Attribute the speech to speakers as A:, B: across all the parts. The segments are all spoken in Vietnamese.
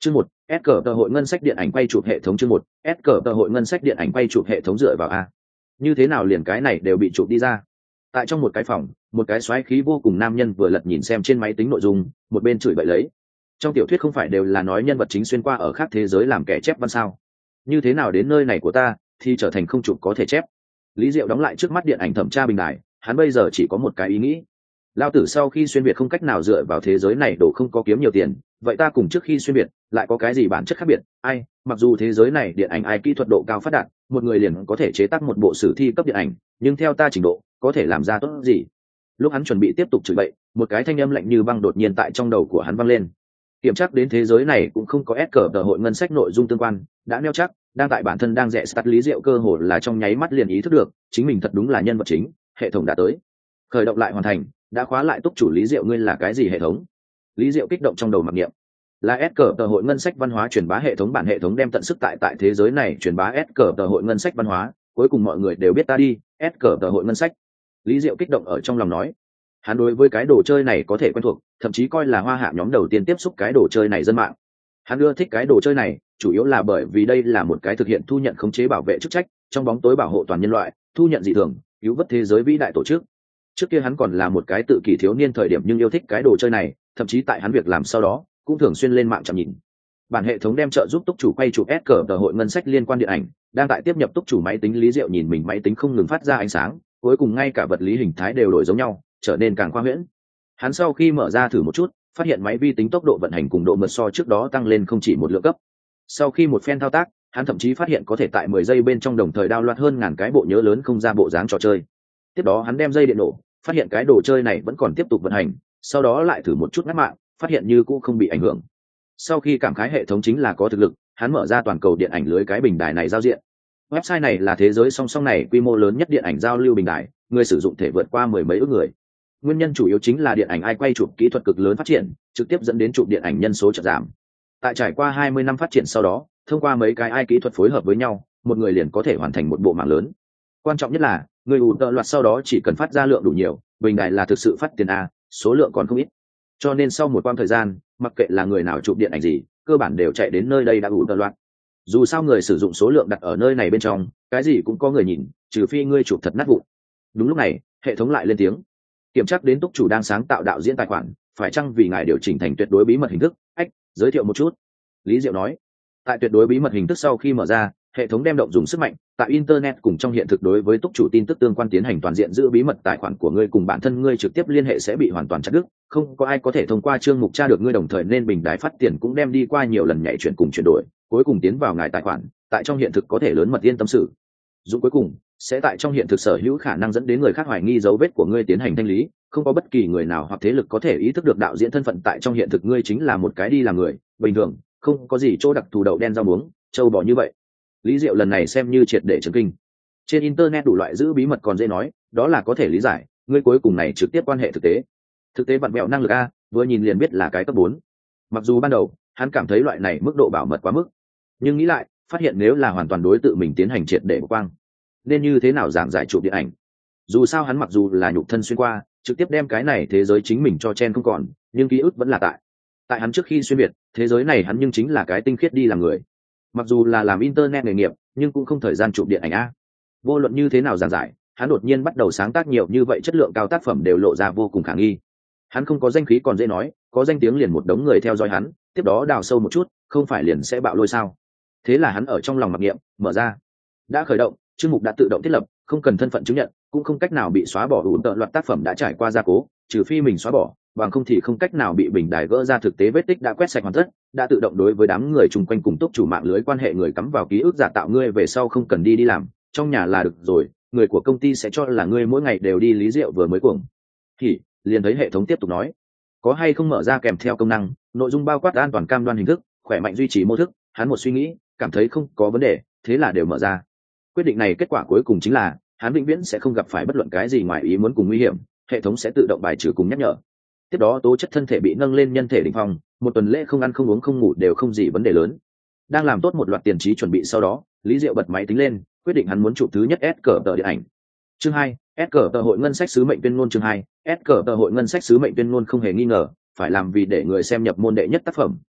A: Chương 1, S cờ tờ hội ngân sách điện ảnh quay chụp hệ thống. Chương 1, S cờ tờ hội ngân sách điện ảnh quay chụp hệ thống dựa vào a. Như thế nào liền cái này đều bị chụp đi ra. Tại trong một cái phòng, một cái xoáy khí vô cùng nam nhân vừa lật nhìn xem trên máy tính nội dung, một bên chửi bậy lấy. Trong tiểu thuyết không phải đều là nói nhân vật chính xuyên qua ở khác thế giới làm kẻ chép văn sao? Như thế nào đến nơi này của ta thì trở thành không chụp có thể chép. Lý Diệu đóng lại trước mắt điện ảnh thẩm tra bình đài, hắn bây giờ chỉ có một cái ý nghĩ. Lao tử sau khi xuyên việt không cách nào dựa vào thế giới này đổ không có kiếm nhiều tiền, vậy ta cùng trước khi xuyên việt lại có cái gì bản chất khác biệt? Ai, mặc dù thế giới này điện ảnh ai kỹ thuật độ cao phát đạt, một người liền có thể chế tác một bộ sử thi cấp điện ảnh, nhưng theo ta trình độ, có thể làm ra tốt gì? Lúc hắn chuẩn bị tiếp tục chửi bậy, một cái thanh âm lạnh như băng đột nhiên tại trong đầu của hắn vang lên. Kiểm tra đến thế giới này cũng không có S cờ tờ hội ngân sách nội dung tương quan, đã nêu chắc, đang tại bản thân đang rẽ start. Lý Diệu cơ hồ là trong nháy mắt liền ý thức được, chính mình thật đúng là nhân vật chính, hệ thống đã tới. Khởi động lại hoàn thành, đã khóa lại túc chủ Lý Diệu, ngươi là cái gì hệ thống? Lý Diệu kích động trong đầu mặc niệm. Là S cờ tờ hội ngân sách văn hóa truyền bá hệ thống, bản hệ thống đem tận sức tại thế giới này truyền bá S cờ tờ hội ngân sách văn hóa, cuối cùng mọi người đều biết ta đi, S cờ tờ hội ngân sách. Lý Diệu kích động ở trong lòng nói. Hắn đối với cái đồ chơi này có thể quen thuộc, thậm chí coi là hoa hạ nhóm đầu tiên tiếp xúc cái đồ chơi này dân mạng. Hắn ưa thích cái đồ chơi này chủ yếu là bởi vì đây là một cái thực hiện thu nhận khống chế bảo vệ chức trách, trong bóng tối bảo hộ toàn nhân loại, thu nhận dị thường, cứu vớt thế giới vĩ đại tổ chức. Trước kia hắn còn là một cái tự kỷ thiếu niên thời điểm nhưng yêu thích cái đồ chơi này, thậm chí tại hắn việc làm sau đó cũng thường xuyên lên mạng chậm nhìn. Bản hệ thống đem trợ giúp túc chủ quay chụp S cờ tờ hội ngân sách liên quan điện ảnh, đang tại tiếp nhập túc chủ máy tính. Lý Diệu nhìn mình máy tính không ngừng phát ra ánh sáng, cuối cùng ngay cả vật lý hình thái đều đổi giống nhau, trở nên càng khoa huyễn. Hắn sau khi mở ra thử một chút, phát hiện máy vi tính tốc độ vận hành cùng độ mượt so trước đó tăng lên không chỉ một lượng cấp. Sau khi một phen thao tác, hắn thậm chí phát hiện có thể tại 10 giây bên trong đồng thời download hơn ngàn cái bộ nhớ lớn không ra bộ dáng trò chơi. Tiếp đó hắn đem dây điện nổ, phát hiện cái đồ chơi này vẫn còn tiếp tục vận hành, sau đó lại thử một chút ngắt mạng, phát hiện như cũng không bị ảnh hưởng. Sau khi cảm khái hệ thống chính là có thực lực, hắn mở ra toàn cầu điện ảnh lưới cái bình đài này giao diện. Website này là thế giới song song này quy mô lớn nhất điện ảnh giao lưu bình đài, người sử dụng thể vượt qua 10 mấy ức người. Nguyên nhân chủ yếu chính là điện ảnh ai quay chụp kỹ thuật cực lớn phát triển, trực tiếp dẫn đến chụp điện ảnh nhân số chợt giảm. Tại trải qua 20 năm phát triển sau đó, thông qua mấy cái ai kỹ thuật phối hợp với nhau, một người liền có thể hoàn thành một bộ mạng lớn. Quan trọng nhất là, người ủ tợ loạt sau đó chỉ cần phát ra lượng đủ nhiều, bình đài là thực sự phát tiền a, số lượng còn không ít. Cho nên sau một quãng thời gian, mặc kệ là người nào chụp điện ảnh gì, cơ bản đều chạy đến nơi đây đã ủ tợ loạt. Dù sao người sử dụng số lượng đặt ở nơi này bên trong, cái gì cũng có người nhìn, trừ phi ngươi chụp thật nát vụn. Đúng lúc này, hệ thống lại lên tiếng. Kiểm tra đến túc chủ đang sáng tạo đạo diễn tài khoản, phải chăng vì ngài điều chỉnh thành tuyệt đối bí mật hình thức? Giới thiệu một chút. Lý Diệu nói. Tại tuyệt đối bí mật hình thức sau khi mở ra, hệ thống đem động dùng sức mạnh tại internet cùng trong hiện thực đối với túc chủ tin tức tương quan tiến hành toàn diện giữ bí mật. Tài khoản của ngươi cùng bản thân ngươi trực tiếp liên hệ sẽ bị hoàn toàn chặt đứt, không có ai có thể thông qua chương mục tra được ngươi, đồng thời nên bình đài phát tiền cũng đem đi qua nhiều lần nhảy chuyển cùng chuyển đổi, cuối cùng tiến vào ngài tài khoản, tại trong hiện thực có thể lớn mật yên tâm sự dụng, cuối cùng sẽ tại trong hiện thực sở hữu khả năng dẫn đến người khác hoài nghi dấu vết của ngươi tiến hành thanh lý. Không có bất kỳ người nào hoặc thế lực có thể ý thức được đạo diễn thân phận tại trong hiện thực ngươi chính là một cái đi làm người bình thường, không có gì chỗ đặc thù đậu đen rau muống châu bò như vậy. Lý Diệu lần này xem như triệt để chấn kinh. Trên internet đủ loại giữ bí mật còn dễ nói, đó là có thể lý giải, ngươi cuối cùng này trực tiếp quan hệ thực tế vặn vẹo năng lực a, vừa nhìn liền biết là cái cấp 4. Mặc dù ban đầu hắn cảm thấy loại này mức độ bảo mật quá mức, nhưng nghĩ lại phát hiện nếu là hoàn toàn đối tự mình tiến hành triệt để quang, nên như thế nào giảng giải chụp điện ảnh. Dù sao hắn mặc dù là nhục thân xuyên qua, trực tiếp đem cái này thế giới chính mình cho chen không còn, nhưng ký ức vẫn là tại hắn trước khi xuyên việt, thế giới này hắn nhưng chính là cái tinh khiết đi làm người. Mặc dù là làm internet nghề nghiệp, nhưng cũng không thời gian chụp điện ảnh a. Vô luận như thế nào giảng giải, hắn đột nhiên bắt đầu sáng tác nhiều như vậy chất lượng cao tác phẩm đều lộ ra vô cùng khả nghi. Hắn không có danh khí còn dễ nói, có danh tiếng liền một đống người theo dõi hắn, tiếp đó đào sâu một chút, không phải liền sẽ bạo lôi sao? Thế là hắn ở trong lòng mặc niệm, mở ra. Đã khởi động, chương mục đã tự động thiết lập, không cần thân phận chứng nhận, cũng không cách nào bị xóa bỏ. Ủ tợ loạt tác phẩm đã trải qua gia cố, trừ phi mình xóa bỏ, bằng không thì không cách nào bị bình đài gỡ ra. Thực tế vết tích đã quét sạch hoàn tất, đã tự động đối với đám người chung quanh cùng túc chủ mạng lưới quan hệ người cắm vào ký ức giả tạo ngươi về sau không cần đi làm, trong nhà là được rồi, người của công ty sẽ cho là ngươi mỗi ngày đều đi. Lý Diệu vừa mới cuồng thì liền thấy hệ thống tiếp tục nói, có hay không mở ra kèm theo công năng, nội dung bao quát an toàn cam đoan hình thức, khỏe mạnh duy trì mô thức. Hắn một suy nghĩ, cảm thấy không có vấn đề, thế là đều mở ra. Quyết định này kết quả cuối cùng chính là hắn vĩnh viễn sẽ không gặp phải bất luận cái gì ngoài ý muốn cùng nguy hiểm, hệ thống sẽ tự động bài trừ cùng nhắc nhở. Tiếp đó tố chất thân thể bị nâng lên nhân thể đỉnh phong, một tuần lễ không ăn không uống không ngủ đều không gì vấn đề lớn. Đang làm tốt một loạt tiền trí chuẩn bị sau đó, Lý Diệu bật máy tính lên, quyết định hắn muốn chụp thứ nhất S cờ tờ điện ảnh. Chương 2, S cờ tờ hội ngân sách sứ mệnh tuyên ngôn. Chương 2, S cờ tờ hội ngân sách sứ mệnh tuyên ngôn. Không hề nghi ngờ, phải làm vì để người xem nhập môn đệ nhất tác phẩm,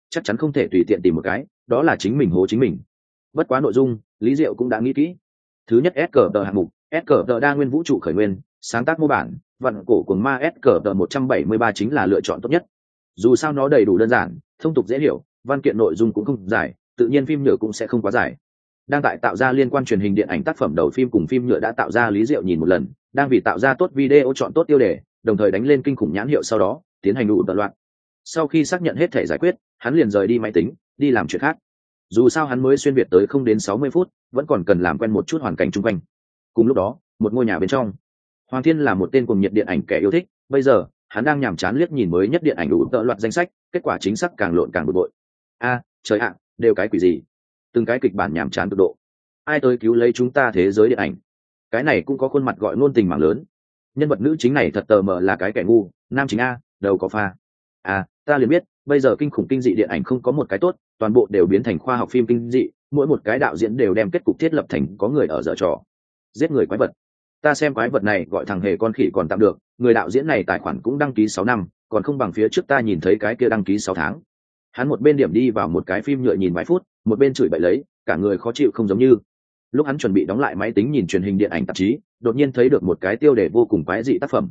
A: chắc chắn không thể tùy tiện tìm một cái, đó là chính mình hố chính mình. Bất quá nội dung, Lý Diệu cũng đã nghĩ kỹ. Thứ nhất, S cờ tờ hạng mục, S cờ tờ đa nguyên vũ trụ khởi nguyên, sáng tác mô bản, vạn cổ cuồng ma S cờ tờ 173 chính là lựa chọn tốt nhất. Dù sao nó đầy đủ đơn giản, thông tục dễ hiểu, văn kiện nội dung cũng không dài, tự nhiên phim nhựa cũng sẽ không quá dài. Đang tại tạo ra liên quan truyền hình điện ảnh tác phẩm đầu phim cùng phim nhựa đã tạo ra Lý Diệu nhìn một lần, đang vì tạo ra tốt video chọn tốt tiêu đề, đồng thời đánh lên kinh khủng nhãn hiệu, sau đó tiến hành đủ tận loạn. Sau khi xác nhận hết thể giải quyết, hắn liền rời đi máy tính, đi làm chuyện khác. Dù sao hắn mới xuyên việt tới không đến 60 phút, vẫn còn cần làm quen một chút hoàn cảnh xung quanh. Cùng lúc đó, một ngôi nhà bên trong, Hoàng Thiên là một tên cuồng nhiệt điện ảnh kẻ yêu thích, bây giờ hắn đang nhàm chán liếc nhìn mới nhất điện ảnh đủ tợ loạt danh sách, kết quả chính xác càng lộn càng bực bội. A, trời ạ, đều cái quỷ gì? Từng cái kịch bản nhàm chán cực độ. Ai tới cứu lấy chúng ta thế giới điện ảnh? Cái này cũng có khuôn mặt gọi ngôn tình mảng lớn. Nhân vật nữ chính này thật tờ mờ là cái kẻ ngu, nam chính a, đầu có pha. À, ta liền biết, bây giờ kinh khủng kinh dị điện ảnh không có một cái tốt, toàn bộ đều biến thành khoa học phim kinh dị, mỗi một cái đạo diễn đều đem kết cục thiết lập thành có người ở dở trò, giết người quái vật. Ta xem quái vật này gọi thằng hề con khỉ còn tạm được, người đạo diễn này tài khoản cũng đăng ký 6 năm, còn không bằng phía trước ta nhìn thấy cái kia đăng ký 6 tháng. Hắn một bên điểm đi vào một cái phim nhựa nhìn vài phút, một bên chửi bậy lấy, cả người khó chịu không giống như. Lúc hắn chuẩn bị đóng lại máy tính nhìn truyền hình điện ảnh tạp chí, đột nhiên thấy được một cái tiêu đề vô cùng quái dị tác phẩm.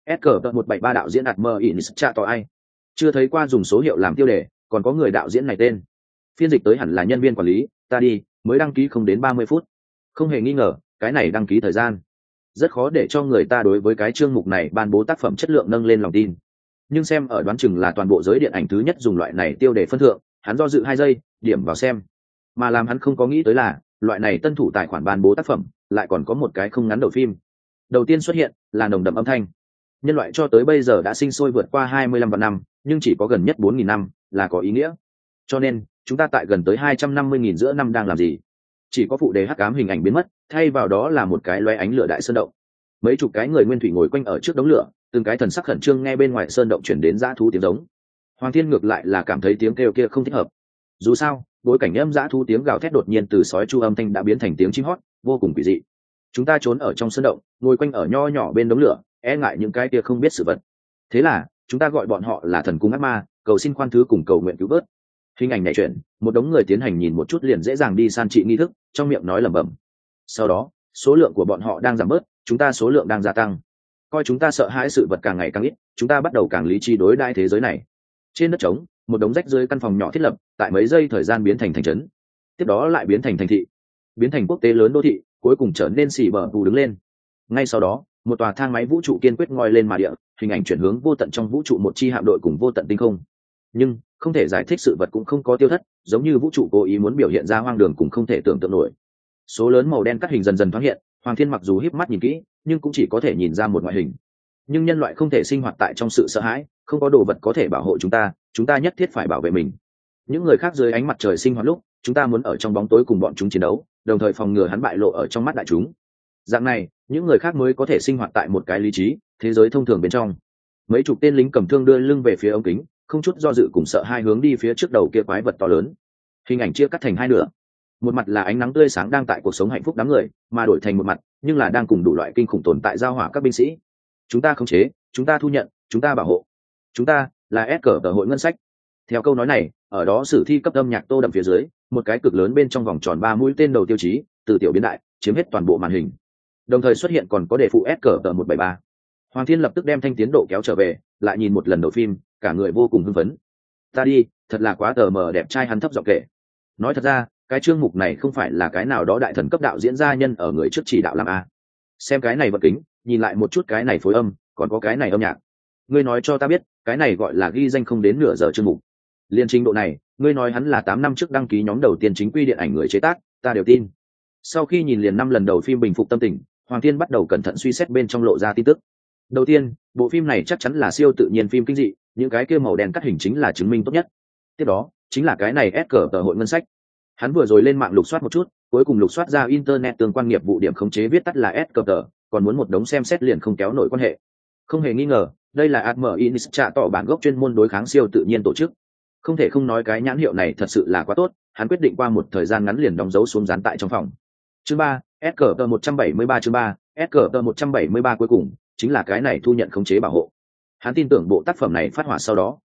A: SK173 đạo diễn Admer Inischa tỏ ai. Chưa thấy qua dùng số hiệu làm tiêu đề, còn có người đạo diễn này tên. Phiên dịch tới hẳn là nhân viên quản lý, ta đi, mới đăng ký không đến 30 phút. Không hề nghi ngờ, cái này đăng ký thời gian rất khó để cho người ta đối với cái chương mục này ban bố tác phẩm chất lượng nâng lên lòng tin. Nhưng xem ở đoán chừng là toàn bộ giới điện ảnh thứ nhất dùng loại này tiêu đề phân thượng, hắn do dự 2 giây, điểm vào xem. Mà làm hắn không có nghĩ tới là, loại này tân thủ tài khoản ban bố tác phẩm, lại còn có một cái không ngắn đầu phim. Đầu tiên xuất hiện là nồng đậm âm thanh. Nhân loại cho tới bây giờ đã sinh sôi vượt qua 25 vạn năm, nhưng chỉ có gần nhất 4.000 năm là có ý nghĩa. Cho nên, chúng ta tại gần tới 250.000 giữa năm đang làm gì? Chỉ có phụ đề hắc ám hình ảnh biến mất, thay vào đó là một cái lóe ánh lửa đại sơn động. Mấy chục cái người nguyên thủy ngồi quanh ở trước đống lửa, từng cái thần sắc khẩn trương nghe bên ngoài sơn động chuyển đến dã thú tiếng giống. Hoàng Thiên ngược lại là cảm thấy tiếng kêu kia không thích hợp. Dù sao, bối cảnh âm dã thú tiếng gào thét đột nhiên từ sói chu âm thanh đã biến thành tiếng chim hót, vô cùng kỳ dị. Chúng ta trốn ở trong sơn động, ngồi quanh ở nho nhỏ bên đống lửa, e ngại những cái kia không biết sự vật. Thế là, chúng ta gọi bọn họ là thần cung ác ma, cầu xin khoan thứ cùng cầu nguyện cứu vớt. Hình ảnh này chuyển, một đống người tiến hành nhìn một chút liền dễ dàng đi san trị nghi thức, trong miệng nói lẩm bẩm. Sau đó, số lượng của bọn họ đang giảm bớt, chúng ta số lượng đang gia tăng. Coi chúng ta sợ hãi sự vật càng ngày càng ít, chúng ta bắt đầu càng lý trí đối đãi thế giới này. Trên đất trống, một đống rách rưới căn phòng nhỏ thiết lập, tại mấy giây thời gian biến thành thành trấn, tiếp đó lại biến thành thành thị, biến thành quốc tế lớn đô thị, cuối cùng trở nên xì bờ bù đứng lên. Ngay sau đó, một tòa thang máy vũ trụ kiên quyết ngoi lên mà địa, hình ảnh chuyển hướng vô tận trong vũ trụ một chi hạm đội cùng vô tận tinh không. Nhưng không thể giải thích sự vật cũng không có tiêu thất, giống như vũ trụ cố ý muốn biểu hiện ra hoang đường cùng không thể tưởng tượng nổi. Số lớn màu đen cắt hình dần dần thoáng hiện, Hoàng Thiên mặc dù híp mắt nhìn kỹ, nhưng cũng chỉ có thể nhìn ra một ngoại hình. Nhưng nhân loại không thể sinh hoạt tại trong sự sợ hãi, không có đồ vật có thể bảo hộ chúng ta nhất thiết phải bảo vệ mình. Những người khác dưới ánh mặt trời sinh hoạt lúc, chúng ta muốn ở trong bóng tối cùng bọn chúng chiến đấu, đồng thời phòng ngừa hắn bại lộ ở trong mắt đại chúng. Dạng này, những người khác mới có thể sinh hoạt tại một cái lý trí, thế giới thông thường bên trong. Mấy chục tên lính cầm thương đưa lưng về phía ống kính, không chút do dự cùng sợ hai hướng đi phía trước đầu kia quái vật to lớn. Hình ảnh chia cắt thành hai nửa. Một mặt là ánh nắng tươi sáng đang tại cuộc sống hạnh phúc đám người, mà đổi thành một mặt, nhưng là đang cùng đủ loại kinh khủng tồn tại giao hỏa các binh sĩ. Chúng ta khống chế, chúng ta thu nhận, chúng ta bảo hộ. Chúng ta là S cờ tờ hội ngân sách. Theo câu nói này, ở đó sử thi cấp âm nhạc tô đậm phía dưới, một cái cực lớn bên trong vòng tròn 3 mũi tên đầu tiêu chí, từ tiểu biến đại, chiếm hết toàn bộ màn hình. Đồng thời xuất hiện còn có đề phụ S cờ tờ 173. Hoàng Thiên lập tức đem thanh tiến độ kéo trở về, lại nhìn một lần đầu phim, cả người vô cùng hưng phấn. Ta đi, thật là quá tờ mờ đẹp trai, hắn thấp giọng kể. Nói thật ra, cái chương mục này không phải là cái nào đó đại thần cấp đạo diễn gia nhân ở người trước chỉ đạo làm a. Xem cái này vật kính, nhìn lại một chút cái này phối âm, còn có cái này âm nhạc. Ngươi nói cho ta biết, cái này gọi là ghi danh không đến nửa giờ chương mục. Liên trình độ này, ngươi nói hắn là 8 năm trước đăng ký nhóm đầu tiên chính quy điện ảnh người chế tác, ta đều tin. Sau khi nhìn liền 5 lần đầu phim bình phục tâm tình, Hoàng Thiên bắt đầu cẩn thận suy xét bên trong lộ ra tin tức. Đầu tiên, bộ phim này chắc chắn là siêu tự nhiên phim kinh dị, những cái kia màu đen cắt hình chính là chứng minh tốt nhất. Tiếp đó, chính là cái này S cờ tờ hội ngân sách. Hắn vừa rồi lên mạng lục soát một chút, cuối cùng lục soát ra internet tương quan nghiệp vụ điểm khống chế viết tắt là S cờ tờ, còn muốn một đống xem xét liền không kéo nổi quan hệ. Không hề nghi ngờ, đây là Admer Inischa tỏ bản gốc chuyên môn đối kháng siêu tự nhiên tổ chức. Không thể không nói cái nhãn hiệu này thật sự là quá tốt, hắn quyết định qua một thời gian ngắn liền đóng dấu xuống dán tại trong phòng. Chương 3, SCP 173 chương 3, SCP 173 cuối cùng chính là cái này thu nhận khống chế bảo hộ. Hắn tin tưởng bộ tác phẩm này phát hỏa sau đó,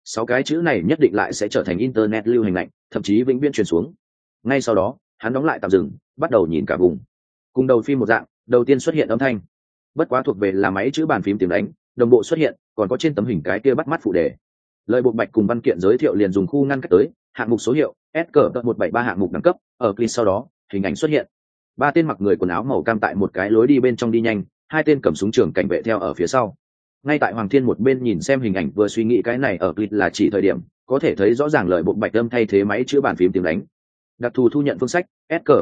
A: 6 cái chữ này nhất định lại sẽ trở thành internet lưu hành lạnh, thậm chí vĩnh viễn truyền xuống. Ngay sau đó hắn đóng lại tạm dừng, bắt đầu nhìn cả vùng. Cùng đầu phim một dạng, đầu tiên xuất hiện âm thanh, bất quá thuộc về là máy chữ bàn phím tiếng đánh, đồng bộ xuất hiện, còn có trên tấm hình cái kia bắt mắt phụ đề. Lời buộc bạch cùng văn kiện giới thiệu liền dùng khu ngăn cách tới, hạng mục số hiệu SK173 hạng mục đẳng cấp, ở clip sau đó, hình ảnh xuất hiện. 3 tên mặc người quần áo màu cam tại một cái lối đi bên trong đi nhanh, 2 tên cầm súng trường cảnh vệ theo ở phía sau. Ngay tại Hoàng Thiên một bên nhìn xem hình ảnh vừa suy nghĩ cái này ở clip là chỉ thời điểm, có thể thấy rõ ràng lời buộc bạch âm thay thế máy chữa bàn phím tiếng đánh. Đặc thù thu nhận phương sách,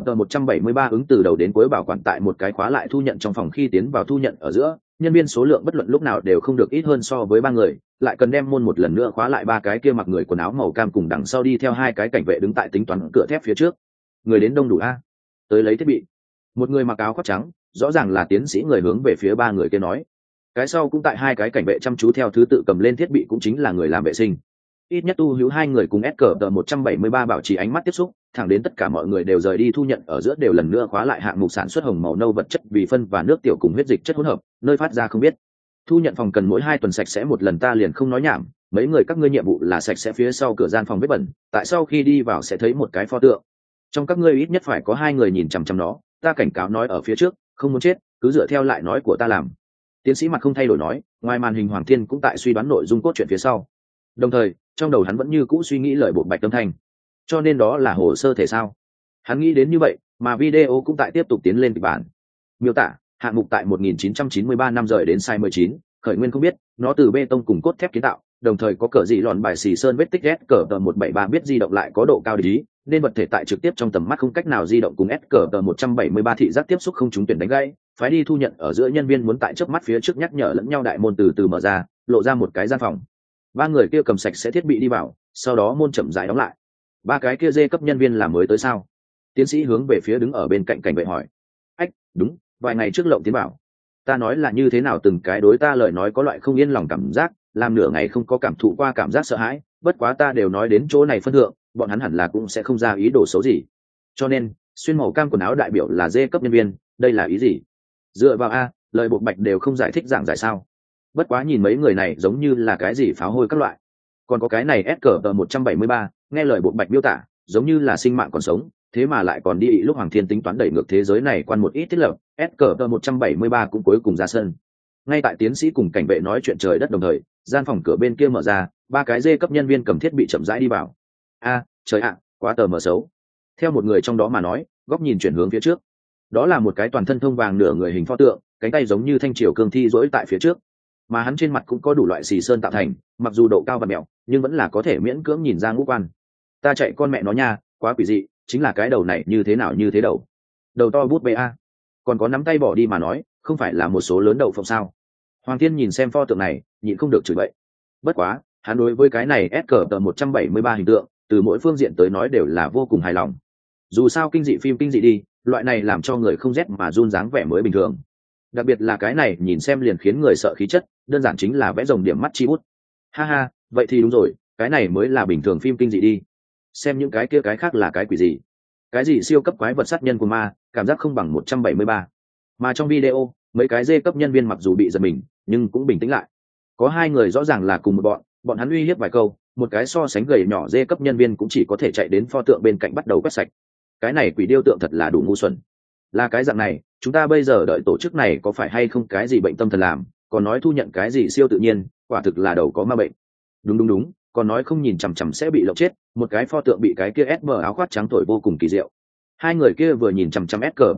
A: SK173 ứng từ đầu đến cuối bảo quản tại một cái khóa lại thu nhận trong phòng, khi tiến vào thu nhận ở giữa, nhân viên số lượng bất luận lúc nào đều không được ít hơn so với 3 người, lại cần đem môn một lần nữa khóa lại 3 cái kia mặc người quần áo màu cam cùng đằng sau đi theo 2 cái cảnh vệ đứng tại tính toán cửa thép phía trước. Người đến đông đủ a, tới lấy thiết bị. Một người mặc áo khoác trắng, rõ ràng là tiến sĩ người hướng về phía 3 người kia nói. Cái sau cũng tại 2 cái cảnh vệ chăm chú theo thứ tự cầm lên thiết bị, cũng chính là người làm vệ sinh. Ít nhất tu hữu 2 người cùng SK173 bảo trì ánh mắt tiếp xúc, thẳng đến tất cả mọi người đều rời đi thu nhận ở giữa đều lần nữa khóa lại hạng mục sản xuất hồng màu nâu vật chất vì phân và nước tiểu cùng huyết dịch chất hỗn hợp, nơi phát ra không biết. Thu nhận phòng cần mỗi 2 tuần sạch sẽ một lần, ta liền không nói nhảm, mấy người các ngươi nhiệm vụ là sạch sẽ phía sau cửa gian phòng vết bẩn, tại sau khi đi vào sẽ thấy một cái pho tượng. Trong các ngươi ít nhất phải có 2 người nhìn chằm chằm nó, ta cảnh cáo nói ở phía trước, không muốn chết, cứ dựa theo lại nói của ta làm. Tiến sĩ mặt không thay đổi nói, ngoài màn hình Hoàng Thiên cũng tại suy đoán nội dung cốt truyện phía sau. Đồng thời, trong đầu hắn vẫn như cũ suy nghĩ lời buộc bạch âm thanh, cho nên đó là hồ sơ thể sao. Hắn nghĩ đến như vậy, mà video cũng tại tiếp tục tiến lên kịch bản. Miêu tả, hạng mục tại 1993 năm rời đến sai 19, khởi nguyên không biết, nó từ bê tông cùng cốt thép kiến tạo, đồng thời có cỡ dị lòn bài xì sơn vết tích SK173 biết di động lại có độ cao lý, nên vật thể tại trực tiếp trong tầm mắt không cách nào di động, cùng SK173 thị giác tiếp xúc không trúng tuyển đánh gãy, phái đi thu nhận ở giữa nhân viên muốn tại chớp mắt phía trước nhắc nhở lẫn nhau, đại môn từ từ mở ra, lộ ra một cái gian phòng. 3 người kia cầm sạch sẽ thiết bị đi vào, sau đó môn chậm rãi đóng lại. 3 cái kia dê cấp nhân viên là mới tới sao? Tiến sĩ hướng về phía đứng ở bên cạnh cảnh vệ hỏi. Ách, đúng, vài ngày trước lộng tiến bảo. Ta nói là như thế nào, từng cái đối ta lời nói có loại không yên lòng cảm giác, làm nửa ngày không có cảm thụ qua cảm giác sợ hãi, bất quá ta đều nói đến chỗ này phân thượng, bọn hắn hẳn là cũng sẽ không ra ý đồ xấu gì. Cho nên, xuyên màu cam quần áo đại biểu là dê cấp nhân viên, đây là ý gì? Dựa vào a, lời buộc bạch đều không giải thích giảng giải sao? Bất quá nhìn mấy người này giống như là cái gì pháo hôi các loại. Còn có cái này SK173, nghe lời buộc bạch miêu tả, giống như là sinh mạng còn sống, thế mà lại còn đi lúc Hoàng Thiên tính toán đẩy ngược thế giới này quan một ít thiết lập, SK173 cũng cuối cùng ra sân. Ngay tại tiến sĩ cùng cảnh vệ nói chuyện trời đất đồng thời, gian phòng cửa bên kia mở ra, 3 cái dê cấp nhân viên cầm thiết bị chậm rãi đi vào. A, trời ạ, quá tờ mờ xấu. Theo một người trong đó mà nói, góc nhìn chuyển hướng phía trước. Đó là một cái toàn thân thông vàng nửa người hình pho tượng, cánh tay giống như thanh triều cương thi duỗi tại phía trước, mà hắn trên mặt cũng có đủ loại xì sơn tạo thành, mặc dù độ cao và mẹo, nhưng vẫn là có thể miễn cưỡng nhìn ra ngũ quan. Ta chạy con mẹ nó nha, quá quỷ dị, chính là cái đầu này như thế nào như thế đầu. Đầu to bút bê a. Còn có nắm tay bỏ đi mà nói, không phải là một số lớn đầu phộng sao? Hoàng Thiên nhìn xem pho tượng này, nhịn không được chửi bậy. Bất quá, hắn đối với cái này SK173 hình tượng, từ mỗi phương diện tới nói đều là vô cùng hài lòng. Dù sao kinh dị phim kinh dị đi, loại này làm cho người không rét mà run dáng vẻ mới bình thường. Đặc biệt là cái này nhìn xem liền khiến người sợ khí chất, đơn giản chính là vẽ rồng điểm mắt chi bút. Ha ha, vậy thì đúng rồi, cái này mới là bình thường phim kinh dị đi. Xem những cái kia cái khác là cái quỷ gì? Cái gì siêu cấp quái vật sát nhân của ma, cảm giác không bằng 173. Mà trong video, mấy cái dê cấp nhân viên mặc dù bị giật mình, nhưng cũng bình tĩnh lại. Có 2 người rõ ràng là cùng một bọn hắn uy hiếp vài câu, một cái so sánh gầy nhỏ dê cấp nhân viên cũng chỉ có thể chạy đến pho tượng bên cạnh bắt đầu quét sạch. Cái này quỷ điêu tượng thật là đủ ngu xuẩn. Là cái dạng này, chúng ta bây giờ đợi tổ chức này có phải hay không cái gì bệnh tâm thần làm, còn nói thu nhận cái gì siêu tự nhiên, quả thực là đầu có ma bệnh. Đúng, còn nói không nhìn chằm chằm sẽ bị lộng chết, một cái pho tượng bị cái kia SM áo khoác trắng thổi vô cùng kỳ diệu. 2 người kia vừa nhìn chằm chằm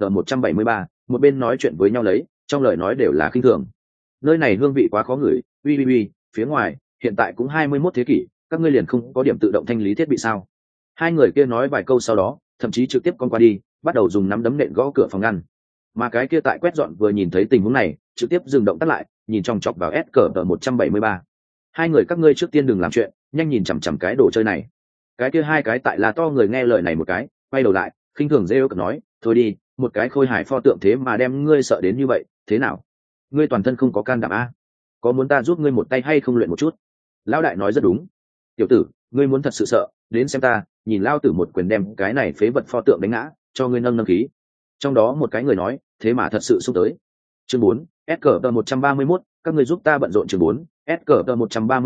A: SK173, một bên nói chuyện với nhau lấy, trong lời nói đều là khinh thường. Nơi này hương vị quá khó ngửi, uy, phía ngoài, hiện tại cũng 21 thế kỷ, các ngươi liền không có điểm tự động thanh lý thiết bị sao? 2 người kia nói vài câu sau đó, thậm chí trực tiếp con qua đi, bắt đầu dùng nắm đấm nện gõ cửa phòng ngăn. Mà cái kia tại quét dọn vừa nhìn thấy tình huống này, trực tiếp dừng động tác lại, nhìn chòng chọc vào SK173. 2 người các ngươi trước tiên đừng làm chuyện, nhanh nhìn chằm chằm cái đồ chơi này. Cái kia 2 cái tại là to người nghe lời này một cái, quay đầu lại, khinh thường rêu cợt nói, thôi đi, một cái khôi hài pho tượng thế mà đem ngươi sợ đến như vậy, thế nào? Ngươi toàn thân không có can đảm a? Có muốn ta giúp ngươi một tay hay không luyện một chút? Lão đại nói rất đúng. Tiểu tử, ngươi muốn thật sự sợ, đến xem ta, nhìn lao tử một quyền đem cái này phế vật pho tượng đánh ngã, cho ngươi nâng khí. Trong đó một cái người nói, thế mà thật sự xúc tới. Chương 4, SKT131, các ngươi giúp ta bận rộn. Chương 4, SKT131,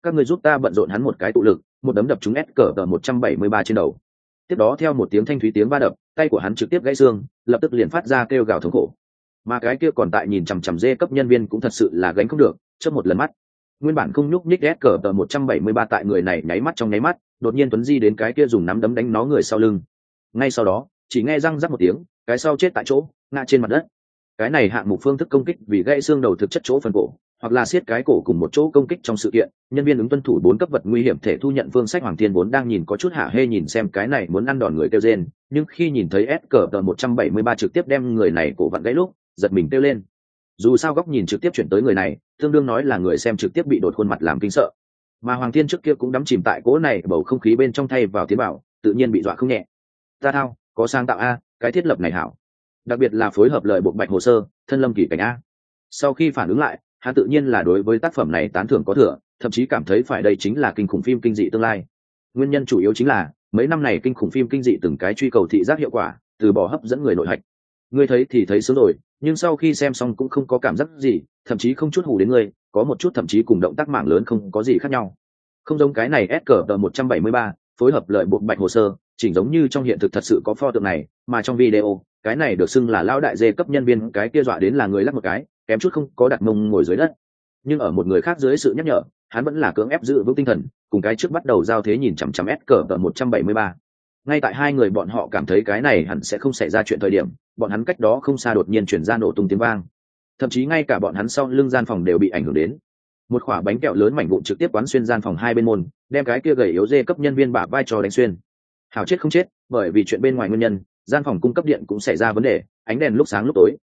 A: các người giúp ta bận rộn hắn một cái tụ lực, một đấm đập trúng SKT-173 trên đầu. Tiếp đó theo một tiếng thanh thúy tiếng va đập, tay của hắn trực tiếp gãy xương, lập tức liền phát ra kêu gào thống khổ. Mà cái kia còn tại nhìn chằm chằm dê cấp nhân viên cũng thật sự là gánh không được, chớp một lần mắt. Nguyên bản không nhúc nhích SKT-173 tại người này nháy mắt trong nháy mắt, đột nhiên tuấn di đến cái kia dùng nắm đấm đánh nó người sau lưng. Ngay sau đó, chỉ nghe răng rắc một tiếng, cái sau chết tại chỗ, ngã trên mặt đất. Cái này hạng mục phương thức công kích vì gãy xương đầu thực chất chỗ phần cổ, hoặc là siết cái cổ cùng một chỗ công kích trong sự kiện, nhân viên ứng tuân thủ 4 cấp vật nguy hiểm thể thu nhận phương sách. Hoàng Thiên vốn đang nhìn có chút hả hê nhìn xem cái này muốn ăn đòn người kêu rên, nhưng khi nhìn thấy SKT-173 trực tiếp đem người này cổ vặn gãy lúc, giật mình kêu lên. Dù sao góc nhìn trực tiếp chuyển tới người này, tương đương nói là người xem trực tiếp bị đột khuôn mặt làm kinh sợ. Mà Hoàng Thiên trước kia cũng đắm chìm tại cỗ này bầu không khí bên trong thay vào tiến bảo, tự nhiên bị dọa không nhẹ. Ta thao, có sáng tạo a, cái thiết lập này hảo. Đặc biệt là phối hợp lời buộc bạch hồ sơ, thân lâm kỳ cảnh a. Sau khi phản ứng lại, hắn tự nhiên là đối với tác phẩm này tán thưởng có thừa, thậm chí cảm thấy phải đây chính là kinh khủng phim kinh dị tương lai. Nguyên nhân chủ yếu chính là mấy năm này kinh khủng phim kinh dị từng cái truy cầu thị giác hiệu quả, từ bỏ hấp dẫn người nội hạch. Ngươi thấy thì thấy sướng rồi, nhưng sau khi xem xong cũng không có cảm giác gì, thậm chí không chút hù đến ngươi, có một chút thậm chí cùng động tác mạng lớn không có gì khác nhau. Không giống cái này SKT-173, phối hợp lời buộc bạch hồ sơ, chỉnh giống như trong hiện thực thật sự có pho tượng này, mà trong video, cái này được xưng là lão đại dê cấp nhân viên, cái kia dọa đến là người lắc một cái, kém chút không có đặt mông ngồi dưới đất. Nhưng ở một người khác dưới sự nhắc nhở, hắn vẫn là cưỡng ép giữ vững tinh thần, cùng cái trước bắt đầu giao thế nhìn chằm chằm SKT-173. Ngay tại hai người bọn họ cảm thấy cái này hẳn sẽ không xảy ra chuyện thời điểm, bọn hắn cách đó không xa đột nhiên chuyển ra nổ tung tiếng vang. Thậm chí ngay cả bọn hắn sau lưng gian phòng đều bị ảnh hưởng đến. Một quả bánh kẹo lớn mảnh vụn trực tiếp quán xuyên gian phòng hai bên môn, đem cái kia gầy yếu dê cấp nhân viên bả vai cho đánh xuyên. Hảo chết không chết, bởi vì chuyện bên ngoài nguyên nhân, gian phòng cung cấp điện cũng xảy ra vấn đề, ánh đèn lúc sáng lúc tối.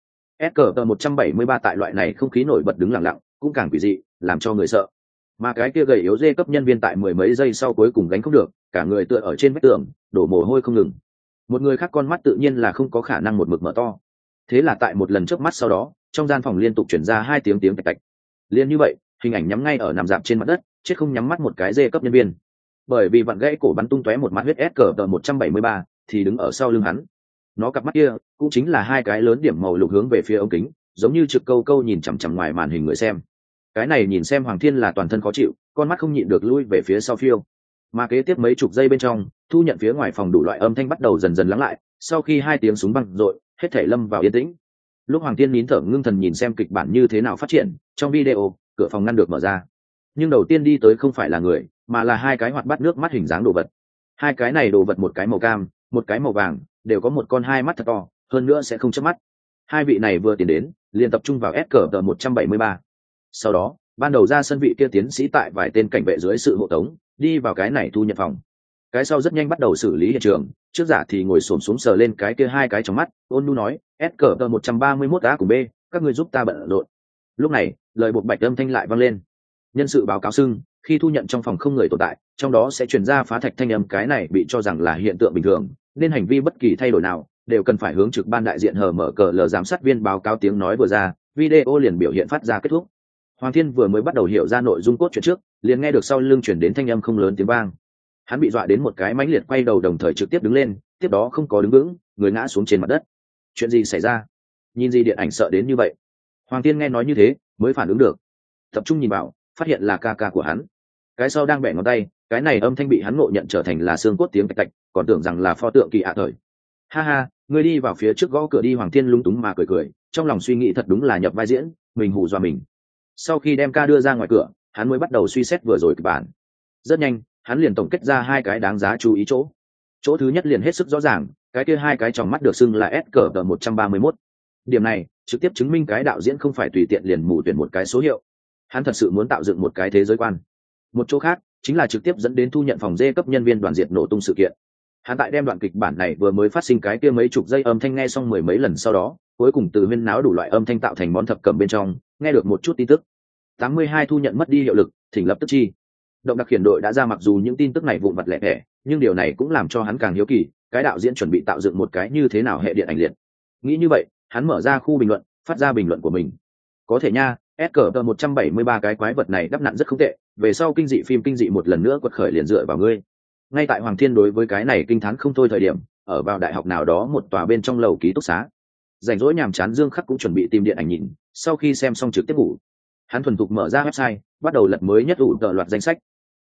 A: SKT-173 tại loại này không khí nổi bật đứng lặng lặng, cũng càng quỷ dị, làm cho người sợ. Mà cái kia gầy yếu dê cấp nhân viên tại mười mấy giây sau cuối cùng gánh không được, cả người tựa ở trên vách tường, đổ mồ hôi không ngừng. Một người khác con mắt tự nhiên là không có khả năng một mực mở to. Thế là tại một lần chớp mắt sau đó, trong gian phòng liên tục truyền ra hai tiếng tạch tạch. Liên như vậy, hình ảnh nhắm ngay ở nằm dạp trên mặt đất, chết không nhắm mắt một cái dê cấp nhân viên. Bởi vì vặn gãy cổ bắn tung tóe một mắt huyết SKT-173 thì đứng ở sau lưng hắn. Nó cặp mắt kia cũng chính là hai cái lớn điểm màu lục hướng về phía ống kính, giống như trực câu câu nhìn chằm chằm ngoài màn hình người xem. Cái này nhìn xem Hoàng Thiên là toàn thân khó chịu, con mắt không nhịn được lui về phía sau phiêu. Mà kế tiếp mấy chục giây bên trong, thu nhận phía ngoài phòng đủ loại âm thanh bắt đầu dần dần lắng lại, sau khi hai tiếng súng vang dội, hết thảy lâm vào yên tĩnh. Lúc Hoàng Thiên nín thở ngưng thần nhìn xem kịch bản như thế nào phát triển, trong video, cửa phòng ngăn được mở ra. Nhưng đầu tiên đi tới không phải là người, mà là hai cái hoạt bát nước mắt hình dáng đồ vật. Hai cái này đồ vật một cái màu cam, một cái màu vàng, đều có một con hai mắt thật to, hơn nữa sẽ không chớp mắt. Hai vị này vừa tiến đến, liền tập trung vào SKT-173. Sau đó, ban đầu ra sân vị kia tiến sĩ tại vài tên cảnh vệ dưới sự hộ tống, đi vào cái này thu nhận phòng. Cái sau rất nhanh bắt đầu xử lý hiện trường, trước giả thì ngồi xổm xuống sờ lên cái kia hai cái trong mắt, ôn nhu nói, SKT-131 A cùng B, các ngươi giúp ta bận rộn. Lúc này, lời buộc bạch âm thanh lại vang lên. Nhân sự báo cáo xưng, khi thu nhận trong phòng không người tồn tại, trong đó sẽ truyền ra phá thạch thanh âm, cái này bị cho rằng là hiện tượng bình thường, nên hành vi bất kỳ thay đổi nào đều cần phải hướng trực ban đại diện HMCL giám sát viên báo cáo. Tiếng nói vừa ra, video liền biểu hiện phát ra kết thúc. Hoàng Thiên vừa mới bắt đầu hiểu ra nội dung cốt truyện trước, liền nghe được sau lưng chuyển đến thanh âm không lớn tiếng vang. Hắn bị dọa đến một cái mãnh liệt quay đầu, đồng thời trực tiếp đứng lên, tiếp đó không có đứng vững, người ngã xuống trên mặt đất. Chuyện gì xảy ra? Nhìn gì điện ảnh sợ đến như vậy? Hoàng Thiên nghe nói như thế, mới phản ứng được, tập trung nhìn vào, phát hiện là ca ca của hắn. Cái sau đang bẻ ngón tay, cái này âm thanh bị hắn ngộ nhận trở thành là xương cốt tiếng tạch tạch, còn tưởng rằng là pho tượng kỳ ạ thời. Ha ha, ngươi đi vào phía trước gõ cửa đi. Hoàng Thiên lúng túng mà cười cười, trong lòng suy nghĩ thật đúng là nhập vai diễn, mình hù dọa mình. Sau khi đem ca đưa ra ngoài cửa, hắn mới bắt đầu suy xét vừa rồi kịch bản. Rất nhanh, hắn liền tổng kết ra hai cái đáng giá chú ý chỗ. Chỗ thứ nhất liền hết sức rõ ràng, cái kia hai cái tròng mắt được xưng là SKT-131. Điểm này trực tiếp chứng minh cái đạo diễn không phải tùy tiện liền mù tuyển một cái số hiệu, hắn thật sự muốn tạo dựng một cái thế giới quan. Một chỗ khác chính là trực tiếp dẫn đến thu nhận phòng dê cấp nhân viên đoàn diệt nổ tung sự kiện. Hắn tại đem đoạn kịch bản này vừa mới phát sinh cái kia mấy chục giây âm thanh nghe xong mười mấy lần sau đó, cuối cùng từ huyên náo đủ loại âm thanh tạo thành món thập cẩm bên trong nghe được một chút tin tức. 82 thu nhận mất đi hiệu lực, thỉnh lập tức chi. Động đặc khiển đội đã ra, mặc dù những tin tức này vụn vặt lẻ tẻ, nhưng điều này cũng làm cho hắn càng hiếu kỳ, cái đạo diễn chuẩn bị tạo dựng một cái như thế nào hệ điện ảnh liệt. Nghĩ như vậy, hắn mở ra khu bình luận, phát ra bình luận của mình. Có thể nha, SKT-173 cái quái vật này đắp nặn rất không tệ, về sau kinh dị phim kinh dị một lần nữa quật khởi liền dựa vào ngươi. Ngay tại Hoàng Thiên đối với cái này kinh thán không thôi thời điểm, ở vào đại học nào đó một tòa bên trong lầu ký túc xá, rảnh rỗi nhàm chán Dương Khắc cũng chuẩn bị tìm điện ảnh nhìn, sau khi xem xong trực tiếp ngủ. Hắn thuần thục mở ra website, bắt đầu lật mới nhất ủ tờ loạt danh sách.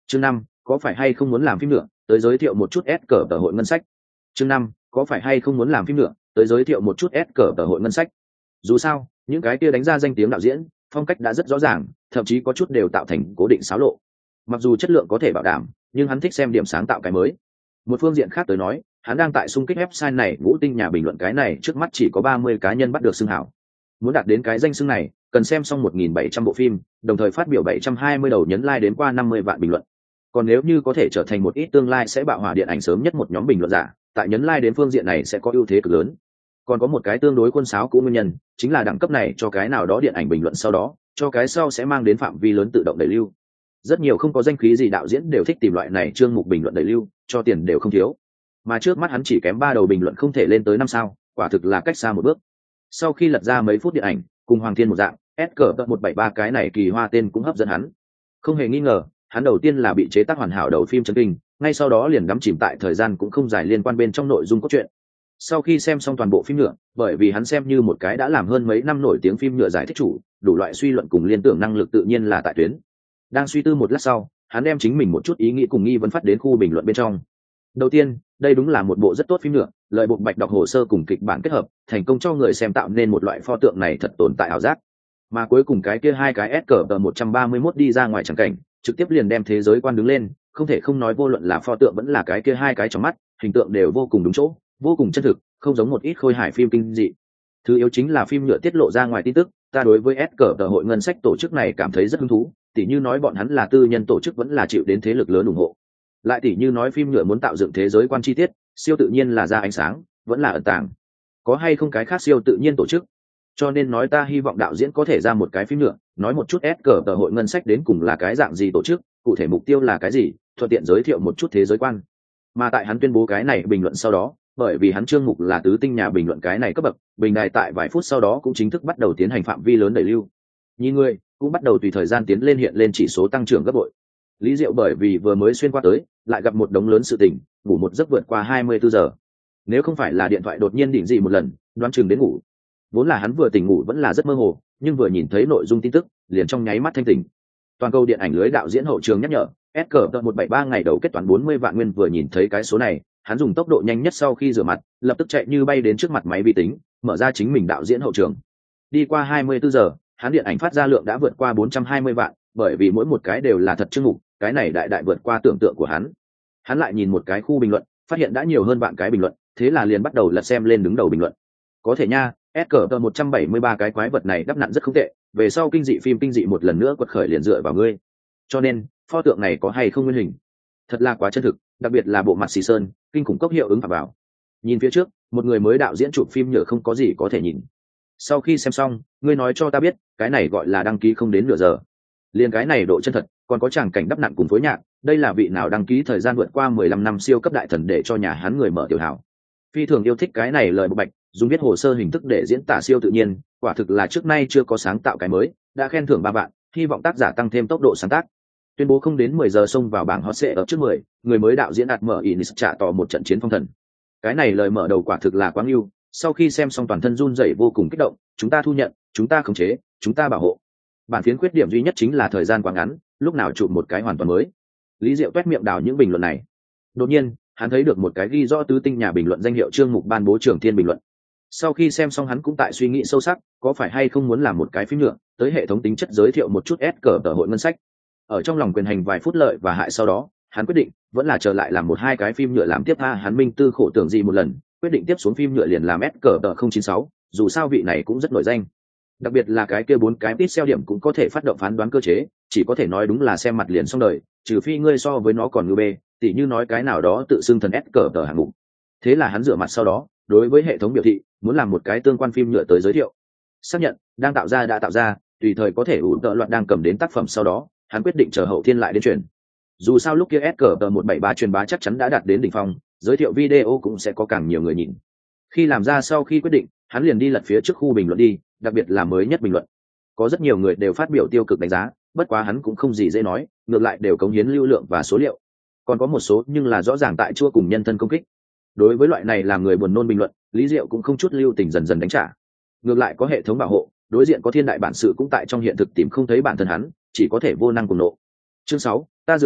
A: Chương 5, có phải hay không muốn làm phim nữa, tới giới thiệu một chút S cờ tờ hội ngân sách. Chương 5, có phải hay không muốn làm phim nữa, tới giới thiệu một chút S cờ tờ hội ngân sách. Dù sao, những cái kia đánh ra danh tiếng đạo diễn, phong cách đã rất rõ ràng, thậm chí có chút đều tạo thành cố định xáo lộ. Mặc dù chất lượng có thể bảo đảm, nhưng hắn thích xem điểm sáng tạo cái mới. Một phương diện khác tới nói, hắn đang tại xung kích website này Ngũ Tinh nhà bình luận cái này trước mắt chỉ có 30 cá nhân bắt được xưng hảo. Muốn đạt đến cái danh xưng này, cần xem xong 1.700 bộ phim, đồng thời phát biểu 720 đầu nhấn like đến qua 50 vạn bình luận. Còn nếu như có thể trở thành một ít tương lai sẽ bạo hỏa điện ảnh sớm nhất một nhóm bình luận giả, tại nhấn like đến phương diện này sẽ có ưu thế cực lớn. Còn có một cái tương đối quân sáo cũ nguyên nhân, chính là đẳng cấp này cho cái nào đó điện ảnh bình luận sau đó, cho cái sau sẽ mang đến phạm vi lớn tự động đẩy lưu. Rất nhiều không có danh khí gì đạo diễn đều thích tìm loại này chương mục bình luận đẩy lưu, cho tiền đều không thiếu. Mà trước mắt hắn chỉ kém 3 đầu bình luận không thể lên tới 5 sao, quả thực là cách xa một bước. Sau khi lật ra mấy phút điện ảnh, cùng Hoàng Thiên một dạng, SCP-173 cái này kỳ hoa tên cũng hấp dẫn hắn. Không hề nghi ngờ, hắn đầu tiên là bị chế tác hoàn hảo đầu phim chấn kinh, ngay sau đó liền đắm chìm tại thời gian cũng không dài liên quan bên trong nội dung cốt truyện. Sau khi xem xong toàn bộ phim nhựa, bởi vì hắn xem như một cái đã làm hơn mấy năm nổi tiếng phim nhựa giải thích chủ, đủ loại suy luận cùng liên tưởng năng lực tự nhiên là tại tuyến. Đang suy tư một lát sau, hắn đem chính mình một chút ý nghĩ cùng nghi vấn phát đến khu bình luận bên trong. Đầu tiên, đây đúng là một bộ rất tốt phim nhựa, lời bộ bạch đọc hồ sơ cùng kịch bản kết hợp, thành công cho người xem tạo nên một loại pho tượng này thật tồn tại ảo giác. Mà cuối cùng cái kia hai cái SCP-131 đi ra ngoài chẳng cảnh, trực tiếp liền đem thế giới quan đứng lên, không thể không nói vô luận là pho tượng vẫn là cái kia hai cái trong mắt, hình tượng đều vô cùng đúng chỗ, vô cùng chân thực, không giống một ít khôi hài phim kinh dị. Thứ yếu chính là phim nhựa tiết lộ ra ngoài tin tức, ta đối với SCP hội ngân sách tổ chức này cảm thấy rất hứng thú, tỉ như nói bọn hắn là tư nhân tổ chức vẫn là chịu đến thế lực lớn ủng hộ. Lại tỉ như nói phim nhựa muốn tạo dựng thế giới quan chi tiết, siêu tự nhiên là ra ánh sáng, vẫn là ẩn tàng. Có hay không cái khác siêu tự nhiên tổ chức? Cho nên nói ta hy vọng đạo diễn có thể ra một cái phim nhựa, nói một chút SCP hội ngân sách đến cùng là cái dạng gì tổ chức, cụ thể mục tiêu là cái gì, thuận tiện giới thiệu một chút thế giới quan. Mà tại hắn tuyên bố cái này bình luận sau đó, bởi vì hắn chương mục là tứ tinh nhà bình luận cái này cấp bậc, bình đài tại vài phút sau đó cũng chính thức bắt đầu tiến hành phạm vi lớn đẩy lưu. Nhìn người cũng bắt đầu tùy thời gian tiến lên hiện lên chỉ số tăng trưởng gấp bội. Lý Diệu bởi vì vừa mới xuyên qua tới, lại gặp một đống lớn sự tình, ngủ một giấc vượt qua 24 giờ. Nếu không phải là điện thoại đột nhiên đỉnh dị một lần, đoán chừng đến ngủ. Vốn là hắn vừa tỉnh ngủ vẫn là rất mơ hồ, nhưng vừa nhìn thấy nội dung tin tức, liền trong nháy mắt thanh tỉnh. Toàn cầu điện ảnh lưới đạo diễn hậu trường nhắc nhở, SCP-173 ngày đầu kết toán 40 vạn nguyên, vừa nhìn thấy cái số này, hắn dùng tốc độ nhanh nhất sau khi rửa mặt, lập tức chạy như bay đến trước mặt máy vi tính, mở ra chính mình đạo diễn hậu trường. Đi qua 24 giờ, hắn điện ảnh phát ra lượng đã vượt qua 420 vạn, bởi vì mỗi một cái đều là thật chương mục, cái này đại vượt qua tưởng tượng của hắn. Hắn lại nhìn một cái khu bình luận, phát hiện đã nhiều hơn vạn cái bình luận, thế là liền bắt đầu lật xem lên đứng đầu bình luận. Có thể nha, SCP-173 cái quái vật này đắp nặn rất không tệ, về sau kinh dị phim kinh dị một lần nữa quật khởi liền dựa vào ngươi. Cho nên, pho tượng này có hay không nguyên hình? Thật là quá chân thực, đặc biệt là bộ mặt xì sơn, kinh khủng cốc hiệu ứng phạm vào. Nhìn phía trước, một người mới đạo diễn chụp phim nhựa không có gì có thể nhìn. Sau khi xem xong, ngươi nói cho ta biết, cái này gọi là đăng ký không đến nửa giờ. Liên cái này độ chân thật, còn có tràng cảnh đắp nặn cùng phối nhạc, đây là vị nào đăng ký thời gian vượt qua 15 năm siêu cấp đại thần để cho nhà hắn người mở tiểu hảo. Phi thường yêu thích cái này lời bộc bạch, dùng viết hồ sơ hình thức để diễn tả siêu tự nhiên, quả thực là trước nay chưa có sáng tạo cái mới, đã khen thưởng 3 vạn, hy vọng tác giả tăng thêm tốc độ sáng tác. Tuyên bố không đến 10 giờ xông vào bảng hot search ở trước 10, người mới đạo diễn mở Inis trả tỏ một trận chiến phong thần. Cái này lời mở đầu quả thực là quá ưu, sau khi xem xong toàn thân run rẩy vô cùng kích động, chúng ta thu nhận, chúng ta khống chế, chúng ta bảo hộ. Bản phiến khuyết điểm duy nhất chính là thời gian quá ngắn, lúc nào chụp một cái hoàn toàn mới. Lý Diệu toét miệng đào những bình luận này. Đột nhiên, hắn thấy được một cái ghi rõ tứ tinh nhà bình luận danh hiệu chương mục ban bố trưởng thiên bình luận. Sau khi xem xong hắn cũng tại suy nghĩ sâu sắc, có phải hay không muốn làm một cái phim nhựa, tới hệ thống tính chất giới thiệu một chút SCP hội ngân sách. Ở trong lòng quyền hành vài phút lợi và hại sau đó, hắn quyết định vẫn là chờ lại làm một hai cái phim nhựa làm tiếp. Hắn minh tư khổ tưởng gì một lần, quyết định tiếp xuống phim nhựa liền làm SCP-096, dù sao vị này cũng rất nổi danh. Đặc biệt là cái kia 4 cái pixel điểm cũng có thể phát động phán đoán cơ chế, chỉ có thể nói đúng là xem mặt liền xong đời, trừ phi ngươi so với nó còn ngư bê, tỉ như nói cái nào đó tự xưng thần SCP hạng mục. Thế là hắn rửa mặt sau đó, đối với hệ thống biểu thị muốn làm một cái tương quan phim nhựa tới giới thiệu. Xác nhận đang tạo ra đã tạo ra, tùy thời có thể ủ tợ loạn đang cầm đến tác phẩm sau đó, hắn quyết định chờ hậu thiên lại đến truyền. Dù sao lúc kia SCP-173 truyền bá chắc chắn đã đạt đến đỉnh phong, giới thiệu video cũng sẽ có càng nhiều người nhìn. Khi làm ra sau khi quyết định, hắn liền đi lật phía trước khu bình luận đi, đặc biệt là mới nhất bình luận. Có rất nhiều người đều phát biểu tiêu cực đánh giá, bất quá hắn cũng không gì dễ nói, ngược lại đều cống hiến lưu lượng và số liệu. Còn có một số nhưng là rõ ràng tại chua cùng nhân thân công kích. Đối với loại này làm người buồn nôn bình luận, Lý Diệu cũng không chút lưu tình dần dần đánh trả. Ngược lại có hệ thống bảo hộ, đối diện có thiên đại bản sự cũng tại trong hiện thực tìm không thấy bản thân hắn, chỉ có thể vô năng cùng nộ. Chương 6, ta dựa vào,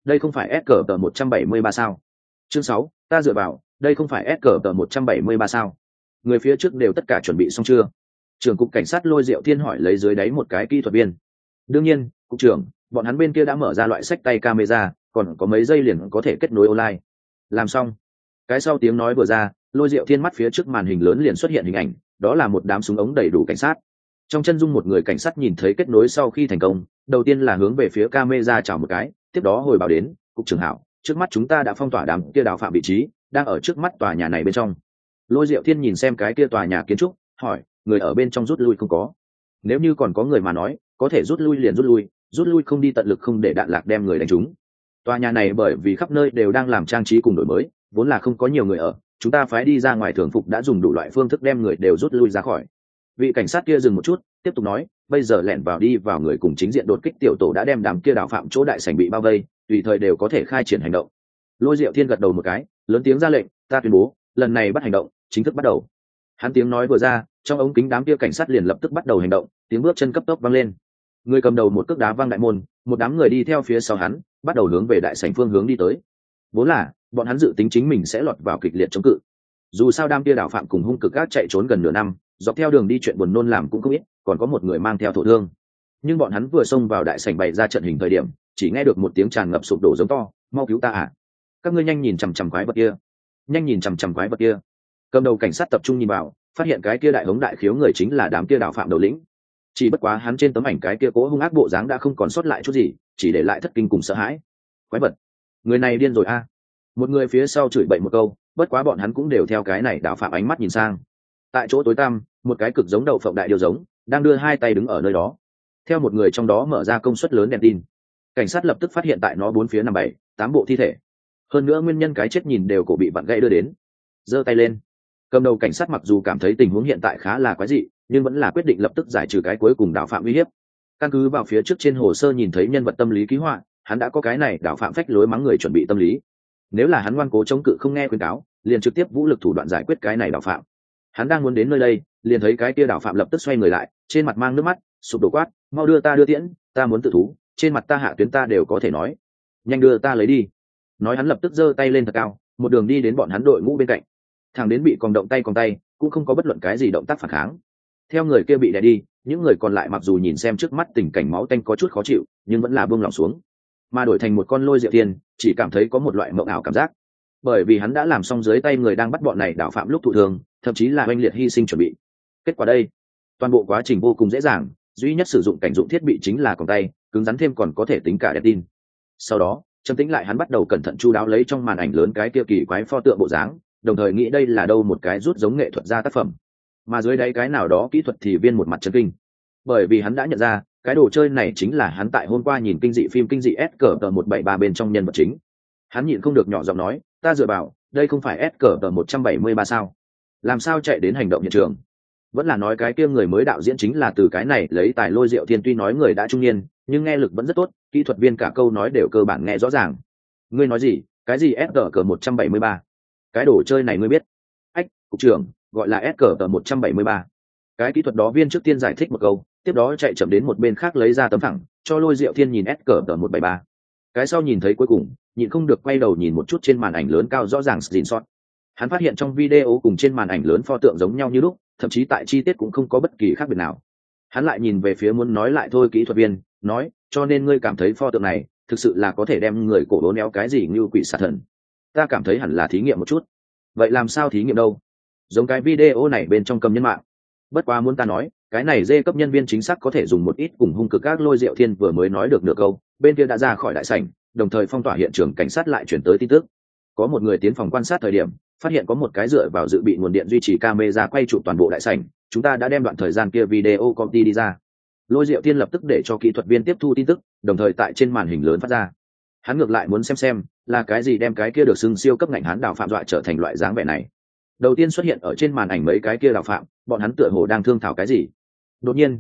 A: đây không phải SCP 173 sao? Chương 6, ta dựa vào, đây không phải SCP 173 sao? Người phía trước đều tất cả chuẩn bị xong chưa? Trưởng cục cảnh sát Lôi Diệu Thiên hỏi lấy dưới đáy một cái kỹ thuật viên. Đương nhiên, cục trưởng, bọn hắn bên kia đã mở ra loại sách tay camera, còn có mấy giây liền có thể kết nối online. Làm xong. Cái sau tiếng nói vừa ra, Lôi Diệu Thiên mắt phía trước màn hình lớn liền xuất hiện hình ảnh, đó là một đám súng ống đầy đủ cảnh sát. Trong chân dung một người cảnh sát nhìn thấy kết nối sau khi thành công, đầu tiên là hướng về phía camera chào một cái, tiếp đó hồi báo đến, cục trưởng hảo, trước mắt chúng ta đã phong tỏa đám kia đào phạm vị trí, đang ở trước mắt tòa nhà này bên trong. Lôi Diệu Thiên nhìn xem cái kia tòa nhà kiến trúc, hỏi, người ở bên trong rút lui không có? Nếu như còn có người mà nói, có thể rút lui liền rút lui không đi tận lực không để đạn lạc đem người đánh trúng. Tòa nhà này bởi vì khắp nơi đều đang làm trang trí cùng đổi mới, vốn là không có nhiều người ở, chúng ta phái đi ra ngoài thường phục đã dùng đủ loại phương thức đem người đều rút lui ra khỏi. Vị cảnh sát kia dừng một chút, tiếp tục nói, bây giờ lẻn vào đi vào người cùng chính diện đột kích tiểu tổ đã đem đám kia đào phạm chỗ đại sảnh bị bao vây, tùy thời đều có thể khai triển hành động. Lôi Diệu Thiên gật đầu một cái, lớn tiếng ra lệnh, ta tuyên bố, lần này bắt hành động, chính thức bắt đầu. Hắn tiếng nói vừa ra, trong ống kính đám kia cảnh sát liền lập tức bắt đầu hành động, tiếng bước chân cấp tốc vang lên. Người cầm đầu một cước đá văng đại môn, một đám người đi theo phía sau hắn, bắt đầu hướng về đại sảnh phương hướng đi tới. Vốn là, bọn hắn dự tính chính mình sẽ lọt vào kịch liệt chống cự. Dù sao đám kia đào phạm cùng hung cực gác chạy trốn gần nửa năm, dọc theo đường đi chuyện buồn nôn làm cũng không ít, còn có một người mang theo thổ thương. Nhưng bọn hắn vừa xông vào đại sảnh bày ra trận hình thời điểm, chỉ nghe được một tiếng tràn ngập sụp đổ giống to, mau cứu ta à! Các ngươi nhanh nhìn chằm chằm quái vật kia, nhanh nhìn chằm chằm quái vật kia. Cầm đầu cảnh sát tập trung nhìn vào, phát hiện cái kia đại hống đại khiếu người chính là đám kia đào phạm đầu lĩnh. Chỉ bất quá hắn trên tấm ảnh cái kia cố hung ác bộ dáng đã không còn sót lại chút gì, chỉ để lại thất kinh cùng sợ hãi. Quái vật, người này điên rồi a! Một người phía sau chửi bậy một câu, bất quá bọn hắn cũng đều theo cái này đào phạm ánh mắt nhìn sang. Tại chỗ tối tăm, một cái cực giống đậu phộng đại điều giống đang đưa hai tay đứng ở nơi đó, theo một người trong đó mở ra công suất lớn đèn tin. Cảnh sát lập tức phát hiện tại nó bốn phía nằm 7-8 bộ thi thể, hơn nữa nguyên nhân cái chết nhìn đều cổ bị vặn gãy đưa đến. Giơ tay lên. Cầm đầu cảnh sát mặc dù cảm thấy tình huống hiện tại khá là quái dị, nhưng vẫn là quyết định lập tức giải trừ cái cuối cùng đào phạm uy hiếp. Căn cứ vào phía trước trên hồ sơ nhìn thấy nhân vật tâm lý ký họa, hắn đã có cái này đào phạm phách lối mắng người chuẩn bị tâm lý. Nếu là hắn ngoan cố chống cự không nghe khuyên cáo, liền trực tiếp vũ lực thủ đoạn giải quyết cái này đào phạm. Hắn đang muốn đến nơi đây, liền thấy cái kia đào phạm lập tức xoay người lại, trên mặt mang nước mắt, sụp đổ quát, mau đưa ta đưa tiễn, ta muốn tự thú, trên mặt ta hạ tuyến ta đều có thể nói, nhanh đưa ta lấy đi. Nói hắn lập tức giơ tay lên thật cao, một đường đi đến bọn hắn đội ngũ bên cạnh, thằng đến bị còng động tay còng tay, cũng không có bất luận cái gì động tác phản kháng. Theo người kia bị đè đi, những người còn lại mặc dù nhìn xem trước mắt tình cảnh máu tanh có chút khó chịu, nhưng vẫn là buông lòng xuống, mà đổi thành một con Lôi Diệu Thiên, chỉ cảm thấy có một loại mộng ảo cảm giác, bởi vì hắn đã làm xong dưới tay người đang bắt bọn này đào phạm lúc thụ thường, thậm chí là oanh liệt hy sinh chuẩn bị. Kết quả đây, toàn bộ quá trình vô cùng dễ dàng, duy nhất sử dụng cảnh dụng thiết bị chính là còng tay, cứng rắn thêm còn có thể tính cả đèn tin. Sau đó, trầm tĩnh lại hắn bắt đầu cẩn thận chu đáo lấy trong màn ảnh lớn cái kia kỳ quái pho tượng bộ dáng, đồng thời nghĩ đây là đâu một cái rút giống nghệ thuật ra tác phẩm, mà dưới đáy cái nào đó kỹ thuật thì viên một mặt chấn kinh, bởi vì hắn đã nhận ra cái đồ chơi này chính là hắn tại hôm qua nhìn kinh dị phim kinh dị SCP-173 bên trong nhân vật chính. Hắn nhịn không được nhỏ giọng nói, ta dựa vào, đây không phải SCP-173 sao? Làm sao chạy đến hành động hiện trường? Vẫn là nói cái kia người mới đạo diễn chính là từ cái này lấy tài Lôi Diệu Thiên, tuy nói người đã trung niên, nhưng nghe lực vẫn rất tốt, kỹ thuật viên cả câu nói đều cơ bản nghe rõ ràng. Ngươi nói gì? Cái gì SCP-173? Cái đồ chơi này ngươi biết? Ách, cục trưởng, gọi là SCP-173. Cái kỹ thuật đó viên trước tiên giải thích một câu, tiếp đó chạy chậm đến một bên khác lấy ra tấm phẳng, cho Lôi Diệu Thiên nhìn SCP-173. Cái sau nhìn thấy cuối cùng, nhịn không được quay đầu nhìn một chút trên màn ảnh lớn cao rõ ràng screenshot. Hắn phát hiện trong video cùng trên màn ảnh lớn pho tượng giống nhau như lúc, thậm chí tại chi tiết cũng không có bất kỳ khác biệt nào. Hắn lại nhìn về phía muốn nói lại thôi kỹ thuật viên, nói, cho nên ngươi cảm thấy pho tượng này thực sự là có thể đem người cổ đố néo cái gì như quỷ xà thần? Ta cảm thấy hẳn là thí nghiệm một chút. Vậy làm sao thí nghiệm đâu? Giống cái video này bên trong cầm nhân mạng. Bất quá muốn ta nói, cái này dê cấp nhân viên chính xác có thể dùng một ít cùng hung cực các Lôi Diệu Thiên vừa mới nói được nửa câu, bên kia đã ra khỏi đại sảnh, đồng thời phong tỏa hiện trường, cảnh sát lại chuyển tới tin tức. Có một người tiến phòng quan sát thời điểm, phát hiện có một cái dựa vào dự bị nguồn điện duy trì camera quay chụp toàn bộ đại sảnh, chúng ta đã đem đoạn thời gian kia video copy đi ra. Lôi Diệu Thiên lập tức để cho kỹ thuật viên tiếp thu tin tức, đồng thời tại trên màn hình lớn phát ra. Hắn ngược lại muốn xem là cái gì đem cái kia được xưng siêu cấp ngành hán đào phạm dọa trở thành loại dáng vẻ này. Đầu tiên xuất hiện ở trên màn ảnh mấy cái kia đào phạm, bọn hắn tựa hồ đang thương thảo cái gì. Đột nhiên,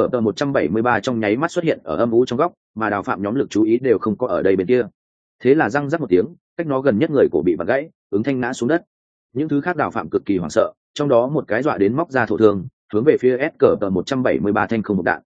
A: SCP-173 trong nháy mắt xuất hiện ở âm u trong góc, mà đào phạm nhóm lực chú ý đều không có ở đây bên kia. Thế là răng rắc một tiếng, cách nó gần nhất người cổ bị vặn gãy, ứng thanh ngã xuống đất. Những thứ khác đào phạm cực kỳ hoảng sợ, trong đó một cái dọa đến móc ra thổ thương, hướng về phía SCP-173 thanh không một đạn.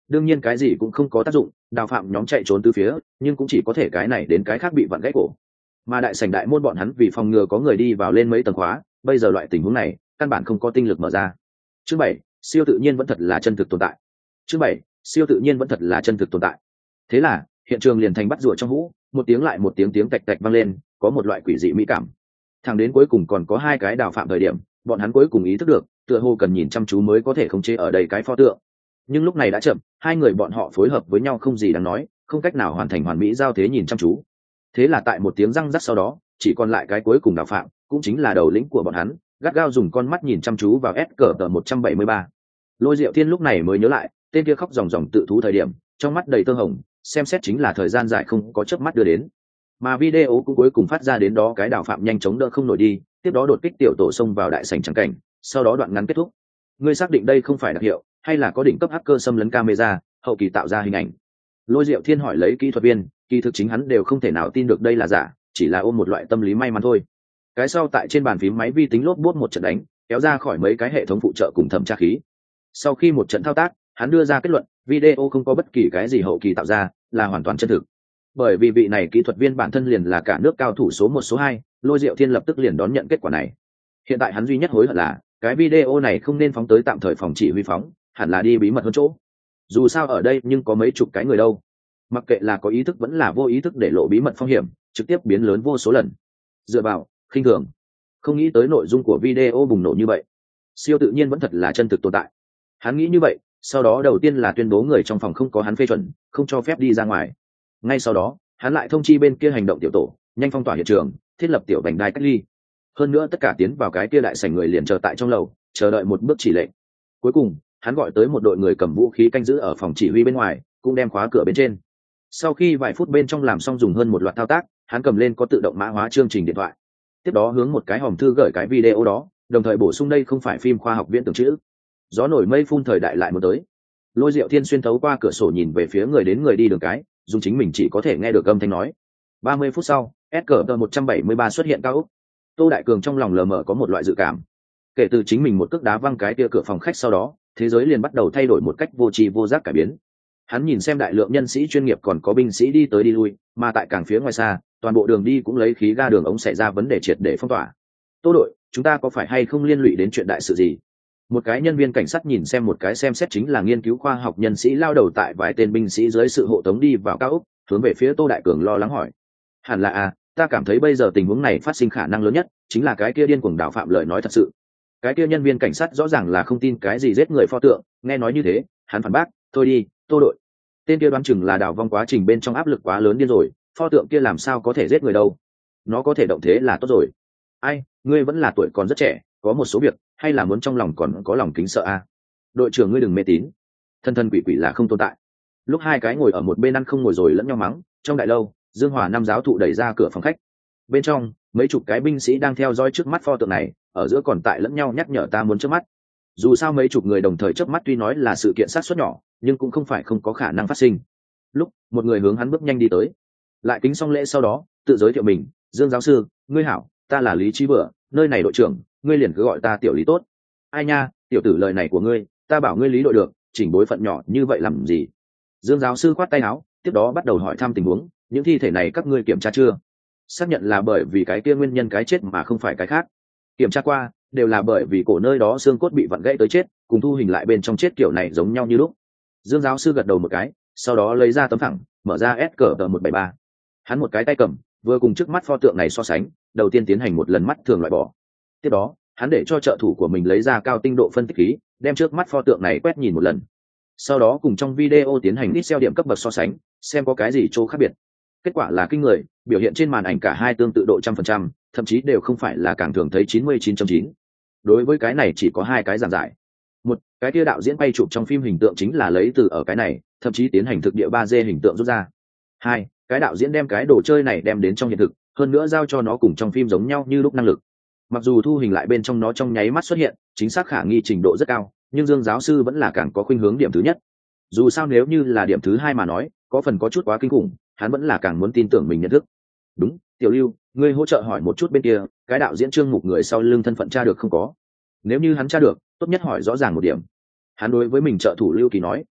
A: đương nhiên cái gì cũng không có tác dụng, đào phạm nhóm chạy trốn từ phía, nhưng cũng chỉ có thể cái này đến cái khác bị vặn gãy cổ. Mà đại sảnh đại môn bọn hắn vì phòng ngừa có người đi vào lên mấy tầng khóa, bây giờ loại tình huống này căn bản không có tinh lực mở ra. Chương 7, siêu tự nhiên vẫn thật là chân thực tồn tại. Chương 7, siêu tự nhiên vẫn thật là chân thực tồn tại. Thế là hiện trường liền thành bắt rùa trong hũ, một tiếng lại một tiếng tạch tạch vang lên, có một loại quỷ dị mỹ cảm. Thẳng đến cuối cùng còn có hai cái đào phạm thời điểm, bọn hắn cuối cùng ý thức được, tựa hồ cần nhìn chăm chú mới có thể khống chế ở đây cái pho tượng. Nhưng lúc này đã chậm, hai người bọn họ phối hợp với nhau không gì đáng nói, không cách nào hoàn thành hoàn mỹ giao thế nhìn chăm chú. Thế là tại một tiếng răng rắc sau đó, chỉ còn lại cái cuối cùng đào phạm, cũng chính là đầu lĩnh của bọn hắn, gắt gao dùng con mắt nhìn chăm chú vào SCP-173. Lôi Diệu Thiên lúc này mới nhớ lại, tên kia khóc ròng ròng tự thú thời điểm, trong mắt đầy tơ hồng, xem xét chính là thời gian dài không có chớp mắt đưa đến. Mà video cũng cuối cùng phát ra đến đó cái đào phạm nhanh chóng đỡ không nổi đi, tiếp đó đột kích tiểu tổ xông vào đại sảnh trắng cảnh, sau đó đoạn ngắn kết thúc. Ngươi xác định đây không phải đặc hiệu, hay là có đỉnh cấp hacker xâm lấn camera, hậu kỳ tạo ra hình ảnh? Lôi Diệu Thiên hỏi lấy kỹ thuật viên, kỳ thực chính hắn đều không thể nào tin được đây là giả, chỉ là ôm một loại tâm lý may mắn thôi. Cái sau tại trên bàn phím máy vi tính lốp bốt một trận đánh, kéo ra khỏi mấy cái hệ thống phụ trợ cùng thẩm tra khí. Sau khi một trận thao tác, hắn đưa ra kết luận, video không có bất kỳ cái gì hậu kỳ tạo ra, là hoàn toàn chân thực. Bởi vì vị này kỹ thuật viên bản thân liền là cả nước cao thủ số 1 số 2, Lôi Diệu Thiên lập tức liền đón nhận kết quả này. Hiện tại hắn duy nhất hối hận là, cái video này không nên phóng tới tạm thời phòng chỉ huy phóng, hẳn là đi bí mật hơn chỗ. Dù sao ở đây nhưng có mấy chục cái người đâu. Mặc kệ là có ý thức vẫn là vô ý thức để lộ bí mật phong hiểm, trực tiếp biến lớn vô số lần. Dựa vào, khinh thường. Không nghĩ tới nội dung của video bùng nổ như vậy. Siêu tự nhiên vẫn thật là chân thực tồn tại. Hắn nghĩ như vậy, sau đó đầu tiên là tuyên bố người trong phòng không có hắn phê chuẩn, không cho phép đi ra ngoài. Ngay sau đó, hắn lại thông chi bên kia hành động tiểu tổ, nhanh phong tỏa hiện trường, thiết lập tiểu vành đai cách ly. Hơn nữa tất cả tiến vào cái kia đại sảnh người liền chờ tại trong lầu, chờ đợi một bước chỉ lệnh. Cuối cùng, hắn gọi tới một đội người cầm vũ khí canh giữ ở phòng chỉ huy bên ngoài, cũng đem khóa cửa bên trên. Sau khi vài phút bên trong làm xong dùng hơn một loạt thao tác, hắn cầm lên có tự động mã hóa chương trình điện thoại. Tiếp đó hướng một cái hòm thư gửi cái video đó, đồng thời bổ sung đây không phải phim khoa học viễn tưởng chữ. Gió nổi mây phun thời đại lại một tới. Lôi Diệu Thiên xuyên thấu qua cửa sổ nhìn về phía người đến người đi đường cái, dùng chính mình chỉ có thể nghe được âm thanh nói. 30 phút sau, SCP-173 xuất hiện cao ốc. Tô Đại Cường trong lòng lờ mờ có một loại dự cảm. Kể từ chính mình một cước đá văng cái kia cửa phòng khách sau đó, thế giới liền bắt đầu thay đổi một cách vô tri vô giác cải biến. Hắn nhìn xem đại lượng nhân sĩ chuyên nghiệp còn có binh sĩ đi tới đi lui, mà tại càng phía ngoài xa, toàn bộ đường đi cũng lấy khí ga đường ống xảy ra vấn đề triệt để phong tỏa. Tô đội, chúng ta có phải hay không liên lụy đến chuyện đại sự gì? Một cái nhân viên cảnh sát nhìn xem một cái xem xét chính là nghiên cứu khoa học nhân sĩ lao đầu tại vài tên binh sĩ dưới sự hộ tống đi vào cao ốc, hướng về phía Tô Đại Cường lo lắng hỏi. Hẳn là ta cảm thấy bây giờ tình huống này phát sinh khả năng lớn nhất, chính là cái kia điên cuồng đảo phạm lời nói thật sự. Cái kia nhân viên cảnh sát rõ ràng là không tin cái gì giết người pho tượng, nghe nói như thế, hắn phản bác, thôi đi, Tô đội. Tên kia đoán chừng là đào vong quá trình bên trong áp lực quá lớn điên rồi, pho tượng kia làm sao có thể giết người đâu. Nó có thể động thế là tốt rồi. Ai, ngươi vẫn là tuổi còn rất trẻ, có một số việc, hay là muốn trong lòng còn có lòng kính sợ Đội trưởng ngươi đừng mê tín. Thân quỷ quỷ là không tồn tại. Lúc hai cái ngồi ở một bên ăn không ngồi rồi lẫn nhau mắng, trong đại lâu, Dương Hòa năm giáo thụ đẩy ra cửa phòng khách. Bên trong, mấy chục cái binh sĩ đang theo dõi trước mắt pho tượng này, ở giữa còn tại lẫn nhau nhắc nhở ta muốn trước mắt. Dù sao mấy chục người đồng thời chớp mắt tuy nói là sự kiện sát suất nhỏ, nhưng cũng không phải không có khả năng phát sinh. Lúc một người hướng hắn bước nhanh đi tới, lại kính xong lễ sau đó tự giới thiệu mình, Dương giáo sư, ngươi hảo, ta là Lý Chí Bữa, nơi này đội trưởng, ngươi liền cứ gọi ta tiểu Lý tốt. Ai nha, tiểu tử lời này của ngươi, ta bảo ngươi Lý đội được, chỉnh bối phận nhỏ như vậy làm gì? Dương giáo sư khoát tay áo, tiếp đó bắt đầu hỏi thăm tình huống, những thi thể này các ngươi kiểm tra chưa? Xác nhận là bởi vì cái kia nguyên nhân cái chết mà không phải cái khác. Kiểm tra qua, đều là bởi vì cổ nơi đó xương cốt bị vặn gãy tới chết, cùng thu hình lại bên trong chết kiểu này giống nhau như lúc. Dương giáo sư gật đầu một cái, sau đó lấy ra tấm phẳng, mở ra SCP-173. Hắn một cái tay cầm, vừa cùng trước mắt pho tượng này so sánh, đầu tiên tiến hành một lần mắt thường loại bỏ. Tiếp đó, hắn để cho trợ thủ của mình lấy ra cao tinh độ phân tích khí, đem trước mắt pho tượng này quét nhìn một lần. Sau đó cùng trong video tiến hành pixel điểm cấp bậc so sánh, xem có cái gì chỗ khác biệt. Kết quả là kinh người, biểu hiện trên màn ảnh cả hai tương tự độ 100%, thậm chí đều không phải là càng thường thấy 99.9. Đối với cái này chỉ có hai cái giảng giải. Một, cái kia đạo diễn quay chụp trong phim hình tượng chính là lấy từ ở cái này, thậm chí tiến hành thực địa 3D hình tượng rút ra. Hai, cái đạo diễn đem cái đồ chơi này đem đến trong hiện thực, hơn nữa giao cho nó cùng trong phim giống nhau như lúc năng lực. Mặc dù thu hình lại bên trong nó trong nháy mắt xuất hiện, chính xác khả nghi trình độ rất cao, nhưng Dương giáo sư vẫn là càng có khuynh hướng điểm thứ nhất. Dù sao nếu như là điểm thứ hai mà nói, có phần có chút quá kinh khủng, hắn vẫn là càng muốn tin tưởng mình nhận thức. Đúng, Tiểu Lưu, ngươi hỗ trợ hỏi một chút bên kia, cái đạo diễn Trương Mục người sau lưng thân phận tra được không có? Nếu như hắn tra được, tốt nhất hỏi rõ ràng một điểm. Hắn đối với mình trợ thủ Lưu Kỳ nói,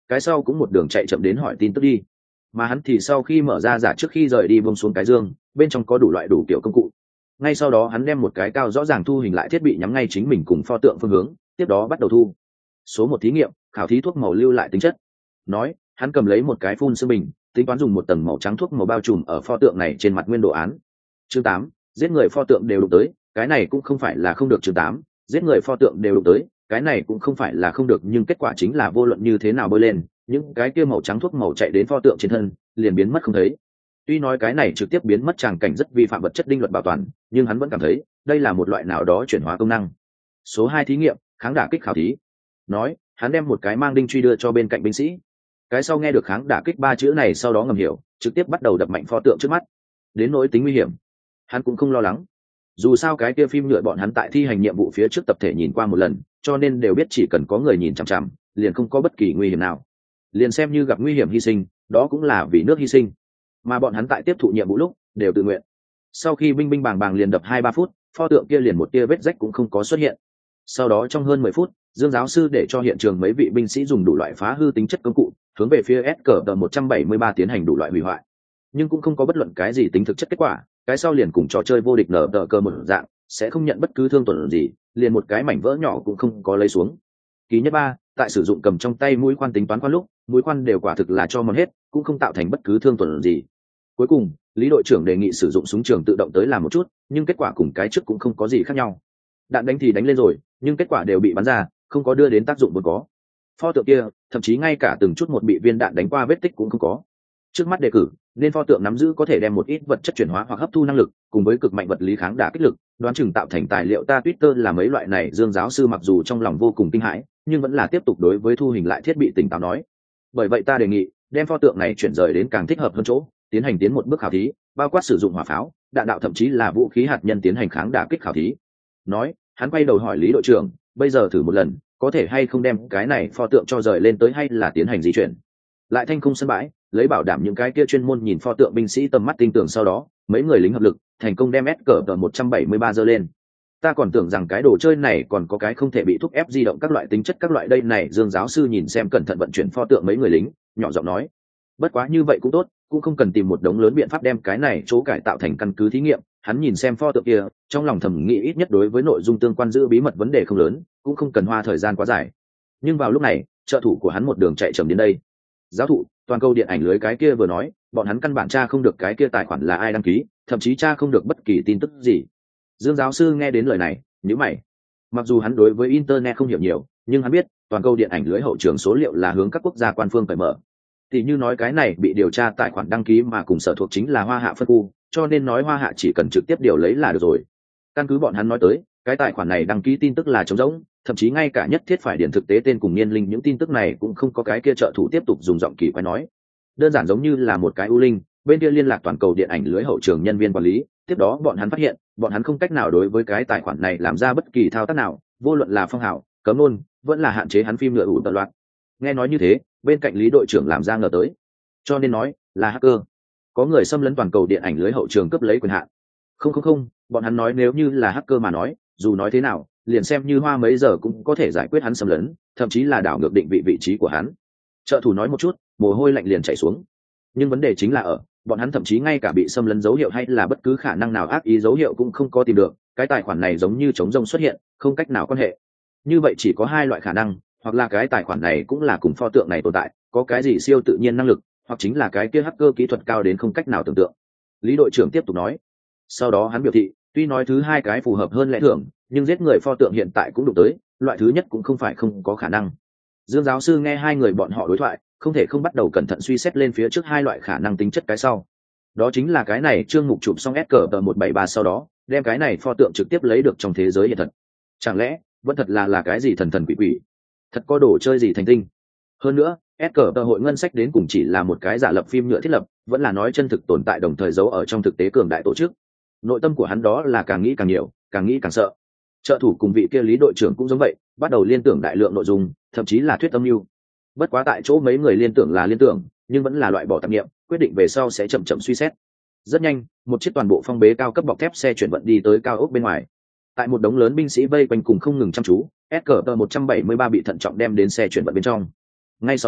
A: cái sau cũng một đường chạy chậm đến hỏi tin tức đi. Mà hắn thì sau khi mở ra giả trước khi rời đi buông xuống cái dương, bên trong có đủ loại đủ kiểu công cụ. Ngay sau đó hắn đem một cái cao rõ ràng thu hình lại thiết bị nhắm ngay chính mình cùng pho tượng phương hướng, tiếp đó bắt đầu thu. Số 1 thí nghiệm, khảo thí thuốc màu lưu lại tính chất. Nói, hắn cầm lấy một cái phun sương bình, tính toán dùng một tầng màu trắng thuốc màu bao trùm ở pho tượng này trên mặt nguyên đồ án. Chương 8, giết người pho tượng đều đụng tới, cái này cũng không phải là không được. Chương 8, giết người pho tượng đều đụng tới, cái này cũng không phải là không được, nhưng kết quả chính là vô luận như thế nào bơi lên, những cái kia màu trắng thuốc màu chạy đến pho tượng trên thân, liền biến mất không thấy. Tuy nói cái này trực tiếp biến mất tràng cảnh rất vi phạm vật chất đinh luật bảo toàn, nhưng hắn vẫn cảm thấy đây là một loại nào đó chuyển hóa công năng. Số 2 thí nghiệm, kháng đả kích khảo thí. Nói, hắn đem một cái mang đinh truy đưa cho bên cạnh binh sĩ. Cái sau nghe được kháng đả kích 3 chữ này sau đó ngầm hiểu, trực tiếp bắt đầu đập mạnh pho tượng trước mắt. Đến nỗi tính nguy hiểm, hắn cũng không lo lắng. Dù sao cái kia phim nhựa bọn hắn tại thi hành nhiệm vụ phía trước tập thể nhìn qua một lần, cho nên đều biết chỉ cần có người nhìn chằm chằm, liền không có bất kỳ nguy hiểm nào. Liền xem như gặp nguy hiểm hy sinh, đó cũng là vì nước hy sinh. Mà bọn hắn tại tiếp thụ nhiệm vụ lúc đều tự nguyện. Sau khi binh binh bàng bàng liền đập 2-3 phút, pho tượng kia liền một tia vết rách cũng không có xuất hiện. Sau đó trong hơn 10 phút, Dương giáo sư để cho hiện trường mấy vị binh sĩ dùng đủ loại phá hư tính chất công cụ, hướng về phía SCP-173 tiến hành đủ loại hủy hoại. Nhưng cũng không có bất luận cái gì tính thực chất kết quả, cái sau liền cùng trò chơi vô địch nở tờ cơ một dạng, sẽ không nhận bất cứ thương tổn gì, liền một cái mảnh vỡ nhỏ cũng không có lấy xuống. Ký nhất 3, tại sử dụng cầm trong tay mũi khoan tính toán khoan lúc, mũi khoan đều quả thực là cho mòn hết, cũng không tạo thành bất cứ thương tổn gì. Cuối cùng, Lý đội trưởng đề nghị sử dụng súng trường tự động tới làm một chút, nhưng kết quả cùng cái trước cũng không có gì khác nhau. Đạn đánh thì đánh lên rồi, nhưng kết quả đều bị bắn ra, không có đưa đến tác dụng vốn có. Pho tượng kia, thậm chí ngay cả từng chút một bị viên đạn đánh qua vết tích cũng không có. Trước mắt đề cử, nên pho tượng nắm giữ có thể đem một ít vật chất chuyển hóa hoặc hấp thu năng lực, cùng với cực mạnh vật lý kháng đả kích lực, đoán chừng tạo thành tài liệu ta Twitter là mấy loại này. Dương giáo sư mặc dù trong lòng vô cùng kinh hãi, nhưng vẫn là tiếp tục đối với thu hình lại thiết bị tỉnh táo nói. Bởi vậy ta đề nghị, đem pho tượng này chuyển rời đến càng thích hợp hơn chỗ, tiến hành tiến một bước khảo thí, bao quát sử dụng hỏa pháo, đạn đạo thậm chí là vũ khí hạt nhân tiến hành kháng đả kích khảo thí. Nói, hắn quay đầu hỏi Lý đội trưởng, bây giờ thử một lần, có thể hay không đem cái này pho tượng cho rời lên tới, hay là tiến hành di chuyển lại thanh không sân bãi, lấy bảo đảm những cái kia chuyên môn nhìn pho tượng binh sĩ tầm mắt tinh tường. Sau đó mấy người lính hợp lực thành công đem SCP-173 dơ lên. Ta còn tưởng rằng cái đồ chơi này còn có cái không thể bị thúc ép di động các loại tính chất các loại đây này. Dương giáo sư nhìn xem cẩn thận vận chuyển pho tượng mấy người lính, nhỏ giọng nói, bất quá như vậy cũng tốt, cũng không cần tìm một đống lớn biện pháp đem cái này chỗ cải tạo thành căn cứ thí nghiệm. Hắn nhìn xem pho tượng kia, trong lòng thầm nghĩ ít nhất đối với nội dung tương quan giữ bí mật vấn đề không lớn, cũng không cần hoa thời gian quá dài. Nhưng vào lúc này, trợ thủ của hắn một đường chạy chậm đến đây. Giáo thụ, toàn cầu điện ảnh lưới cái kia vừa nói, bọn hắn căn bản tra không được cái kia tài khoản là ai đăng ký, thậm chí tra không được bất kỳ tin tức gì. Dương giáo sư nghe đến lời này, nhíu mày. Mặc dù hắn đối với internet không hiểu nhiều, nhưng hắn biết toàn cầu điện ảnh lưới hậu trường số liệu là hướng các quốc gia quan phương cởi mở. Thì như nói cái này bị điều tra tài khoản đăng ký mà cùng sở thuộc chính là Hoa Hạ phân khu, cho nên nói Hoa Hạ chỉ cần trực tiếp điều lấy là được rồi. Căn cứ bọn hắn nói tới, cái tài khoản này đăng ký tin tức là trống rỗng, thậm chí ngay cả nhất thiết phải điền thực tế tên cùng niên linh những tin tức này cũng không có. Cái kia trợ thủ tiếp tục dùng giọng kỳ quái nói, đơn giản giống như là một cái ưu linh, bên kia liên lạc toàn cầu điện ảnh lưới hậu trường nhân viên quản lý. Tiếp đó bọn hắn phát hiện, bọn hắn không cách nào đối với cái tài khoản này làm ra bất kỳ thao tác nào, vô luận là phong hào, cấm nôn, vẫn là hạn chế hắn phim nhựa ủ tận loạt. Nghe nói như thế, bên cạnh Lý đội trưởng làm ra ngờ tới, cho nên nói là hacker, có người xâm lấn toàn cầu điện ảnh lưới hậu trường cướp lấy quyền hạn. Không, bọn hắn nói nếu như là hacker mà nói, dù nói thế nào, liền xem như hoa mấy giờ cũng có thể giải quyết hắn xâm lấn, thậm chí là đảo ngược định vị trí của hắn. Trợ thủ nói một chút, mồ hôi lạnh liền chảy xuống. Nhưng vấn đề chính là ở, bọn hắn thậm chí ngay cả bị xâm lấn dấu hiệu hay là bất cứ khả năng nào ác ý dấu hiệu cũng không có tìm được. Cái tài khoản này giống như trống rông xuất hiện, không cách nào quan hệ. Như vậy chỉ có hai loại khả năng, hoặc là cái tài khoản này cũng là cùng pho tượng này tồn tại, có cái gì siêu tự nhiên năng lực, hoặc chính là cái kia hacker kỹ thuật cao đến không cách nào tưởng tượng. Lý đội trưởng tiếp tục nói. Sau đó hắn biểu thị, tuy nói thứ hai cái phù hợp hơn lẽ thường, nhưng giết người pho tượng hiện tại cũng đụng tới, loại thứ nhất cũng không phải không có khả năng. Dương giáo sư nghe hai người bọn họ đối thoại, không thể không bắt đầu cẩn thận suy xét lên phía trước hai loại khả năng tính chất cái sau. Đó chính là cái này Trương Mục chụp xong SCP-173 sau đó, đem cái này pho tượng trực tiếp lấy được trong thế giới hiện thật. Chẳng lẽ vẫn thật là cái gì thần quỷ quỷ, thật có đồ chơi gì thành tinh? Hơn nữa, SCP hội ngân sách đến cùng chỉ là một cái giả lập phim nhựa thiết lập, vẫn là nói chân thực tồn tại đồng thời giấu ở trong thực tế cường đại tổ chức. Nội tâm của hắn đó là càng nghĩ càng nhiều, càng nghĩ càng sợ. Trợ thủ cùng vị kia Lý đội trưởng cũng giống vậy, bắt đầu liên tưởng đại lượng nội dung, thậm chí là thuyết âm mưu. Bất quá tại chỗ mấy người liên tưởng là liên tưởng, nhưng vẫn là loại bỏ tạp niệm, quyết định về sau sẽ chậm chậm suy xét. Rất nhanh, một chiếc toàn bộ phong bế cao cấp bọc thép xe chuyển vận đi tới cao ốc bên ngoài. Tại một đống lớn binh sĩ vây quanh cùng không ngừng chăm chú, SCP-173 bị thận trọng đem đến xe chuyển vận bên trong. Ngay sau đó,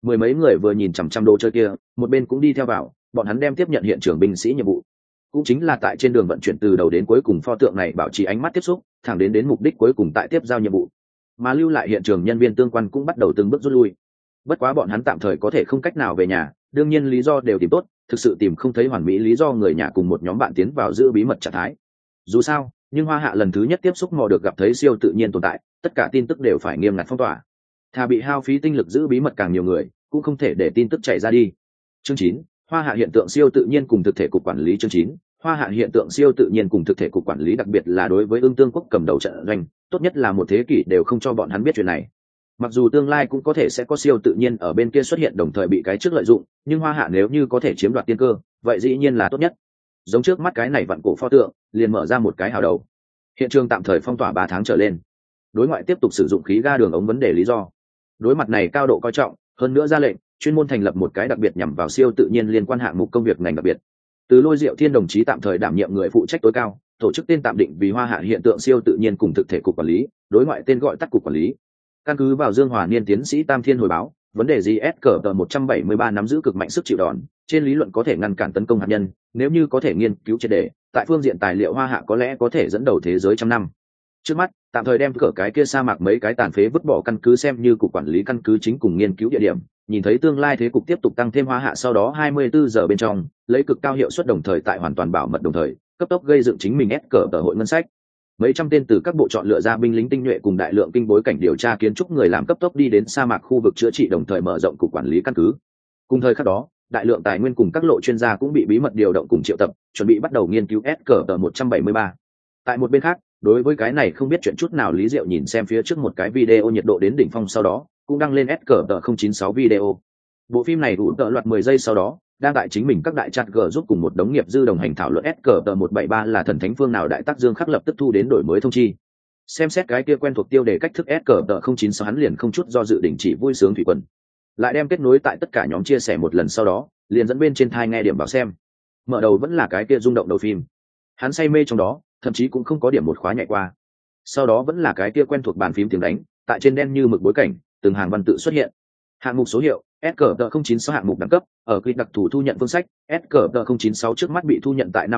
A: Mười mấy người vừa nhìn chằm chằm đồ chơi kia, một bên cũng đi theo vào, bọn hắn đem tiếp nhận hiện trường binh sĩ nhiệm vụ. Cũng chính là tại trên đường vận chuyển từ đầu đến cuối cùng pho tượng này bảo trì ánh mắt tiếp xúc, thẳng đến mục đích cuối cùng tại tiếp giao nhiệm vụ. Mà lưu lại hiện trường nhân viên tương quan cũng bắt đầu từng bước rút lui. Bất quá bọn hắn tạm thời có thể không cách nào về nhà, đương nhiên lý do đều tìm tốt, thực sự tìm không thấy hoàn mỹ lý do người nhà cùng một nhóm bạn tiến vào giữ bí mật trạng thái. Dù sao, nhưng Hoa Hạ lần thứ nhất tiếp xúc mò được gặp thấy siêu tự nhiên tồn tại, tất cả tin tức đều phải nghiêm ngặt phong tỏa. Thà bị hao phí tinh lực giữ bí mật càng nhiều người, cũng không thể để tin tức chạy ra đi. Chương 9, Hoa Hạ hiện tượng siêu tự nhiên cùng thực thể cục quản lý. Chương 9, Hoa Hạ hiện tượng siêu tự nhiên cùng thực thể cục quản lý, đặc biệt là đối với Ưng Tương Quốc cầm đầu trận doanh, tốt nhất là một thế kỷ đều không cho bọn hắn biết chuyện này. Mặc dù tương lai cũng có thể sẽ có siêu tự nhiên ở bên kia xuất hiện đồng thời bị cái trước lợi dụng, nhưng Hoa Hạ nếu như có thể chiếm đoạt tiên cơ, vậy dĩ nhiên là tốt nhất. Giống trước mắt cái này vạn cổ pho tượng, liền mở ra một cái hào đầu. Hiện trường tạm thời phong tỏa 3 tháng trở lên. Đối ngoại tiếp tục sử dụng khí ga đường ống vấn đề lý do. Đối mặt này cao độ coi trọng, hơn nữa ra lệnh, chuyên môn thành lập một cái đặc biệt nhằm vào siêu tự nhiên liên quan hạng mục công việc ngành đặc biệt. Từ Lôi Diệu Thiên đồng chí tạm thời đảm nhiệm người phụ trách tối cao, tổ chức tên tạm định vì Hoa Hạ hiện tượng siêu tự nhiên cùng thực thể cục quản lý, đối ngoại tên gọi tắt cục quản lý. Căn cứ vào Dương Hòa Niên tiến sĩ Tam Thiên hồi báo, vấn đề GS 173 nắm giữ cực mạnh sức chịu đòn, trên lý luận có thể ngăn cản tấn công hạt nhân, nếu như có thể nghiên cứu triệt để, tại phương diện tài liệu Hoa Hạ có lẽ có thể dẫn đầu thế giới trăm năm. Trước mắt, tạm thời đem cửa cái kia sa mạc mấy cái tàn phế vứt bỏ căn cứ xem như cục quản lý căn cứ chính cùng nghiên cứu địa điểm, nhìn thấy tương lai thế cục tiếp tục tăng thêm Hoa Hạ sau đó 24 giờ bên trong, lấy cực cao hiệu suất đồng thời tại hoàn toàn bảo mật đồng thời, cấp tốc gây dựng chính mình ép cờ tờ hội ngân sách. Mấy trăm tên từ các bộ chọn lựa ra binh lính tinh nhuệ cùng đại lượng kinh bối cảnh điều tra kiến trúc người làm cấp tốc đi đến sa mạc khu vực chữa trị đồng thời mở rộng cục quản lý căn cứ. Cùng thời khắc đó, đại lượng tài nguyên cùng các lộ chuyên gia cũng bị bí mật điều động cùng triệu tập, chuẩn bị bắt đầu nghiên cứu SCP-173. Tại một bên khác, đối với cái này không biết chuyện chút nào Lý Diệu nhìn xem phía trước một cái video nhiệt độ đến đỉnh phong sau đó, cũng đăng lên SCP-096 video. Bộ phim này đủ tợ loạt 10 giây sau đó, đang tại chính mình các đại chat G giúp cùng một đống nghiệp dư đồng hành thảo luận SCP-173 là thần thánh phương nào đại tác dương khắc lập tức thu đến đổi mới thông chi. Xem xét cái kia quen thuộc tiêu đề cách thức SCP-096 hắn liền không chút do dự đình chỉ vui sướng thủy quần. Lại đem kết nối tại tất cả nhóm chia sẻ một lần sau đó, liền dẫn bên trên thai nghe điểm bảo xem. Mở đầu vẫn là cái kia rung động đầu phim. Hắn say mê trong đó, thậm chí cũng không có điểm một khóa nhảy qua. Sau đó vẫn là cái kia quen thuộc bàn phím tiếng đánh, tại trên đen như mực bối cảnh, từng hàng văn tự xuất hiện. Hạng mục số hiệu SCP-096 hạng mục đẳng cấp ở quy đặc thù thu nhận phương sách SCP-096 trước mắt bị thu nhận tại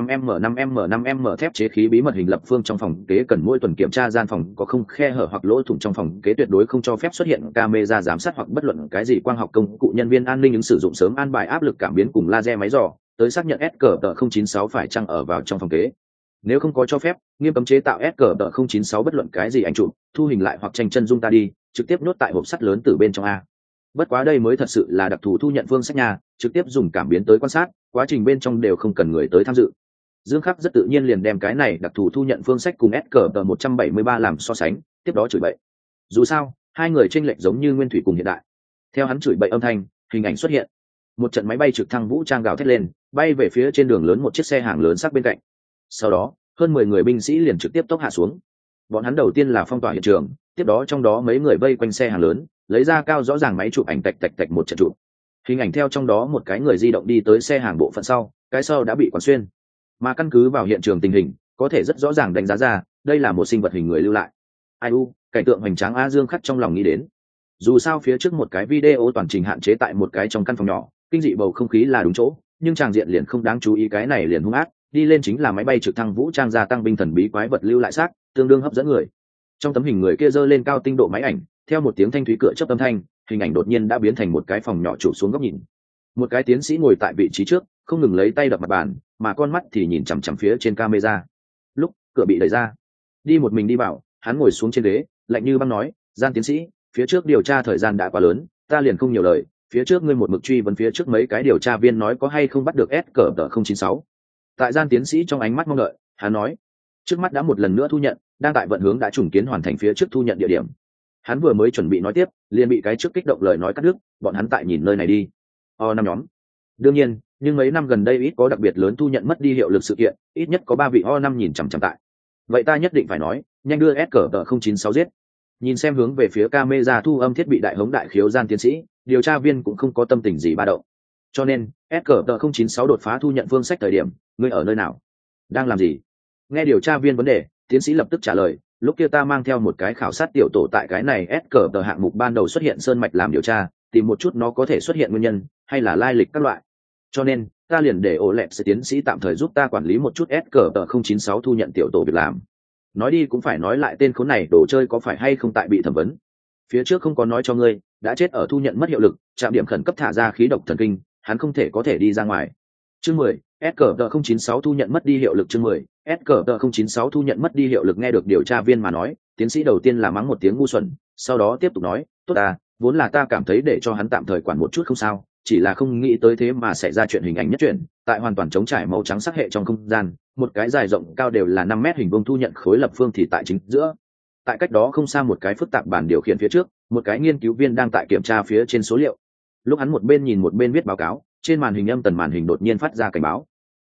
A: 5M thép chế khí bí mật hình lập phương trong phòng kế, cần mỗi tuần kiểm tra gian phòng có không khe hở hoặc lỗ thủng trong phòng kế, tuyệt đối không cho phép xuất hiện camera giám sát hoặc bất luận cái gì quang học công cụ, nhân viên an ninh ứng sử dụng sớm an bài áp lực cảm biến cùng laser máy dò tới xác nhận SCP-096 phải chăng ở vào trong phòng kế. Nếu không có cho phép, nghiêm cấm chế tạo SCP-096 bất luận cái gì ảnh chụp, thu hình lại hoặc tranh chân dung ta đi, trực tiếp nhốt tại hộp sắt lớn từ bên trong A. Bất quá đây mới thật sự là đặc thù thu nhận phương sách nhà, trực tiếp dùng cảm biến tới quan sát, quá trình bên trong đều không cần người tới tham dự. Dương Khắc rất tự nhiên liền đem cái này đặc thù thu nhận phương sách cùng SCP-173 làm so sánh, tiếp đó chửi bậy. Dù sao, hai người chênh lệch giống như nguyên thủy cùng hiện đại. Theo hắn chửi bậy âm thanh, hình ảnh xuất hiện. Một trận máy bay trực thăng vũ trang gào thét lên, bay về phía trên đường lớn một chiếc xe hàng lớn sắc bên cạnh. Sau đó, hơn 10 người binh sĩ liền trực tiếp tốc hạ xuống. Bọn hắn đầu tiên là phong tỏa hiện trường, tiếp đó trong đó mấy người vây quanh xe hàng lớn, lấy ra cao rõ ràng máy chụp ảnh tạch tạch một trận chụp. Hình ảnh theo trong đó một cái người di động đi tới xe hàng bộ phận sau, cái sau đã bị quán xuyên. Mà căn cứ vào hiện trường tình hình, có thể rất rõ ràng đánh giá ra, đây là một sinh vật hình người lưu lại. Ai u, cảnh tượng hoành tráng A Dương Khắc trong lòng nghĩ đến. Dù sao phía trước một cái video toàn trình hạn chế tại một cái trong căn phòng nhỏ, kinh dị bầu không khí là đúng chỗ, nhưng tràng diện liền không đáng chú ý, cái này liền hung ác, đi lên chính là máy bay trực thăng vũ trang gia tăng binh thần bí quái vật lưu lại xác, tương đương hấp dẫn người. Trong tấm hình người kia giơ lên cao tinh độ máy ảnh, theo một tiếng thanh thúy cửa chớp âm thanh, hình ảnh đột nhiên đã biến thành một cái phòng nhỏ chụp xuống góc nhìn. Một cái tiến sĩ ngồi tại vị trí trước, không ngừng lấy tay đập mặt bàn, mà con mắt thì nhìn chằm chằm phía trên camera. Lúc cửa bị đẩy ra, đi một mình đi vào, hắn ngồi xuống trên ghế, lạnh như băng nói, Gian tiến sĩ, phía trước điều tra thời gian đã quá lớn, ta liền không nhiều lời, phía trước ngươi một mực truy vấn phía trước mấy cái điều tra viên nói có hay không bắt được SCP-096. Tại Gian tiến sĩ trong ánh mắt mong đợi, hắn nói, trước mắt đã một lần nữa thu nhận, đang tại vận hướng đã trùng kiến hoàn thành phía trước thu nhận địa điểm. Hắn vừa mới chuẩn bị nói tiếp, liền bị cái trước kích động lời nói cắt đứt, bọn hắn tại nhìn nơi này đi. Năm nhóm. Đương nhiên, nhưng mấy năm gần đây ít có đặc biệt lớn thu nhận mất đi hiệu lực sự kiện, ít nhất có 3 vị năm nhìn chằm chằm tại. Vậy ta nhất định phải nói, nhanh đưa SCP-096 giết. Nhìn xem hướng về phía camera thu âm thiết bị đại hống đại khiếu Gian tiến sĩ, điều tra viên cũng không có tâm tình gì ba động. Cho nên, SCP-096 đột phá thu nhận phương sách thời điểm, ngươi ở nơi nào? Đang làm gì? Nghe điều tra viên vấn đề, tiến sĩ lập tức trả lời, lúc kia ta mang theo một cái khảo sát tiểu tổ tại cái này SCP hạng mục ban đầu xuất hiện sơn mạch làm điều tra, tìm một chút nó có thể xuất hiện nguyên nhân hay là lai lịch các loại. Cho nên ta liền để ổ lẹt sẽ tiến sĩ tạm thời giúp ta quản lý một chút SCP-096 thu nhận tiểu tổ việc làm. Nói đi cũng phải nói lại, tên khốn này đồ chơi có phải hay không tại bị thẩm vấn. Phía trước không có nói cho ngươi, đã chết ở thu nhận mất hiệu lực, trạm điểm khẩn cấp thả ra khí độc thần kinh, hắn không thể có thể đi ra ngoài. Chương 10, SCP-096 thu nhận mất đi hiệu lực. Chương 10, SCP-096 thu nhận mất đi hiệu lực. Nghe được điều tra viên mà nói, tiến sĩ đầu tiên là mắng một tiếng ngu xuẩn, sau đó tiếp tục nói, tốt à, vốn là ta cảm thấy để cho hắn tạm thời quản một chút không sao, chỉ là không nghĩ tới thế mà xảy ra chuyện hình ảnh nhất truyện, tại hoàn toàn trống trải màu trắng sắc hệ trong không gian, một cái dài rộng cao đều là 5 mét hình vuông thu nhận khối lập phương thì tại chính giữa. Tại cách đó không xa một cái phức tạp bản điều khiển phía trước, một cái nghiên cứu viên đang tại kiểm tra phía trên số liệu. Lúc hắn một bên nhìn một bên viết báo cáo, trên màn hình âm tần màn hình đột nhiên phát ra cảnh báo.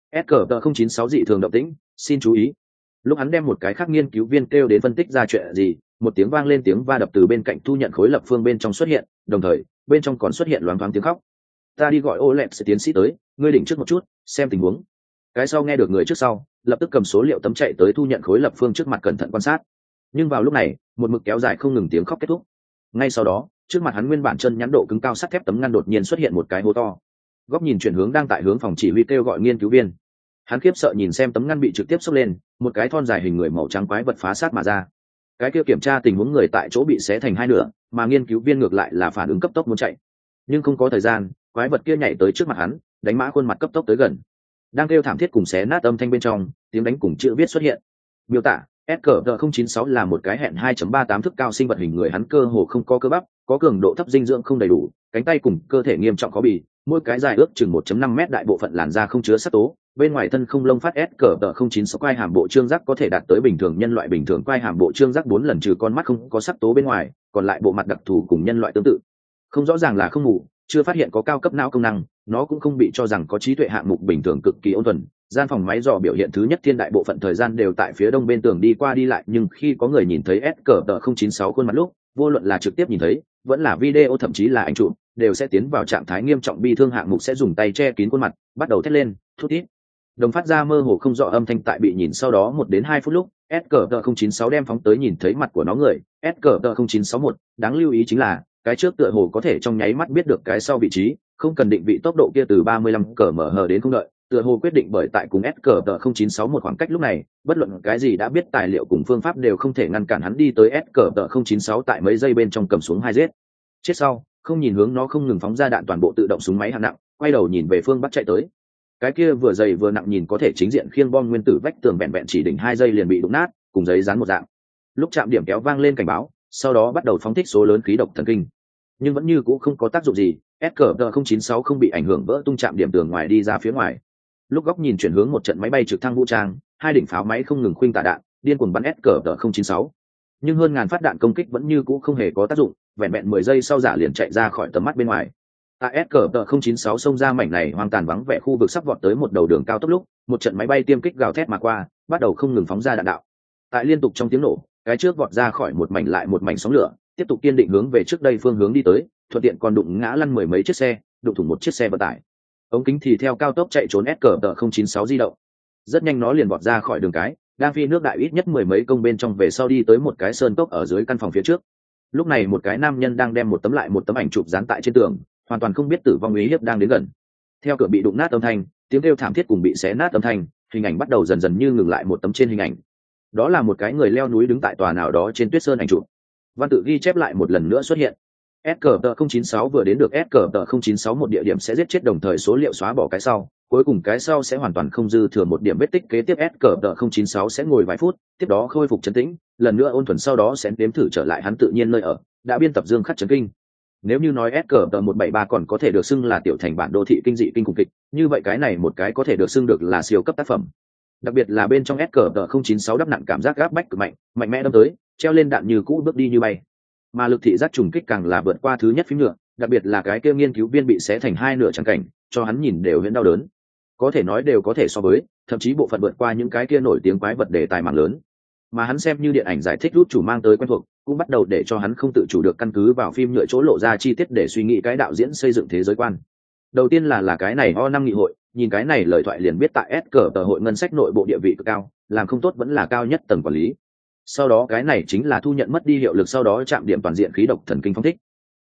A: SCP-096 dị thường động tĩnh, xin chú ý. Lúc hắn đem một cái khác nghiên cứu viên kêu đến phân tích ra chuyện gì, một tiếng vang lên, tiếng va đập từ bên cạnh thu nhận khối lập phương bên trong xuất hiện, đồng thời bên trong còn xuất hiện loáng thoáng tiếng khóc. Ta đi gọi Oleg sẽ tiến sĩ tới, ngươi đỉnh trước một chút, xem tình huống. Cái sau nghe được người trước sau, lập tức cầm số liệu tấm chạy tới thu nhận khối lập phương trước mặt cẩn thận quan sát. Nhưng vào lúc này, một mực kéo dài không ngừng tiếng khóc kết thúc. Ngay sau đó, trước mặt hắn nguyên bản chân nhắn độ cứng cao sắt thép tấm ngăn đột nhiên xuất hiện một cái hố to. Góc nhìn chuyển hướng đang tại hướng phòng chỉ huy kêu gọi nghiên cứu viên. Hắn khiếp sợ nhìn xem tấm ngăn bị trực tiếp xốc lên, một cái thon dài hình người màu trắng quái vật phá sát mà ra. Cái kia kiểm tra tình huống người tại chỗ bị xé thành hai nửa, mà nghiên cứu viên ngược lại là phản ứng cấp tốc muốn chạy. Nhưng không có thời gian, quái vật kia nhảy tới trước mặt hắn, đánh mã khuôn mặt cấp tốc tới gần. Đang kêu thảm thiết cùng xé nát âm thanh bên trong, tiếng đánh cùng chữ viết xuất hiện. Miêu tả: SCP-096 là một cái hẹn 2.38 thước cao sinh vật hình người, hắn cơ hồ không có cơ bắp, có cường độ thấp, dinh dưỡng không đầy đủ, cánh tay cùng cơ thể nghiêm trọng có bì, mỗi cái dài ước chừng 1.5 mét, đại bộ phận làn da không chứa sắc tố, bên ngoài thân không lông phát. SCP-096 quai hàm bộ trương giác có thể đạt tới bình thường nhân loại bình thường quai hàm bộ trương giác 4 lần, trừ con mắt không có sắc tố bên ngoài, còn lại bộ mặt đặc thù cùng nhân loại tương tự. Không rõ ràng là không ngủ, chưa phát hiện có cao cấp não công năng, nó cũng không bị cho rằng có trí tuệ, hạng mục bình thường, cực kỳ ôn thuần. Gian phòng máy dò biểu hiện thứ nhất thiên đại bộ phận thời gian đều tại phía đông bên tường đi qua đi lại, nhưng khi có người nhìn thấy SCP-096 khuôn mặt lúc, vô luận là trực tiếp nhìn thấy, vẫn là video, thậm chí là ảnh chụp, đều sẽ tiến vào trạng thái nghiêm trọng bi thương, hạng mục sẽ dùng tay che kín khuôn mặt, bắt đầu thét lên, thút thít. Đồng phát ra mơ hồ không rõ âm thanh. Tại bị nhìn sau đó 1 đến 2 phút lúc, SCP-096 đem phóng tới nhìn thấy mặt của nó người, SCP-0961. Đáng lưu ý chính là, cái trước tựa hồ có thể trong nháy mắt biết được cái sau vị trí, không cần định vị, tốc độ kia từ 35 km/h đến không đợi, tựa hồ quyết định bởi tại cùng SCP-096 một khoảng cách. Lúc này, bất luận cái gì đã biết tài liệu cùng phương pháp đều không thể ngăn cản hắn đi tới SCP-096 tại mấy giây bên trong cầm xuống hai giết chết sau, không nhìn hướng nó không ngừng phóng ra đạn toàn bộ tự động súng máy hạng nặng, quay đầu nhìn về phương bắc chạy tới. Cái kia vừa dày vừa nặng, nhìn có thể chính diện khiêng bom nguyên tử vách tường, vẹn vẹn chỉ đỉnh 2 giây liền bị đụng nát, cùng giấy dán một dạng. Lúc chạm điểm kéo vang lên cảnh báo, sau đó bắt đầu phóng thích số lớn khí độc thần kinh, nhưng vẫn như cũ không có tác dụng gì. SCP-096 không bị ảnh hưởng, vỡ tung chạm điểm tường ngoài đi ra phía ngoài. Lúc góc nhìn chuyển hướng một trận máy bay trực thăng vũ trang, 2 đỉnh pháo máy không ngừng khuynh tả đạn, điên cuồng bắn SCP-096. Nhưng hơn ngàn phát đạn công kích vẫn như cũ không hề có tác dụng, vẹn vẹn 10 giây sau giả liền chạy ra khỏi tầm mắt bên ngoài. Tại SCP-096 xông ra mảnh này hoang tàn vắng vẻ khu vực, sắp vọt tới một đầu đường cao tốc lúc, một trận máy bay tiêm kích gào thét mà qua, bắt đầu không ngừng phóng ra đạn đạo. Tại liên tục trong tiếng nổ, cái trước vọt ra khỏi một mảnh lại một mảnh sóng lửa, tiếp tục kiên định hướng về trước đây phương hướng đi tới, thuận tiện còn đụng ngã lăn 10 mấy chiếc xe, đụng thủng một chiếc xe vận tải. Ống kính thì theo cao tốc chạy trốn SCP-096 di động. Rất nhanh nó liền vọt ra khỏi đường cái, đang phi nước đại ít nhất 10 mấy công bên trong về sau đi tới một cái sơn cốc ở dưới căn phòng phía trước. Lúc này một cái nam nhân đang đem một tấm lại một tấm ảnh chụp dán tại trên tường, hoàn toàn không biết tử vong uy hiếp đang đến gần. Theo cửa bị đụng nát âm thanh, tiếng kêu thảm thiết cùng bị xé nát âm thanh, hình ảnh bắt đầu dần dần như ngừng lại một tấm trên hình ảnh. Đó là một cái người leo núi đứng tại tòa nào đó trên tuyết sơn ảnh chụp. Văn tự ghi chép lại một lần nữa xuất hiện. SCP-096 vừa đến được SCP-096 một địa điểm sẽ giết chết, đồng thời số liệu xóa bỏ cái sau, cuối cùng cái sau sẽ hoàn toàn không dư thừa một điểm vết tích. Kế tiếp SCP-096 sẽ ngồi vài phút, tiếp đó khôi phục trấn tĩnh, lần nữa ôn thuần, sau đó sẽ nếm thử trở lại hắn tự nhiên nơi ở, đã biên tập dương khắc chấn kinh. Nếu như nói SCP-173 còn có thể được xưng là tiểu thành bản đô thị kinh dị kinh khủng kịch, như vậy cái này một cái có thể được xưng được là siêu cấp tác phẩm. Đặc biệt là bên trong SCP-096 đắp nặng cảm giác gáp bách cực mạnh, mạnh mẽ đâm tới, treo lên đạn như cũ, bước đi như bay. Mà lực thị giác trùng kích càng là vượt qua thứ nhất phím nhựa, đặc biệt là cái kia nghiên cứu viên bị xé thành hai nửa trắng cảnh, cho hắn nhìn đều hiện đau đớn. Có thể nói đều có thể so với, thậm chí bộ phận vượt qua những cái kia nổi tiếng quái vật đề tài mạng lớn. Mà hắn xem như điện ảnh giải thích rút chủ mang tới quen thuộc, cũng bắt đầu để cho hắn không tự chủ được căn cứ vào phim nhựa chỗ lộ ra chi tiết để suy nghĩ cái đạo diễn xây dựng thế giới quan. Đầu tiên là cái này O5 nghị hội, nhìn cái này lời thoại liền biết tại SCP hội ngân sách nội bộ địa vị cực cao, làm không tốt vẫn là cao nhất tầng quản lý. Sau đó cái này chính là thu nhận mất đi hiệu lực, sau đó chạm điểm toàn diện khí độc thần kinh phong thích.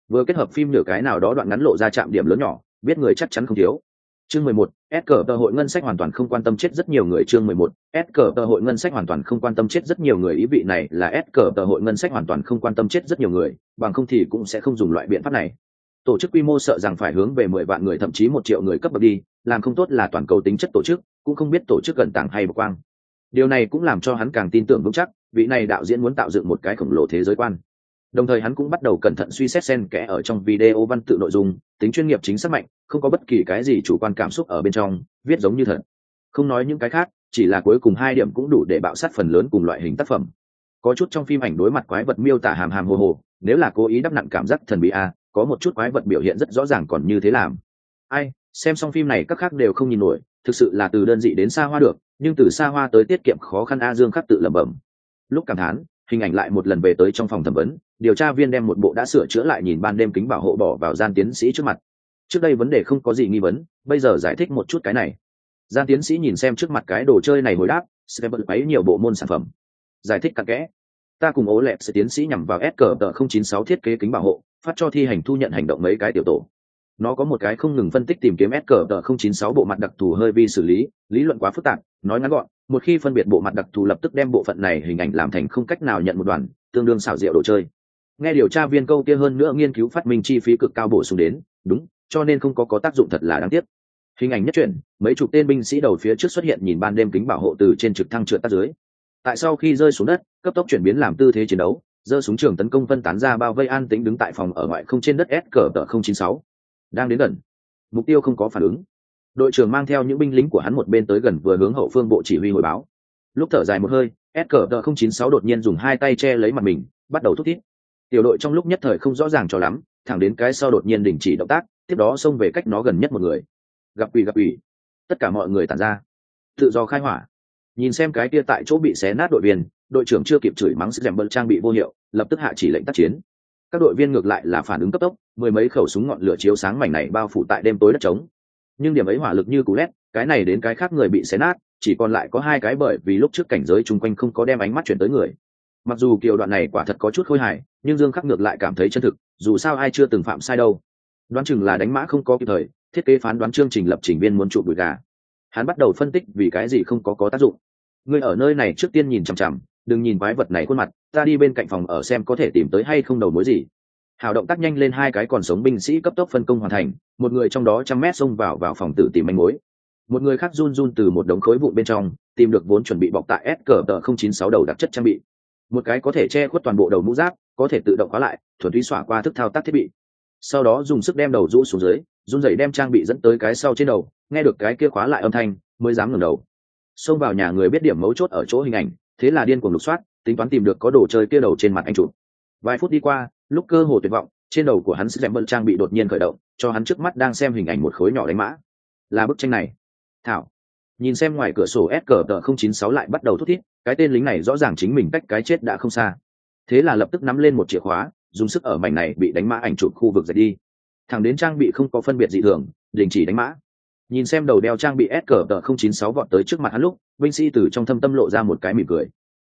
A: vừa kết hợp phim nửa cái nào đó đoạn ngắn lộ ra chạm điểm lớn nhỏ, biết người chắc chắn không thiếu. Chương 11, S cờ tờ hội ngân sách hoàn toàn không quan tâm chết rất nhiều người. Chương 11, S cờ tờ hội ngân sách hoàn toàn không quan tâm chết rất nhiều người. Ý vị này là S cờ tờ hội ngân sách hoàn toàn không quan tâm chết rất nhiều người, bằng không thì cũng sẽ không dùng loại biện pháp này. Tổ chức quy mô sợ rằng phải hướng về 10 vạn người thậm chí 1 triệu người cấp bậc đi, làm không tốt là toàn cầu tính chất tổ chức, cũng không biết tổ chức gần tàng hay bộc quang. Điều này cũng làm cho hắn càng tin tưởng vững chắc, vị này đạo diễn muốn tạo dựng một cái khổng lồ thế giới quan. Đồng thời hắn cũng bắt đầu cẩn thận suy xét xen kẽ ở trong video văn tự nội dung, tính chuyên nghiệp chính xác mạnh, không có bất kỳ cái gì chủ quan cảm xúc ở bên trong, viết giống như thật. Không nói những cái khác, chỉ là cuối cùng 2 điểm cũng đủ để bạo sát phần lớn cùng loại hình tác phẩm. Có chút trong phim ảnh đối mặt quái vật miêu tả hàm hàm hồ hồ, nếu là cố ý đắp nặng cảm giác thần bí có một chút quái vật biểu hiện rất rõ ràng còn như thế làm. Ai, xem xong phim này các khác đều không nhìn nổi, thực sự là từ đơn dị đến xa hoa được, nhưng từ xa hoa tới tiết kiệm khó khăn Dương Khắc tự lẩm bẩm. Lúc cảm thán, hình ảnh lại một lần về tới trong phòng thẩm vấn, điều tra viên đem một bộ đã sửa chữa lại nhìn ban đêm kính bảo hộ bỏ vào gian tiến sĩ trước mặt. Trước đây vấn đề không có gì nghi vấn, bây giờ giải thích một chút cái này. Gian tiến sĩ nhìn xem trước mặt cái đồ chơi này hồi đáp, sẽ bật máy nhiều bộ môn sản phẩm. Giải thích cặn kẽ. Ta cùng ố lẹp sẽ tiến sĩ nhằm vào SCP-096 thiết kế kính bảo hộ, phát cho thi hành thu nhận hành động mấy cái tiểu tổ. Nó có một cái không ngừng phân tích tìm kiếm SCP-096 bộ mặt đặc thù hơi vi xử lý, lý luận quá phức tạp, nói ngắn gọn, một khi phân biệt bộ mặt đặc thù lập tức đem bộ phận này hình ảnh làm thành không cách nào nhận một đoàn, tương đương xảo diệu đồ chơi. Nghe điều tra viên câu kia hơn nữa nghiên cứu phát minh chi phí cực cao bổ sung đến, đúng, cho nên không có tác dụng thật là đáng tiếc. Hình ảnh nhất chuyển, mấy chục tên binh sĩ đầu phía trước xuất hiện nhìn ban đêm kính bảo hộ từ trên trực thăng trượt tắt dưới. Tại sau khi rơi xuống đất, cấp tốc chuyển biến làm tư thế chiến đấu, giơ súng trường tấn công phân tán ra bao vây an tĩnh đứng tại phòng ở ngoại không trên đất SCP-096. Đang đến gần, mục tiêu không có phản ứng. Đội trưởng mang theo những binh lính của hắn một bên tới gần vừa hướng hậu phương bộ chỉ huy hồi báo. Lúc thở dài một hơi, SCP-096 đột nhiên dùng 2 tay che lấy mặt mình, bắt đầu thúc thiết. Tiểu đội trong lúc nhất thời không rõ ràng cho lắm, thẳng đến cái sau đột nhiên đình chỉ động tác, tiếp đó xông về cách nó gần nhất một người. Gặp ủy, tất cả mọi người tản ra, tự do khai hỏa. Nhìn xem cái kia tại chỗ bị xé nát đội viên, đội trưởng chưa kịp chửi mắng sức dèm bật trang bị vô hiệu, lập tức hạ chỉ lệnh tác chiến. Các đội viên ngược lại là phản ứng cấp tốc, 10 mấy khẩu súng ngọn lửa chiếu sáng mảnh này bao phủ tại đêm tối đất trống. Nhưng điểm ấy hỏa lực như cú lét, cái này đến cái khác người bị xé nát, chỉ còn lại có 2 cái bởi vì lúc trước cảnh giới chung quanh không có đem ánh mắt chuyển tới người. Mặc dù kiều đoạn này quả thật có chút khôi hài, nhưng Dương Khắc ngược lại cảm thấy chân thực, dù sao ai chưa từng phạm sai đâu. Đoán chừng là đánh mã không có kịp thời, thiết kế phán đoán chương trình lập trình viên muốn trụ đùi gà. Hắn bắt đầu phân tích vì cái gì không có tác dụng. Ngươi ở nơi này trước tiên nhìn chằm chằm, đừng nhìn quái vật này khuôn mặt, ta đi bên cạnh phòng ở xem có thể tìm tới hay không đầu mối gì. Hào động tác nhanh lên, 2 cái còn sống binh sĩ cấp tốc phân công hoàn thành, một người trong đó 100 mét xông vào phòng tử tìm manh mối. Một người khác run từ một đống khối vụn bên trong tìm được vốn chuẩn bị bọc tại SCP-096 đầu đặc chất trang bị. Một cái có thể che khuất toàn bộ đầu mũ giáp, có thể tự động khóa lại, thuần túy xóa qua thức thao tác thiết bị. Sau đó dùng sức đem đầu rũ xuống dưới, run rẩy đem trang bị dẫn tới cái sau trên đầu, nghe được cái kia khóa lại âm thanh mới dám ngẩng đầu. Xông vào nhà người biết điểm mấu chốt ở chỗ hình ảnh, thế là điên cuồng lục soát, tính toán tìm được có đồ chơi kia đầu trên mặt anh chủ. Vài phút đi qua, lúc cơ hồ tuyệt vọng, trên đầu của hắn sức dẹm bận trang bị đột nhiên khởi động, cho hắn trước mắt đang xem hình ảnh một khối nhỏ đánh mã. Là bức tranh này. Thảo. Nhìn xem ngoài cửa sổ SCP-096 lại bắt đầu thút thít, cái tên lính này rõ ràng chính mình cách cái chết đã không xa. Thế là lập tức nắm lên một chìa khóa, dùng sức ở mảnh này bị đánh mã ảnh chụp khu vực dậy đi. Thẳng đến trang bị không có phân biệt dị thường, đình chỉ đánh mã. Nhìn xem đầu đeo trang bị SCP-096 vọt tới trước mặt hắn lúc, binh sĩ từ trong thâm tâm lộ ra một cái mỉm cười.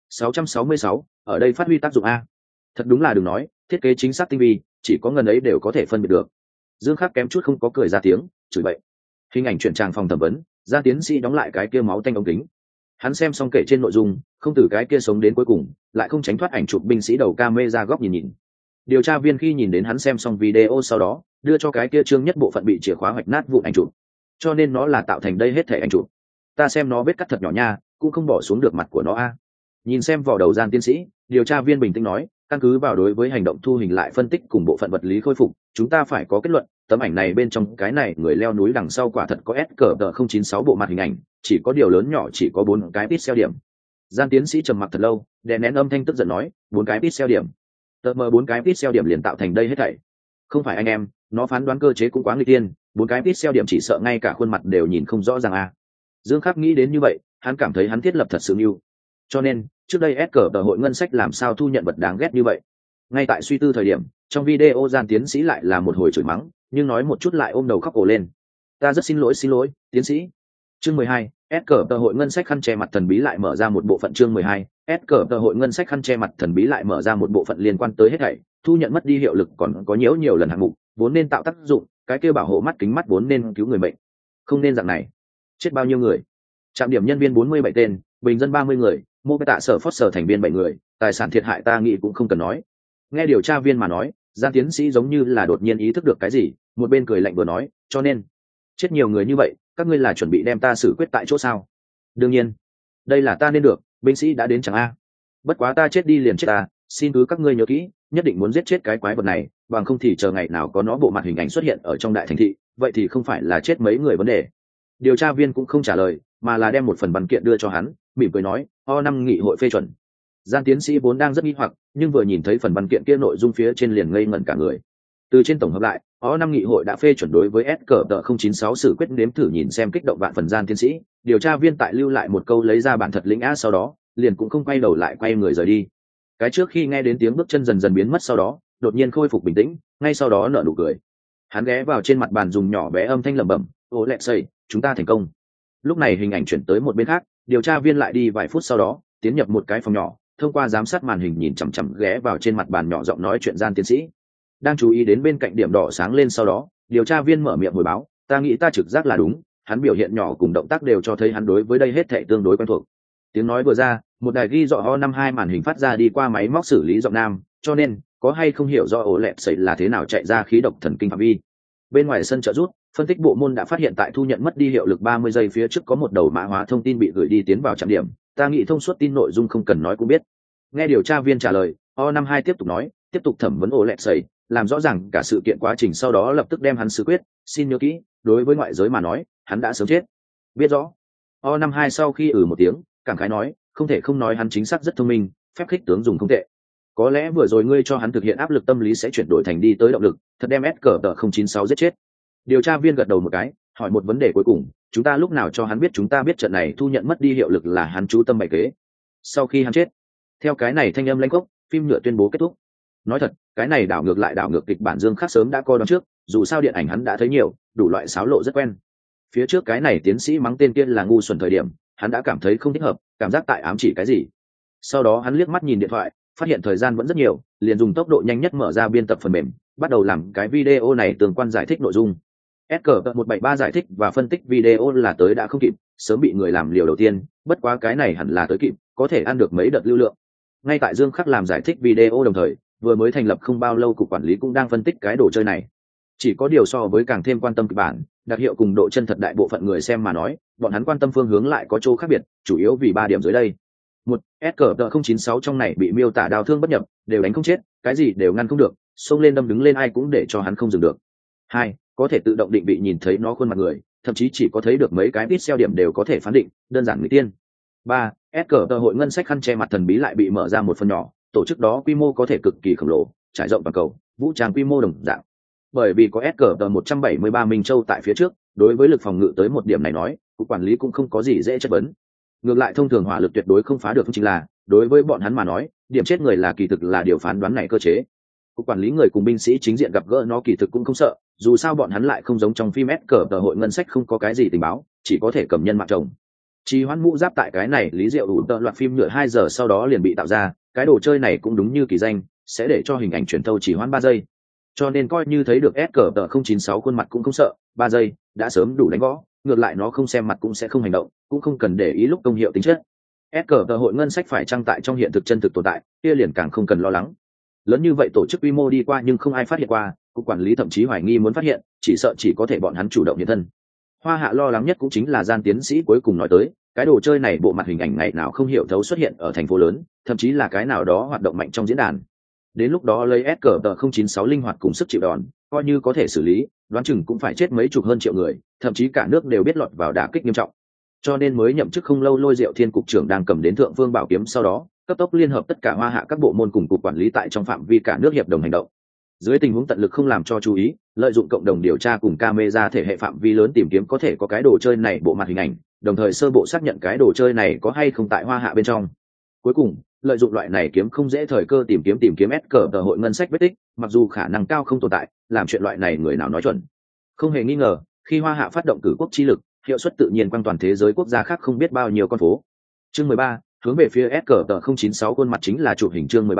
A: 666, ở đây phát huy tác dụng a. Thật đúng là đừng nói, thiết kế chính xác tinh vi, chỉ có ngần ấy đều có thể phân biệt được. Dương Khắc kém chút không có cười ra tiếng, chửi bậy. Hình ảnh chuyển trang phòng thẩm vấn, gia tiến sĩ đóng lại cái kia máu tanh ống kính. Hắn xem xong kể trên nội dung, không từ cái kia sống đến cuối cùng, lại không tránh thoát ảnh chụp binh sĩ đầu camera góc nhìn. Điều tra viên khi nhìn đến hắn xem xong video sau đó, đưa cho cái kia trương nhất bộ phận bị chìa khóa hoạch nát vụn ảnh chụp. Cho nên nó là tạo thành đây hết thể ảnh chụp. Ta xem nó vết cắt thật nhỏ nha, cũng không bỏ xuống được mặt của nó a. Nhìn xem vỏ đầu gian tiến sĩ, điều tra viên bình tĩnh nói, căn cứ vào đối với hành động thu hình lại phân tích cùng bộ phận vật lý khôi phục, chúng ta phải có kết luận, tấm ảnh này bên trong cái này người leo núi đằng sau quả thật có SCP-096 bộ mặt hình ảnh, chỉ có điều lớn nhỏ chỉ có 4 cái pixel điểm. Gian tiến sĩ trầm mặc thật lâu, đè nén âm thanh tức giận nói, 4 cái pixel điểm. Tờ mờ 4 cái pixel điểm liền tạo thành đây hết thảy. Không phải anh em, nó phán đoán cơ chế cũng quá nguy tiên, 4 cái pixel điểm chỉ sợ ngay cả khuôn mặt đều nhìn không rõ ràng a. Dương Khắc nghĩ đến như vậy, hắn cảm thấy hắn thiết lập thật sự ưu. Cho nên, trước đây SCP hội ngân sách làm sao thu nhận vật đáng ghét như vậy. Ngay tại suy tư thời điểm, trong video gian tiến sĩ lại là một hồi chửi mắng, nhưng nói một chút lại ôm đầu khóc ồ lên. Ta rất xin lỗi, tiến sĩ. Chương 12, SCP hội ngân sách khăn che mặt thần bí lại mở ra một bộ phận. Chương 12, SCP hội ngân sách khăn che mặt thần bí lại mở ra một bộ phận liên quan tới hết thảy, thu nhận mất đi hiệu lực còn có nhiều lần hạng mục vốn nên tạo tác dụng, cái kia bảo hộ mắt kính mắt vốn nên cứu người bệnh, không nên dạng này. Chết bao nhiêu người? Trạm điểm nhân viên 47 tên, bình dân 30 người, mô tạ sở phót sở thành viên 7 người, tài sản thiệt hại ta nghĩ cũng không cần nói. Nghe điều tra viên mà nói, Giang tiến sĩ giống như là đột nhiên ý thức được cái gì, một bên cười lạnh vừa nói, cho nên chết nhiều người như vậy, các ngươi là chuẩn bị đem ta xử quyết tại chỗ sao? Đương nhiên, đây là ta nên được, binh sĩ đã đến chẳng a. Bất quá ta chết đi liền chết ta, xin cứ các ngươi nhớ kỹ, nhất định muốn giết chết cái quái vật này, bằng không thì chờ ngày nào có nó bộ mặt hình ảnh xuất hiện ở trong đại thành thị, vậy thì không phải là chết mấy người vấn đề. Điều tra viên cũng không trả lời, mà là đem một phần văn kiện đưa cho hắn, mỉm cười nói, O5 nghị hội phê chuẩn. Giang tiến sĩ vốn đang rất nghi hoặc, nhưng vừa nhìn thấy phần văn kiện kia nội dung phía trên liền ngây ngẩn cả người. Từ trên tổng hợp lại, O5 nghị hội đã phê chuẩn đối với SCP-096 xử quyết, nếm thử nhìn xem kích động vạn phần Giang tiến sĩ, điều tra viên tại lưu lại một câu lấy ra bản thật lĩnh á, sau đó liền cũng không quay đầu lại quay người rời đi. Cái trước khi nghe đến tiếng bước chân dần dần biến mất, sau đó đột nhiên khôi phục bình tĩnh, ngay sau đó nở nụ cười. Hắn ghé vào trên mặt bàn dùng nhỏ bé âm thanh lẩm bẩm, ô lẹ xây, chúng ta thành công. Lúc này hình ảnh chuyển tới một bên khác, điều tra viên lại đi vài phút sau đó tiến nhập một cái phòng nhỏ, thông qua giám sát màn hình nhìn chằm chằm ghé vào trên mặt bàn nhỏ giọng nói chuyện Giang tiến sĩ. Đang chú ý đến bên cạnh điểm đỏ sáng lên, sau đó điều tra viên mở miệng hồi báo, ta nghĩ ta trực giác là đúng, hắn biểu hiện nhỏ cùng động tác đều cho thấy hắn đối với đây hết thảy tương đối quen thuộc. Tiếng nói vừa ra, một đài ghi rõ O52 màn hình phát ra đi qua máy móc xử lý giọng nam, cho nên có hay không hiểu rõ ổ lẹp xảy là thế nào chạy ra khí độc thần kinh phạm vi. Bên ngoài sân trợ rút, phân tích bộ môn đã phát hiện tại thu nhận mất đi hiệu lực 30 giây phía trước có một đầu mã hóa thông tin bị gửi đi tiến vào trạm điểm, ta nghĩ thông suốt tin nội dung không cần nói cũng biết. Nghe điều tra viên trả lời, O52 tiếp tục nói, tiếp tục thẩm vấn ổ lẹp xảy, làm rõ ràng cả sự kiện quá trình, sau đó lập tức đem hắn xử quyết, xin nhớ kỹ, đối với ngoại giới mà nói, hắn đã sớm chết. Biết rõ. O52 sau khi một tiếng, cảm khái nói, không thể không nói hắn chính xác rất thông minh, phép khích tướng dùng không tệ. Có lẽ vừa rồi ngươi cho hắn thực hiện áp lực tâm lý sẽ chuyển đổi thành đi tới động lực, thật đem SCP-096 giết chết. Điều tra viên gật đầu một cái, hỏi một vấn đề cuối cùng, chúng ta lúc nào cho hắn biết chúng ta biết trận này thu nhận mất đi hiệu lực là hắn chú tâm bày kế? Sau khi hắn chết. Theo cái này thanh âm lãnh gốc, phim nhựa tuyên bố kết thúc. Nói thật, cái này đảo ngược kịch bản Dương Khắc sớm đã coi đón trước, dù sao điện ảnh hắn đã thấy nhiều, đủ loại xáo lộ rất quen. Phía trước cái này tiến sĩ mắng tên kia là ngu xuẩn thời điểm, hắn đã cảm thấy không thích hợp, cảm giác tại ám chỉ cái gì. Sau đó hắn liếc mắt nhìn điện thoại, phát hiện thời gian vẫn rất nhiều, liền dùng tốc độ nhanh nhất mở ra biên tập phần mềm, bắt đầu làm cái video này tương quan giải thích nội dung. SCP-173 giải thích và phân tích video là tới đã không kịp, sớm bị người làm liều đầu tiên, bất quá cái này hẳn là tới kịp, có thể ăn được mấy đợt lưu lượng. Ngay tại Dương Khắc làm giải thích video đồng thời, vừa mới thành lập không bao lâu cục quản lý cũng đang phân tích cái đồ chơi này. Chỉ có điều so với càng thêm quan tâm kịch bản, đặc hiệu cùng độ chân thật, đại bộ phận người xem mà nói, bọn hắn quan tâm phương hướng lại có chỗ khác biệt, chủ yếu vì 3 điểm dưới đây. Một, SCP-096 trong này bị miêu tả đau thương bất nhập, đều đánh không chết, cái gì đều ngăn không được, xông lên đâm đứng lên ai cũng để cho hắn không dừng được. 2, có thể tự động định vị nhìn thấy nó khuôn mặt người, thậm chí chỉ có thấy được mấy cái pixel điểm đều có thể phán định, đơn giản người tiên. 3, SCP hội ngân sách khăn che mặt thần bí lại bị mở ra một phần nhỏ, tổ chức đó quy mô có thể cực kỳ khổng lồ, trải rộng toàn cầu, vũ trang quy mô đồng dạng. Bởi vì có SCP-173 Minh Châu tại phía trước, đối với lực phòng ngự tới một điểm này nói, cục quản lý cũng không có gì dễ chất vấn. Ngược lại thông thường hỏa lực tuyệt đối không phá được, chính là đối với bọn hắn mà nói, điểm chết người là kỳ thực là điều phán đoán này cơ chế. Cục quản lý người cùng binh sĩ chính diện gặp gỡ nó kỳ thực cũng không sợ, dù sao bọn hắn lại không giống trong phim SCP hội ngân sách không có cái gì tình báo, chỉ có thể cầm nhân mạng chồng. Trì hoãn mũ giáp tại cái này lý diệu đủ tợ loạt phim nhựa 2 giờ sau đó liền bị tạo ra, cái đồ chơi này cũng đúng như kỳ danh, sẽ để cho hình ảnh chuyển thâu chỉ hoãn 3 giây. Cho nên coi như thấy được SCP-096 khuôn mặt cũng không sợ, 3 giây đã sớm đủ đánh võ, ngược lại nó không xem mặt cũng sẽ không hành động, cũng không cần để ý lúc công hiệu tính chất. SCP hội ngân sách phải trang tại trong hiện thực chân thực tồn tại, kia liền càng không cần lo lắng. Lớn như vậy tổ chức quy mô đi qua nhưng không ai phát hiện qua, cục quản lý thậm chí hoài nghi muốn phát hiện, chỉ sợ chỉ có thể bọn hắn chủ động hiện thân. Hoa Hạ lo lắng nhất cũng chính là Gian tiến sĩ cuối cùng nói tới, cái đồ chơi này bộ mặt hình ảnh ngày nào không hiểu thấu xuất hiện ở thành phố lớn, thậm chí là cái nào đó hoạt động mạnh trong diễn đàn. Đến lúc đó lấy SCP-096 linh hoạt cùng sức chịu đòn, coi như có thể xử lý, đoán chừng cũng phải chết mấy chục hơn triệu người, thậm chí cả nước đều biết lọt vào đả kích nghiêm trọng. Cho nên mới nhậm chức không lâu Lôi Diệu Thiên cục trưởng đang cầm đến Thượng Vương Bảo Kiếm, sau đó cấp tốc liên hợp tất cả Hoa Hạ các bộ môn cùng cục quản lý tại trong phạm vi cả nước hiệp đồng hành động. Dưới tình huống tận lực không làm cho chú ý, lợi dụng cộng đồng điều tra cùng camera thể hệ phạm vi lớn tìm kiếm có thể có cái đồ chơi này bộ mặt hình ảnh, đồng thời sơ bộ xác nhận cái đồ chơi này có hay không tại Hoa Hạ bên trong. Cuối cùng, lợi dụng loại này kiếm không dễ thời cơ tìm kiếm SCP hội ngân sách vết tích, mặc dù khả năng cao không tồn tại, làm chuyện loại này người nào nói chuẩn. Không hề nghi ngờ, khi Hoa Hạ phát động cử quốc chi lực, hiệu suất tự nhiên quang toàn thế giới quốc gia khác không biết bao nhiêu con phố. Chương 13, hướng về phía SCP-096 khuôn mặt chính là chụp hình. Chương 13,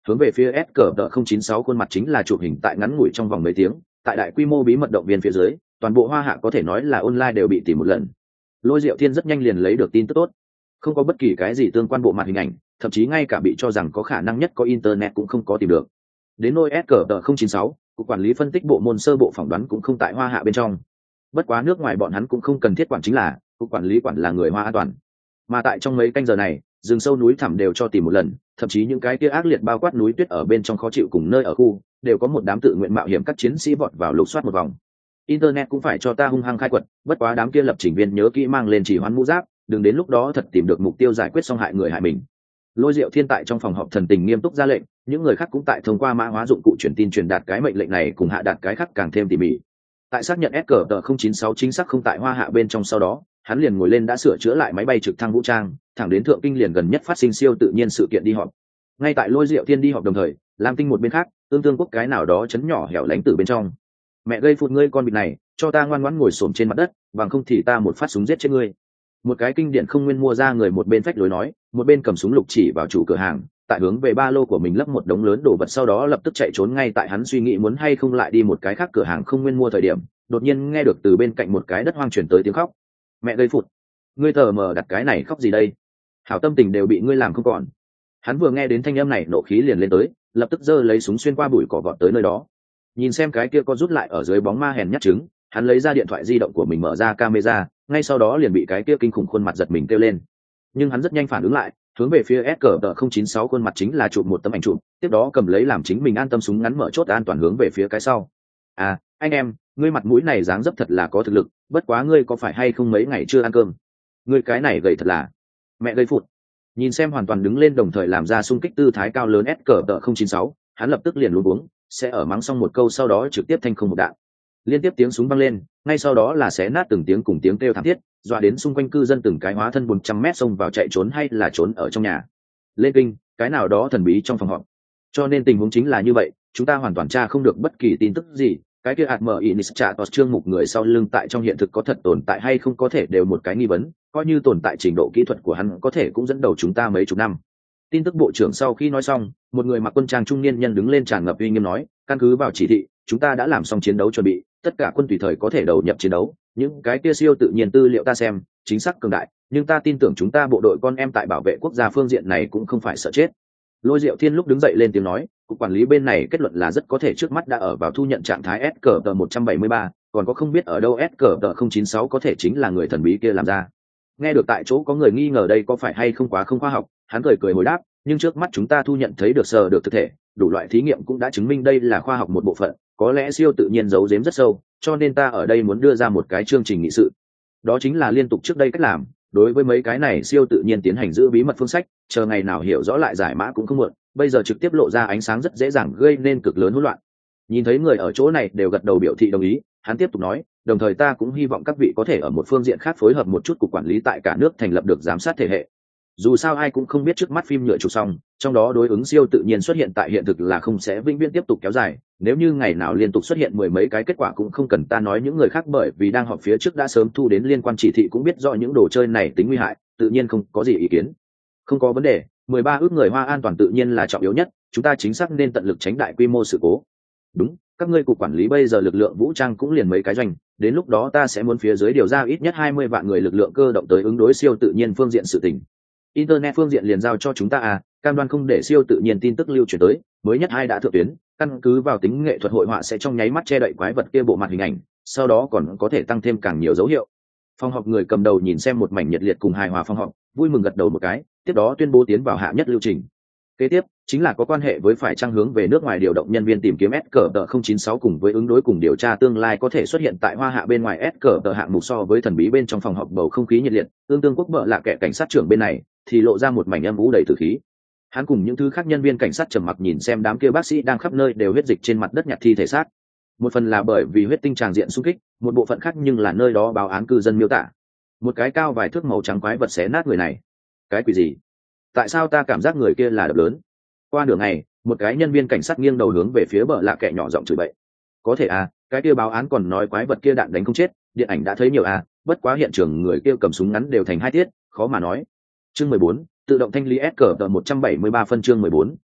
A: hướng về phía SCP-096 khuôn mặt chính là chụp hình tại ngắn ngủi trong vòng mấy tiếng, tại đại quy mô bí mật động viên phía dưới, toàn bộ Hoa Hạ có thể nói là online đều bị tìm một lần. Lôi Diệu Thiên rất nhanh liền lấy được tin tức tốt, không có bất kỳ cái gì tương quan bộ mặt hình ảnh, thậm chí ngay cả bị cho rằng có khả năng nhất có internet cũng không có tìm được. Đến nôi SCP-096, cục quản lý phân tích bộ môn sơ bộ phỏng đoán cũng không tại Hoa Hạ bên trong. Bất quá nước ngoài bọn hắn cũng không cần thiết quản, chính là cục quản lý quản là người Hoa an toàn. Mà tại trong mấy canh giờ này, rừng sâu núi thẳm đều cho tìm một lần, thậm chí những cái kia ác liệt bao quát núi tuyết ở bên trong khó chịu cùng nơi ở khu, đều có một đám tự nguyện mạo hiểm các chiến sĩ vọt vào lục soát một vòng. Internet cũng phải cho ta hung hăng khai quật, bất quá đám kia lập trình viên nhớ kỹ mang lên chỉ hoán mũ giáp, đừng đến lúc đó thật tìm được mục tiêu giải quyết xong hại người hại mình. Lôi Diệu Thiên tại trong phòng họp thần tình nghiêm túc ra lệnh, những người khác cũng tại thông qua mã hóa dụng cụ truyền tin truyền đạt cái mệnh lệnh này cùng hạ đạt cái khác càng thêm tỉ mỉ. Tại xác nhận SCP-096 chính xác không tại Hoa Hạ bên trong sau đó, hắn liền ngồi lên đã sửa chữa lại máy bay trực thăng vũ trang, thẳng đến thượng kinh liền gần nhất phát sinh siêu tự nhiên sự kiện đi họp. Ngay tại Lôi Diệu Thiên đi họp đồng thời, Lam Tinh một bên khác, Tương Quốc cái nào đó chấn nhỏ hẻo lánh từ bên trong. Mẹ gây phụt ngươi con vịt này, cho ta ngoan ngoãn ngồi xổm trên mặt đất, bằng không thì ta một phát súng giết chết ngươi. Một cái kinh điển không nguyên mua ra người một bên phách lối nói, một bên cầm súng lục chỉ vào chủ cửa hàng, tại hướng về ba lô của mình lấp một đống lớn đồ vật, sau đó lập tức chạy trốn. Ngay tại hắn suy nghĩ muốn hay không lại đi một cái khác cửa hàng không nguyên mua thời điểm, đột nhiên nghe được từ bên cạnh một cái đất hoang truyền tới tiếng khóc. Mẹ gây phụt, ngươi tờ mờ đặt cái này khóc gì đây? Hảo tâm tình đều bị ngươi làm không còn. Hắn vừa nghe đến thanh âm này nộ khí liền lên tới, lập tức giơ lấy súng xuyên qua bụi cỏ vọt tới nơi đó. Nhìn xem cái kia có rút lại ở dưới bóng ma hèn nhát trứng, hắn lấy ra điện thoại di động của mình mở ra camera, ngay sau đó liền bị cái kia kinh khủng khuôn mặt giật mình kêu lên. Nhưng hắn rất nhanh phản ứng lại, hướng về phía SCP-096 khuôn mặt chính là chụp một tấm ảnh chụp, tiếp đó cầm lấy làm chính mình an tâm súng ngắn mở chốt an toàn hướng về phía cái sau. À, anh em, ngươi mặt mũi này dáng dấp thật là có thực lực, bất quá ngươi có phải hay không mấy ngày chưa ăn cơm? Ngươi cái này gầy thật là. Mẹ gây phụt. Nhìn xem hoàn toàn đứng lên đồng thời làm ra xung kích tư thái cao lớn SCP-096, hắn lập tức liền luống cuống, sẽ ở mắng xong một câu sau đó trực tiếp thanh không một đạn. Liên tiếp tiếng súng vang lên, ngay sau đó là xé nát từng tiếng cùng tiếng kêu thảm thiết, dọa đến xung quanh cư dân từng cái hóa thân 100 mét xông vào chạy trốn hay là trốn ở trong nhà. Lên kinh, cái nào đó thần bí trong phòng họp. Cho nên tình huống chính là như vậy, chúng ta hoàn toàn tra không được bất kỳ tin tức gì, cái kia Atmer Initiator chương mục người sau lưng tại trong hiện thực có thật tồn tại hay không có thể đều một cái nghi vấn, coi như tồn tại trình độ kỹ thuật của hắn có thể cũng dẫn đầu chúng ta mấy chục năm. Tin tức bộ trưởng sau khi nói xong, một người mặc quân trang trung niên nhân đứng lên tràn ngập uy nghiêm nói, căn cứ vào chỉ thị, chúng ta đã làm xong chiến đấu chuẩn bị, tất cả quân tùy thời có thể đầu nhập chiến đấu, những cái kia siêu tự nhiên tư liệu ta xem, chính xác cường đại, nhưng ta tin tưởng chúng ta bộ đội con em tại bảo vệ quốc gia phương diện này cũng không phải sợ chết. Lôi Diệu Thiên lúc đứng dậy lên tiếng nói, cục quản lý bên này kết luận là rất có thể trước mắt đã ở vào thu nhận trạng thái SCP-173, còn có không biết ở đâu SCP-096 có thể chính là người thần bí kia làm ra. Nghe được tại chỗ có người nghi ngờ đây có phải hay không quá không khoa học, hắn cười cười hồi đáp, nhưng trước mắt chúng ta thu nhận thấy được sờ được thực thể, đủ loại thí nghiệm cũng đã chứng minh đây là khoa học một bộ phận, có lẽ siêu tự nhiên giấu giếm rất sâu, cho nên ta ở đây muốn đưa ra một cái chương trình nghị sự. Đó chính là liên tục trước đây cách làm, đối với mấy cái này siêu tự nhiên tiến hành giữ bí mật phương sách, chờ ngày nào hiểu rõ lại giải mã cũng không muộn, bây giờ trực tiếp lộ ra ánh sáng rất dễ dàng gây nên cực lớn hỗn loạn. Nhìn thấy người ở chỗ này đều gật đầu biểu thị đồng ý, hắn tiếp tục nói, đồng thời ta cũng hy vọng các vị có thể ở một phương diện khác phối hợp một chút cục quản lý tại cả nước thành lập được giám sát thể hệ. Dù sao ai cũng không biết trước mắt phim nhựa chụp xong, trong đó đối ứng siêu tự nhiên xuất hiện tại hiện thực là không sẽ vĩnh viễn tiếp tục kéo dài, nếu như ngày nào liên tục xuất hiện mười mấy cái kết quả cũng không cần ta nói những người khác, bởi vì đang họp phía trước đã sớm thu đến liên quan chỉ thị cũng biết rõ những đồ chơi này tính nguy hại, tự nhiên không có gì ý kiến. Không có vấn đề, 13 ước người Hoa an toàn tự nhiên là trọng yếu nhất, chúng ta chính xác nên tận lực tránh đại quy mô sự cố. Đúng, các ngươi cục quản lý bây giờ lực lượng vũ trang cũng liền mấy cái doanh, đến lúc đó ta sẽ muốn phía dưới điều ra ít nhất 20 vạn người lực lượng cơ động tới ứng đối siêu tự nhiên phương diện sự tình. Internet phương diện liền giao cho chúng ta à, cam đoan không để siêu tự nhiên tin tức lưu truyền tới, mới nhất hai đã thượng tuyến, căn cứ vào tính nghệ thuật hội họa sẽ trong nháy mắt che đậy quái vật kia bộ mặt hình ảnh, sau đó còn có thể tăng thêm càng nhiều dấu hiệu. Phòng họp người cầm đầu nhìn xem một mảnh nhiệt liệt cùng hài hòa phòng họp, vui mừng gật đầu một cái, tiếp đó tuyên bố tiến vào hạ nhất lưu trình. Kế tiếp chính là có quan hệ với phải trang hướng về nước ngoài điều động nhân viên tìm kiếm SCP-096 cùng với ứng đối cùng điều tra tương lai có thể xuất hiện tại Hoa Hạ bên ngoài SCP hạng mục. So với thần bí bên trong phòng họp bầu không khí nhiệt liệt, Tương Quốc bợ lạ kẻ cảnh sát trưởng bên này thì lộ ra một mảnh âm u đầy tử khí. Hắn cùng những thứ khác nhân viên cảnh sát trầm mặc nhìn xem đám kia bác sĩ đang khắp nơi đều huyết dịch trên mặt đất nhặt thi thể xác. Một phần là bởi vì huyết tinh tràng diện xung kích, một bộ phận khác nhưng là nơi đó báo án cư dân miêu tả. Một cái cao vài thước màu trắng quái vật xé nát người này. Cái quỷ gì? Tại sao ta cảm giác người kia là đập lớn? Qua nửa ngày, một cái nhân viên cảnh sát nghiêng đầu hướng về phía bợ lạ kẻ nhỏ giọng chửi bậy. Có thể à, cái kia báo án còn nói quái vật kia đạn đánh không chết, điện ảnh đã thấy nhiều à, bất quá hiện trường người kia cầm súng ngắn đều thành hai tiết, khó mà nói. Chương 14, tự động thanh lý SCP-173 phân chương 14,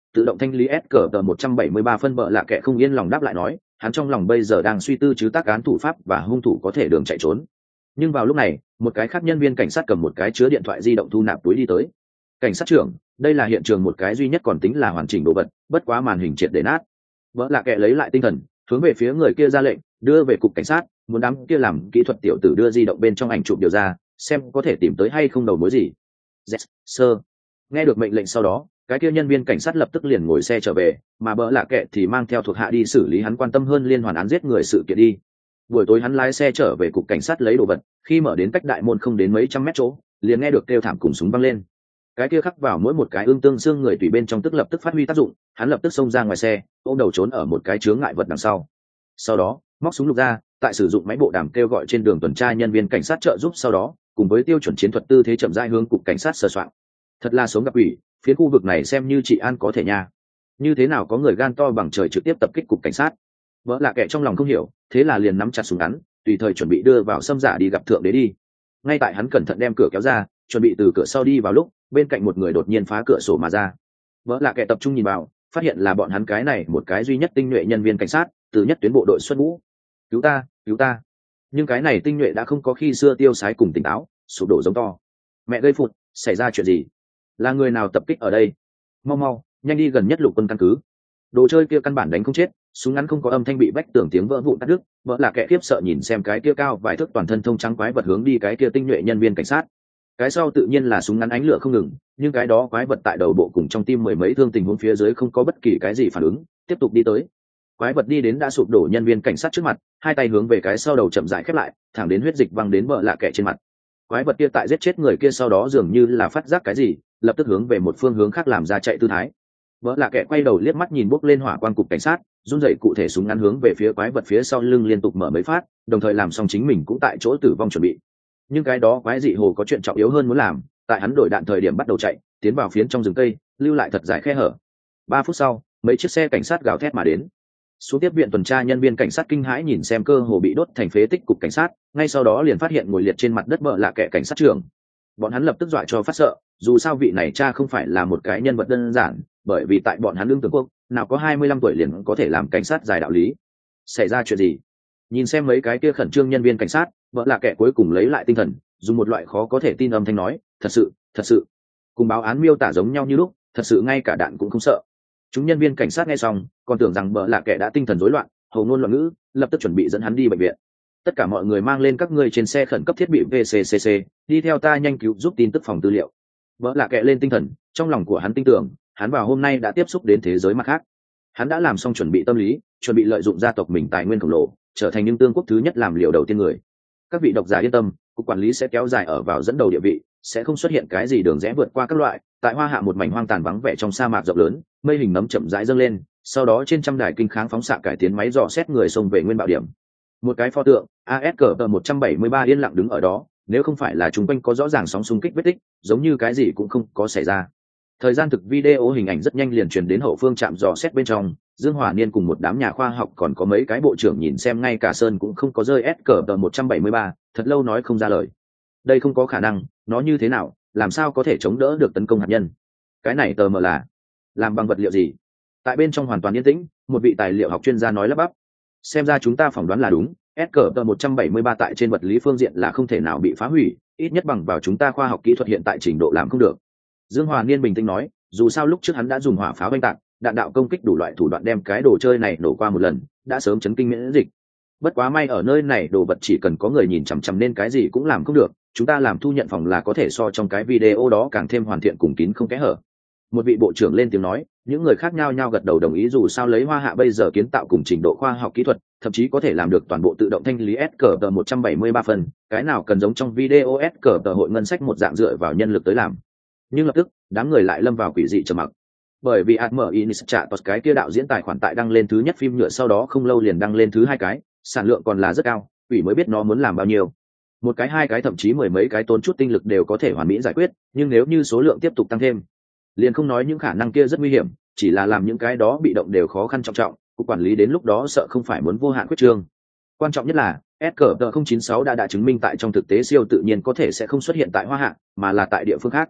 A: tự động thanh lý SQT 173 phân. Bợ lạ kệ không yên lòng đáp lại nói, hắn trong lòng bây giờ đang suy tư chứ tác án thủ pháp và hung thủ có thể đường chạy trốn. Nhưng vào lúc này, một cái khác nhân viên cảnh sát cầm một cái chứa điện thoại di động thu nạp túi đi tới. Cảnh sát trưởng, đây là hiện trường một cái duy nhất còn tính là hoàn chỉnh đồ vật, bất quá màn hình triệt để nát. Bợ lạ kệ lấy lại tinh thần, hướng về phía người kia ra lệnh, đưa về cục cảnh sát, muốn đám kia làm kỹ thuật tiểu tử đưa di động bên trong ảnh chụp điều ra, xem có thể tìm tới hay không đầu mối gì. Yes, sir. Nghe được mệnh lệnh sau đó, cái kia nhân viên cảnh sát lập tức liền ngồi xe trở về, mà bợ lạ kệ thì mang theo thuộc hạ đi xử lý hắn quan tâm hơn liên hoàn án giết người sự kiện đi. Buổi tối hắn lái xe trở về cục cảnh sát lấy đồ vật, khi mở đến cách đại môn không đến mấy trăm mét chỗ, liền nghe được kêu thảm cùng súng vang lên. Cái kia khắc vào mỗi một cái ương tương xương người tùy bên trong tức lập tức phát huy tác dụng, hắn lập tức xông ra ngoài xe, ôm đầu trốn ở một cái chướng ngại vật đằng sau. Sau đó móc súng lục ra, tại sử dụng máy bộ đàm kêu gọi trên đường tuần tra nhân viên cảnh sát trợ giúp, sau đó cùng với tiêu chuẩn chiến thuật tư thế chậm rãi hướng cục cảnh sát sờ soạn. Thật là sống gặp ủy, phía khu vực này xem như chị an có thể nha. Như thế nào có người gan to bằng trời trực tiếp tập kích cục cảnh sát? Vợ lạ kệ trong lòng không hiểu, thế là liền nắm chặt súng ngắn, tùy thời chuẩn bị đưa vào xâm giả đi gặp thượng đế đi. Ngay tại hắn cẩn thận đem cửa kéo ra, chuẩn bị từ cửa sau đi vào lúc, bên cạnh một người đột nhiên phá cửa sổ mà ra. Vợ lạ kệ tập trung nhìn vào, phát hiện là bọn hắn cái này một cái duy nhất tinh nhuệ nhân viên cảnh sát, từ nhất tuyến bộ đội xuất ngũ. Cứu ta, cứu ta! Nhưng cái này tinh nhuệ đã không có khi xưa tiêu sái cùng tỉnh táo, sụp đổ giống to. Mẹ gây phụt, xảy ra chuyện gì? Là người nào tập kích ở đây? Mau mau, nhanh đi gần nhất lục quân căn cứ. Đồ chơi kia căn bản đánh không chết, súng ngắn không có âm thanh bị vách tường tiếng vỡ vụn cắt đứt. Vợ là kẻ khiếp sợ nhìn xem cái kia cao vài thước toàn thân thông trắng quái vật hướng đi cái kia tinh nhuệ nhân viên cảnh sát. Cái sau tự nhiên là súng ngắn ánh lửa không ngừng, nhưng cái đó quái vật tại đầu bộ cùng trong tim mười mấy thương tình huống phía dưới không có bất kỳ cái gì phản ứng, tiếp tục đi tới. Quái vật đi đến đã sụp đổ nhân viên cảnh sát trước mặt, hai tay hướng về cái sau đầu chậm rãi khép lại, thẳng đến huyết dịch văng đến vợ lạ kẻ trên mặt. Quái vật kia tại giết chết người kia sau đó dường như là phát giác cái gì, lập tức hướng về một phương hướng khác làm ra chạy tư thái. Vợ lạ kẻ quay đầu liếc mắt nhìn bốc lên hỏa quang cục cảnh sát, run rẩy cụ thể súng ngắn hướng về phía quái vật phía sau lưng liên tục mở mấy phát, đồng thời làm xong chính mình cũng tại chỗ tử vong chuẩn bị. Nhưng cái đó quái dị hồ có chuyện trọng yếu hơn muốn làm, tại hắn đổi đạn thời điểm bắt đầu chạy, tiến vào phiến trong rừng cây, lưu lại thật dài khe hở. 3 phút sau, mấy chiếc xe cảnh sát gào thét mà đến. Xuống tiếp viện tuần tra nhân viên cảnh sát kinh hãi nhìn xem cơ hồ bị đốt thành phế tích cục cảnh sát, ngay sau đó liền phát hiện ngồi liệt trên mặt đất vợ lạ kẻ cảnh sát trưởng. Bọn hắn lập tức dọa cho phát sợ, dù sao vị này cha không phải là một cái nhân vật đơn giản, bởi vì tại bọn hắn lương tướng quốc, nào có 25 tuổi liền có thể làm cảnh sát dài đạo lý. Xảy ra chuyện gì? Nhìn xem mấy cái kia khẩn trương nhân viên cảnh sát, vợ lạ kẻ cuối cùng lấy lại tinh thần, dùng một loại khó có thể tin âm thanh nói, thật sự, cùng báo án miêu tả giống nhau như lúc, thật sự ngay cả đạn cũng không sợ. Chúng nhân viên cảnh sát nghe xong, còn tưởng rằng vợ lạ kẻ đã tinh thần rối loạn, hầu ngôn loạn ngữ, lập tức chuẩn bị dẫn hắn đi bệnh viện. Tất cả mọi người mang lên các ngươi trên xe khẩn cấp thiết bị VCCC, đi theo ta nhanh cứu giúp tin tức phòng tư liệu. Vợ lạ kệ lên tinh thần, trong lòng của hắn tin tưởng, hắn vào hôm nay đã tiếp xúc đến thế giới mặt khác. Hắn đã làm xong chuẩn bị tâm lý, chuẩn bị lợi dụng gia tộc mình tài nguyên khổng lồ, trở thành những tương quốc thứ nhất làm liều đầu tiên người. Các vị độc giả yên tâm, cục quản lý sẽ kéo dài ở vào dẫn đầu địa vị, sẽ không xuất hiện cái gì đường rẽ vượt qua các loại. Tại Hoa Hạ một mảnh hoang tàn vắng vẻ trong sa mạc rộng lớn, mây hình nấm chậm rãi dâng lên, sau đó trên trăm đài kinh kháng phóng xạ cải tiến máy dò xét người xông về nguyên bạo điểm. Một cái pho tượng ASCP 173 yên lặng đứng ở đó, nếu không phải là chúng quanh có rõ ràng sóng xung kích vết tích, giống như cái gì cũng không có xảy ra. Thời gian thực video hình ảnh rất nhanh liền truyền đến hậu phương trạm dò xét bên trong, Dương Hòa Niên cùng một đám nhà khoa học còn có mấy cái bộ trưởng nhìn xem ngay cả sơn cũng không có rơi SCP 173, thật lâu nói không ra lời. Đây không có khả năng, nó như thế nào, làm sao có thể chống đỡ được tấn công hạt nhân? Cái này tờ mờ là làm bằng vật liệu gì? Tại bên trong hoàn toàn yên tĩnh, một vị tài liệu học chuyên gia nói lắp bắp. Xem ra chúng ta phỏng đoán là đúng, SCP 173 tại trên vật lý phương diện là không thể nào bị phá hủy, ít nhất bằng vào chúng ta khoa học kỹ thuật hiện tại trình độ làm không được. Dương Hòa Niên bình tĩnh nói, dù sao lúc trước hắn đã dùng hỏa pháo oanh tạc, đạn đạo công kích đủ loại thủ đoạn đem cái đồ chơi này nổ qua một lần, đã sớm chấn kinh miễn dịch. Bất quá may ở nơi này đồ vật chỉ cần có người nhìn chằm chằm nên cái gì cũng làm không được, chúng ta làm thu nhận phòng là có thể so trong cái video đó càng thêm hoàn thiện cùng kín không kẽ hở. Một vị bộ trưởng lên tiếng nói, những người khác nhao nhao gật đầu đồng ý, dù sao lấy Hoa Hạ bây giờ kiến tạo cùng trình độ khoa học kỹ thuật, thậm chí có thể làm được toàn bộ tự động thanh lý SCP 173 phần, cái nào cần giống trong video SCP hội ngân sách một dạng dựa vào nhân lực tới làm. Nhưng lập tức, đám người lại lâm vào quỷ dị trầm mặc. Bởi vì Admiral Innistratos cái kia đạo diễn tài khoản tại đăng lên thứ nhất phim nhựa sau đó không lâu liền đăng lên thứ hai cái, sản lượng còn là rất cao, quỷ mới biết nó muốn làm bao nhiêu. Một cái hai cái thậm chí mười mấy cái tốn chút tinh lực đều có thể hoàn mỹ giải quyết, nhưng nếu như số lượng tiếp tục tăng thêm, liền không nói những khả năng kia rất nguy hiểm, chỉ là làm những cái đó bị động đều khó khăn trọng trọng, cục quản lý đến lúc đó sợ không phải muốn vô hạn quyết trương. Quan trọng nhất là SCP 096 đã chứng minh tại trong thực tế siêu tự nhiên có thể sẽ không xuất hiện tại Hoa Hạ, mà là tại địa phương khác.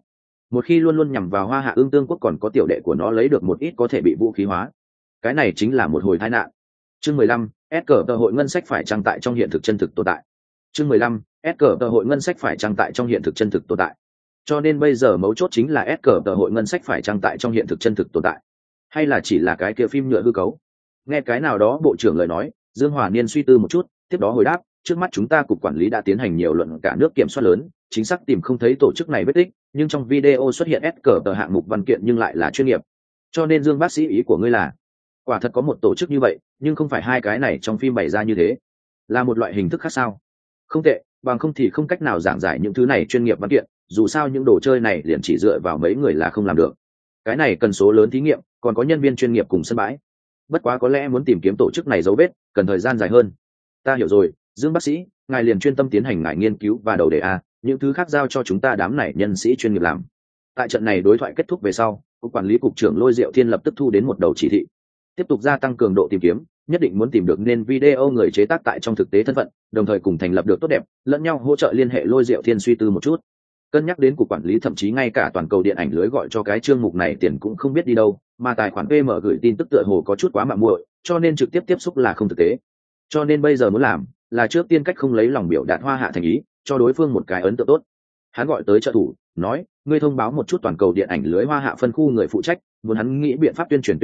A: một khi luôn luôn nhằm vào Hoa Hạ Ương Tương quốc còn có tiểu đệ của nó lấy được một ít có thể bị vũ khí hóa, cái này chính là một hồi tai nạn. Chương 15, S hội ngân sách phải trang tại trong hiện thực chân thực tồn tại. Chương 15, S hội ngân sách phải trang tại trong hiện thực chân thực tồn tại. Cho nên bây giờ mấu chốt chính là S hội ngân sách phải trang tại trong hiện thực chân thực tồn tại, hay là chỉ là cái kia phim nhựa hư cấu. Nghe cái nào đó bộ trưởng lời nói, Dương Hòa Niên suy tư một chút, tiếp đó hồi đáp, trước mắt chúng ta cục quản lý đã tiến hành nhiều luận cả nước kiểm soát lớn, chính xác tìm không thấy tổ chức này vết tích, nhưng trong video xuất hiện S hạng mục văn kiện nhưng lại là chuyên nghiệp. Cho nên Dương bác sĩ ý của ngươi là, quả thật có một tổ chức như vậy, nhưng không phải hai cái này trong phim bày ra như thế, là một loại hình thức khác sao? Không tệ, bằng không thì không cách nào giảng giải những thứ này chuyên nghiệp văn kiện, dù sao những đồ chơi này liền chỉ dựa vào mấy người là không làm được. Cái này cần số lớn thí nghiệm, còn có nhân viên chuyên nghiệp cùng sân bãi. Bất quá có lẽ muốn tìm kiếm tổ chức này dấu vết, cần thời gian dài hơn. Ta hiểu rồi, Dương bác sĩ, ngài liền chuyên tâm tiến hành ngài nghiên cứu và đầu đề a, những thứ khác giao cho chúng ta đám này nhân sĩ chuyên nghiệp làm. Tại trận này đối thoại kết thúc về sau, cục quản lý cục trưởng Lôi Diệu Thiên lập tức thu đến một đầu chỉ thị, tiếp tục gia tăng cường độ tìm kiếm, nhất định muốn tìm được nên video người chế tác tại trong thực tế thân phận, đồng thời cùng thành lập được tốt đẹp, lẫn nhau hỗ trợ liên hệ. Lôi Diệu Thiên suy tư một chút, cân nhắc đến cục quản lý thậm chí ngay cả toàn cầu điện ảnh lưới gọi cho cái chương mục này tiền cũng không biết đi đâu, mà tài khoản PM gửi tin tức tựa hồ có chút quá mạo muội, cho nên trực tiếp tiếp xúc là không thực tế. Cho nên bây giờ muốn làm là trước tiên cách không lấy lòng biểu đạt Hoa Hạ thành ý, cho đối phương một cái ấn tượng tốt. Hắn gọi tới trợ thủ, nói, ngươi thông báo một chút toàn cầu điện ảnh lưới Hoa Hạ phân khu người phụ trách, muốn hắn nghĩ biện pháp tuyên truyền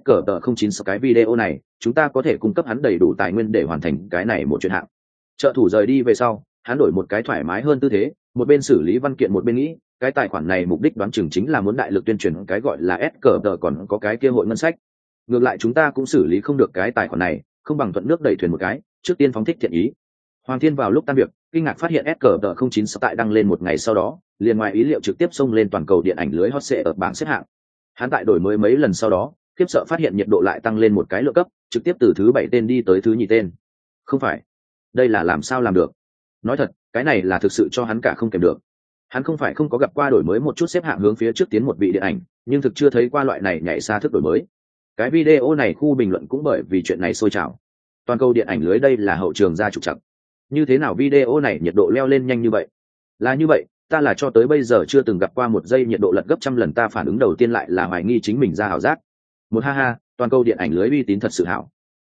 A: S09 cái video này, chúng ta có thể cung cấp hắn đầy đủ tài nguyên để hoàn thành cái này một chuyện hạng. Trợ thủ rời đi về sau, hắn đổi một cái thoải mái hơn tư thế, một bên xử lý văn kiện một bên nghĩ, cái tài khoản này mục đích đoán chừng chính là muốn đại lực tuyên truyền cái gọi là S còn có cái kia hội ngân sách. Ngược lại chúng ta cũng xử lý không được cái tài khoản này, không bằng thuận nước đẩy thuyền một cái, trước tiên phóng thích thiện ý. Hoàng Thiên vào lúc tan việc, kinh ngạc phát hiện S09 tại đăng lên một ngày sau đó, liền ngoài ý liệu trực tiếp xông lên toàn cầu điện ảnh lưới hot search ở bảng xếp hạng. Hắn tại đổi mới mấy lần sau đó, khiếp sợ phát hiện nhiệt độ lại tăng lên một cái lượng cấp, trực tiếp từ thứ 7 tên đi tới thứ nhì tên. Không phải, đây là làm sao làm được? Nói thật, cái này là thực sự cho hắn cả không kèm được. Hắn không phải không có gặp qua đổi mới một chút xếp hạng hướng phía trước tiến một vị điện ảnh, nhưng thực chưa thấy qua loại này nhảy xa thức đổi mới. Cái video này khu bình luận cũng bởi vì chuyện này sôi trào. Toàn cầu điện ảnh lưới đây là hậu trường ra trục trặc. Như thế nào video này nhiệt độ leo lên nhanh như vậy? Là như vậy, ta là cho tới bây giờ chưa từng gặp qua một giây nhiệt độ lật gấp trăm lần. Ta phản ứng đầu tiên lại là hoài nghi chính mình ra ảo giác. Một ha ha, toàn cầu điện ảnh lưới uy tín thật sự hảo.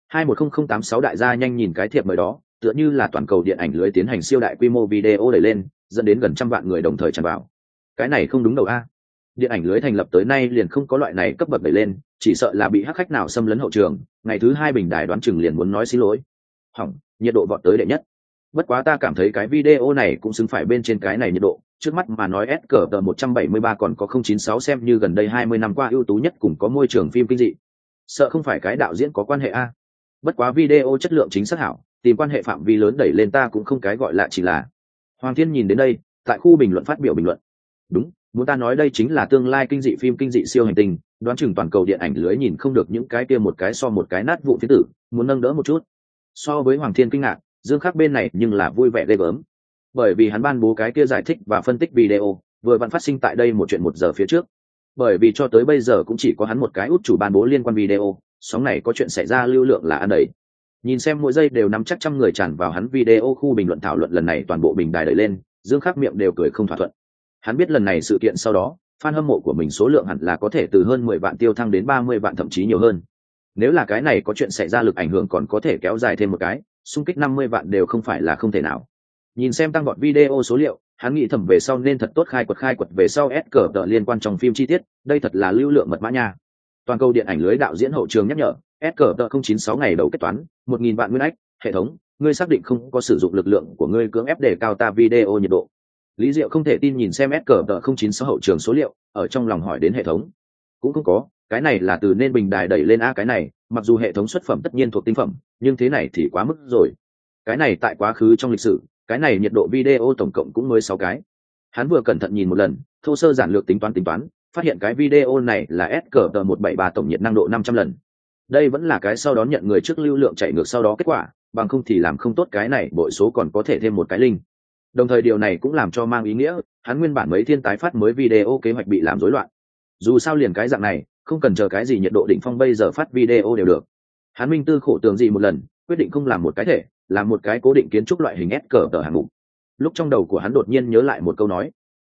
A: 210086 đại gia nhanh nhìn cái thiệp mời đó, tựa như là toàn cầu điện ảnh lưới tiến hành siêu đại quy mô video đẩy lên, dẫn đến gần 100 vạn người đồng thời tràn vào. Cái này không đúng đầu a. Điện ảnh lưới thành lập tới nay liền không có loại này cấp bậc đẩy lên, chỉ sợ là bị hắc khách nào xâm lấn hậu trường, ngày thứ 2 bình đài đoán chừng liền muốn nói xin lỗi. Hỏng, nhiệt độ vọt tới đệ nhất. Bất quá ta cảm thấy cái video này cũng xứng phải bên trên cái này nhiệt độ, trước mắt mà nói SQT 173 còn có 096 xem như gần đây 20 năm qua ưu tú nhất cùng có môi trường phim kinh dị. Sợ không phải cái đạo diễn có quan hệ a. Bất quá video chất lượng chính xác hảo, tìm quan hệ phạm vi lớn đẩy lên ta cũng không cái gọi là chỉ là. Hoàng Thiên nhìn đến đây, tại khu bình luận phát biểu bình luận. Đúng, muốn ta nói đây chính là tương lai kinh dị phim kinh dị siêu hành tinh, đoán chừng toàn cầu điện ảnh lưới nhìn không được những cái kia một cái so một cái nát vụ phiến tử, muốn nâng đỡ một chút. So với Hoàng Thiên kinh ngạc, Dương Khắc bên này nhưng là vui vẻ ghê gớm, bởi vì hắn ban bố cái kia giải thích và phân tích video vừa vặn phát sinh tại đây một chuyện 1 giờ phía trước. Bởi vì cho tới bây giờ cũng chỉ có hắn một cái út chủ ban bố liên quan video, sóng này có chuyện xảy ra lưu lượng là ăn đầy. Nhìn xem mỗi giây đều 500 trăm người tràn vào hắn video khu bình luận thảo luận lần này toàn bộ bình đài đẩy lên, Dương Khắc miệng đều cười không thỏa thuận. Hắn biết lần này sự kiện sau đó, fan hâm mộ của mình số lượng hẳn là có thể từ hơn 10 vạn tiêu thăng đến 30 vạn thậm chí nhiều hơn. Nếu là cái này có chuyện xảy ra lực ảnh hưởng còn có thể kéo dài thêm một cái, xung kích 50 vạn đều không phải là không thể nào. Nhìn xem tăng vọt video số liệu, hắn nghĩ thầm về sau nên thật tốt khai quật về sau SQT liên quan trong phim chi tiết, đây thật là lưu lượng mật mã nha. Toàn cầu điện ảnh lưới đạo diễn hậu trường nhắc nhở, SQT 096 ngày đầu kết toán, 1000 vạn nguyên ách, hệ thống, ngươi xác định không có sử dụng lực lượng của ngươi cưỡng ép để cao ta video nhiệt độ. Lý Diệu không thể tin nhìn xem SQT 096 hậu trường số liệu, ở trong lòng hỏi đến hệ thống. Cũng không có, cái này là từ nên bình đài đẩy lên a, cái này, mặc dù hệ thống xuất phẩm tất nhiên thuộc tinh phẩm, nhưng thế này thì quá mức rồi. Cái này tại quá khứ trong lịch sử, cái này nhiệt độ video tổng cộng cũng mới 6 cái. Hắn vừa cẩn thận nhìn một lần, thô sơ giản lược tính toán, phát hiện cái video này là SQT 173 tổng nhiệt năng độ 500 lần. Đây vẫn là cái sau đó nhận người trước lưu lượng chạy ngược sau đó kết quả, bằng không thì làm không tốt cái này bội số còn có thể thêm một cái linh. Đồng thời điều này cũng làm cho mang ý nghĩa, hắn nguyên bản mấy thiên tái phát mới video kế hoạch bị làm rối loạn. Dù sao liền cái dạng này, không cần chờ cái gì nhiệt độ đỉnh phong bây giờ phát video đều được. Hắn minh tư khổ tường gì một lần, quyết định không làm một cái thể, làm một cái cố định kiến trúc loại hình SQT hạng mục. Lúc trong đầu của hắn đột nhiên nhớ lại một câu nói,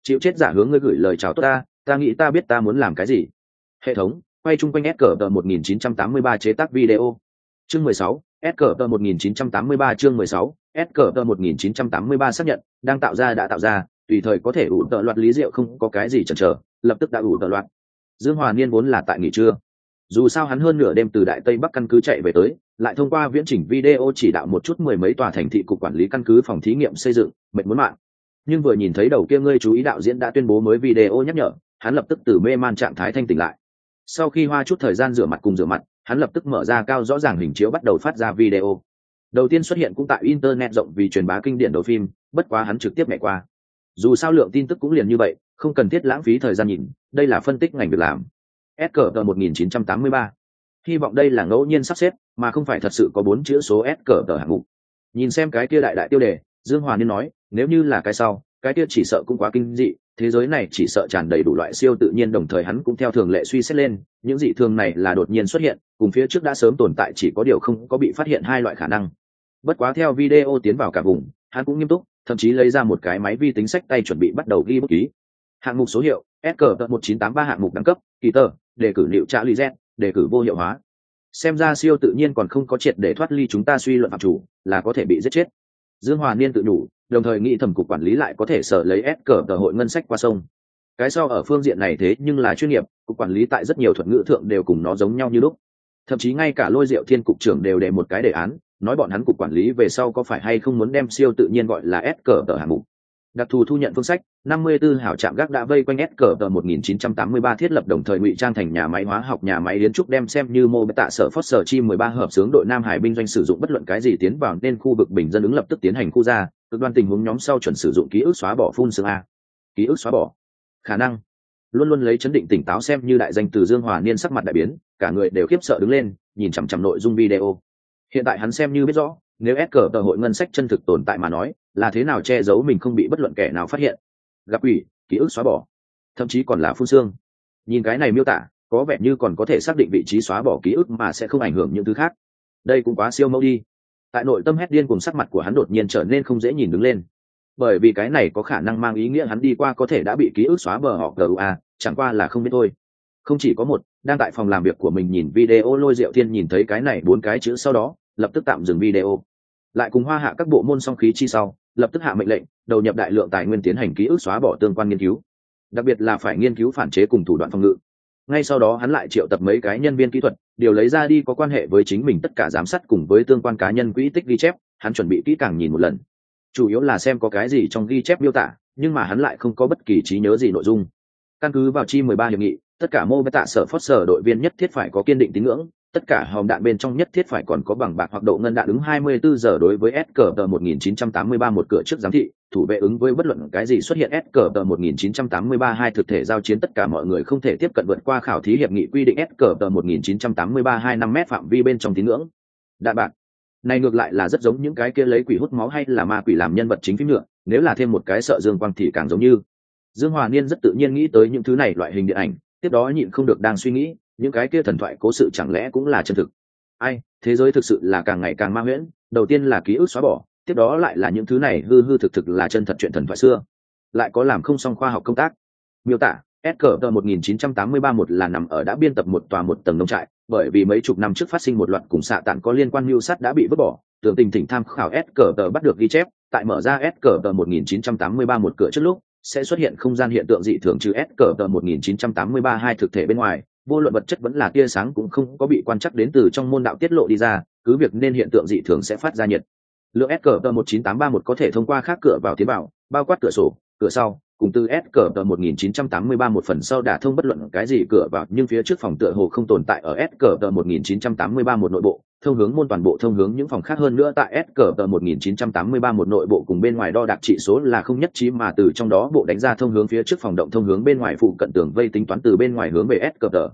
A: chịu chết giả hướng ngươi gửi lời chào tốt ta nghĩ ta biết ta muốn làm cái gì. Hệ thống quay chung quanh SQT 1983 chế tác video. Chương 16, SQT 1983 chương 16, SQT 1983 xác nhận, đang tạo ra đã tạo ra, tùy thời có thể ủ tợ loạt lý diệu không có cái gì chần chờ, lập tức đã ủ tợ loạt. Dương Hòa Niên vốn là tại nghỉ trưa. Dù sao hắn hơn nửa đêm từ Đại Tây Bắc căn cứ chạy về tới, lại thông qua viễn chỉnh video chỉ đạo một chút mười mấy tòa thành thị cục quản lý căn cứ phòng thí nghiệm xây dựng, mệt muốn mạng. Nhưng vừa nhìn thấy đầu kia ngươi chú ý đạo diễn đã tuyên bố mới video nhắc nhở, hắn lập tức từ mê man trạng thái thanh tỉnh lại. Sau khi hoa chút thời gian rửa mặt, hắn lập tức mở ra cao rõ ràng hình chiếu bắt đầu phát ra video. Đầu tiên xuất hiện cũng tại internet rộng vì truyền bá kinh điển đầu phim, bất quá hắn trực tiếp nhảy qua. Dù sao lượng tin tức cũng liền như vậy, không cần thiết lãng phí thời gian nhìn, đây là phân tích ngành việc làm. SQT 1983. Hy vọng đây là ngẫu nhiên sắp xếp, mà không phải thật sự có 4 chữ số SQT hạng mục. Nhìn xem cái kia đại tiêu đề, Dương Hòa Niên nói, nếu như là cái sau, cái kia chỉ sợ cũng quá kinh dị, thế giới này chỉ sợ tràn đầy đủ loại siêu tự nhiên, đồng thời hắn cũng theo thường lệ suy xét lên, những dị thường này là đột nhiên xuất hiện, cùng phía trước đã sớm tồn tại chỉ có điều không có bị phát hiện hai loại khả năng. Bất quá theo video tiến vào cả vùng, hắn cũng nghiêm túc, thậm chí lấy ra một cái máy vi tính sách tay chuẩn bị bắt đầu ghi bút ký. Hạng mục số hiệu SQT 1983 hạng mục đẳng cấp kỳ tờ, đề cử liệu trả lý z, đề cử vô hiệu hóa. Xem ra siêu tự nhiên còn không có triệt để thoát ly chúng ta suy luận phạm chủ, là có thể bị giết chết. Dương Hòa Niên tự đủ, đồng thời nghĩ thẩm cục quản lý lại có thể sở lấy SQT hội ngân sách qua sông. Cái sau ở phương diện này thế nhưng là chuyên nghiệp, cục quản lý tại rất nhiều thuật ngữ thượng đều cùng nó giống nhau như lúc. Thậm chí ngay cả Lôi Diệu Thiên cục trưởng đều đề một cái đề án, nói bọn hắn cục quản lý về sau có phải hay không muốn đem siêu tự nhiên gọi là SQT hạng mục. Đặc thù thu nhận phương sách, 54 hảo trạm gác đã vây quanh SQT 1983 thiết lập, đồng thời ngụy trang thành nhà máy hóa học, nhà máy kiến trúc, đem xem như mô tạ sở Foster chi 13 hợp xướng đội Nam Hải binh doanh sử dụng bất luận cái gì tiến vào nên khu vực bình dân ứng lập tức tiến hành khu ra, cực đoan tình huống nhóm sau chuẩn sử dụng ký ức xóa bỏ phun xương a. Ký ức xóa bỏ. Khả năng. Luôn luôn lấy chấn định tỉnh táo xem như đại danh từ Dương Hòa Niên sắc mặt đại biến, cả người đều khiếp sợ đứng lên, nhìn chằm chằm nội dung video. Hiện tại hắn xem như biết rõ, nếu SQT hội ngân sách chân thực tồn tại mà nói, là thế nào che giấu mình không bị bất luận kẻ nào phát hiện. Gặp ủy, ký ức xóa bỏ, thậm chí còn là phun xương. Nhìn cái này miêu tả, có vẻ như còn có thể xác định vị trí xóa bỏ ký ức mà sẽ không ảnh hưởng những thứ khác. Đây cũng quá siêu mẫu đi. Tại nội tâm hét điên cùng, sắc mặt của hắn đột nhiên trở nên không dễ nhìn đứng lên. Bởi vì cái này có khả năng mang ý nghĩa hắn đi qua có thể đã bị ký ức xóa bờ họ GUA, chẳng qua là không biết thôi. Không chỉ có một, đang tại phòng làm việc của mình nhìn video Lôi Diệu Thiên nhìn thấy cái này 4 cái chữ sau đó, lập tức tạm dừng video. Lại cùng Hoa Hạ các bộ môn song khí chi sau, lập tức hạ mệnh lệnh, đầu nhập đại lượng tài nguyên tiến hành ký ức xóa bỏ tương quan nghiên cứu. Đặc biệt là phải nghiên cứu phản chế cùng thủ đoạn phòng ngự. Ngay sau đó hắn lại triệu tập mấy cái nhân viên kỹ thuật, điều lấy ra đi có quan hệ với chính mình tất cả giám sát cùng với tương quan cá nhân quỹ tích ghi chép, hắn chuẩn bị kỹ càng nhìn một lần. Chủ yếu là xem có cái gì trong ghi chép miêu tả, nhưng mà hắn lại không có bất kỳ trí nhớ gì nội dung. Căn cứ vào chi 13 hiệp nghị, tất cả mô tạ sở Foster đội viên nhất thiết phải có kiên định tín ngưỡng, tất cả hòm đạn bên trong nhất thiết phải còn có bằng bạc hoặc độ ngân đạn ứng 24 giờ đối với SQT 1983 một cửa trước giám thị, thủ vệ ứng với bất luận cái gì xuất hiện SQT 1983 hai thực thể giao chiến, tất cả mọi người không thể tiếp cận vượt qua khảo thí hiệp nghị quy định SQT 1983 5 mét phạm vi bên trong tín ngưỡng. Đạn bạc này ngược lại là rất giống những cái kia lấy quỷ hút máu hay là ma quỷ làm nhân vật chính phim nữa, nếu là thêm một cái sợ dương quang thì càng giống như. Dương Hòa Niên rất tự nhiên nghĩ tới những thứ này loại hình điện ảnh, tiếp đó nhịn không được đang suy nghĩ, những cái kia thần thoại cố sự chẳng lẽ cũng là chân thực. Ai, thế giới thực sự là càng ngày càng ma huyễn, đầu tiên là ký ức xóa bỏ, tiếp đó lại là những thứ này hư hư thực thực là chân thật chuyện thần thoại xưa, lại có làm không xong khoa học công tác. Miêu tả SQT 1983 một là nằm ở đã biên tập một tòa một tầng nông trại, bởi vì mấy chục năm trước phát sinh một loạt cùng xạ tản có liên quan mưu sát đã bị vứt bỏ, tưởng tình thỉnh tham khảo SQT bắt được ghi chép, tại mở ra SQT 1983 một cửa trước lúc sẽ xuất hiện không gian hiện tượng dị thường, trừ SQT 1983 hai thực thể bên ngoài, vô luận vật chất vẫn là tia sáng cũng không có bị quan trắc đến từ trong môn đạo tiết lộ đi ra, cứ việc nên hiện tượng dị thường sẽ phát ra nhiệt lượng. SQT 19831 có thể thông qua khác cửa vào tiến vào, bao quát cửa sổ, cửa sau, cùng từ SQT 1983 một phần sau đả thông bất luận cái gì cửa vào, nhưng phía trước phòng tựa hồ không tồn tại ở SQT 1983 một nội bộ, thông hướng môn toàn bộ thông hướng những phòng khác. Hơn nữa tại SQT 1983 một nội bộ cùng bên ngoài đo đạc trị số là không nhất trí, mà từ trong đó bộ đánh ra thông hướng phía trước phòng động thông hướng bên ngoài phụ cận tường vây tính toán từ bên ngoài hướng về SQT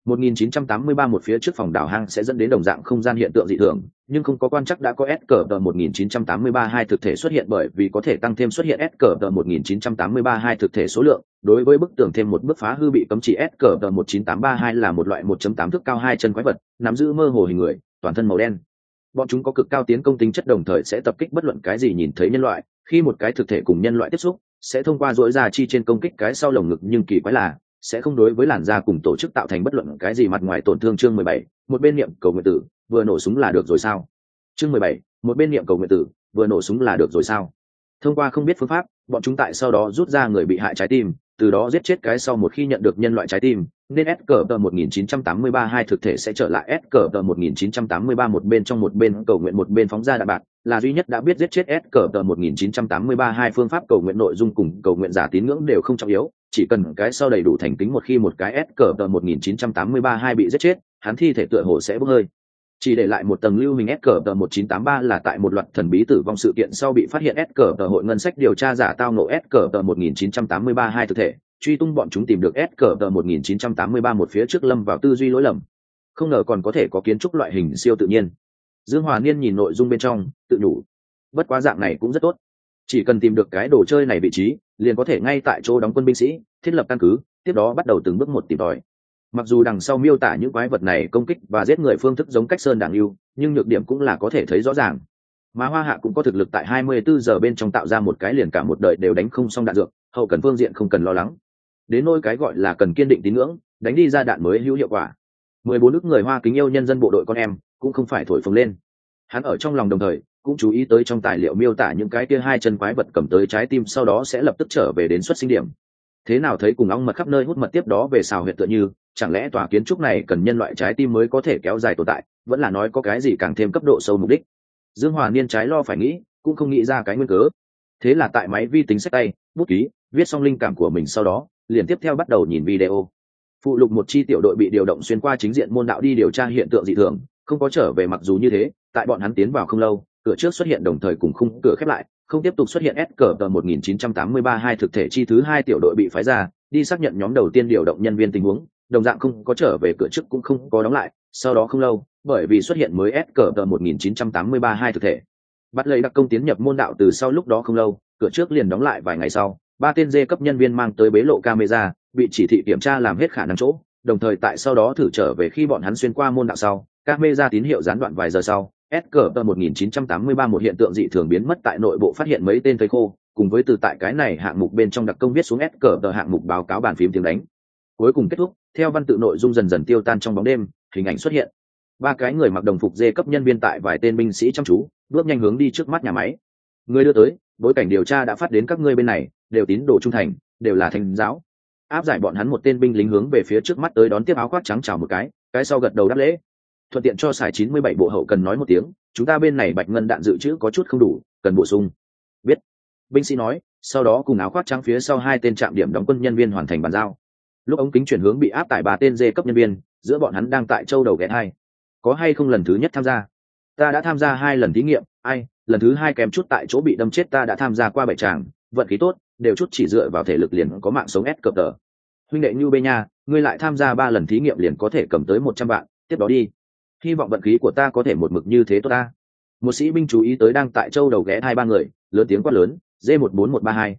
A: 1983 một phía trước phòng đảo hang sẽ dẫn đến đồng dạng không gian hiện tượng dị thường, nhưng không có quan chắc đã có SQT 1983 hai thực thể xuất hiện, bởi vì có thể tăng thêm xuất hiện SQT 1983 hai thực thể số lượng. Đối với bức tường thêm một bước phá hư bị cấm chỉ. SQT 1982 là một loại 1.8 thước cao hai chân quái vật, nắm giữ mơ hồ hình người, toàn thân màu đen. Bọn chúng có cực cao tiến công tính chất, đồng thời sẽ tập kích bất luận cái gì nhìn thấy nhân loại. Khi một cái thực thể cùng nhân loại tiếp xúc, sẽ thông qua dỗi ra chi trên công kích cái sau lồng ngực, nhưng kỳ quái là sẽ không đối với làn da cùng tổ chức tạo thành bất luận cái gì mặt ngoài tổn thương. Chương 17, một bên niệm cầu nguyện tử, vừa nổ súng là được rồi sao? Chương 17, một bên niệm cầu nguyện tử, vừa nổ súng là được rồi sao? Thông qua không biết phương pháp, bọn chúng tại sau đó rút ra người bị hại trái tim, từ đó giết chết cái sau. Một khi nhận được nhân loại trái tim, nên SCP-1983 hai thực thể sẽ trở lại SCP-1983 một bên trong một bên cầu nguyện một bên phóng ra đạn bạc, là duy nhất đã biết giết chết SCP-1983 hai. Phương pháp cầu nguyện nội dung cùng cầu nguyện giả tín ngưỡng đều không trọng yếu, chỉ cần cái sau đầy đủ thành kính. Một khi một cái SCP-1983 hai bị giết chết, hắn thi thể tựa hồ sẽ bốc hơi, chỉ để lại một tầng lưu hình. SCP-1983 là tại một loạt thần bí tử vong sự kiện sau bị phát hiện. SCP hội ngân sách điều tra giả tao ngộ SCP-1983 hai thực thể, truy tung bọn chúng tìm được SCP-1983 một phía trước lâm vào tư duy lỗi lầm, không ngờ còn có thể có kiến trúc loại hình siêu tự nhiên. Dương Hòa Niên nhìn nội dung bên trong tự nhủ, bất quá dạng này cũng rất tốt, chỉ cần tìm được cái đồ chơi này vị trí, liền có thể ngay tại chỗ đóng quân binh sĩ, thiết lập căn cứ, tiếp đó bắt đầu từng bước một tìm tòi. Mặc dù đằng sau miêu tả những quái vật này công kích và giết người phương thức giống cách sơn đảng lưu, nhưng nhược điểm cũng là có thể thấy rõ ràng. Mà Hoa Hạ cũng có thực lực tại 24 giờ bên trong tạo ra một cái liền cả một đời đều đánh không xong đạn dược, hậu cần phương diện không cần lo lắng. Đến nỗi cái gọi là cần kiên định tín ngưỡng, đánh đi ra đạn mới hữu hiệu quả. 14 nước người Hoa kính yêu nhân dân bộ đội con em, cũng không phải thổi phồng lên. Hắn ở trong lòng đồng thời cũng chú ý tới trong tài liệu miêu tả những cái kia hai chân quái vật cầm tới trái tim sau đó sẽ lập tức trở về đến xuất sinh điểm. Thế nào thấy cùng ong mật khắp nơi hút mật tiếp đó về xào huyệt tựa như, chẳng lẽ tòa kiến trúc này cần nhân loại trái tim mới có thể kéo dài tồn tại, vẫn là nói có cái gì càng thêm cấp độ sâu mục đích? Dương Hòa Niên trái lo phải nghĩ, cũng không nghĩ ra cái nguyên cớ. Thế là tại máy vi tính xách tay, bút ký, viết xong linh cảm của mình sau đó, liền tiếp theo bắt đầu nhìn video. Phụ lục một chi tiểu đội bị điều động xuyên qua chính diện môn đạo đi điều tra hiện tượng dị thường, không có trở về. Mặc dù như thế, tại bọn hắn tiến vào không lâu, cửa trước xuất hiện đồng thời cùng khung cửa khép lại, không tiếp tục xuất hiện. SCP-1983 hai thực thể chi thứ hai tiểu đội bị phái ra, đi xác nhận nhóm đầu tiên điều động nhân viên tình huống, đồng dạng không có trở về, cửa trước cũng không có đóng lại. Sau đó không lâu, bởi vì xuất hiện mới SCP-1983 hai thực thể, bắt lấy đặc công tiến nhập môn đạo. Từ sau lúc đó không lâu, cửa trước liền đóng lại. Vài ngày sau, 3 tên dê cấp nhân viên mang tới bế lộ camera, bị chỉ thị kiểm tra làm hết khả năng chỗ, đồng thời tại sau đó thử trở về. Khi bọn hắn xuyên qua môn đạo sau, camera tín hiệu gián đoạn. Vài giờ sau, SCP-1983 một hiện tượng dị thường biến mất tại nội bộ, phát hiện mấy tên thây khô, cùng với từ tại cái này hạng mục bên trong đặc công viết xuống SCP hạng mục báo cáo bàn phím tiếng đánh. Cuối cùng kết thúc, theo văn tự nội dung dần dần tiêu tan trong bóng đêm, hình ảnh xuất hiện. 3 cái người mặc đồng phục dê cấp nhân viên tại vài tên binh sĩ chăm chú, bước nhanh hướng đi trước mắt nhà máy. Người đưa tới, bối cảnh điều tra đã phát đến các ngươi bên này, đều tín đồ trung thành, đều là Thánh giáo. Áp giải bọn hắn. Một tên binh lính hướng về phía trước mắt tới đón tiếp, áo khoác trắng chào một cái sau gật đầu đáp lễ. Thuận tiện cho xài 97 bộ hậu cần nói một tiếng, chúng ta bên này bạch ngân đạn dự trữ có chút không đủ, cần bổ sung. Biết. Binh sĩ nói, sau đó cùng áo khoác trắng phía sau 2 tên trạm điểm đóng quân nhân viên hoàn thành bàn giao. Lúc ống kính chuyển hướng bị áp tải 3 tên dê cấp nhân viên, giữa bọn hắn đang tại châu đầu ghé hai. Có hay không lần thứ nhất tham gia? Ta đã tham gia 2 lần thí nghiệm. Ai, lần thứ 2 kém chút tại chỗ bị đâm chết. Ta đã tham gia qua 7 tràng, vận khí tốt, đều chút chỉ dựa vào thể lực liền có mạng sống. SCP. Huynh đệ như bê nha, ngươi lại tham gia 3 lần thí nghiệm liền có thể cầm tới 100 vạn, tiếp đó đi. Hy vọng vận khí của ta có thể một mực như thế tốt ta. Một sĩ binh chú ý tới đang tại châu đầu ghé hai 3 người, lớn tiếng quát lớn, D14132,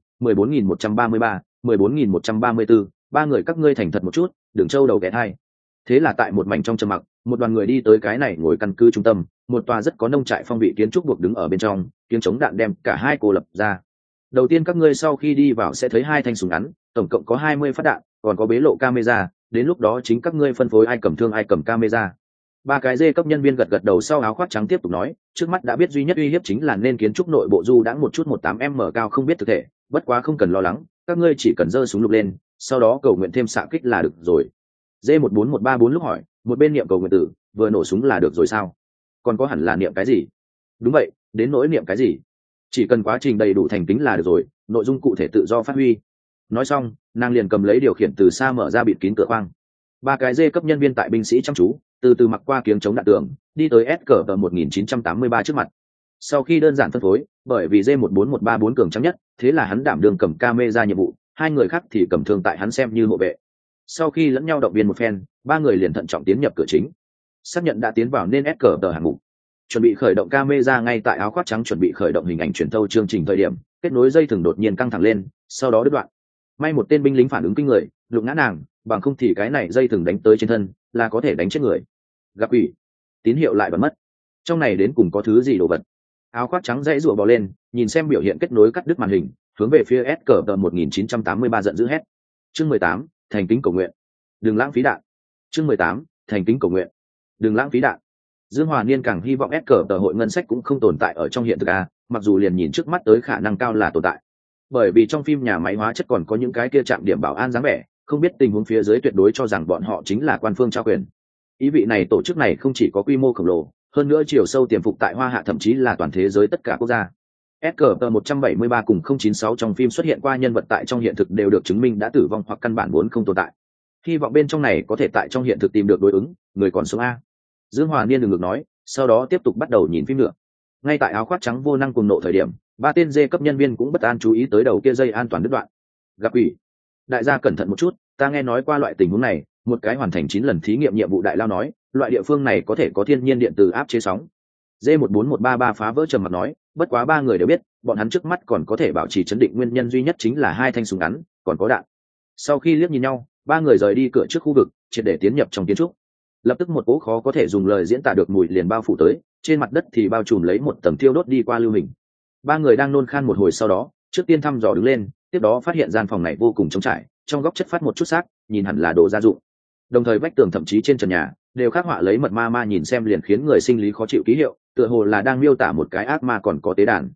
A: 14133, 14134, 3 người các ngươi thành thật một chút, đừng châu đầu ghé hai. Thế là tại một mảnh trong trầm mặc, một đoàn người đi tới cái này ngồi căn cứ trung tâm, một tòa rất có nông trại phong vị kiến trúc buộc đứng ở bên trong, tiếng chống đạn đem cả hai cô lập ra. Đầu tiên các ngươi sau khi đi vào sẽ thấy 2 thanh súng ngắn, tổng cộng có 20 phát đạn, còn có bế lộ camera, đến lúc đó chính các ngươi phân phối ai cầm thương ai cầm camera. 3 cái dê cấp nhân viên gật đầu. Sau áo khoác trắng tiếp tục nói, trước mắt đã biết duy nhất uy hiếp chính là nên kiến trúc nội bộ du đãng một chút 18m cao không biết thực thể, bất quá không cần lo lắng, các ngươi chỉ cần giơ súng lục lên, sau đó cầu nguyện thêm xạ kích là được rồi. D14134 lúc hỏi, một bên niệm cầu nguyện tử, vừa nổ súng là được rồi sao? Còn có hẳn là niệm cái gì? Đúng vậy, đến nỗi niệm cái gì? Chỉ cần quá trình đầy đủ thành kính là được rồi, nội dung cụ thể tự do phát huy. Nói xong, nàng liền cầm lấy điều khiển từ xa mở ra bịt kín cửa khoang. 3 cái dê cấp nhân viên tại binh sĩ chăm chú, từ từ mặc qua kiếng chống đạn tường, đi tới SCP-1983 trước mặt. Sau khi đơn giản phân phối, bởi vì D14134 cường trắng nhất, thế là hắn đảm đương cầm camera nhiệm vụ, 2 người khác thì cầm thương tại hắn xem như hộ vệ. Sau khi lẫn nhau động viên một phen, 3 người liền thận trọng tiến nhập cửa chính, xác nhận đã tiến vào nên SCP hạng mục. Chuẩn bị khởi động camera. Ngay tại áo khoác trắng chuẩn bị khởi động hình ảnh truyền thâu chương trình thời điểm, kết nối dây thừng đột nhiên căng thẳng lên, sau đó đứt đoạn. May một tên binh lính phản ứng kinh người, đụng ngã nàng, bằng không thì cái này dây thừng đánh tới trên thân là có thể đánh chết người. Gặp ủy, tín hiệu lại bật mất. Trong này đến cùng có thứ gì đồ vật? Áo khoác trắng dãy rụa bò lên, nhìn xem biểu hiện kết nối cắt đứt màn hình, hướng về phía S cờ tờ 1983 giận dữ hét. Chương 18, thành kính cầu nguyện. Đừng lãng phí đạn. Chương 18, thành kính cầu nguyện. Đừng lãng phí đạn. Dương Hòa Niên càng hy vọng S cờ tờ hội ngân sách cũng không tồn tại ở trong hiện thực a, mặc dù liền nhìn trước mắt tới khả năng cao là tồn tại. Bởi vì trong phim nhà máy hóa chất còn có những cái kia trạm điểm bảo an dáng vẻ, không biết tình huống phía dưới tuyệt đối cho rằng bọn họ chính là quan phương trao quyền. Ý vị này tổ chức này không chỉ có quy mô khổng lồ, hơn nữa chiều sâu tiềm phục tại Hoa Hạ thậm chí là toàn thế giới tất cả quốc gia. SCP 173 cùng 096 trong phim xuất hiện qua nhân vật tại trong hiện thực đều được chứng minh đã tử vong hoặc căn bản vốn không tồn tại. Hy vọng bên trong này có thể tại trong hiện thực tìm được đối ứng, người còn sống a. Dương Hòa Niên ngừng ngược nói, sau đó tiếp tục bắt đầu nhìn phim nữa. Ngay tại áo khoác trắng vô năng cùng nộ thời điểm, ba tên dê cấp nhân viên cũng bất an chú ý tới đầu kia dây an toàn đứt đoạn. Gặp quỷ. Đại gia cẩn thận một chút, ta nghe nói qua loại tình huống này, một cái hoàn thành 9 lần thí nghiệm nhiệm vụ đại lao nói, loại địa phương này có thể có thiên nhiên điện từ áp chế sóng. D14133 phá vỡ trầm mặc nói, bất quá ba người đều biết, bọn hắn trước mắt còn có thể bảo trì chấn định nguyên nhân duy nhất chính là hai thanh súng ngắn, còn có đạn. Sau khi liếc nhìn nhau, ba người rời đi cửa trước khu vực, triệt để tiến nhập trong kiến trúc. Lập tức một cỗ khó có thể dùng lời diễn tả được mùi liền bao phủ tới, trên mặt đất thì bao trùm lấy một tầng thiêu đốt đi qua lưu hình. Ba người đang nôn khan một hồi sau đó, trước tiên thăm dò đứng lên, tiếp đó phát hiện gian phòng này vô cùng trống trải, trong góc chất phát một chút xác, nhìn hẳn là đồ gia dụng. Đồng thời vách tường thậm chí trên trần nhà đều khắc họa lấy mật ma ma nhìn xem liền khiến người sinh lý khó chịu ký hiệu, tựa hồ là đang miêu tả một cái ác ma còn có tế đàn.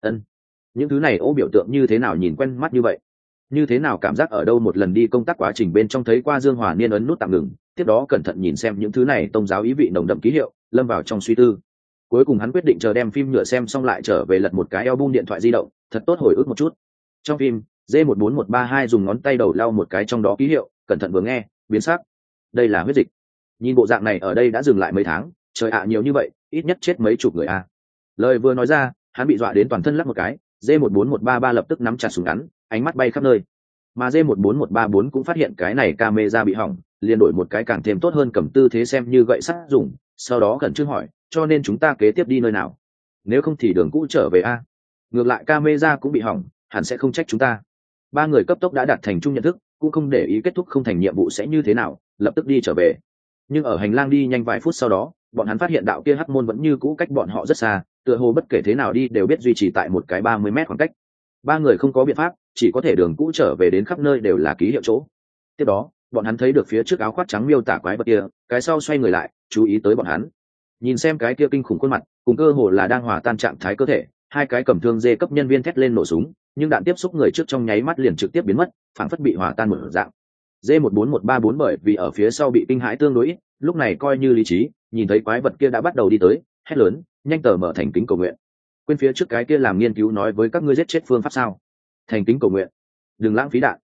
A: Những thứ này ô biểu tượng như thế nào nhìn quen mắt như vậy? Như thế nào cảm giác ở đâu một lần đi công tác quá trình bên trong thấy qua Dương Hòa Niên ấn nút tạm ngừng, tiếp đó cẩn thận nhìn xem những thứ này tôn giáo ý vị nồng đậm ký hiệu, lâm vào trong suy tư. Cuối cùng hắn quyết định chờ đem phim nhựa xem xong lại trở về lật một cái album điện thoại di động, thật tốt hồi ức một chút. Trong phim, D14132 dùng ngón tay đầu lau một cái trong đó ký hiệu, cẩn thận vừa nghe, biến sắc. Đây là huyết dịch. Nhìn bộ dạng này ở đây đã dừng lại mấy tháng, trời ạ nhiều như vậy, ít nhất chết mấy chục người a. Lời vừa nói ra, hắn bị dọa đến toàn thân lắc một cái, D14133 lập tức nắm chặt súng ngắn, ánh mắt bay khắp nơi. Mà D14134 cũng phát hiện cái này camera bị hỏng, liền đổi một cái càng thêm tốt hơn cầm tư thế xem như gậy sắt dùng, sau đó khẩn trương hỏi, cho nên chúng ta kế tiếp đi nơi nào? Nếu không thì đường cũ trở về a. Ngược lại camera cũng bị hỏng, hẳn sẽ không trách chúng ta. Ba người cấp tốc đã đạt thành chung nhận thức, cũng không để ý kết thúc không thành nhiệm vụ sẽ như thế nào, lập tức đi trở về. Nhưng ở hành lang đi nhanh vài phút sau đó, bọn hắn phát hiện đạo kia hắc môn vẫn như cũ cách bọn họ rất xa, tựa hồ bất kể thế nào đi đều biết duy trì tại một cái 30 mét khoảng cách. Ba người không có biện pháp, chỉ có thể đường cũ trở về đến khắp nơi đều là ký hiệu chỗ. Tiếp đó, bọn hắn thấy được phía trước áo khoác trắng miêu tả quái vật kia, cái sau xoay người lại, chú ý tới bọn hắn. Nhìn xem cái kia kinh khủng khuôn mặt, cùng cơ hồ là đang hòa tan trạng thái cơ thể, hai cái cầm thương dê cấp nhân viên thét lên nổ súng, nhưng đạn tiếp xúc người trước trong nháy mắt liền trực tiếp biến mất, phản phất bị hòa tan một dạng. D14134 bởi vì ở phía sau bị kinh hãi tương đối ít, lúc này coi như lý trí, nhìn thấy quái vật kia đã bắt đầu đi tới, hét lớn, nhanh tờ mở thành kính cầu nguyện. Quên phía trước cái kia làm nghiên cứu nói với các ngươi giết chết phương pháp sao? Thành kính cầu nguyện, đừng lãng phí đạn.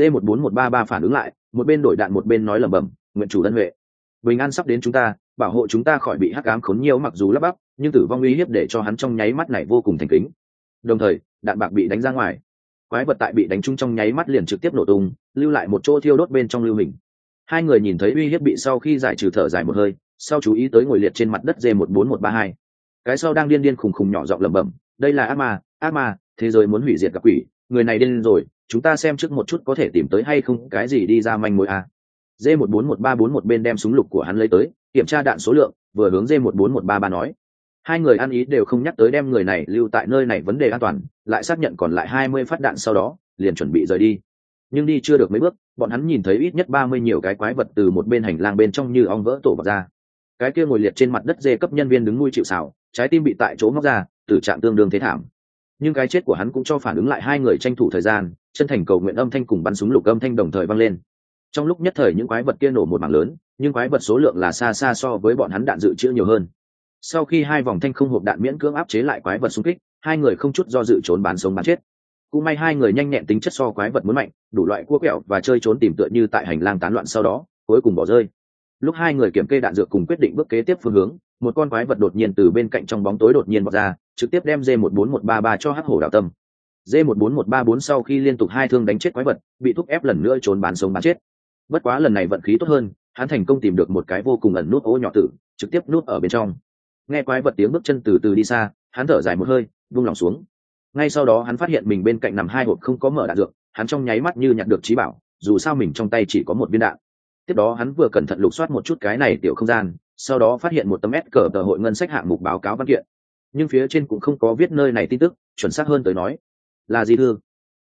A: D14133 phản ứng lại, một bên đổi đạn một bên nói lẩm bẩm, nguyện chủ ân huệ, bình an sắp đến chúng ta, bảo hộ chúng ta khỏi bị hắc ám khốn nhiều mặc dù lắp bắp, nhưng tử vong uy hiếp để cho hắn trong nháy mắt này vô cùng thành kính. Đồng thời, đạn bạc bị đánh ra ngoài, quái vật tại bị đánh trúng trong nháy mắt liền trực tiếp nổ tung, lưu lại một chỗ thiêu đốt bên trong lưu hình. Hai người nhìn thấy uy hiếp bị sau khi giải trừ thở dài một hơi, sau chú ý tới ngồi liệt trên mặt đất D14132. Cái sau đang điên điên khùng khùng nhỏ giọng lẩm bẩm, đây là ác ma, thế giới muốn hủy diệt gặp quỷ, người này điên rồi, chúng ta xem trước một chút có thể tìm tới hay không cái gì đi ra manh mối a. D14134 một bên đem súng lục của hắn lấy tới, kiểm tra đạn số lượng, vừa hướng D14133 nói. Hai người ăn ý đều không nhắc tới đem người này lưu tại nơi này vấn đề an toàn, lại xác nhận còn lại 20 phát đạn sau đó, liền chuẩn bị rời đi. Nhưng đi chưa được mấy bước, bọn hắn nhìn thấy ít nhất 30 nhiều cái quái vật từ một bên hành lang bên trong như ong vỡ tổ bật ra. Cái kia ngồi liệt trên mặt đất dê cấp nhân viên đứng nuôi chịu sào, trái tim bị tại chỗ ngóc ra, tử trạng tương đương thế thảm. Nhưng cái chết của hắn cũng cho phản ứng lại hai người tranh thủ thời gian, chân thành cầu nguyện âm thanh cùng bắn súng lục âm thanh đồng thời vang lên. Trong lúc nhất thời những quái vật kia nổ một mảng lớn, nhưng quái vật số lượng là xa xa so với bọn hắn đạn dự trữ nhiều hơn. Sau khi hai vòng thanh không hộp đạn miễn cưỡng áp chế lại quái vật xung kích, hai người không chút do dự trốn bán sống bán chết. Cũng may hai người nhanh nhẹn tính chất so quái vật muốn mạnh, đủ loại cua quẹo và chơi trốn tìm tựa như tại hành lang tán loạn sau đó, cuối cùng bỏ rơi. Lúc hai người kiểm kê đạn dược cùng quyết định bước kế tiếp phương hướng, một con quái vật đột nhiên từ bên cạnh trong bóng tối đột nhiên bật ra, trực tiếp đem D14133 cho hắc hổ đảo tâm. D14134 sau khi liên tục hai thương đánh chết quái vật, bị thúc ép lần nữa trốn bán sống bán chết. Bất quá lần này vận khí tốt hơn, hắn thành công tìm được một cái vô cùng ẩn nút ô nhỏ tử, trực tiếp nút ở bên trong. Nghe quái vật tiếng bước chân từ từ đi xa, hắn thở dài một hơi, buông lòng xuống. Ngay sau đó hắn phát hiện mình bên cạnh nằm hai hộp không có mở đạn dược, hắn trong nháy mắt như nhặt được trí bảo, dù sao mình trong tay chỉ có một viên đạn. Tiếp đó hắn vừa cẩn thận lục soát một chút cái này tiểu không gian, sau đó phát hiện một tấm cờ tờ hội ngân sách hạng mục báo cáo văn kiện, nhưng phía trên cũng không có viết nơi này tin tức, chuẩn xác hơn tới nói là gì thư,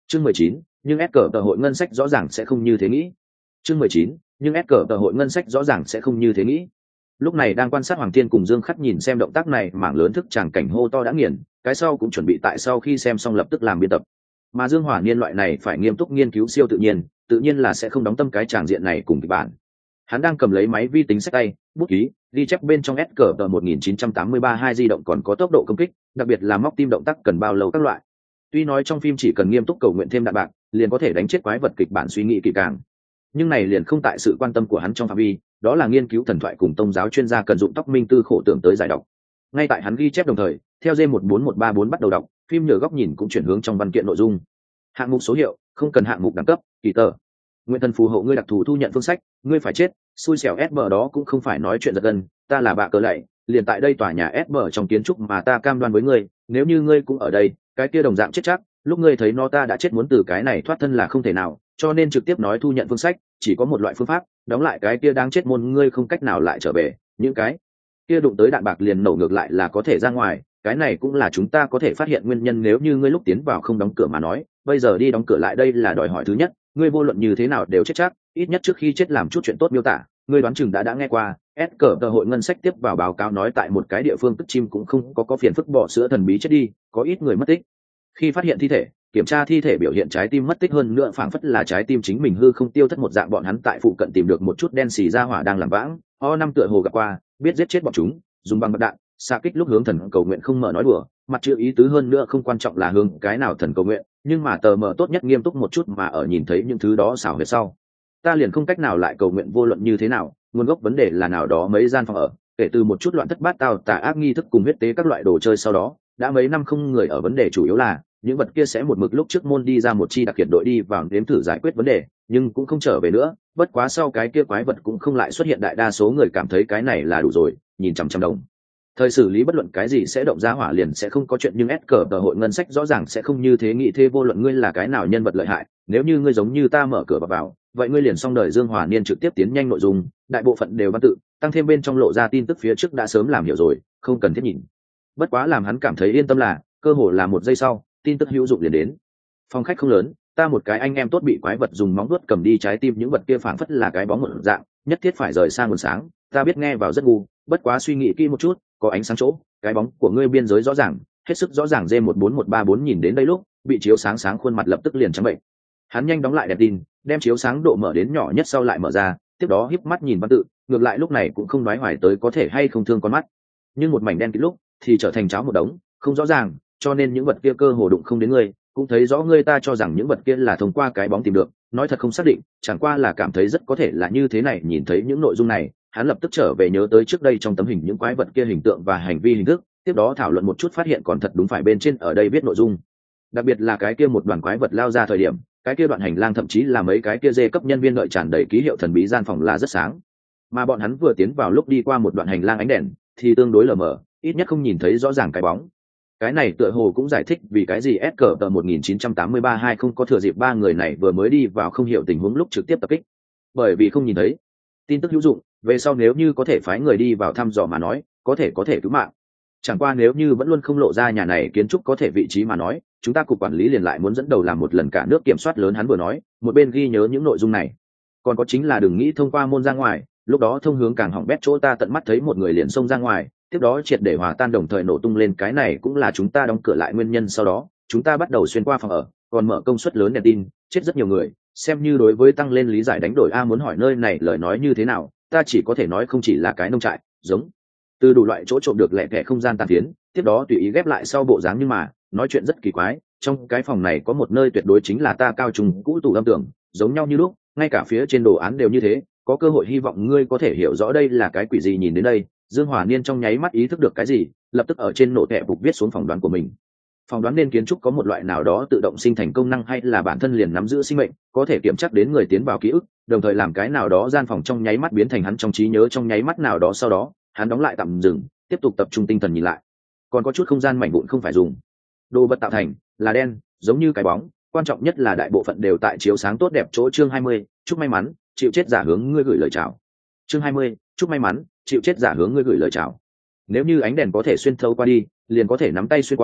A: Chương 19, nhưng S cờ tờ hội ngân sách rõ ràng sẽ không như thế nghĩ. Chương 19, nhưng S cờ tờ hội ngân sách rõ ràng sẽ không như thế nghĩ. Lúc này đang quan sát Hoàng Thiên cùng Dương Khắc nhìn xem động tác này, mảng lớn thức tràng cảnh hô to đã nghiền, cái sau cũng chuẩn bị tại sau khi xem xong lập tức làm biên tập. Mà Dương Hỏa Niên loại này phải nghiêm túc nghiên cứu siêu tự nhiên là sẽ không đóng tâm cái tràng diện này cùng kịch bản. Hắn đang cầm lấy máy vi tính xách tay, bút ký, ghi chép bên trong S cờ tờ 1983 hai di động còn có tốc độ công kích, đặc biệt là móc tim động tác cần bao lâu các loại. Tuy nói trong phim chỉ cần nghiêm túc cầu nguyện thêm đạn bạc, liền có thể đánh chết quái vật kịch bản suy nghĩ kỹ càng. Nhưng này liền không tại sự quan tâm của hắn trong phạm vi, đó là nghiên cứu thần thoại cùng tông giáo chuyên gia cần dụng tóc minh tư khổ tưởng tới giải đọc. Ngay tại hắn ghi chép đồng thời, theo D14134 bắt đầu đọc, phim nhờ góc nhìn cũng chuyển hướng trong văn kiện nội dung. Hạng mục số hiệu, không cần hạng mục đẳng cấp, kỳ tờ. Nguyện thần phù hộ ngươi đặc thù thu nhận phương sách, ngươi phải chết, xui xẻo SB đó cũng không phải nói chuyện giật gân, ta là bạ cờ lạy, liền tại đây tòa nhà SB trong kiến trúc mà ta cam đoan với ngươi, nếu như ngươi cũng ở đây, cái kia đồng dạng chết chắc, lúc ngươi thấy nó ta đã chết muốn từ cái này thoát thân là không thể nào, cho nên trực tiếp nói thu nhận phương sách, chỉ có một loại phương pháp, đóng lại cái kia đang chết môn ngươi không cách nào lại trở về, những cái kia đụng tới đạn bạc liền nổ ngược lại là có thể ra ngoài, cái này cũng là chúng ta có thể phát hiện nguyên nhân nếu như ngươi lúc tiến vào không đóng cửa mà nói, bây giờ đi đóng cửa lại đây là đòi hỏi thứ nhất, ngươi vô luận như thế nào đều chết chắc, ít nhất trước khi chết làm chút chuyện tốt miêu tả, ngươi đoán chừng đã nghe qua, S cờ tờ hội ngân sách tiếp vào báo cáo nói tại một cái địa phương tức chim cũng không có phiền phức bỏ sữa thần bí chết đi, có ít người mất tích. Khi phát hiện thi thể, kiểm tra thi thể biểu hiện trái tim mất tích hơn nữa phảng phất là trái tim chính mình hư không tiêu thất một dạng bọn hắn tại phụ cận tìm được một chút đen xì ra hỏa đang làm vãng, O5 tựa hồ gặp qua, biết giết chết bọn chúng, dùng băng bạc đạn, xạ kích lúc hướng thần cầu nguyện không mở nói đùa, mặt chữ ý tứ hơn nữa không quan trọng là hướng cái nào thần cầu nguyện, nhưng mà tờ mờ tốt nhất nghiêm túc một chút mà ở nhìn thấy những thứ đó xảo huyệt sau. Ta liền không cách nào lại cầu nguyện vô luận như thế nào, nguồn gốc vấn đề là nào đó mấy gian phòng ở, kể từ một chút loạn thất bát tao tà ác nghi thức cùng huyết tế các loại đồ chơi sau đó, đã mấy năm không người ở vấn đề chủ yếu là những vật kia sẽ một mực lúc trước môn đi ra một chi đặc hiện đội đi vào nếm thử giải quyết vấn đề, nhưng cũng không trở về nữa, bất quá sau cái kia quái vật cũng không lại xuất hiện đại đa số người cảm thấy cái này là đủ rồi, nhìn chằm chằm đồng. Thời xử lý bất luận cái gì sẽ động ra hỏa liền sẽ không có chuyện nhưng S cờ tờ hội ngân sách rõ ràng sẽ không như thế nghĩ thế vô luận ngươi là cái nào nhân vật lợi hại, nếu như ngươi giống như ta mở cửa vào, vậy ngươi liền xong đời Dương Hòa Niên trực tiếp tiến nhanh nội dung, đại bộ phận đều văn tự, tăng thêm bên trong lộ ra tin tức phía trước đã sớm làm hiểu rồi, không cần thiết nhìn. Bất quá làm hắn cảm thấy yên tâm là, cơ hồ là một giây sau, tin tức hữu dụng liền đến. Phòng khách không lớn, ta một cái anh em tốt bị quái vật dùng móng vuốt cầm đi trái tim những vật kia phảng phất là cái bóng một dạng, nhất thiết phải rời sang nguồn sáng, ta biết nghe vào rất ngu, bất quá suy nghĩ kỹ một chút, có ánh sáng chỗ, cái bóng của ngươi biên giới rõ ràng, hết sức rõ ràng D14134 nhìn đến đây lúc, bị chiếu sáng sáng khuôn mặt lập tức liền trắng bệnh. Hắn nhanh đóng lại đèn tin, đem chiếu sáng độ mở đến nhỏ nhất sau lại mở ra, tiếp đó híp mắt nhìn văn tự, ngược lại lúc này cũng không đoái hoài tới có thể hay không thương con mắt. Nhưng một mảnh đen kịt lúc thì trở thành cháo một đống, không rõ ràng, cho nên những vật kia cơ hồ đụng không đến ngươi, cũng thấy rõ ngươi ta cho rằng những vật kia là thông qua cái bóng tìm được, nói thật không xác định, chẳng qua là cảm thấy rất có thể là như thế này, nhìn thấy những nội dung này, hắn lập tức trở về nhớ tới trước đây trong tấm hình những quái vật kia hình tượng và hành vi hình thức, tiếp đó thảo luận một chút phát hiện còn thật đúng phải bên trên ở đây viết nội dung. Đặc biệt là cái kia một đoàn quái vật lao ra thời điểm, cái kia đoạn hành lang thậm chí là mấy cái kia dê cấp nhân viên đợi tràn đầy ký hiệu thần bí gian phòng là rất sáng. Mà bọn hắn vừa tiến vào lúc đi qua một đoạn hành lang ánh đèn thì tương đối lờ mờ, ít nhất không nhìn thấy rõ ràng cái bóng. Cái này tựa hồ cũng giải thích vì cái gì S cờ tờ 1983 hai không có thừa dịp ba người này vừa mới đi vào không hiểu tình huống lúc trực tiếp tập kích. Bởi vì không nhìn thấy tin tức hữu dụng, về sau nếu như có thể phái người đi vào thăm dò mà nói, có thể cứu mạng. Chẳng qua nếu như vẫn luôn không lộ ra nhà này kiến trúc có thể vị trí mà nói, chúng ta cục quản lý liền lại muốn dẫn đầu làm một lần cả nước kiểm soát lớn, hắn vừa nói, một bên ghi nhớ những nội dung này. Còn có chính là đừng nghĩ thông qua môn ra ngoài, lúc đó thông hướng càng hỏng bét chỗ ta tận mắt thấy một người liền xông ra ngoài, tiếp đó triệt để hòa tan đồng thời nổ tung lên, cái này cũng là chúng ta đóng cửa lại nguyên nhân. Sau đó chúng ta bắt đầu xuyên qua phòng ở, còn mở công suất lớn đèn tin, chết rất nhiều người, xem như đối với tăng lên lý giải đánh đổi. Muốn hỏi nơi này lời nói như thế nào, ta chỉ có thể nói không chỉ là cái nông trại, giống từ đủ loại chỗ trộm được lẻ thẻ không gian tàn phiến, tiếp đó tùy ý ghép lại sau bộ dáng. Nhưng mà nói chuyện rất kỳ quái, trong cái phòng này có một nơi tuyệt đối chính là ta cao trùng cũ tủ âm tưởng, giống nhau như lúc, ngay cả phía trên đồ án đều như thế, có cơ hội hy vọng ngươi có thể hiểu rõ đây là cái quỷ gì. Nhìn đến đây, Dương Hòa Niên trong nháy mắt ý thức được cái gì, lập tức ở trên nổ tẹp bục viết xuống phỏng đoán của mình. Phỏng đoán nên kiến trúc có một loại nào đó tự động sinh thành công năng, hay là bản thân liền nắm giữ sinh mệnh, có thể kiểm chắc đến người tiến vào ký ức, đồng thời làm cái nào đó gian phòng trong nháy mắt biến thành hắn trong trí nhớ trong nháy mắt nào đó. Sau đó hắn đóng lại tạm dừng, tiếp tục tập trung tinh thần nhìn lại. Còn có chút không gian mảnh vụn không phải dùng đồ vật tạo thành, là đen, giống như cái bóng, quan trọng nhất là đại bộ phận đều tại chiếu sáng tốt đẹp chỗ. Chương 20, chúc may mắn, chịu chết giả hướng ngươi gửi lời chào. Chương 20, chúc may mắn, chịu chết giả hướng ngươi gửi lời chào. Nếu như ánh đèn có thể xuyên thấu qua đi, liền có thể nắm tay xuyên qua,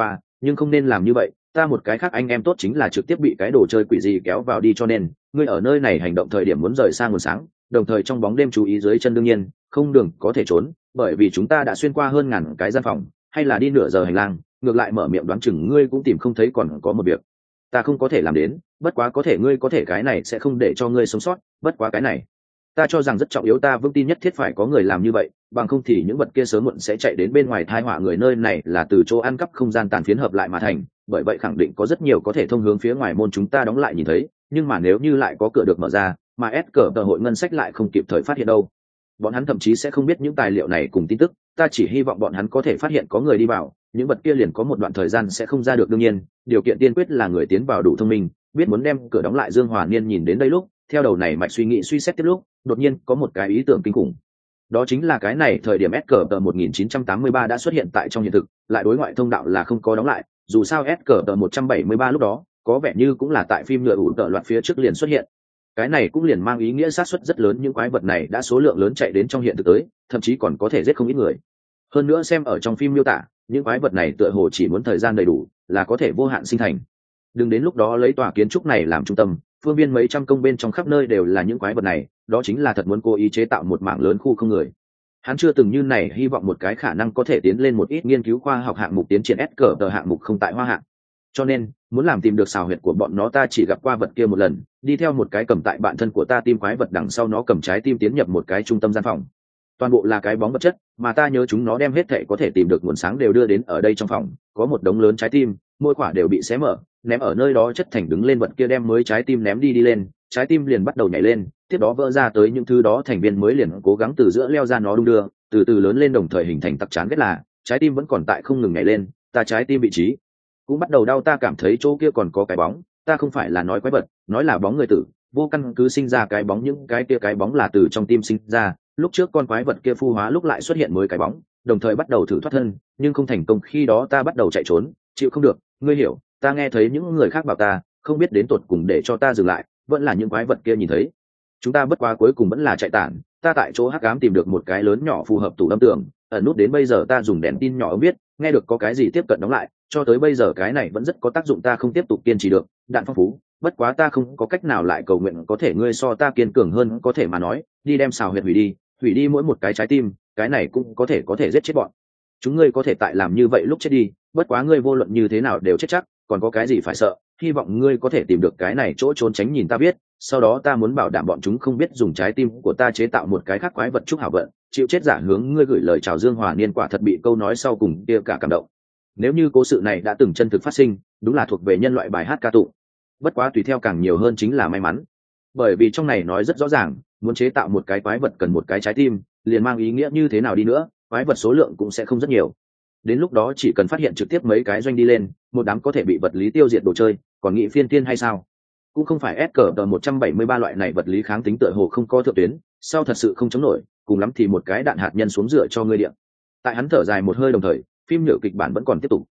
A: nhưng không nên làm như vậy, ta một cái khác anh em tốt chính là trực tiếp bị cái đồ chơi quỷ gì kéo vào đi, cho nên ngươi ở nơi này hành động thời điểm muốn rời xa nguồn sáng, đồng thời trong bóng đêm chú ý dưới chân, đương nhiên không đường có thể trốn, bởi vì chúng ta đã xuyên qua hơn ngàn cái gian phòng, hay là đi nửa giờ hành lang, ngược lại mở miệng đoán chừng ngươi cũng tìm không thấy. Còn có một việc ta không có thể làm đến, bất quá có thể ngươi có thể, cái này sẽ không để cho ngươi sống sót, bất quá cái này ta cho rằng rất trọng yếu, ta vững tin nhất thiết phải có người làm như vậy, bằng không thì những vật kia sớm muộn sẽ chạy đến bên ngoài thai họa người. Nơi này là từ chỗ ăn cắp không gian tàn phiến hợp lại mà thành, bởi vậy khẳng định có rất nhiều có thể thông hướng phía ngoài môn chúng ta đóng lại nhìn thấy, nhưng mà nếu như lại có cửa được mở ra mà S cờ tờ hội ngân sách lại không kịp thời phát hiện đâu, bọn hắn thậm chí sẽ không biết những tài liệu này cùng tin tức. Ta chỉ hy vọng bọn hắn có thể phát hiện có người đi vào, những vật kia liền có một đoạn thời gian sẽ không ra được. đương nhiên điều kiện tiên quyết là người tiến vào đủ thông minh, biết muốn đem cửa đóng lại. Dương Hòa Niên nhìn đến đây lúc theo đầu này mạch suy nghĩ suy xét tiếp lúc đột nhiên có một cái ý tưởng kinh khủng, đó chính là cái này thời điểm S cờ tờ 1983 đã xuất hiện tại trong hiện thực, lại đối ngoại thông đạo là không có đóng lại. Dù sao S cờ tờ 173 lúc đó có vẻ như cũng là tại phim nhựa ủ tợ loạt phía trước liền xuất hiện, cái này cũng liền mang ý nghĩa xác suất rất lớn những quái vật này đã số lượng lớn chạy đến trong hiện thực tới, thậm chí còn có thể giết không ít người. Hơn nữa xem ở trong phim miêu tả, những quái vật này tựa hồ chỉ muốn thời gian đầy đủ là có thể vô hạn sinh thành. Đừng đến lúc đó lấy tòa kiến trúc này làm trung tâm, phương viên mấy trăm công bên trong khắp nơi đều là những quái vật này, đó chính là thật muốn cố ý chế tạo một mảng lớn khu không người. Hắn chưa từng như này hy vọng một cái khả năng có thể tiến lên một ít nghiên cứu khoa học hạng mục tiến triển S cờ tờ hạng mục không tại hoa hạng, cho nên muốn làm tìm được xào huyệt của bọn nó. Ta chỉ gặp qua vật kia một lần, đi theo một cái cầm tại bạn thân của ta tim quái vật đằng sau, nó cầm trái tim tiến nhập một cái trung tâm gian phòng, toàn bộ là cái bóng vật chất, mà ta nhớ chúng nó đem hết thệ có thể tìm được nguồn sáng đều đưa đến ở đây trong phòng. Có một đống lớn trái tim, mỗi quả đều bị xé mở ném ở nơi đó chất thành đứng lên. vật kia đem mới trái tim ném đi lên, trái tim liền bắt đầu nhảy lên, tiếp đó vỡ ra tới những thứ đó thành viên mới liền cố gắng từ giữa leo ra, nó đung đưa từ từ lớn lên, đồng thời hình thành tắc chán ghét là trái tim vẫn còn tại không ngừng nhảy lên. Ta trái tim vị trí cũng bắt đầu đau, ta cảm thấy chỗ kia còn có cái bóng, ta không phải là nói quái vật, nói là bóng người tử vô căn cứ sinh ra cái bóng, những cái kia cái bóng là từ trong tim sinh ra. Lúc trước con quái vật kia phu hóa lúc lại xuất hiện mới cái bóng, đồng thời bắt đầu thử thoát thân nhưng không thành công, khi đó ta bắt đầu chạy trốn, chịu không được, ngươi hiểu. Ta nghe thấy những người khác bảo ta, không biết đến tột cùng để cho ta dừng lại vẫn là những quái vật kia nhìn thấy chúng ta, bất quá cuối cùng vẫn là chạy tản. Ta tại chỗ hắc ám tìm được một cái lớn nhỏ phù hợp tủ âm tường, ẩn nút đến bây giờ ta dùng đèn tin nhỏ ống biết nghe được có cái gì tiếp cận đóng lại, cho tới bây giờ cái này vẫn rất có tác dụng. Ta không tiếp tục kiên trì được, đạn phong phú, bất quá ta không có cách nào lại cầu nguyện có thể ngươi so ta kiên cường hơn, có thể mà nói đi đem xào huyệt hủy đi mỗi một cái trái tim, cái này cũng có thể giết chết bọn chúng. Ngươi có thể tại làm như vậy lúc chết đi, bất quá ngươi vô luận như thế nào đều chết chắc, còn có cái gì phải sợ. Hy vọng ngươi có thể tìm được cái này chỗ trốn tránh, nhìn ta biết, sau đó ta muốn bảo đảm bọn chúng không biết dùng trái tim của ta chế tạo một cái khác quái vật. Chúc hảo vận, chịu chết giả hướng ngươi gửi lời chào. Dương Hòa Niên quả thật bị câu nói sau cùng kia cả cảm động. Nếu như cố sự này đã từng chân thực phát sinh, đúng là thuộc về nhân loại bài hát ca tụng, bất quá tùy theo càng nhiều hơn chính là may mắn, bởi vì trong này nói rất rõ ràng, muốn chế tạo một cái quái vật cần một cái trái tim, liền mang ý nghĩa như thế nào đi nữa quái vật số lượng cũng sẽ không rất nhiều. Đến lúc đó chỉ cần phát hiện trực tiếp mấy cái doanh đi lên, một đám có thể bị vật lý tiêu diệt đồ chơi, còn nghĩ phiên tiên hay sao? Cũng không phải S cờ tờ 173 loại này vật lý kháng tính tựa hồ không có thượng tuyến, sau thật sự không chống nổi, cùng lắm thì một cái đạn hạt nhân xuống dựa cho ngươi điện. Tại hắn thở dài một hơi đồng thời, phim nhựa kịch bản vẫn còn tiếp tục.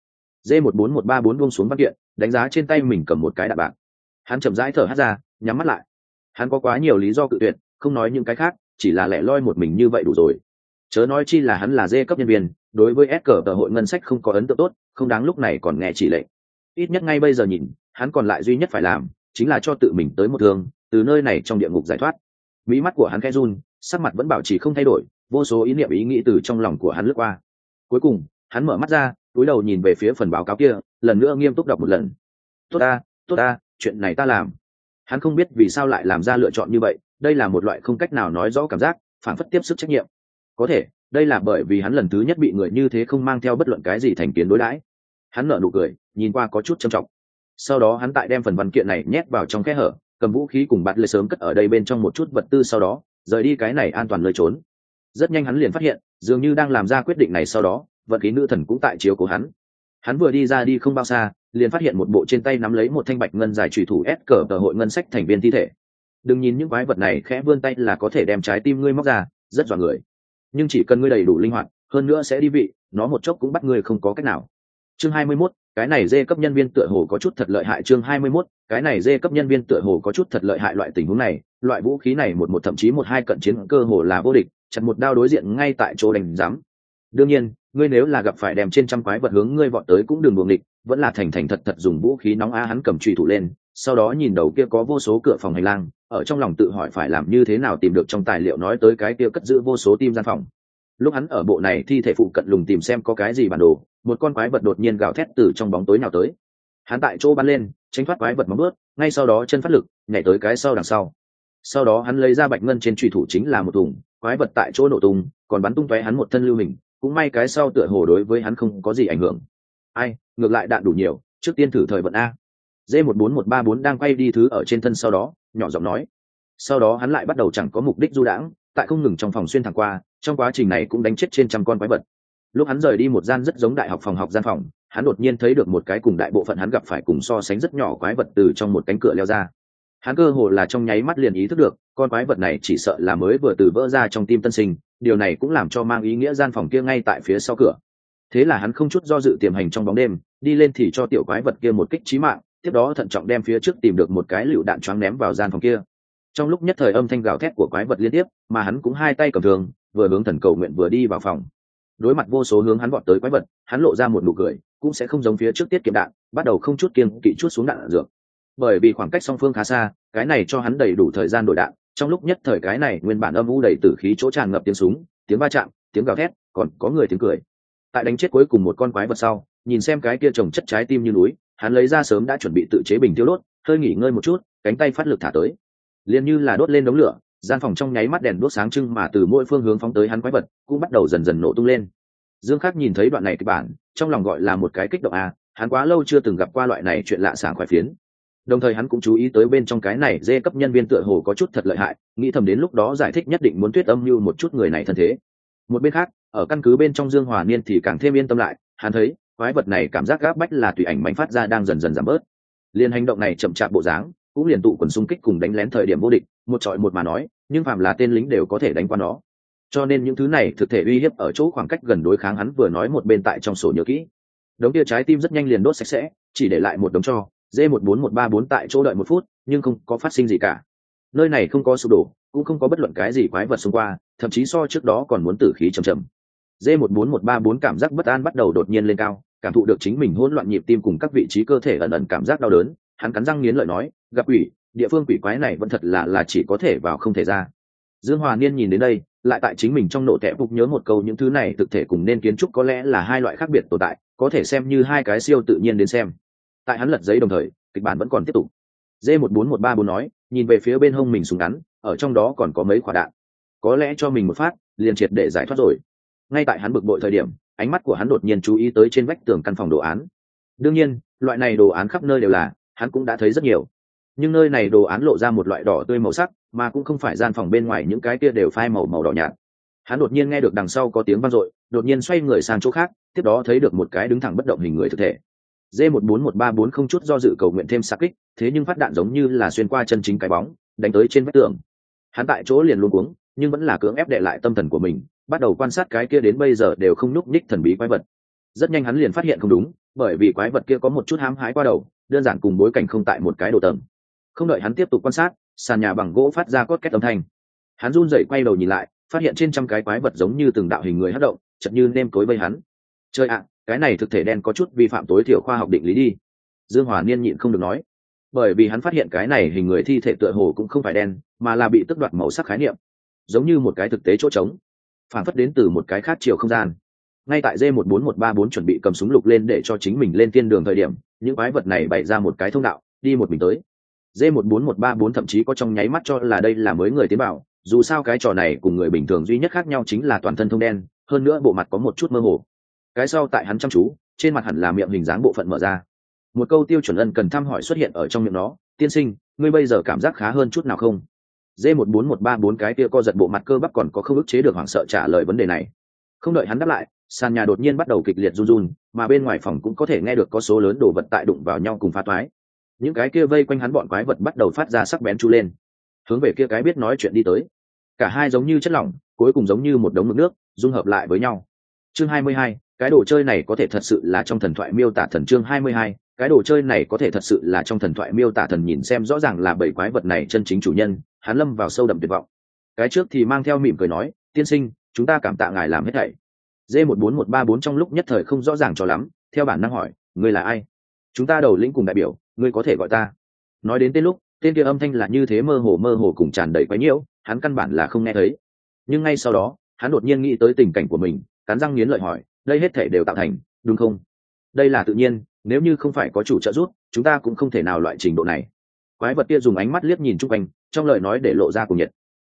A: D14134 buông xuống văn kiện, đánh giá trên tay mình cầm một cái đạn bạc. Hắn chậm rãi thở hắt ra, nhắm mắt lại. Hắn có quá nhiều lý do cự tuyệt, không nói những cái khác, chỉ là lẻ loi một mình như vậy đủ rồi. Chớ nói chi là hắn là D cấp nhân viên, đối với S cờ tờ hội ngân sách không có ấn tượng tốt, không đáng lúc này còn nghe chỉ lệnh. Ít nhất ngay bây giờ nhìn, hắn còn lại duy nhất phải làm chính là cho tự mình tới một thương, từ nơi này trong địa ngục giải thoát. Mí mắt của hắn khẽ run, sắc mặt vẫn bảo trì không thay đổi, vô số ý niệm ý nghĩ từ trong lòng của hắn lướt qua. Cuối cùng hắn mở mắt ra, cúi đầu nhìn về phía phần báo cáo kia, lần nữa nghiêm túc đọc một lần. Tốt ta, chuyện này ta làm. Hắn không biết vì sao lại làm ra lựa chọn như vậy, đây là một loại không cách nào nói rõ cảm giác, phản phất tiếp sức trách nhiệm. Có thể đây là bởi vì hắn lần thứ nhất bị người như thế không mang theo bất luận cái gì thành kiến đối đãi. Hắn nở nụ cười, nhìn qua có chút trầm trọng. Sau đó hắn tại đem phần văn kiện này nhét vào trong khe hở, cầm vũ khí cùng bạt lê sớm cất ở đây bên trong một chút vật tư, sau đó rời đi cái này an toàn nơi trốn. Rất nhanh hắn liền phát hiện, dường như đang làm ra quyết định này sau đó, vận khí nữ thần cũng tại chiếu cố hắn. Hắn vừa đi ra đi không bao xa, liền phát hiện một bộ trên tay nắm lấy một thanh bạch ngân dài chủy thủ S cờ tờ hội ngân sách thành viên thi thể. Đừng nhìn những quái vật này khẽ vươn tay là có thể đem trái tim ngươi móc ra, rất dọa người. Nhưng chỉ cần ngươi đầy đủ linh hoạt, hơn nữa sẽ đi vị, nó một chốc cũng bắt ngươi không có cách nào. Chương 21, cái này D cấp nhân viên tựa hồ có chút thật lợi hại. Chương 21, cái này D cấp nhân viên tựa hồ có chút thật lợi hại. Loại tình huống này, loại vũ khí này một thậm chí một hai cận chiến cơ hồ là vô địch, chặt một đao đối diện ngay tại chỗ đánh giám. đương nhiên ngươi nếu là gặp phải đem trên trăm quái vật hướng ngươi vọt tới cũng đừng buồng địch, vẫn là thành thành thật thật dùng vũ khí nóng á. Hắn cầm chùy thủ lên, sau đó nhìn đầu kia có vô số cửa phòng hành lang, ở trong lòng tự hỏi phải làm như thế nào tìm được trong tài liệu nói tới cái kia cất giữ vô số tim gian phòng. Lúc hắn ở bộ này thi thể phụ cận lùng tìm xem có cái gì bản đồ, một con quái vật đột nhiên gào thét từ trong bóng tối nào tới. Hắn tại chỗ bắn lên, tránh thoát quái vật móng bước, ngay sau đó chân phát lực nhảy tới cái sau đằng sau. Sau đó hắn lấy ra bạch ngân trên chùy thủ chính là một thùng, quái vật tại chỗ nổ tung, còn bắn tung tóe hắn một thân lưu hình, cũng may cái sau tựa hồ đối với hắn không có gì ảnh hưởng. Ai, ngược lại đạn đủ nhiều, trước tiên thử thời vận a. D14134 đang quay đi thứ ở trên thân, sau đó nhỏ giọng nói. Sau đó hắn lại bắt đầu chẳng có mục đích du đãng, tại không ngừng trong phòng xuyên thẳng qua, trong quá trình này cũng đánh chết trên trăm con quái vật. Lúc hắn rời đi một gian rất giống đại học phòng học gian phòng, hắn đột nhiên thấy được một cái cùng đại bộ phận hắn gặp phải cùng so sánh rất nhỏ quái vật từ trong một cánh cửa leo ra. Hắn cơ hồ là trong nháy mắt liền ý thức được, con quái vật này chỉ sợ là mới vừa từ vỡ ra trong tim tân sinh, điều này cũng làm cho mang ý nghĩa gian phòng kia ngay tại phía sau cửa. Thế là hắn không chút do dự tiềm hành trong bóng đêm, đi lên thì cho tiểu quái vật kia một kích chí mạng, tiếp đó thận trọng đem phía trước tìm được một cái lựu đạn choáng ném vào gian phòng kia. Trong lúc nhất thời âm thanh gào thét của quái vật liên tiếp, mà hắn cũng hai tay cầm thường, vừa hướng thần cầu nguyện vừa đi vào phòng. Đối mặt vô số hướng hắn vọt tới quái vật, hắn lộ ra một nụ cười, cũng sẽ không giống phía trước tiết kiệm đạn, bắt đầu không chút kiêng kỵ chút xuống đạn dược. Bởi vì khoảng cách song phương khá xa, cái này cho hắn đầy đủ thời gian đổi đạn. Trong lúc nhất thời cái này nguyên bản âm u đầy tử khí chỗ tràn ngập tiếng súng, tiếng va chạm, tiếng gào thét, còn có người tiếng cười. Tại đánh chết cuối cùng một con quái vật sau, nhìn xem cái kia trồng chất trái tim như núi, hắn lấy ra sớm đã chuẩn bị tự chế bình tiêu đốt, hơi nghỉ ngơi một chút, cánh tay phát lực thả tới, liền như là đốt lên đống lửa. Gian phòng trong nháy mắt đèn đuốc sáng trưng mà từ mỗi phương hướng phóng tới hắn quái vật cũng bắt đầu dần dần nổ tung lên. Dương Khắc nhìn thấy đoạn này kịch bản, trong lòng gọi là một cái kích động à, hắn quá lâu chưa từng gặp qua loại này chuyện lạ sảng khoái phiến. Đồng thời hắn cũng chú ý tới bên trong cái này dê cấp nhân viên tựa hồ có chút thật lợi hại, nghĩ thầm đến lúc đó giải thích nhất định muốn tuyết âm mưu một chút người này thân thế. Một bên khác, ở căn cứ bên trong Dương Hòa Niên thì càng thêm yên tâm lại, hắn thấy quái vật này cảm giác gáp bách là tùy ảnh mảnh phát ra đang dần dần giảm bớt. Liên hành động này chậm chạp bộ dáng, cũng liền tụ quần xung kích cùng đánh lén thời điểm vô địch, một trọi một mà nói, nhưng phàm là tên lính đều có thể đánh qua nó. Cho nên những thứ này thực thể uy hiếp ở chỗ khoảng cách gần đối kháng hắn vừa nói một bên tại trong sổ nhớ kỹ. Đống kia trái tim rất nhanh liền đốt sạch sẽ, chỉ để lại một đống tro. D14134 tại chỗ đợi 1 phút, nhưng không có phát sinh gì cả. Nơi này không có sụp đổ, cũng không có bất luận cái gì quái vật xung qua, thậm chí so trước đó còn muốn tử khí trầm trầm. D14134 cảm giác bất an bắt đầu đột nhiên lên cao, cảm thụ được chính mình hỗn loạn nhịp tim cùng các vị trí cơ thể ẩn ẩn cảm giác đau đớn, hắn cắn răng nghiến lợi nói, gặp quỷ, địa phương quỷ quái này vẫn thật là chỉ có thể vào không thể ra. Dương Hòa Niên nhìn đến đây, lại tại chính mình trong nộ tệ phục nhớ một câu những thứ này thực thể cùng nên kiến trúc có lẽ là hai loại khác biệt tồn tại, có thể xem như hai cái siêu tự nhiên đến xem. Tại hắn lật giấy đồng thời, kịch bản vẫn còn tiếp tục. D14134 nói, nhìn về phía bên hông mình súng ngắn, ở trong đó còn có mấy quả đạn, có lẽ cho mình một phát liền triệt để giải thoát rồi. Ngay tại hắn bực bội thời điểm, ánh mắt của hắn đột nhiên chú ý tới trên vách tường căn phòng đồ án. Đương nhiên, loại này đồ án khắp nơi đều là, hắn cũng đã thấy rất nhiều, nhưng nơi này đồ án lộ ra một loại đỏ tươi màu sắc, mà cũng không phải gian phòng bên ngoài những cái kia đều phai màu đỏ nhạt. Hắn đột nhiên nghe được đằng sau có tiếng vang dội, đột nhiên xoay người sang chỗ khác, tiếp đó thấy được một cái đứng thẳng bất động hình người thực thể. D14134 không chút do dự cầu nguyện thêm xạ kích, thế nhưng phát đạn giống như là xuyên qua chân chính cái bóng, đánh tới trên vách tường. Hắn tại chỗ liền luống cuống, nhưng vẫn là cưỡng ép đè lại tâm thần của mình, bắt đầu quan sát cái kia đến bây giờ đều không nhúc nhích thần bí quái vật. Rất nhanh hắn liền phát hiện không đúng, bởi vì quái vật kia có một chút hãm hái qua đầu, đơn giản cùng bối cảnh không tại một cái đồ tầng. Không đợi hắn tiếp tục quan sát, sàn nhà bằng gỗ phát ra cốt két âm thanh. Hắn run rẩy quay đầu nhìn lại, phát hiện trên trăm cái quái vật giống như từng đạo hình người hất động, chợt như nêm cối vây hắn. Chơi ạ, cái này thực thể đen có chút vi phạm tối thiểu khoa học định lý đi. Dương Hòa Niên nhịn không được nói, bởi vì hắn phát hiện cái này hình người thi thể tựa hồ cũng không phải đen, mà là bị tước đoạt màu sắc khái niệm, giống như một cái thực tế chỗ trống, phản phất đến từ một cái khác chiều không gian. Ngay tại D14134 chuẩn bị cầm súng lục lên để cho chính mình lên tiên đường thời điểm, những quái vật này bày ra một cái thông đạo, đi một mình tới. D14134 thậm chí có trong nháy mắt cho là đây là mới người tiến bảo, dù sao cái trò này cùng người bình thường duy nhất khác nhau chính là toàn thân thông đen, hơn nữa bộ mặt có một chút mơ hồ. Cái sau tại hắn chăm chú, trên mặt hẳn là miệng hình dáng bộ phận mở ra. Một câu tiêu chuẩn ân cần thăm hỏi xuất hiện ở trong miệng nó, tiên sinh, ngươi bây giờ cảm giác khá hơn chút nào không? D14134 cái kia co giật bộ mặt cơ bắp còn có không ức chế được hoảng sợ trả lời vấn đề này. Không đợi hắn đáp lại, sàn nhà đột nhiên bắt đầu kịch liệt run run, mà bên ngoài phòng cũng có thể nghe được có số lớn đồ vật tại đụng vào nhau cùng phá toái. Những cái kia vây quanh hắn bọn quái vật bắt đầu phát ra sắc bén chu lên, hướng về kia cái biết nói chuyện đi tới. Cả hai giống như chất lỏng, cuối cùng giống như một đống mực nước, dung hợp lại với nhau. Chương 22, cái đồ chơi này có thể thật sự là trong thần thoại miêu tả thần. Chương 22, cái đồ chơi này có thể thật sự là trong thần thoại miêu tả thần. Nhìn xem rõ ràng là bảy quái vật này chân chính chủ nhân, hắn lâm vào sâu đậm tuyệt vọng. Cái trước thì mang theo mỉm cười nói, tiên sinh, chúng ta cảm tạ ngài làm hết thảy. D14134 trong lúc nhất thời không rõ ràng cho lắm, theo bản năng hỏi, ngươi là ai? Chúng ta đầu lĩnh cùng đại biểu, ngươi có thể gọi ta. Nói đến tên lúc, tên kia âm thanh là như thế mơ hồ cùng tràn đầy quái nhiễu, hắn căn bản là không nghe thấy. Nhưng ngay sau đó, hắn đột nhiên nghĩ tới tình cảnh của mình, cắn răng nghiến lợi hỏi, đây hết thể đều tạo thành, đúng không? Đây là tự nhiên, nếu như không phải có chủ trợ giúp, chúng ta cũng không thể nào loại trình độ này. Quái vật kia dùng ánh mắt liếc nhìn chung quanh, trong lời nói để lộ ra cùng nhiệt.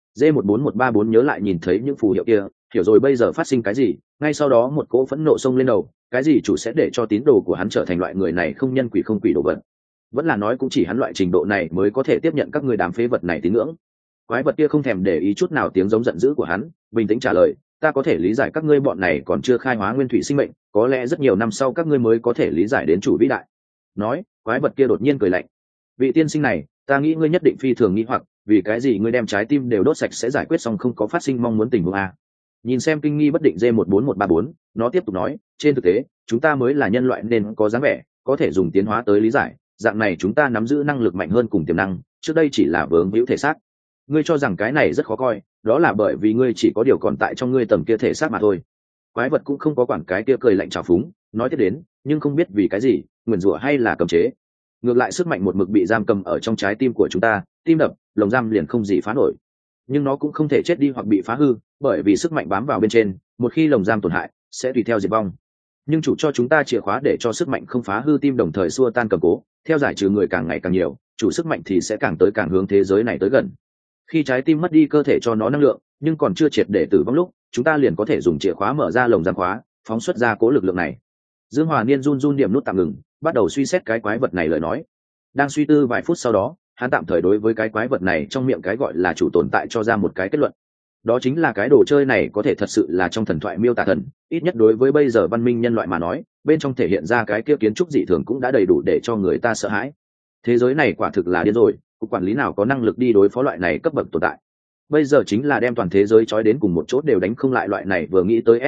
A: D14134 nhớ lại nhìn thấy những phù hiệu kia, hiểu rồi bây giờ phát sinh cái gì, ngay sau đó một cỗ phẫn nộ xông lên đầu, cái gì chủ sẽ để cho tín đồ của hắn trở thành loại người này không nhân quỷ không quỷ đồ vật. Vẫn là nói cũng chỉ hắn loại trình độ này mới có thể tiếp nhận các ngươi đám phế vật này tín ngưỡng. Quái vật kia không thèm để ý chút nào tiếng giống giận dữ của hắn, bình tĩnh trả lời, ta có thể lý giải các ngươi bọn này còn chưa khai hóa nguyên thủy sinh mệnh, có lẽ rất nhiều năm sau các ngươi mới có thể lý giải đến chủ vĩ đại. Nói, quái vật kia đột nhiên cười lạnh, vị tiên sinh này, ta nghĩ ngươi nhất định phi thường nghi hoặc, vì cái gì ngươi đem trái tim đều đốt sạch sẽ giải quyết xong không có phát sinh mong muốn tình huống a? Nhìn xem kinh nghi bất định D14134, nó tiếp tục nói, trên thực tế, chúng ta mới là nhân loại nên có dáng vẻ, có thể dùng tiến hóa tới lý giải, dạng này chúng ta nắm giữ năng lực mạnh hơn cùng tiềm năng, trước đây chỉ là vướng víu thể xác. Ngươi cho rằng cái này rất khó coi, đó là bởi vì ngươi chỉ có điều còn tại trong ngươi tầm kia thể xác mà thôi. Quái vật cũng không có quản cái kia cười lạnh trào phúng, nói tiếp đến, nhưng không biết vì cái gì, nguyền rủa hay là cầm chế. Ngược lại sức mạnh một mực bị giam cầm ở trong trái tim của chúng ta, tim đập, lồng giam liền không gì phá nổi. Nhưng nó cũng không thể chết đi hoặc bị phá hư, bởi vì sức mạnh bám vào bên trên, một khi lồng giam tổn hại, sẽ tùy theo diệt vong. Nhưng chủ cho chúng ta chìa khóa để cho sức mạnh không phá hư tim đồng thời xua tan cầm cố, theo giải trừ người càng ngày càng nhiều, chủ sức mạnh thì sẽ càng tới càng hướng thế giới này tới gần. Khi trái tim mất đi cơ thể cho nó năng lượng, nhưng còn chưa triệt để tử vong lúc, chúng ta liền có thể dùng chìa khóa mở ra lồng giam khóa, phóng xuất ra cố lực lượng này. Dương Hòa Niên run run điểm nút tạm ngừng, bắt đầu suy xét cái quái vật này lời nói. Đang suy tư vài phút sau đó, hắn tạm thời đối với cái quái vật này trong miệng cái gọi là chủ tồn tại cho ra một cái kết luận. Đó chính là cái đồ chơi này có thể thật sự là trong thần thoại miêu tả thần, ít nhất đối với bây giờ văn minh nhân loại mà nói, bên trong thể hiện ra cái kia kiến trúc dị thường cũng đã đầy đủ để cho người ta sợ hãi. Thế giới này quả thực là điên rồi, cục quản lý nào có năng lực đi đối phó loại này cấp bậc tồn tại. Bây giờ chính là đem toàn thế giới trói đến cùng một chỗ đều đánh không lại loại này, vừa nghĩ tới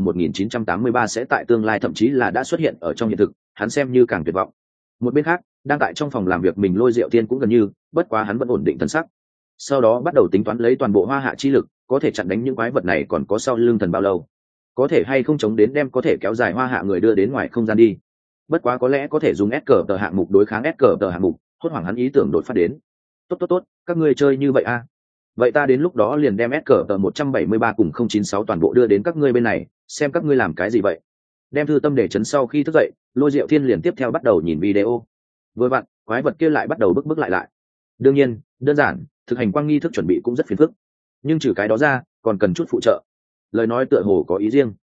A: SCP-1983 sẽ tại tương lai thậm chí là đã xuất hiện ở trong hiện thực, hắn xem như càng tuyệt vọng. Một bên khác, đang tại trong phòng làm việc mình Lôi Diệu Tiên cũng gần như, bất quá hắn vẫn ổn định thân sắc. Sau đó bắt đầu tính toán lấy toàn bộ hoa hạ chi lực, có thể chặn đánh những quái vật này còn có sau lưng thần bao lâu, có thể hay không chống đến đem có thể kéo dài hoa hạ người đưa đến ngoài không gian đi. Bất quá có lẽ có thể dùng SCP hạng mục đối kháng SCP hạng mục, hốt hoảng hắn ý tưởng đột phát đến. Tốt, các ngươi chơi như vậy a? Vậy ta đến lúc đó liền đem SCP 173 cùng 096 toàn bộ đưa đến các ngươi bên này, xem các ngươi làm cái gì vậy. Đem thư tâm để chấn sau khi thức dậy, Lôi Diệu Thiên liền tiếp theo bắt đầu nhìn video. Vừa vặn, quái vật kia lại bắt đầu bức lại. Đương nhiên, đơn giản, thực hành quang nghi thức chuẩn bị cũng rất phiền phức. Nhưng trừ cái đó ra, còn cần chút phụ trợ. Lời nói tựa hồ có ý riêng.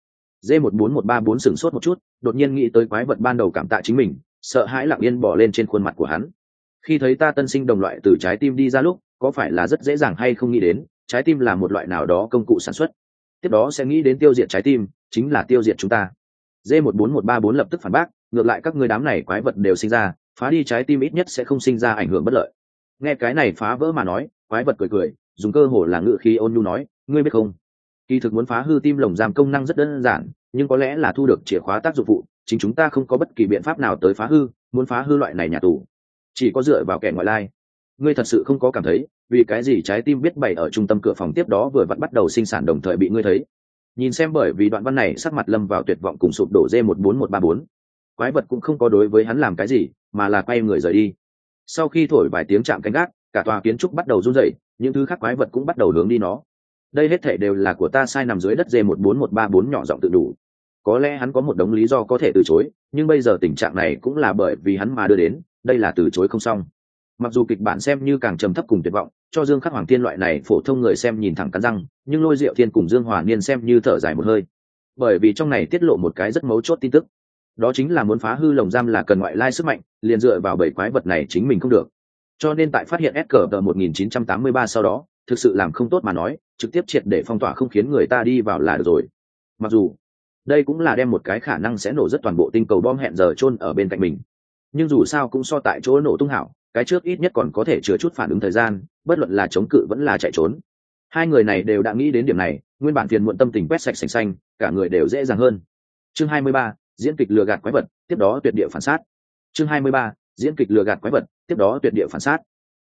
A: D14134 sửng sốt một chút, đột nhiên nghĩ tới quái vật ban đầu cảm tạ chính mình, sợ hãi lặng yên bò lên trên khuôn mặt của hắn. Khi thấy ta tân sinh đồng loại từ trái tim đi ra lúc, có phải là rất dễ dàng hay không nghĩ đến, trái tim là một loại nào đó công cụ sản xuất. Tiếp đó sẽ nghĩ đến tiêu diệt trái tim, chính là tiêu diệt chúng ta. D14134 lập tức phản bác, ngược lại các ngươi đám này quái vật đều sinh ra, phá đi trái tim ít nhất sẽ không sinh ra ảnh hưởng bất lợi. Nghe cái này phá vỡ mà nói, quái vật cười, dùng cơ hồ là ngữ khí ôn nhu nói, ngươi biết không, kỳ thực muốn phá hư tim lồng giam công năng rất đơn giản, nhưng có lẽ là thu được chìa khóa tác dụng phụ, chính chúng ta không có bất kỳ biện pháp nào tới phá hư, muốn phá hư loại này nhà tù, chỉ có dựa vào kẻ ngoại lai. Ngươi thật sự không có cảm thấy, vì cái gì trái tim biết bày ở trung tâm cửa phòng tiếp đó vừa vặn bắt đầu sinh sản đồng thời bị ngươi thấy? Nhìn xem, bởi vì đoạn văn này sắc mặt lâm vào tuyệt vọng cùng sụp đổ D14134. Quái vật cũng không có đối với hắn làm cái gì, mà là quay người rời đi. Sau khi thổi vài tiếng chạm canh gác, cả tòa kiến trúc bắt đầu run rẩy, những thứ khác quái vật cũng bắt đầu hướng đi nó. Đây hết thảy đều là của ta sai, nằm dưới đất D14134 nhỏ giọng tự đủ. Có lẽ hắn có một đống lý do có thể từ chối, nhưng bây giờ tình trạng này cũng là bởi vì hắn mà đưa đến, đây là từ chối không xong. Mặc dù kịch bản xem như càng trầm thấp cùng tuyệt vọng, cho Dương Khắc Hoàng Thiên loại này phổ thông người xem nhìn thẳng cắn răng, nhưng Lôi Diệu Thiên cùng Dương Hòa Niên xem như thở dài một hơi. Bởi vì trong này tiết lộ một cái rất mấu chốt tin tức. Đó chính là muốn phá hư lồng giam là cần ngoại lai sức mạnh, liền dựa vào bảy quái vật này chính mình không được. Cho nên tại phát hiện SCP 1983 sau đó, thực sự làm không tốt mà nói, trực tiếp triệt để phong tỏa không khiến người ta đi vào là được rồi. Mặc dù đây cũng là đem một cái khả năng sẽ nổ rất toàn bộ tinh cầu bom hẹn giờ chôn ở bên cạnh mình, nhưng dù sao cũng so tại chỗ nổ tung hảo, cái trước ít nhất còn có thể chừa chút phản ứng thời gian, bất luận là chống cự vẫn là chạy trốn. Hai người này đều đã nghĩ đến điểm này, nguyên bản phiền muộn tâm tình quét sạch sành xanh, cả người đều dễ dàng hơn. Chương 23, diễn kịch lừa gạt quái vật, tiếp đó tuyệt địa phản sát. Chương 23, diễn kịch lừa gạt quái vật, tiếp đó tuyệt địa phản sát.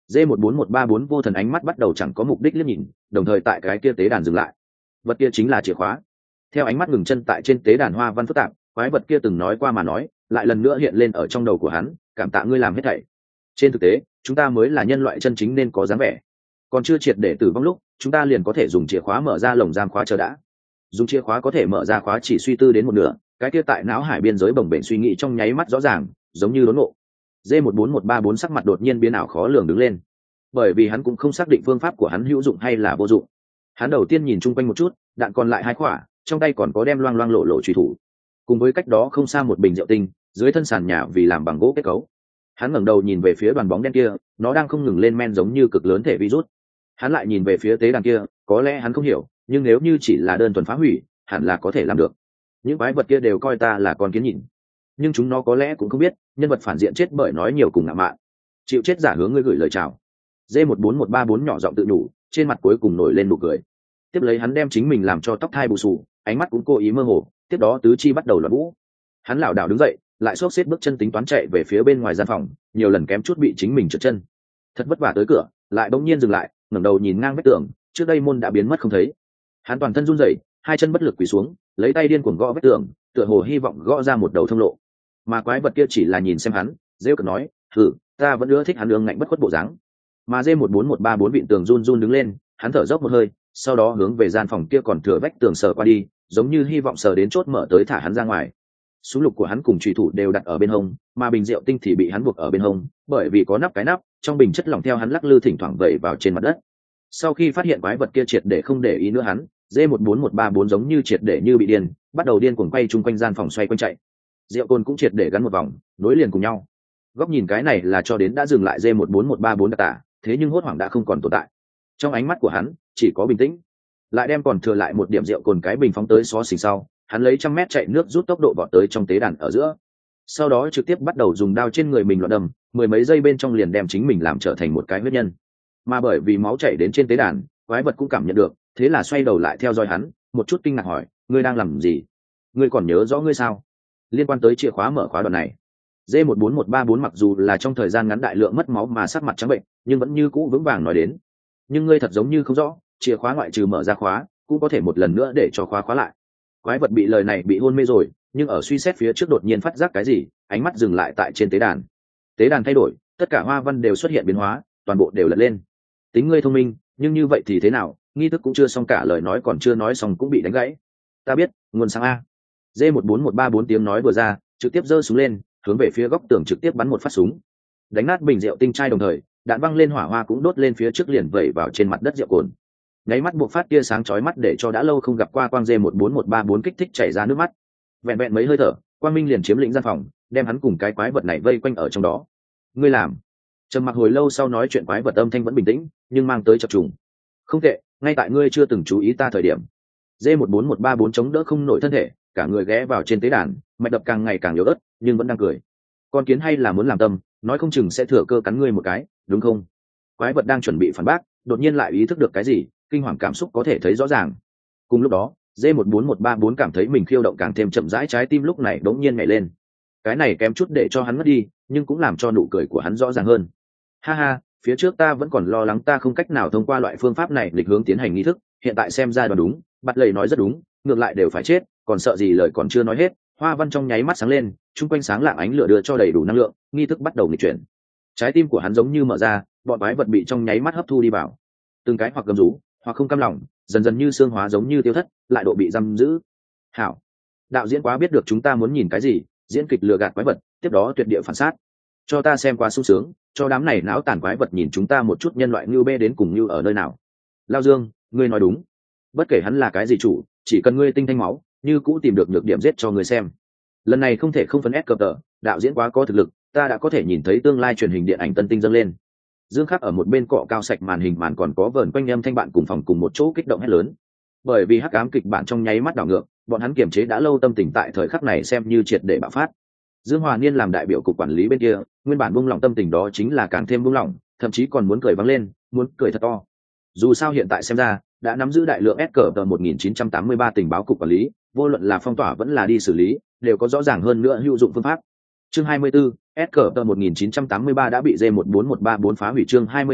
A: D14134 vô thần ánh mắt bắt đầu chẳng có mục đích liếc nhìn, đồng thời tại cái kia tế đàn dừng lại. Vật kia chính là chìa khóa. Theo ánh mắt ngừng chân tại trên tế đàn hoa văn phức tạp, quái vật kia từng nói qua mà nói lại lần nữa hiện lên ở trong đầu của hắn, cảm tạ ngươi làm hết thảy. Trên thực tế chúng ta mới là nhân loại chân chính nên có dáng vẻ, còn chưa triệt để tử vong lúc chúng ta liền có thể dùng chìa khóa mở ra lồng giam khóa chờ đã. Dùng chìa khóa có thể mở ra khóa chỉ suy tư đến một nửa, cái kia tại não hải biên giới bồng bềnh suy nghĩ trong nháy mắt rõ ràng, giống như đốn ngộ. D14134 sắc mặt đột nhiên biến ảo khó lường đứng lên, bởi vì hắn cũng không xác định phương pháp của hắn hữu dụng hay là vô dụng. Hắn đầu tiên nhìn chung quanh một chút, đạn còn lại 2 quả, trong tay còn có đem loang loang lộ lộ truy thủ, cùng với cách đó không xa một bình rượu tinh, dưới thân sàn nhà vì làm bằng gỗ kết cấu. Hắn ngẩng đầu nhìn về phía đoàn bóng đen kia, nó đang không ngừng lên men giống như cực lớn thể virus. Hắn lại nhìn về phía tế đàn kia, có lẽ hắn không hiểu, nhưng nếu như chỉ là đơn thuần phá hủy, hẳn là có thể làm được. Những quái vật kia đều coi ta là con kiến nhịn, nhưng chúng nó có lẽ cũng không biết, nhân vật phản diện chết bởi nói nhiều cùng ngạo mạn. Chịu chết giả hướng ngươi gửi lời chào. D14134 nhỏ giọng tự nhủ, trên mặt cuối cùng nổi lên nụ cười. Tiếp lấy hắn đem chính mình làm cho tóc thai bù xù, ánh mắt cũng cố ý mơ hồ, tiếp đó tứ chi bắt đầu loạn vũ. Hắn lảo đảo đứng dậy, lại xốc xếp bước chân tính toán chạy về phía bên ngoài gian phòng, nhiều lần kém chút bị chính mình trượt chân. Thật vất vả tới cửa, lại bỗng nhiên dừng lại, ngẩng đầu nhìn ngang vách tường, trước đây môn đã biến mất không thấy. Hắn toàn thân run rẩy, 2 chân bất lực quỳ xuống, lấy tay điên cuồng gõ vách tường, tựa hồ hy vọng gõ ra một đầu thông lộ. Mà quái vật kia chỉ là nhìn xem hắn, rêu cợt nói, ta vẫn ưa thích hắn ương ngạnh bất khuất bộ dáng. Mà D14134 vịn tường run run đứng lên, hắn thở dốc một hơi, sau đó hướng về gian phòng kia còn thừa vách tường sờ qua đi, giống như hy vọng sờ đến chốt mở tới thả hắn ra ngoài. Súng lục của hắn cùng chùy thủ đều đặt ở bên hông, mà bình rượu tinh thì bị hắn buộc ở bên hông, bởi vì có cái nắp, trong bình chất lỏng theo hắn lắc lư thỉnh thoảng vẩy vào trên mặt đất. Sau khi phát hiện quái vật kia triệt để không để ý nữa hắn, D14134 giống như triệt để như bị điên, bắt đầu điên cuồng quay chung quanh gian phòng xoay quanh chạy. Rượu cồn cũng triệt để gắn một vòng, nối liền cùng nhau. Góc nhìn cái này là cho đến đã dừng lại D14134 đặc tả, thế nhưng hốt hoảng đã không còn tồn tại. Trong ánh mắt của hắn chỉ có bình tĩnh. Lại đem còn thừa lại một điểm rượu cồn cái bình phóng tới xó xỉnh sau, hắn lấy 100 mét chạy nước rút tốc độ vọt tới trong tế đàn ở giữa. Sau đó trực tiếp bắt đầu dùng đao trên người mình loạn đâm, 10 mấy giây bên trong liền đem chính mình làm trở thành một cái huyết nhân. Mà bởi vì máu chảy đến trên tế đàn, quái vật cũng cảm nhận được, thế là xoay đầu lại theo dõi hắn, một chút kinh ngạc hỏi, ngươi đang làm gì? Ngươi còn nhớ rõ ngươi sao? Liên quan tới chìa khóa mở khóa đoạn này, D14134 mặc dù là trong thời gian ngắn đại lượng mất máu mà sắc mặt trắng bệnh, nhưng vẫn như cũ vững vàng nói đến, nhưng ngươi thật giống như không rõ, chìa khóa ngoại trừ mở ra khóa, cũng có thể một lần nữa để cho khóa khóa lại. Quái vật bị lời này bị hôn mê rồi, nhưng ở suy xét phía trước đột nhiên phát giác cái gì, ánh mắt dừng lại tại trên tế đàn. Tế đàn thay đổi, tất cả hoa văn đều xuất hiện biến hóa, toàn bộ đều lật lên. Tính ngươi thông minh, nhưng như vậy thì thế nào? Nghi thức cũng chưa xong, cả lời nói còn chưa nói xong cũng bị đánh gãy. Ta biết, nguồn sáng a. D14134 tiếng nói vừa ra, trực tiếp giơ súng lên, hướng về phía góc tường trực tiếp bắn một phát súng, đánh nát bình rượu tinh chai, đồng thời đạn văng lên, hỏa hoa cũng đốt lên phía trước liền vẩy vào trên mặt đất rượu cồn. Nháy mắt buộc phát tia sáng chói mắt để cho đã lâu không gặp qua quang D14134 kích thích chảy ra nước mắt. Vẹn vẹn mấy hơi thở, quang minh liền chiếm lĩnh gian phòng, đem hắn cùng cái quái vật này vây quanh ở trong đó. Ngươi làm? Trầm mặc hồi lâu sau nói chuyện quái vật âm thanh vẫn bình tĩnh, nhưng mang tới chập trùng. Không tệ, ngay tại ngươi chưa từng chú ý ta thời điểm. D14134 chống đỡ không nổi thân thể, cả người ghé vào trên tế đàn, mạch đập càng ngày càng yếu ớt, nhưng vẫn đang cười. Con kiến hay là muốn làm tâm, nói không chừng sẽ thừa cơ cắn ngươi một cái, đúng không? Quái vật đang chuẩn bị phản bác, đột nhiên lại ý thức được cái gì, kinh hoàng cảm xúc có thể thấy rõ ràng. Cùng lúc đó, D14134 cảm thấy mình khiêu động càng thêm chậm rãi, trái tim lúc này đống nhiên nhảy lên. Cái này kém chút để cho hắn ngất đi, nhưng cũng làm cho nụ cười của hắn rõ ràng hơn. Ha ha, phía trước ta vẫn còn lo lắng ta không cách nào thông qua loại phương pháp này lịch hướng tiến hành nghi thức, hiện tại xem ra đoán đúng, Bạt Lầy nói rất đúng, ngược lại đều phải chết, còn sợ gì, lời còn chưa nói hết, hoa văn trong nháy mắt sáng lên, chung quanh sáng lạng ánh lửa đưa cho đầy đủ năng lượng, nghi thức bắt đầu nghịch chuyển. Trái tim của hắn giống như mở ra, bọn quái vật bị trong nháy mắt hấp thu đi vào, từng cái hoặc gầm rú, hoặc không cam lòng, dần dần như xương hóa, giống như tiêu thất, lại độ bị giam giữ. Hảo, đạo diễn quá biết được chúng ta muốn nhìn cái gì, diễn kịch lừa gạt quái vật, tiếp đó tuyệt địa phản sát, cho ta xem qua sung sướng, cho đám này não tàn quái vật nhìn chúng ta một chút nhân loại ngưu bê đến cùng như ở nơi nào. Lao Dương, ngươi nói đúng, bất kể hắn là cái gì chủ, chỉ cần ngươi tinh thanh máu, như cũ tìm được nhược điểm giết cho ngươi xem. Lần này không thể không phấn ép cờ tờ, đạo diễn quá có thực lực, ta đã có thể nhìn thấy tương lai truyền hình điện ảnh tân tinh dâng lên. Dương Khắc ở một bên cọ cao sạch màn hình màn còn có vờn quanh âm thanh bạn cùng phòng cùng một chỗ kích động hét lớn. Bởi vì hắc ám kịch bản trong nháy mắt đảo ngược, bọn hắn kiềm chế đã lâu tâm tình tại thời khắc này xem như triệt để bạo phát. Dương Hòa Niên làm đại biểu cục quản lý bên kia, nguyên bản buông lỏng tâm tình đó chính là càng thêm buông lỏng, thậm chí còn muốn cười vang lên, muốn cười thật to. Dù sao hiện tại xem ra, đã nắm giữ đại lượng SCP 1983 tình báo cục quản lý, vô luận là phong tỏa vẫn là đi xử lý, đều có rõ ràng hơn nữa hữu dụng phương pháp. Chương 24, SCP 1983 đã bị D14134 phá hủy. Chương 24,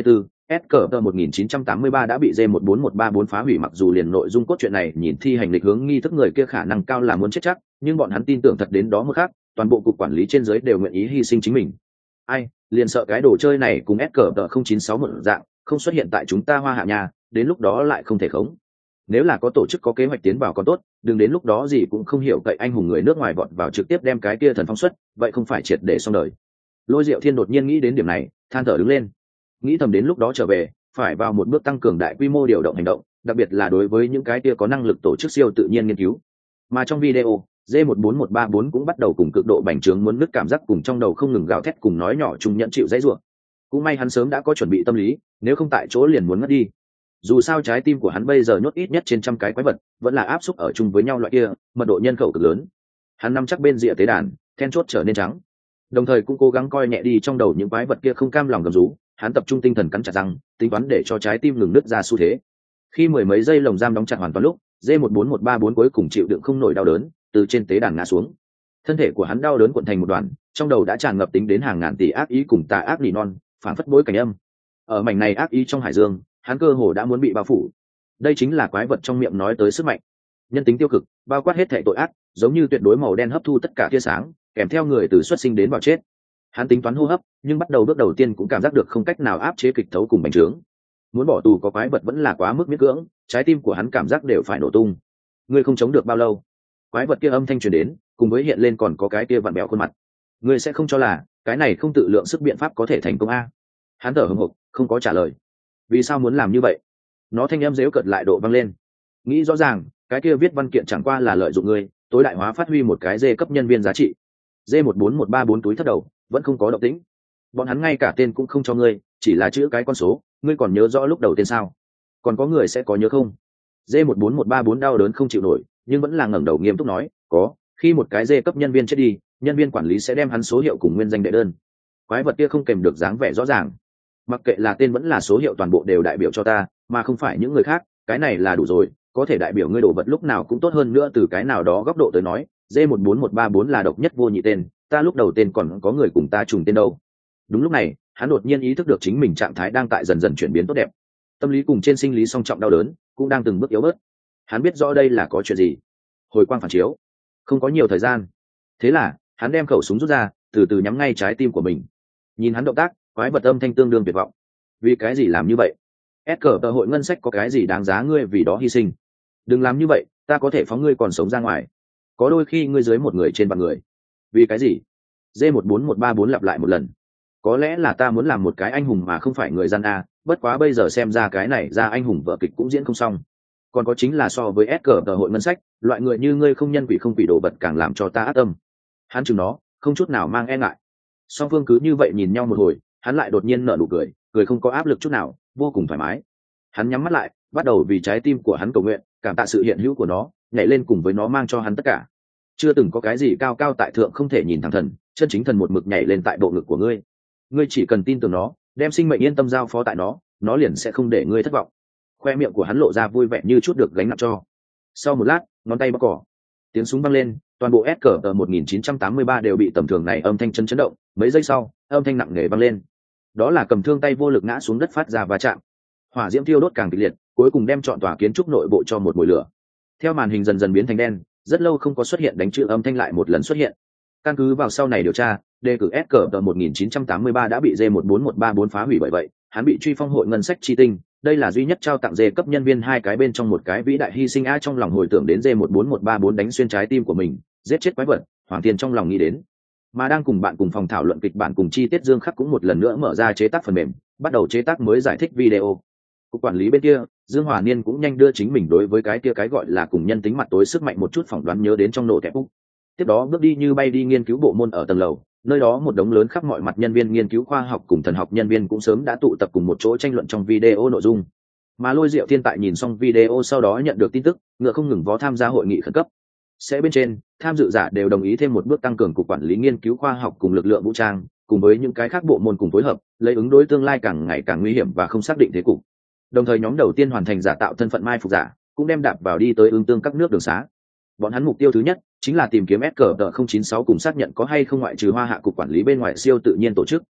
A: SCP 1983 đã bị J14134 phá hủy, mặc dù liền nội dung cốt truyện này nhìn thi hành lịch hướng nghi thức người kia khả năng cao là muốn chết chắc, nhưng bọn hắn tin tưởng thật đến đó một khác, toàn bộ cục quản lý trên dưới đều nguyện ý hy sinh chính mình. Ai, liền sợ cái đồ chơi này cùng SCP 096 một dạng, không xuất hiện tại chúng ta Hoa Hạ nhà, đến lúc đó lại không thể khống. Nếu là có tổ chức có kế hoạch tiến vào còn tốt, đừng đến lúc đó gì cũng không hiểu cậy anh hùng người nước ngoài vọt vào trực tiếp đem cái kia thần phong xuất, vậy không phải triệt để xong đời. Lôi Diệu Thiên đột nhiên nghĩ đến điểm này, than thở đứng lên, nghĩ thầm đến lúc đó trở về phải vào một bước tăng cường đại quy mô điều động hành động, đặc biệt là đối với những cái kia có năng lực tổ chức siêu tự nhiên nghiên cứu. Mà trong video, J14134 cũng bắt đầu cùng cực độ bành trướng muốn nứt cảm giác cùng trong đầu không ngừng gào thét cùng nói nhỏ chung nhận chịu dãy rủa. Cũng may hắn sớm đã có chuẩn bị tâm lý, nếu không tại chỗ liền muốn ngất đi. Dù sao trái tim của hắn bây giờ nhốt ít nhất trên trăm cái quái vật, vẫn là áp xúc ở chung với nhau loại kia, mật độ nhân khẩu cực lớn. Hắn nắm chắc bên rìa tế đàn, then chốt trở nên trắng. Đồng thời cũng cố gắng coi nhẹ đi trong đầu những quái vật kia không cam lòng gầm rú, hắn tập trung tinh thần cắn chặt răng, tính toán để cho trái tim ngừng nứt ra xu thế. Khi mười mấy giây lồng giam đóng chặt hoàn toàn lúc, J14134 cuối cùng chịu đựng không nổi đau đớn, từ trên tế đàn ngã xuống. Thân thể của hắn đau đớn cuộn thành một đoàn, trong đầu đã tràn ngập tính đến hàng ngàn tỷ ác ý cùng tà ác nỉ non, phản phất bối cảnh âm. Ở mảnh này ác ý trong hải dương, hắn cơ hồ đã muốn bị bao phủ. Đây chính là quái vật trong miệng nói tới sức mạnh. Nhân tính tiêu cực, bao quát hết thảy tội ác, giống như tuyệt đối màu đen hấp thu tất cả tia sáng, kèm theo người từ xuất sinh đến vào chết. Hắn tính toán hô hấp, nhưng bắt đầu bước đầu tiên cũng cảm giác được không cách nào áp chế kịch thấu cùng bành trướng. Muốn bỏ tù có quái vật vẫn là quá mức miễn cưỡng, trái tim của hắn cảm giác đều phải nổ tung. Ngươi không chống được bao lâu. Quái vật kia âm thanh truyền đến, cùng với hiện lên còn có cái kia vặn bẹo khuôn mặt. Ngươi sẽ không cho là cái này không tự lượng sức biện pháp có thể thành công a? Hắn thở hổn hộc, không có trả lời. Vì sao muốn làm như vậy? Nó thanh âm dễu cợt lại độ vang lên. Nghĩ rõ ràng, cái kia viết văn kiện chẳng qua là lợi dụng ngươi, tối đại hóa phát huy một cái dê cấp nhân viên giá trị. J14134 túi thấp đầu, vẫn không có động tĩnh. Bọn hắn ngay cả tên cũng không cho ngươi, chỉ là chữ cái con số, ngươi còn nhớ rõ lúc đầu tên sao? Còn có người sẽ có nhớ không? J14134 đau đớn không chịu nổi, nhưng vẫn là ngẩng đầu nghiêm túc nói, có, khi một cái dê cấp nhân viên chết đi, nhân viên quản lý sẽ đem hắn số hiệu cùng nguyên danh đệ đơn. Quái vật kia không kèm được dáng vẻ rõ ràng. Mặc kệ là tên vẫn là số hiệu toàn bộ đều đại biểu cho ta, mà không phải những người khác, cái này là đủ rồi, có thể đại biểu ngươi đồ vật lúc nào cũng tốt hơn nữa. Từ cái nào đó góc độ tới nói, J14134 là độc nhất vô nhị tên, ta lúc đầu tên còn có người cùng ta trùng tên đâu. Đúng lúc này, hắn đột nhiên ý thức được chính mình trạng thái đang tại dần dần chuyển biến tốt đẹp, tâm lý cùng trên sinh lý song trọng đau đớn cũng đang từng bước yếu bớt. Hắn biết rõ đây là có chuyện gì. Hồi quang phản chiếu, không có nhiều thời gian, thế là hắn đem khẩu súng rút ra, từ từ nhắm ngay trái tim của mình. Nhìn hắn động tác, quái vật âm thanh tương đương tuyệt vọng. Vì cái gì làm như vậy? SCP hội ngân sách có cái gì đáng giá ngươi vì đó hy sinh? Đừng làm như vậy, ta có thể phóng ngươi còn sống ra ngoài. Có đôi khi ngươi dưới một người trên vạn người. Vì cái gì? J14134 lặp lại một lần. Có lẽ là ta muốn làm một cái anh hùng mà không phải người gian a, bất quá bây giờ xem ra cái này ra anh hùng vở kịch cũng diễn không xong. Còn có chính là so với SCP hội ngân sách, loại người như ngươi không nhân quỷ không quỷ đồ vật càng làm cho ta ác tâm. Hắn chừng nó, không chút nào mang e ngại. Song phương cứ như vậy nhìn nhau một hồi, hắn lại đột nhiên nở nụ cười, cười không có áp lực chút nào, vô cùng thoải mái. Hắn nhắm mắt lại, bắt đầu vì trái tim của hắn cầu nguyện, cảm tạ sự hiện hữu của nó, nhảy lên cùng với nó mang cho hắn tất cả. Chưa từng có cái gì cao cao tại thượng không thể nhìn thẳng thần, chân chính thần một mực nhảy lên tại bộ ngực của ngươi. Ngươi chỉ cần tin tưởng nó, đem sinh mệnh yên tâm giao phó tại nó liền sẽ không để ngươi thất vọng. Khoe miệng của hắn lộ ra vui vẻ như chút được gánh nặng cho. Sau một lát, ngón tay bóc cỏ, tiếng súng vang lên, toàn bộ SCP 1983 đều bị tầm thường này âm thanh chấn động. Mấy giây sau, âm thanh nặng nề vang lên. Đó là cầm thương tay vô lực ngã xuống đất phát ra va chạm. Hỏa diễm thiêu đốt càng kịch liệt, cuối cùng đem trọn tòa kiến trúc nội bộ cho một mùi lửa. Theo màn hình dần dần biến thành đen, rất lâu không có xuất hiện đánh chữ âm thanh lại một lần xuất hiện. Căn cứ vào sau này điều tra, đề cử SCP 1983 đã bị J14134 phá hủy, bởi vậy hắn bị truy phong hội ngân sách chi tinh. Đây là duy nhất trao tặng J cấp nhân viên hai cái bên trong một cái vĩ đại hy sinh. Trong lòng hồi tưởng đến J14134 đánh xuyên trái tim của mình, giết chết quái vật, Hoàng Thiên trong lòng nghĩ đến. Mà đang cùng bạn cùng phòng thảo luận kịch bản cùng chi tiết, Dương Khắc cũng một lần nữa mở ra chế tác phần mềm, bắt đầu chế tác mới giải thích video. Cục quản lý bên kia, Dương Hòa Niên cũng nhanh đưa chính mình đối với cái kia cái gọi là cùng nhân tính mặt tối sức mạnh một chút phỏng đoán nhớ đến trong nổ kẹp úc. Tiếp đó bước đi như bay đi nghiên cứu bộ môn ở tầng lầu, nơi đó một đống lớn khắp mọi mặt nhân viên nghiên cứu khoa học cùng thần học nhân viên cũng sớm đã tụ tập cùng một chỗ tranh luận trong video nội dung. Mà Lôi Diệu Thiên tại nhìn xong video sau đó nhận được tin tức, ngựa không ngừng vó tham gia hội nghị khẩn cấp. Sẽ bên trên, tham dự giả đều đồng ý thêm một bước tăng cường cục quản lý nghiên cứu khoa học cùng lực lượng vũ trang, cùng với những cái khác bộ môn cùng phối hợp, lấy ứng đối tương lai càng ngày càng nguy hiểm và không xác định thế cục. Đồng thời nhóm đầu tiên hoàn thành giả tạo thân phận mai phục giả, cũng đem đạp vào đi tới ứng tương các nước đường xá. Bọn hắn mục tiêu thứ nhất chính là tìm kiếm SCP 096 cùng xác nhận có hay không ngoại trừ Hoa Hạ cục quản lý bên ngoài siêu tự nhiên tổ chức.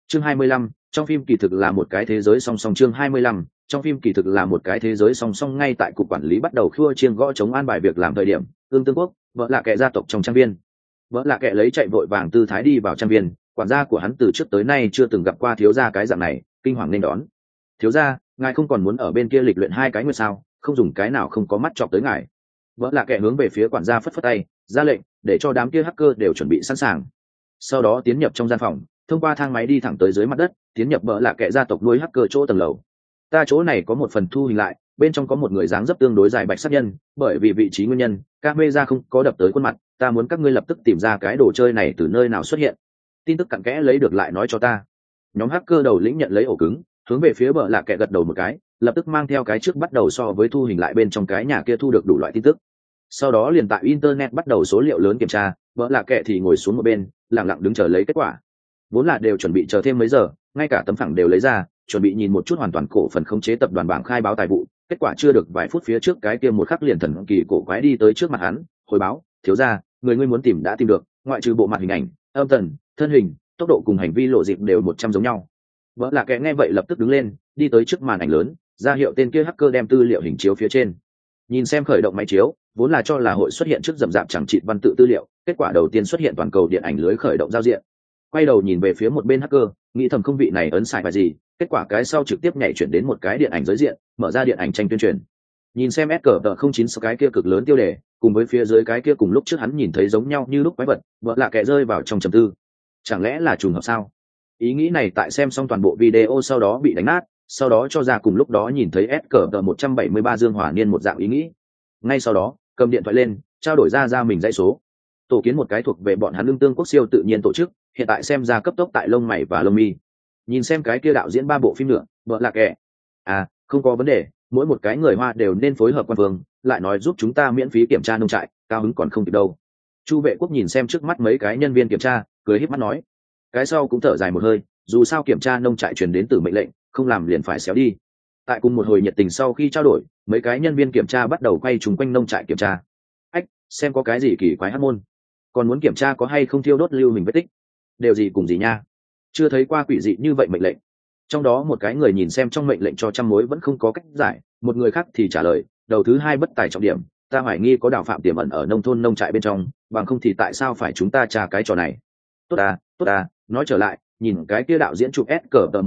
A: Chương 25, trong phim kỳ thực là một cái thế giới song song. Chương 25, trong phim kỳ thực là một cái thế giới song song. Ngay tại cục quản lý bắt đầu khua chiêng gõ chống an bài việc làm thời điểm, Ương Tương Quốc, vợ là kẻ gia tộc trong trang viên. Vợ là kẻ lấy chạy vội vàng tư thái đi vào trang viên, quản gia của hắn từ trước tới nay chưa từng gặp qua thiếu gia cái dạng này, kinh hoàng nên đón. Thiếu gia, ngài không còn muốn ở bên kia lịch luyện 2 cái nguyệt sao, không dùng cái nào không có mắt chọc tới ngài. Vợ là kẻ hướng về phía quản gia phất phất tay, ra lệnh để cho đám kia hacker đều chuẩn bị sẵn sàng. Sau đó tiến nhập trong gian phòng, thông qua thang máy đi thẳng tới dưới mặt đất, tiến nhập bờ lạ kệ gia tộc nuôi hacker chỗ tầng lầu. Ta chỗ này có một phần thu hình lại, bên trong có một người dáng dấp tương đối dài bạch sát nhân, bởi vì vị trí nguyên nhân, camera không có đập tới khuôn mặt, ta muốn các ngươi lập tức tìm ra cái đồ chơi này từ nơi nào xuất hiện. Tin tức cặn kẽ lấy được lại nói cho ta. Nhóm hacker đầu lĩnh nhận lấy ổ cứng, hướng về phía bờ lạ kệ gật đầu một cái, lập tức mang theo cái trước bắt đầu so với thu hình lại bên trong cái nhà kia thu được đủ loại tin tức. Sau đó liền tại internet bắt đầu số liệu lớn kiểm tra, bờ lạ kệ thì ngồi xuống một bên, lặng lặng đứng chờ lấy kết quả. Vốn là đều chuẩn bị chờ thêm mấy giờ, ngay cả tấm phẳng đều lấy ra, chuẩn bị nhìn một chút hoàn toàn cổ phần khống chế tập đoàn bảng khai báo tài vụ. Kết quả chưa được vài phút phía trước cái kia một khắc liền thần kỳ cổ quái đi tới trước mặt hắn, hồi báo, thiếu gia, người ngươi muốn tìm đã tìm được, ngoại trừ bộ mặt hình ảnh, âm tần, thân hình, tốc độ cùng hành vi lộ dịp đều 100 giống nhau. Vợ là kẻ nghe vậy lập tức đứng lên, đi tới trước màn ảnh lớn, ra hiệu tên kia hacker đem tư liệu hình chiếu phía trên. Nhìn xem khởi động máy chiếu, vốn là cho là hội xuất hiện trước rậm rạp chẳng chịt văn tự tư liệu, kết quả đầu tiên xuất hiện toàn cầu điện ảnh lưới khởi động giao diện. Quay đầu nhìn về phía một bên hacker, nghĩ thầm không vị này ấn sai bài gì, kết quả cái sau trực tiếp nhảy chuyển đến một cái điện ảnh giới diện, mở ra điện ảnh tranh tuyên truyền. Nhìn xem SCP-09 cái kia cực lớn tiêu đề, cùng với phía dưới cái kia cùng lúc trước hắn nhìn thấy giống nhau như lúc quái vật, vợ lạ kẻ rơi vào trong trầm tư. Chẳng lẽ là trùng hợp sao? Ý nghĩ này tại xem xong toàn bộ video sau đó bị đánh nát, sau đó cho ra cùng lúc đó nhìn thấy SCP-173 Dương Hỏa Niên một dạng ý nghĩ. Ngay sau đó, cầm điện thoại lên, trao đổi ra mình dãy số. Tổ kiến một cái thuộc về bọn hắn Lương Tương Quốc siêu tự nhiên tổ chức, hiện tại xem ra cấp tốc tại lông mày và lông mi. Nhìn xem cái kia đạo diễn 3 bộ phim nữa, vợ lạc kẻ. À, không có vấn đề, mỗi một cái người Hoa đều nên phối hợp quan vương, lại nói giúp chúng ta miễn phí kiểm tra nông trại, cao hứng còn không kịp đâu. Chu Vệ Quốc nhìn xem trước mắt mấy cái nhân viên kiểm tra, cười híp mắt nói. Cái sau cũng thở dài một hơi, dù sao kiểm tra nông trại truyền đến từ mệnh lệnh, không làm liền phải xéo đi. Tại cùng một hồi nhiệt tình sau khi trao đổi, mấy cái nhân viên kiểm tra bắt đầu quay trùng quanh nông trại kiểm tra. Ách, xem có cái gì kỳ quái hắc môn. Còn muốn kiểm tra có hay không thiêu đốt lưu hình vết tích. Đều gì cùng gì nha. Chưa thấy qua quỷ dị như vậy mệnh lệnh. Trong đó một cái người nhìn xem trong mệnh lệnh cho trăm mối vẫn không có cách giải, một người khác thì trả lời, đầu thứ 2 bất tài trọng điểm, ta hoài nghi có đào phạm tiềm ẩn ở nông thôn nông trại bên trong, bằng không thì tại sao phải chúng ta tra cái trò này. Tốt à, nói trở lại, nhìn cái kia đạo diễn chụp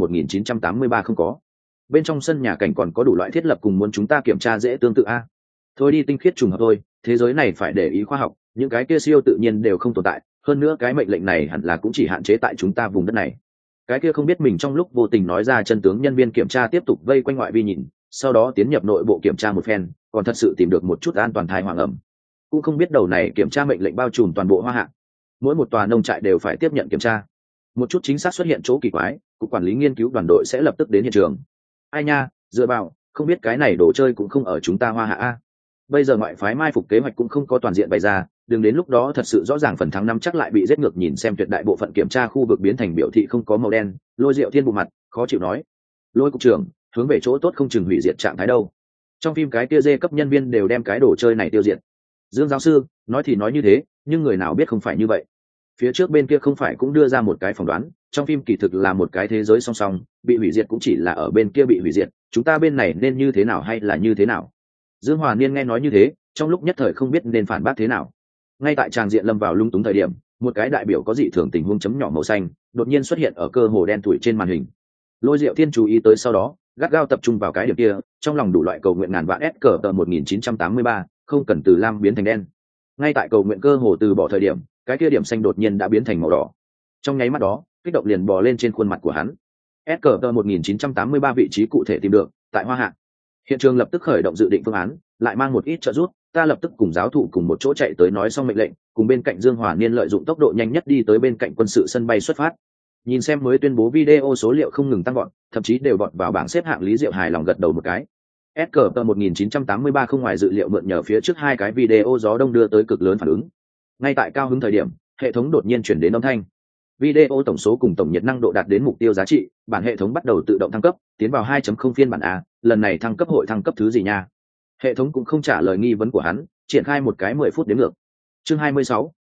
A: SCP-1983 không có. Bên trong sân nhà cảnh còn có đủ loại thiết lập cùng muốn chúng ta kiểm tra dễ tương tự a. Thôi đi tinh khiết trùng hợp thôi, thế giới này phải để ý khoa học, những cái kia siêu tự nhiên đều không tồn tại, hơn nữa cái mệnh lệnh này hẳn là cũng chỉ hạn chế tại chúng ta vùng đất này. Cái kia không biết mình trong lúc vô tình nói ra chân tướng nhân viên kiểm tra tiếp tục vây quanh ngoại vi nhìn, sau đó tiến nhập nội bộ kiểm tra một phen, còn thật sự tìm được một chút an toàn thai hoàng ẩm. Cũng không biết đầu này kiểm tra mệnh lệnh bao trùm toàn bộ Hoa Hạ. Mỗi một tòa nông trại đều phải tiếp nhận kiểm tra. Một chút chính xác xuất hiện chỗ kỳ quái, cục quản lý nghiên cứu đoàn đội sẽ lập tức đến hiện trường. Ai nha, dựa vào, không biết cái này đồ chơi cũng không ở chúng ta Hoa Hạ a. Bây giờ ngoại phái mai phục kế hoạch cũng không có toàn diện bày ra, đừng đến lúc đó thật sự rõ ràng phần thắng năm chắc lại bị giết ngược. Nhìn xem tuyệt đại bộ phận kiểm tra khu vực biến thành biểu thị không có màu đen, Lôi Diệu Thiên bộ mặt khó chịu nói, Lôi cục trưởng, hướng về chỗ tốt không chừng hủy diệt trạng thái đâu. Trong phim cái kia dê cấp nhân viên đều đem cái đồ chơi này tiêu diệt. Dương giáo sư nói thì nói như thế, nhưng người nào biết không phải như vậy. Phía trước bên kia không phải cũng đưa ra một cái phỏng đoán, trong phim kỳ thực là một cái thế giới song song, bị hủy diệt cũng chỉ là ở bên kia bị hủy diệt, chúng ta bên này nên như thế nào hay là như thế nào. Dương Hòa Niên nghe nói như thế, trong lúc nhất thời không biết nên phản bác thế nào. Ngay tại tràng diện lâm vào lung túng thời điểm, một cái đại biểu có dị thường tình huống chấm nhỏ màu xanh đột nhiên xuất hiện ở cơ hồ đen tủi trên màn hình. Lôi Diệu Thiên chú ý tới sau đó, gắt gao tập trung vào cái điểm kia, trong lòng đủ loại cầu nguyện ngàn vạn SCP-1983, không cần từ lam biến thành đen. Ngay tại cầu nguyện cơ hồ từ bỏ thời điểm, cái kia điểm xanh đột nhiên đã biến thành màu đỏ. Trong nháy mắt đó, kích động liền bò lên trên khuôn mặt của hắn. SCP-1983 vị trí cụ thể tìm được, tại Hoa Hạ. Hiện trường lập tức khởi động dự định phương án, lại mang một ít trợ giúp, ta lập tức cùng giáo thụ cùng một chỗ chạy tới nói xong mệnh lệnh, cùng bên cạnh Dương Hòa Niên lợi dụng tốc độ nhanh nhất đi tới bên cạnh quân sự sân bay xuất phát. Nhìn xem mới tuyên bố video số liệu không ngừng tăng vọt, thậm chí đều vọt vào bảng xếp hạng, Lý Diệu hài lòng gật đầu một cái. SCP-1983 không ngoài dự liệu mượn nhờ phía trước 2 cái video gió đông đưa tới cực lớn phản ứng. Ngay tại cao hứng thời điểm, hệ thống đột nhiên chuyển đến âm thanh. Video tổng số cùng tổng nhiệt năng độ đạt đến mục tiêu giá trị, bản hệ thống bắt đầu tự động thăng cấp, tiến vào 2.0 phiên bản A, lần này thăng cấp hội thăng cấp thứ gì nha? Hệ thống cũng không trả lời nghi vấn của hắn, triển khai một cái 10 phút đếm ngược. Chương 26,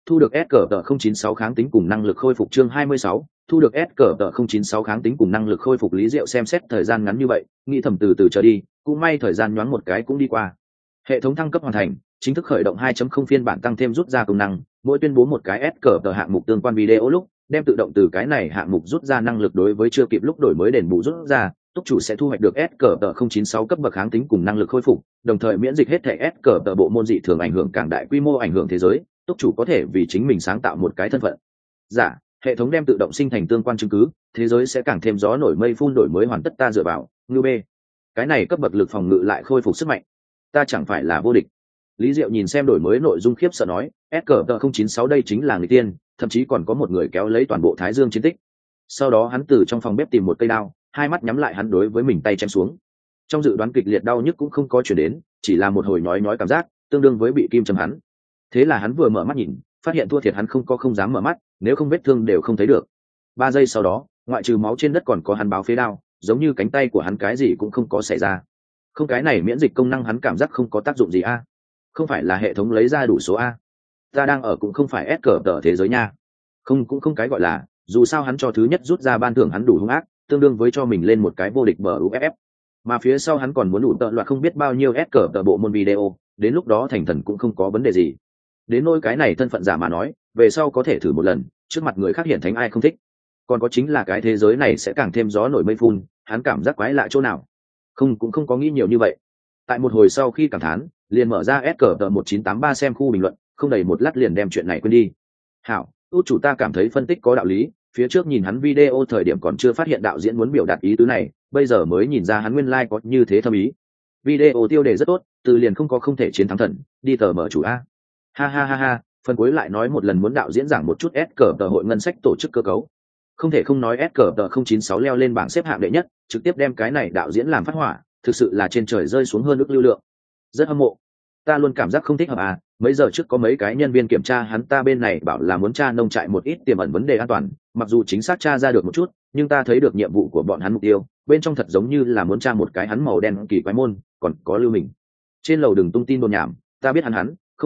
A: thu được SCP-096 kháng tính cùng năng lực khôi phục. Chương 26, thu được SCP-096 kháng tính cùng năng lực khôi phục. Lý Diệu xem xét thời gian ngắn như vậy, nghĩ thầm từ từ trở đi, cũng may thời gian nhoáng một cái cũng đi qua. Hệ thống thăng cấp hoàn thành, chính thức khởi động 2.0 phiên bản tăng thêm rút ra công năng, mỗi tuyên bố một cái SCP hạng mục tương quan video lúc, đem tự động từ cái này hạng mục rút ra năng lực đối với chưa kịp lúc đổi mới đền bù rút ra, túc chủ sẽ thu hoạch được SCP-096 cấp bậc kháng tính cùng năng lực khôi phục, đồng thời miễn dịch hết thảy SCP bộ môn dị thường ảnh hưởng càng đại quy mô ảnh hưởng thế giới, túc chủ có thể vì chính mình sáng tạo một cái thân phận. Giả, hệ thống đem tự động sinh thành tương quan chứng cứ, thế giới sẽ càng thêm gió nổi mây phun đổi mới hoàn tất ta dựa vào, ngư b. Cái này cấp bậc lực phòng ngự lại khôi phục sức mạnh. Ta chẳng phải là vô địch. Lý Diệu nhìn xem đổi mới nội dung khiếp sợ nói, SCP-096 đây chính là người tiên, thậm chí còn có một người kéo lấy toàn bộ Thái Dương chiến tích. Sau đó hắn từ trong phòng bếp tìm một cây đao, hai mắt nhắm lại hắn đối với mình tay chém xuống. Trong dự đoán kịch liệt đau nhức cũng không có chuyển đến, chỉ là một hồi nhói cảm giác, tương đương với bị kim châm hắn. Thế là hắn vừa mở mắt nhìn, phát hiện thua thiệt hắn không dám mở mắt, nếu không vết thương đều không thấy được. 3 giây sau đó, ngoại trừ máu trên đất còn có hắn báo phế đao, giống như cánh tay của hắn cái gì cũng không có xảy ra. Không, cái này miễn dịch công năng hắn cảm giác không có tác dụng gì a. Không phải là hệ thống lấy ra đủ số a. Ta đang ở cũng không phải SCP thế giới nha. Không, cũng không cái gọi là, dù sao hắn cho thứ nhất rút ra ban thưởng hắn đủ hung ác, tương đương với cho mình lên một cái vô địch bờ UFF. Mà phía sau hắn còn muốn đủ tợ loạt không biết bao nhiêu SCP bộ môn video, đến lúc đó thành thần cũng không có vấn đề gì. Đến nỗi cái này thân phận giả mà nói, về sau có thể thử một lần, trước mặt người khác hiển thánh ai không thích. Còn có chính là cái thế giới này sẽ càng thêm gió nổi mây phun, hắn cảm giác quái lạ chỗ nào. Không, cũng không có nghĩ nhiều như vậy. Tại một hồi sau khi cảm thán, liền mở ra SCP-1983 xem khu bình luận, không đầy một lát liền đem chuyện này quên đi. Hảo, út chủ ta cảm thấy phân tích có đạo lý, phía trước nhìn hắn video thời điểm còn chưa phát hiện đạo diễn muốn biểu đạt ý tứ này, bây giờ mới nhìn ra hắn nguyên lai có như thế thâm ý. Video tiêu đề rất tốt, từ liền không có không thể chiến thắng thần, đi tờ mở chủ a. Ha ha ha ha, phần cuối lại nói một lần muốn đạo diễn giảng một chút SCP hội ngân sách tổ chức cơ cấu. Không thể không nói SCP-096 leo lên bảng xếp hạng đệ nhất, trực tiếp đem cái này đạo diễn làm phát hỏa, thực sự là trên trời rơi xuống hơn ước lưu lượng. Rất hâm mộ. Ta luôn cảm giác không thích hợp à, mấy giờ trước có mấy cái nhân viên kiểm tra hắn ta bên này bảo là muốn tra nông trại một ít tiềm ẩn vấn đề an toàn, mặc dù chính xác tra ra được một chút, nhưng ta thấy được nhiệm vụ của bọn hắn mục tiêu, bên trong thật giống như là muốn tra một cái hắn màu đen kỳ quái môn, còn có lưu mình. Trên lầu đừng tung tin đồn nhảm, ta biết hắn, không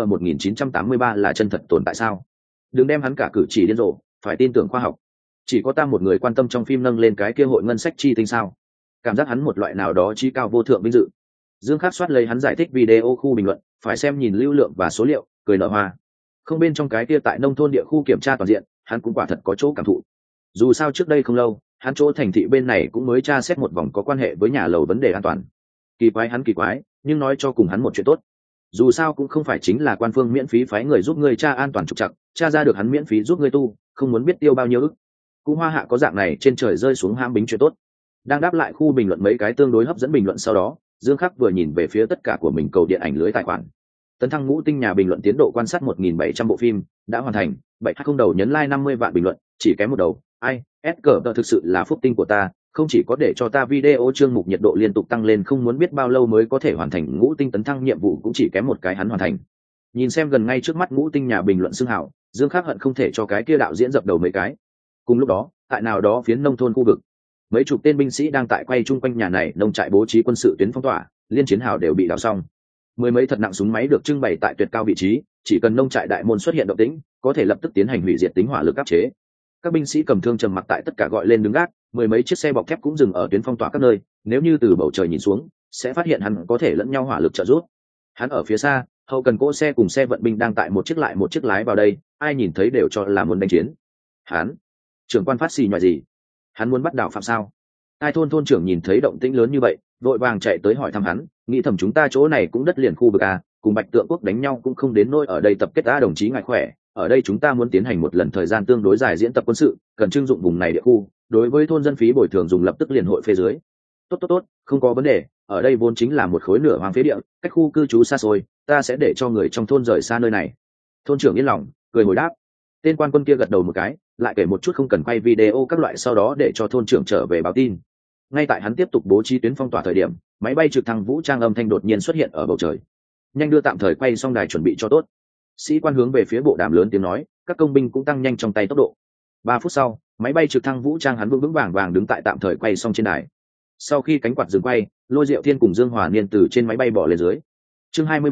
A: SCP-1983 là chân thật tồn tại sao? Đừng đem hắn cả cử chỉ điên rồ, phải tin tưởng khoa học. Chỉ có ta một người quan tâm trong phim nâng lên cái kia hội ngân sách chi tinh sao? Cảm giác hắn một loại nào đó chi cao vô thượng vinh dự. Dương Khắc soát lấy hắn giải thích video khu bình luận, phải xem nhìn lưu lượng và số liệu, cười nở hoa. Không, bên trong cái kia tại nông thôn địa khu kiểm tra toàn diện, hắn cũng quả thật có chỗ cảm thụ. Dù sao trước đây không lâu, hắn chỗ thành thị bên này cũng mới tra xét một vòng có quan hệ với nhà lầu vấn đề an toàn. Kỳ quái, nhưng nói cho cùng hắn một chuyện tốt. Dù sao cũng không phải chính là quan phương miễn phí phái người giúp ngươi tra an toàn trục trặc, tra ra được hắn miễn phí giúp ngươi tu, không muốn biết tiêu bao nhiêu ức. Cũng hoa hạ có dạng này trên trời rơi xuống ham bính chuyện tốt. Đang đáp lại khu bình luận mấy cái tương đối hấp dẫn bình luận sau đó, Dương Khắc vừa nhìn về phía tất cả của mình cầu điện ảnh lưới tài khoản. Tấn thăng ngũ tinh nhà bình luận tiến độ quan sát 1.700 bộ phim đã hoàn thành, 720 đầu nhấn like 50 vạn bình luận, chỉ kém một đầu. Ai, SCP thực sự là phúc tinh của ta, không chỉ có để cho ta video chương mục nhiệt độ liên tục tăng lên, không muốn biết bao lâu mới có thể hoàn thành ngũ tinh tấn thăng nhiệm vụ cũng chỉ kém một cái hắn hoàn thành. Nhìn xem gần ngay trước mắt ngũ tinh nhà bình luận xưng hảo, Dương Khắc hận không thể cho cái kia đạo diễn dập đầu mấy cái. Cùng lúc đó, tại nào đó phiến nông thôn khu vực, mấy chục tên binh sĩ đang tại quay chung quanh nhà này nông trại bố trí quân sự tuyến phong tỏa, liên chiến hào đều bị đào xong. Mười mấy thật nặng súng máy được trưng bày tại tuyệt cao vị trí, chỉ cần nông trại đại môn xuất hiện động tĩnh, có thể lập tức tiến hành hủy diệt tính hỏa lực áp chế. Các binh sĩ cầm thương trầm mặc tại tất cả gọi lên đứng gác, mười mấy chiếc xe bọc thép cũng dừng ở tuyến phong tỏa các nơi, nếu như từ bầu trời nhìn xuống, sẽ phát hiện hắn có thể lẫn nhau hỏa lực trợ giúp. Hắn ở phía xa, hậu cần cỗ xe cùng xe vận binh đang tại một chiếc lại một chiếc lái vào đây, ai nhìn thấy đều cho là muốn đánh chiến. Hắn, trưởng quan phát xì nhòi gì? Hắn muốn bắt đảo phạm sao? Hai thôn trưởng nhìn thấy động tĩnh lớn như vậy, vội vàng chạy tới hỏi thăm hắn, nghĩ thầm chúng ta chỗ này cũng đất liền khu vực a, cùng Bạch Tượng quốc đánh nhau cũng không đến nỗi ở đây tập kết. Đồng chí ngài khỏe, ở đây chúng ta muốn tiến hành một lần thời gian tương đối dài diễn tập quân sự, cần trưng dụng vùng này địa khu, đối với thôn dân phí bồi thường dùng lập tức liền hội phê dưới. Tốt, không có vấn đề, ở đây vốn chính là một khối nửa hoang phế địa, cách khu cư trú xa xôi, ta sẽ để cho người trong thôn rời xa nơi này. Thôn trưởng yên lòng, cười hồi đáp. Tên quan quân kia gật đầu một cái, lại kể một chút không cần quay video các loại, sau đó để cho thôn trưởng trở về báo tin. Ngay tại hắn tiếp tục bố trí tuyến phong tỏa thời điểm, máy bay trực thăng vũ trang âm thanh đột nhiên xuất hiện ở bầu trời. Nhanh đưa tạm thời quay xong đài chuẩn bị cho tốt. Sĩ quan hướng về phía bộ đàm lớn tiếng nói, các công binh cũng tăng nhanh trong tay tốc độ. 3 phút sau, máy bay trực thăng vũ trang hắn vững vàng đứng tại tạm thời quay xong trên đài. Sau khi cánh quạt dừng quay, Lôi Diệu Thiên cùng Dương Hòa Niên từ trên máy bay bỏ lên dưới. Chương 27,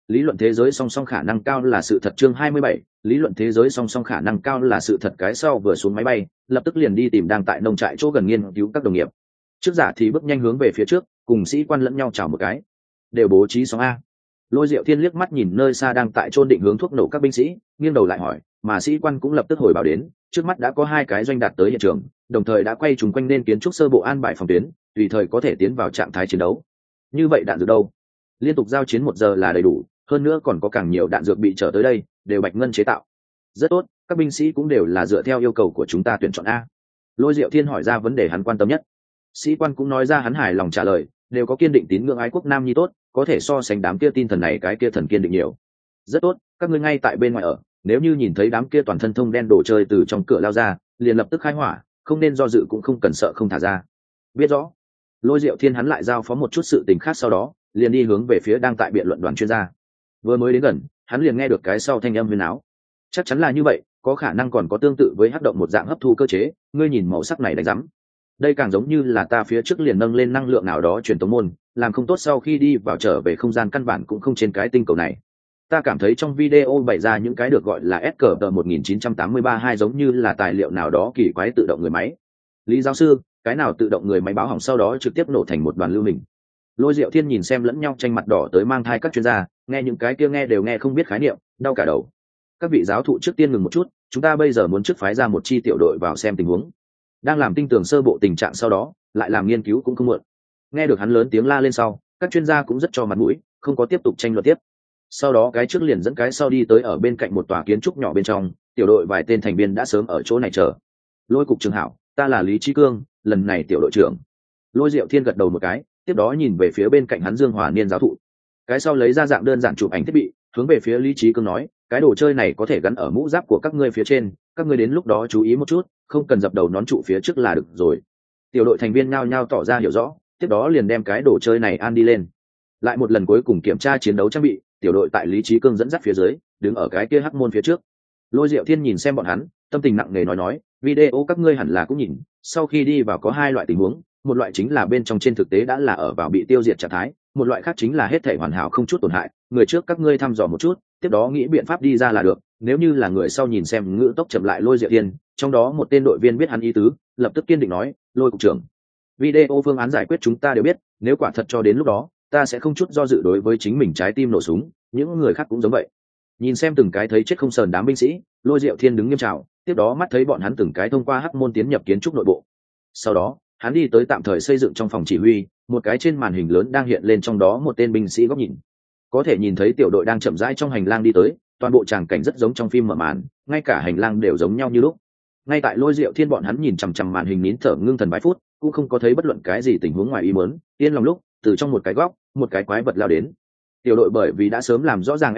A: Lý luận thế giới song song khả năng cao là sự thật chương 27, lý luận thế giới song song khả năng cao là sự thật. Cái sau vừa xuống máy bay, lập tức liền đi tìm đang tại nông trại chỗ gần nghiên cứu các đồng nghiệp. Trước giả thì bước nhanh hướng về phía trước, cùng sĩ quan lẫn nhau chào một cái. Đều bố trí xong a. Lôi Diệu Thiên liếc mắt nhìn nơi xa đang tại chôn định hướng thuốc nổ các binh sĩ, nghiêng đầu lại hỏi, mà sĩ quan cũng lập tức hồi báo đến, trước mắt đã có 2 cái doanh đạt tới hiện trường, đồng thời đã quay trùng quanh nên kiến trúc sơ bộ an bài phòng tuyến, tùy thời có thể tiến vào trạng thái chiến đấu. Như vậy đạn dược đâu? Liên tục giao chiến 1 giờ là đầy đủ, hơn nữa còn có càng nhiều đạn dược bị trở tới đây, đều Bạch Ngân chế tạo. Rất tốt, các binh sĩ cũng đều là dựa theo yêu cầu của chúng ta tuyển chọn a. Lôi Diệu Thiên hỏi ra vấn đề hắn quan tâm nhất. Sĩ quan cũng nói ra hắn hài lòng trả lời, đều có kiên định tín ngưỡng ái quốc nam nhi tốt, có thể so sánh đám kia tin thần này cái kia thần kiên định nhiều. Rất tốt, các ngươi ngay tại bên ngoài ở, nếu như nhìn thấy đám kia toàn thân thông đen đồ chơi từ trong cửa lao ra, liền lập tức khai hỏa, không nên do dự cũng không cần sợ không thả ra. Biết rõ. Lôi Diệu Thiên hắn lại giao phó một chút sự tình khác, sau đó liền đi hướng về phía đang tại biện luận đoàn chuyên gia. Vừa mới đến gần, hắn liền nghe được cái sau thanh âm huyền áo. Chắc chắn là như vậy, có khả năng còn có tương tự với hắc động một dạng hấp thu cơ chế, ngươi nhìn màu sắc này đánh rắm. Đây càng giống như là ta phía trước liền nâng lên năng lượng nào đó truyền tống môn, làm không tốt sau khi đi vào trở về không gian căn bản cũng không trên cái tinh cầu này. Ta cảm thấy trong video bày ra những cái được gọi là SCP-1983-2 giống như là tài liệu nào đó kỳ quái tự động người máy. Lý giáo sư, cái nào tự động người máy báo hỏng sau đó trực tiếp nổ thành một đoàn lưu hình. Lôi Diệu Thiên nhìn xem lẫn nhau tranh mặt đỏ tới mang thai các chuyên gia, nghe những cái kia nghe đều nghe không biết khái niệm, đau cả đầu. Các vị giáo thụ trước tiên ngừng một chút, chúng ta bây giờ muốn trước phái ra một chi tiểu đội vào xem tình huống. Đang làm tinh tường sơ bộ tình trạng sau đó, lại làm nghiên cứu cũng không muộn. Nghe được hắn lớn tiếng la lên sau, các chuyên gia cũng rất cho mặt mũi, không có tiếp tục tranh luận tiếp. Sau đó cái trước liền dẫn cái sau đi tới ở bên cạnh một tòa kiến trúc nhỏ bên trong, tiểu đội vài tên thành viên đã sớm ở chỗ này chờ. Lôi cục trưởng hảo, ta là Lý Chí Cương, lần này tiểu đội trưởng. Lôi Diệu Thiên gật đầu một cái, tiếp đó nhìn về phía bên cạnh hắn Dương Hòa Niên giáo thụ. Cái sau lấy ra dạng đơn giản chụp ảnh thiết bị, hướng về phía Lý Chí Cương nói, cái đồ chơi này có thể gắn ở mũ giáp của các ngươi phía trên, các ngươi đến lúc đó chú ý một chút, không cần dập đầu nón trụ phía trước là được rồi. Tiểu đội thành viên nhao nhao tỏ ra hiểu rõ, tiếp đó liền đem cái đồ chơi này an đi lên. Lại một lần cuối cùng kiểm tra chiến đấu trang bị, tiểu đội tại Lý Chí Cương dẫn dắt phía dưới, đứng ở cái kia hắc môn phía trước. Lôi Diệu Thiên nhìn xem bọn hắn, tâm tình nặng nề nói, video các ngươi hẳn là cũng nhìn, sau khi đi vào có 2 loại tình huống, một loại chính là bên trong trên thực tế đã là ở vào bị tiêu diệt trạng thái, một loại khác chính là hết thảy hoàn hảo không chút tổn hại, người trước các ngươi thăm dò một chút, tiếp đó nghĩ biện pháp đi ra là được. Nếu như là người sau nhìn xem ngữ tốc chậm lại Lôi Diệu Thiên, trong đó một tên đội viên biết hắn ý tứ, lập tức kiên định nói, Lôi cục trưởng, video phương án giải quyết chúng ta đều biết, nếu quả thật cho đến lúc đó, ta sẽ không chút do dự đối với chính mình trái tim nổ súng, những người khác cũng giống vậy. Nhìn xem từng cái thấy chết không sờn đám binh sĩ, Lôi Diệu Thiên đứng nghiêm trào, tiếp đó mắt thấy bọn hắn từng cái thông qua hắc môn tiến nhập kiến trúc nội bộ. Sau đó, hắn đi tới tạm thời xây dựng trong phòng chỉ huy, một cái trên màn hình lớn đang hiện lên trong đó một tên binh sĩ góc nhìn. Có thể nhìn thấy tiểu đội đang chậm rãi trong hành lang đi tới, toàn bộ tràng cảnh rất giống trong phim mở màn, ngay cả hành lang đều giống nhau như lúc. Ngay tại Lôi Diệu Thiên bọn hắn nhìn chằm chằm màn hình nín thở ngưng thần vài phút, cũng không có thấy bất luận cái gì tình huống ngoài ý muốn, yên lòng lúc, từ trong một cái góc, một cái quái vật lao đến. Tiểu đội bởi vì đã sớm làm rõ ràng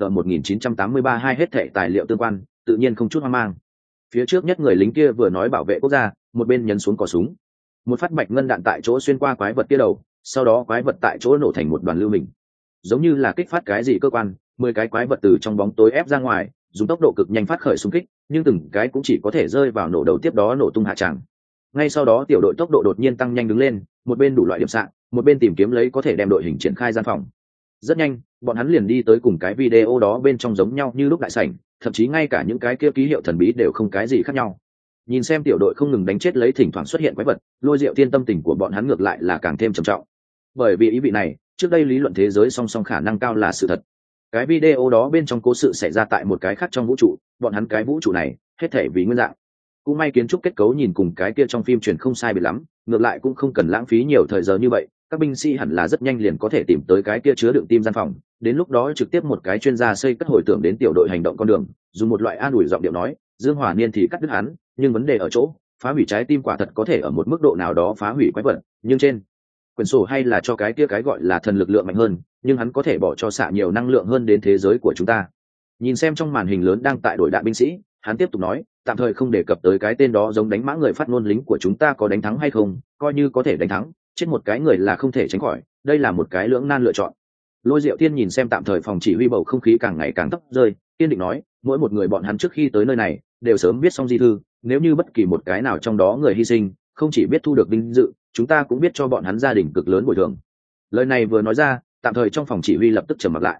A: SCP-1983-2 hết thảy tài liệu tương quan, tự nhiên không chút hoang mang. Phía trước nhất người lính kia vừa nói bảo vệ quốc gia, một bên nhấn xuống cò súng. Một phát bạch ngân đạn tại chỗ xuyên qua quái vật kia đầu, sau đó quái vật tại chỗ nổ thành một đoàn lưu hình. Giống như là kích phát cái gì cơ quan, 10 cái quái vật từ trong bóng tối ép ra ngoài, dùng tốc độ cực nhanh phát khởi xung kích, nhưng từng cái cũng chỉ có thể rơi vào nổ đầu tiếp đó nổ tung hạ tràng. Ngay sau đó tiểu đội tốc độ đột nhiên tăng nhanh đứng lên, một bên đủ loại điểm xạ, một bên tìm kiếm lấy có thể đem đội hình triển khai gian phòng. Rất nhanh, bọn hắn liền đi tới cùng cái video đó bên trong giống nhau như lúc đại sảnh, thậm chí ngay cả những cái kia ký hiệu thần bí đều không cái gì khác nhau. Nhìn xem tiểu đội không ngừng đánh chết lấy thỉnh thoảng xuất hiện quái vật, Lôi Diệu Thiên tâm tình của bọn hắn ngược lại là càng thêm trầm trọng. Bởi vì ý vị này, trước đây lý luận thế giới song song khả năng cao là sự thật. Cái video đó bên trong cố sự xảy ra tại một cái khác trong vũ trụ, bọn hắn cái vũ trụ này hết thể vì nguyên dạng. Cũng may kiến trúc kết cấu nhìn cùng cái kia trong phim truyền không sai biệt lắm, ngược lại cũng không cần lãng phí nhiều thời giờ như vậy, các binh sĩ hẳn là rất nhanh liền có thể tìm tới cái kia chứa đựng tim gian phòng, đến lúc đó trực tiếp một cái chuyên gia xây cất hồi tưởng đến tiểu đội hành động con đường, dùng một loại an ủi giọng điệu nói, Dương Hòa Niên thì cắt đứt hắn, nhưng vấn đề ở chỗ, phá hủy trái tim quả thật có thể ở một mức độ nào đó phá hủy quái vật, nhưng trên quyển sổ hay là cho cái kia cái gọi là thần lực lượng mạnh hơn, nhưng hắn có thể bỏ cho xạ nhiều năng lượng hơn đến thế giới của chúng ta. Nhìn xem trong màn hình lớn đang tại đội đạn binh sĩ, hắn tiếp tục nói, tạm thời không đề cập tới cái tên đó giống đánh mã người phát ngôn lính của chúng ta có đánh thắng hay không, coi như có thể đánh thắng, chết một cái người là không thể tránh khỏi, đây là một cái lưỡng nan lựa chọn. Lôi Diệu Thiên nhìn xem tạm thời phòng chỉ huy bầu không khí càng ngày càng thấp rơi, kiên định nói, mỗi một người bọn hắn trước khi tới nơi này đều sớm biết xong di thư, nếu như bất kỳ một cái nào trong đó người hy sinh, không chỉ biết thu được vinh dự, chúng ta cũng biết cho bọn hắn gia đình cực lớn bồi thường. Lời này vừa nói ra, tạm thời trong phòng chỉ huy lập tức trầm mặc lại.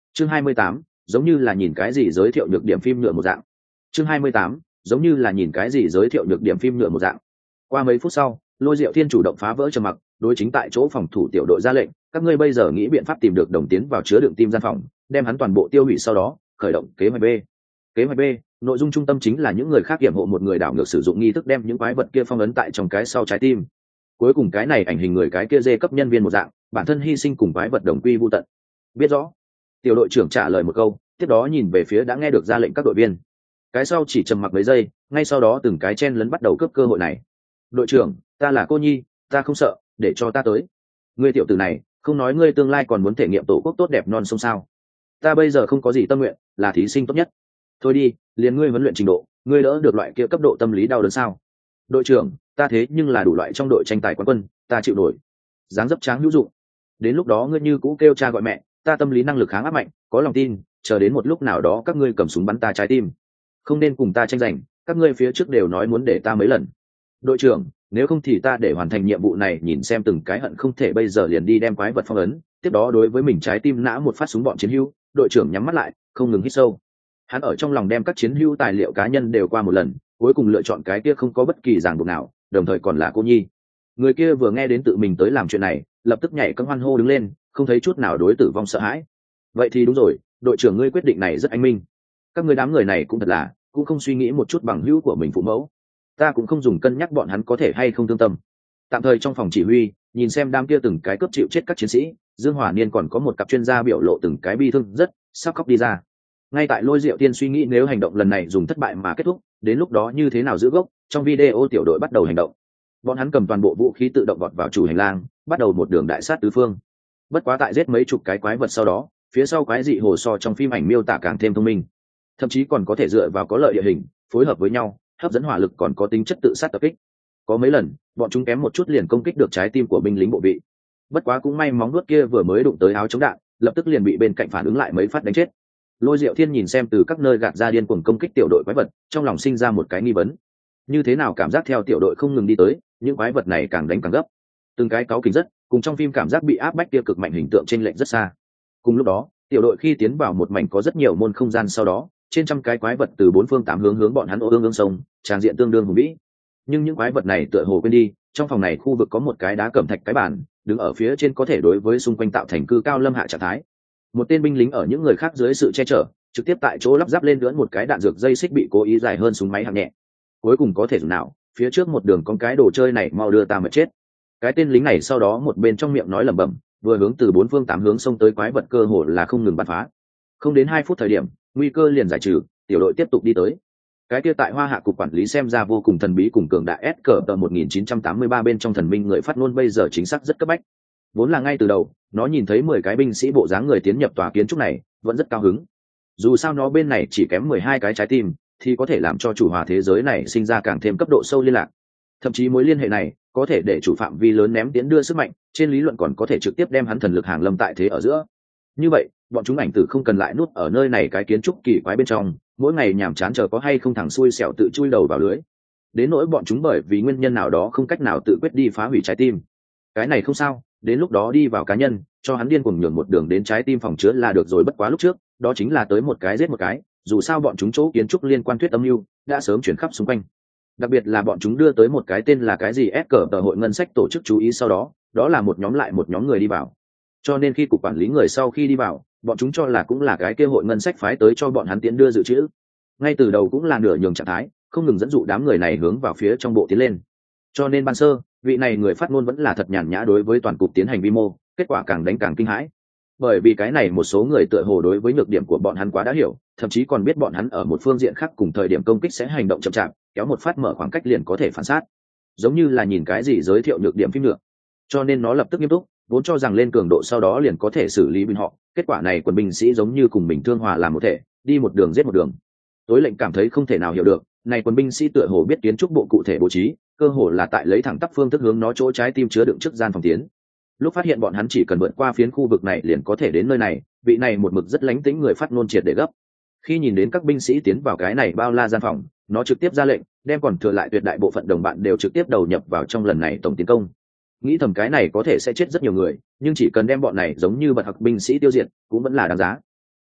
A: Chương 28, giống như là nhìn cái gì giới thiệu nhược điểm phim nhựa một dạng. Chương 28, giống như là nhìn cái gì giới thiệu nhược điểm phim nhựa một dạng. Qua mấy phút sau, Lôi Diệu Thiên chủ động phá vỡ trầm mặc, đối chính tại chỗ phòng thủ tiểu đội ra lệnh, các ngươi bây giờ nghĩ biện pháp tìm được đồng tiến vào chứa đựng tim gian phòng, đem hắn toàn bộ tiêu hủy, sau đó khởi động kế hoạch B. Kế hoạch B, nội dung trung tâm chính là những người khác hiểm hộ một người đảo ngược sử dụng nghi thức đem những quái vật kia phong ấn tại trong cái sau trái tim. Cuối cùng cái này ảnh hình người cái kia dê cấp nhân viên một dạng, bản thân hy sinh cùng quái vật đồng quy vu tận. Biết rõ. Tiểu đội trưởng trả lời một câu, tiếp đó nhìn về phía đã nghe được ra lệnh các đội viên. Cái sau chỉ trầm mặc mấy giây, ngay sau đó từng cái chen lấn bắt đầu cướp cơ hội này. Đội trưởng, ta là cô nhi, ta không sợ, để cho ta tới. Ngươi tiểu tử này, không nói ngươi tương lai còn muốn thể nghiệm tổ quốc tốt đẹp non sông sao? Ta bây giờ không có gì tâm nguyện, là thí sinh tốt nhất. Thôi đi, liền ngươi huấn luyện trình độ, ngươi đỡ được loại kia cấp độ tâm lý đau đớn sao? Đội trưởng, ta thế nhưng là đủ loại trong đội tranh tài quán quân, ta chịu nổi. Dáng dấp tráng hữu dụng. Đến lúc đó ngươi như cũ kêu cha gọi mẹ, ta tâm lý năng lực kháng áp mạnh, có lòng tin, chờ đến một lúc nào đó các ngươi cầm súng bắn ta trái tim. Không nên cùng ta tranh giành, các ngươi phía trước đều nói muốn để ta mấy lần. Đội trưởng, nếu không thì ta để hoàn thành nhiệm vụ này, nhìn xem từng cái hận không thể bây giờ liền đi đem quái vật phong ấn, tiếp đó đối với mình trái tim nã một phát súng bọn chiến hữu. Đội trưởng nhắm mắt lại, không ngừng hít sâu. Hắn ở trong lòng đem các chiến hữu tài liệu cá nhân đều qua một lần, cuối cùng lựa chọn cái kia không có bất kỳ ràng buộc nào, đồng thời còn là cô nhi. Người kia vừa nghe đến tự mình tới làm chuyện này, lập tức nhảy cẫng hoan hô đứng lên, không thấy chút nào đối tử vong sợ hãi. Vậy thì đúng rồi, đội trưởng ngươi quyết định này rất anh minh. Các ngươi đám người này cũng thật là, cũng không suy nghĩ một chút bằng hữu của mình phụ mẫu. Ta cũng không dùng cân nhắc bọn hắn có thể hay không thương tâm. Tạm thời trong phòng chỉ huy, nhìn xem đám kia từng cái cướp chịu chết các chiến sĩ, Dương Hỏa Niên còn có một cặp chuyên gia biểu lộ từng cái bi thương rất sắp khóc đi ra. Ngay tại Lôi Diệu Tiên suy nghĩ nếu hành động lần này dùng thất bại mà kết thúc, đến lúc đó như thế nào giữ gốc, trong video tiểu đội bắt đầu hành động. Bọn hắn cầm toàn bộ vũ khí tự động vọt vào chủ hành lang, bắt đầu một đường đại sát tứ phương. Bất quá tại giết mấy chục cái quái vật sau đó, phía sau quái dị hồ so trong phim ảnh miêu tả càng thêm thông minh, thậm chí còn có thể dựa vào có lợi địa hình phối hợp với nhau, hấp dẫn hỏa lực, còn có tính chất tự sát tập kích. Có mấy lần bọn chúng kém một chút liền công kích được trái tim của binh lính bộ vị. Bất quá cũng may móng vuốt kia vừa mới đụng tới áo chống đạn, lập tức liền bị bên cạnh phản ứng lại mấy phát đánh chết. Lôi Diệu Thiên nhìn xem từ các nơi gạt ra điên cuồng công kích tiểu đội quái vật, trong lòng sinh ra một cái nghi vấn: như thế nào cảm giác theo tiểu đội không ngừng đi tới, những quái vật này càng đánh càng gấp, từng cái cáu kỉnh rất, cùng trong phim cảm giác bị áp bách kia cực mạnh hình tượng trên lệnh rất xa. Cùng lúc đó, tiểu đội khi tiến vào một mảnh có rất nhiều môn không gian sau đó, trên trăm cái quái vật từ bốn phương tám hướng hướng bọn hắn ô ương sông, tràn diện tương đương hùng vĩ. Nhưng những quái vật này tựa hồ quên đi, trong phòng này khu vực có một cái đá cẩm thạch cái bàn, đứng ở phía trên có thể đối với xung quanh tạo thành cư cao lâm hạ trạng thái. Một tên binh lính ở những người khác dưới sự che chở, trực tiếp tại chỗ lắp ráp lên lưỡn một cái đạn dược dây xích bị cố ý dài hơn súng máy hạng nhẹ. Cuối cùng có thể dùng nào, phía trước một đường con cái đồ chơi này mau đưa ta mà chết. Cái tên lính này sau đó một bên trong miệng nói lẩm bẩm, vừa hướng từ bốn phương tám hướng xông tới quái vật cơ hồ là không ngừng bắn phá. Không đến 2 phút thời điểm, nguy cơ liền giải trừ, tiểu đội tiếp tục đi tới. Cái kia tại Hoa Hạ cục quản lý xem ra vô cùng thần bí cùng cường đại SCP 1983 bên trong thần minh người phát ngôn bây giờ chính xác rất cấp bách. Vốn là ngay từ đầu, nó nhìn thấy 10 cái binh sĩ bộ dáng người tiến nhập tòa kiến trúc này, vẫn rất cao hứng. Dù sao nó bên này chỉ kém 12 cái trái tim, thì có thể làm cho chủ hòa thế giới này sinh ra càng thêm cấp độ sâu liên lạc. Thậm chí mối liên hệ này có thể để chủ phạm vi lớn ném tiến đưa sức mạnh, trên lý luận còn có thể trực tiếp đem hắn thần lực hàng lâm tại thế ở giữa. Như vậy, bọn chúng ảnh tử không cần lại nút ở nơi này cái kiến trúc kỳ quái bên trong, mỗi ngày nhàm chán chờ có hay không thằng xui xẻo tự chui đầu vào lưới. Đến nỗi bọn chúng bởi vì nguyên nhân nào đó không cách nào tự quyết đi phá hủy trái tim. Cái này không sao, đến lúc đó đi vào cá nhân, cho hắn điên cuồng nhường một đường đến trái tim phòng chứa là được rồi. Bất quá lúc trước, đó chính là tới một cái giết một cái, dù sao bọn chúng chỗ kiến trúc liên quan thuyết âm mưu đã sớm chuyển khắp xung quanh. Đặc biệt là bọn chúng đưa tới một cái tên là cái gì SCP hội ngân sách tổ chức chú ý sau đó, đó là một nhóm lại một nhóm người đi vào. Cho nên khi cục quản lý người sau khi đi vào, bọn chúng cho là cũng là cái kia hội ngân sách phái tới cho bọn hắn tiễn đưa dự trữ. Ngay từ đầu cũng là nửa nhường trạng thái, không ngừng dẫn dụ đám người này hướng vào phía trong bộ tiến lên. Cho nên ban sơ, vị này người phát ngôn vẫn là thật nhàn nhã đối với toàn cục tiến hành vi mô, kết quả càng đánh càng kinh hãi. Bởi vì cái này một số người tựa hồ đối với nhược điểm của bọn hắn quá đã hiểu, thậm chí còn biết bọn hắn ở một phương diện khác cùng thời điểm công kích sẽ hành động chậm chạp, kéo một phát mở khoảng cách liền có thể phản sát, giống như là nhìn cái gì giới thiệu nhược điểm phim nữa. Cho nên nó lập tức nghiêm túc, vốn cho rằng lên cường độ sau đó liền có thể xử lý bên họ, kết quả này quân binh sĩ giống như cùng mình thương hòa làm một thể, đi một đường giết một đường. Tối lệnh cảm thấy không thể nào hiểu được, này quân binh sĩ tựa hồ biết kiến trúc bộ cụ thể bố trí, cơ hồ là tại lấy thẳng tắp phương thức hướng nó chỗ trái tim chứa đựng trước gian phòng tiến. Lúc phát hiện bọn hắn chỉ cần vượt qua phiến khu vực này liền có thể đến nơi này, vị này một mực rất lánh tĩnh người phát ngôn triệt để gấp. Khi nhìn đến các binh sĩ tiến vào cái này bao la gian phòng, nó trực tiếp ra lệnh, đem còn thừa lại tuyệt đại bộ phận đồng bạn đều trực tiếp đầu nhập vào trong lần này tổng tiến công. Nghĩ thầm cái này có thể sẽ chết rất nhiều người, nhưng chỉ cần đem bọn này giống như bật học binh sĩ tiêu diệt, cũng vẫn là đáng giá.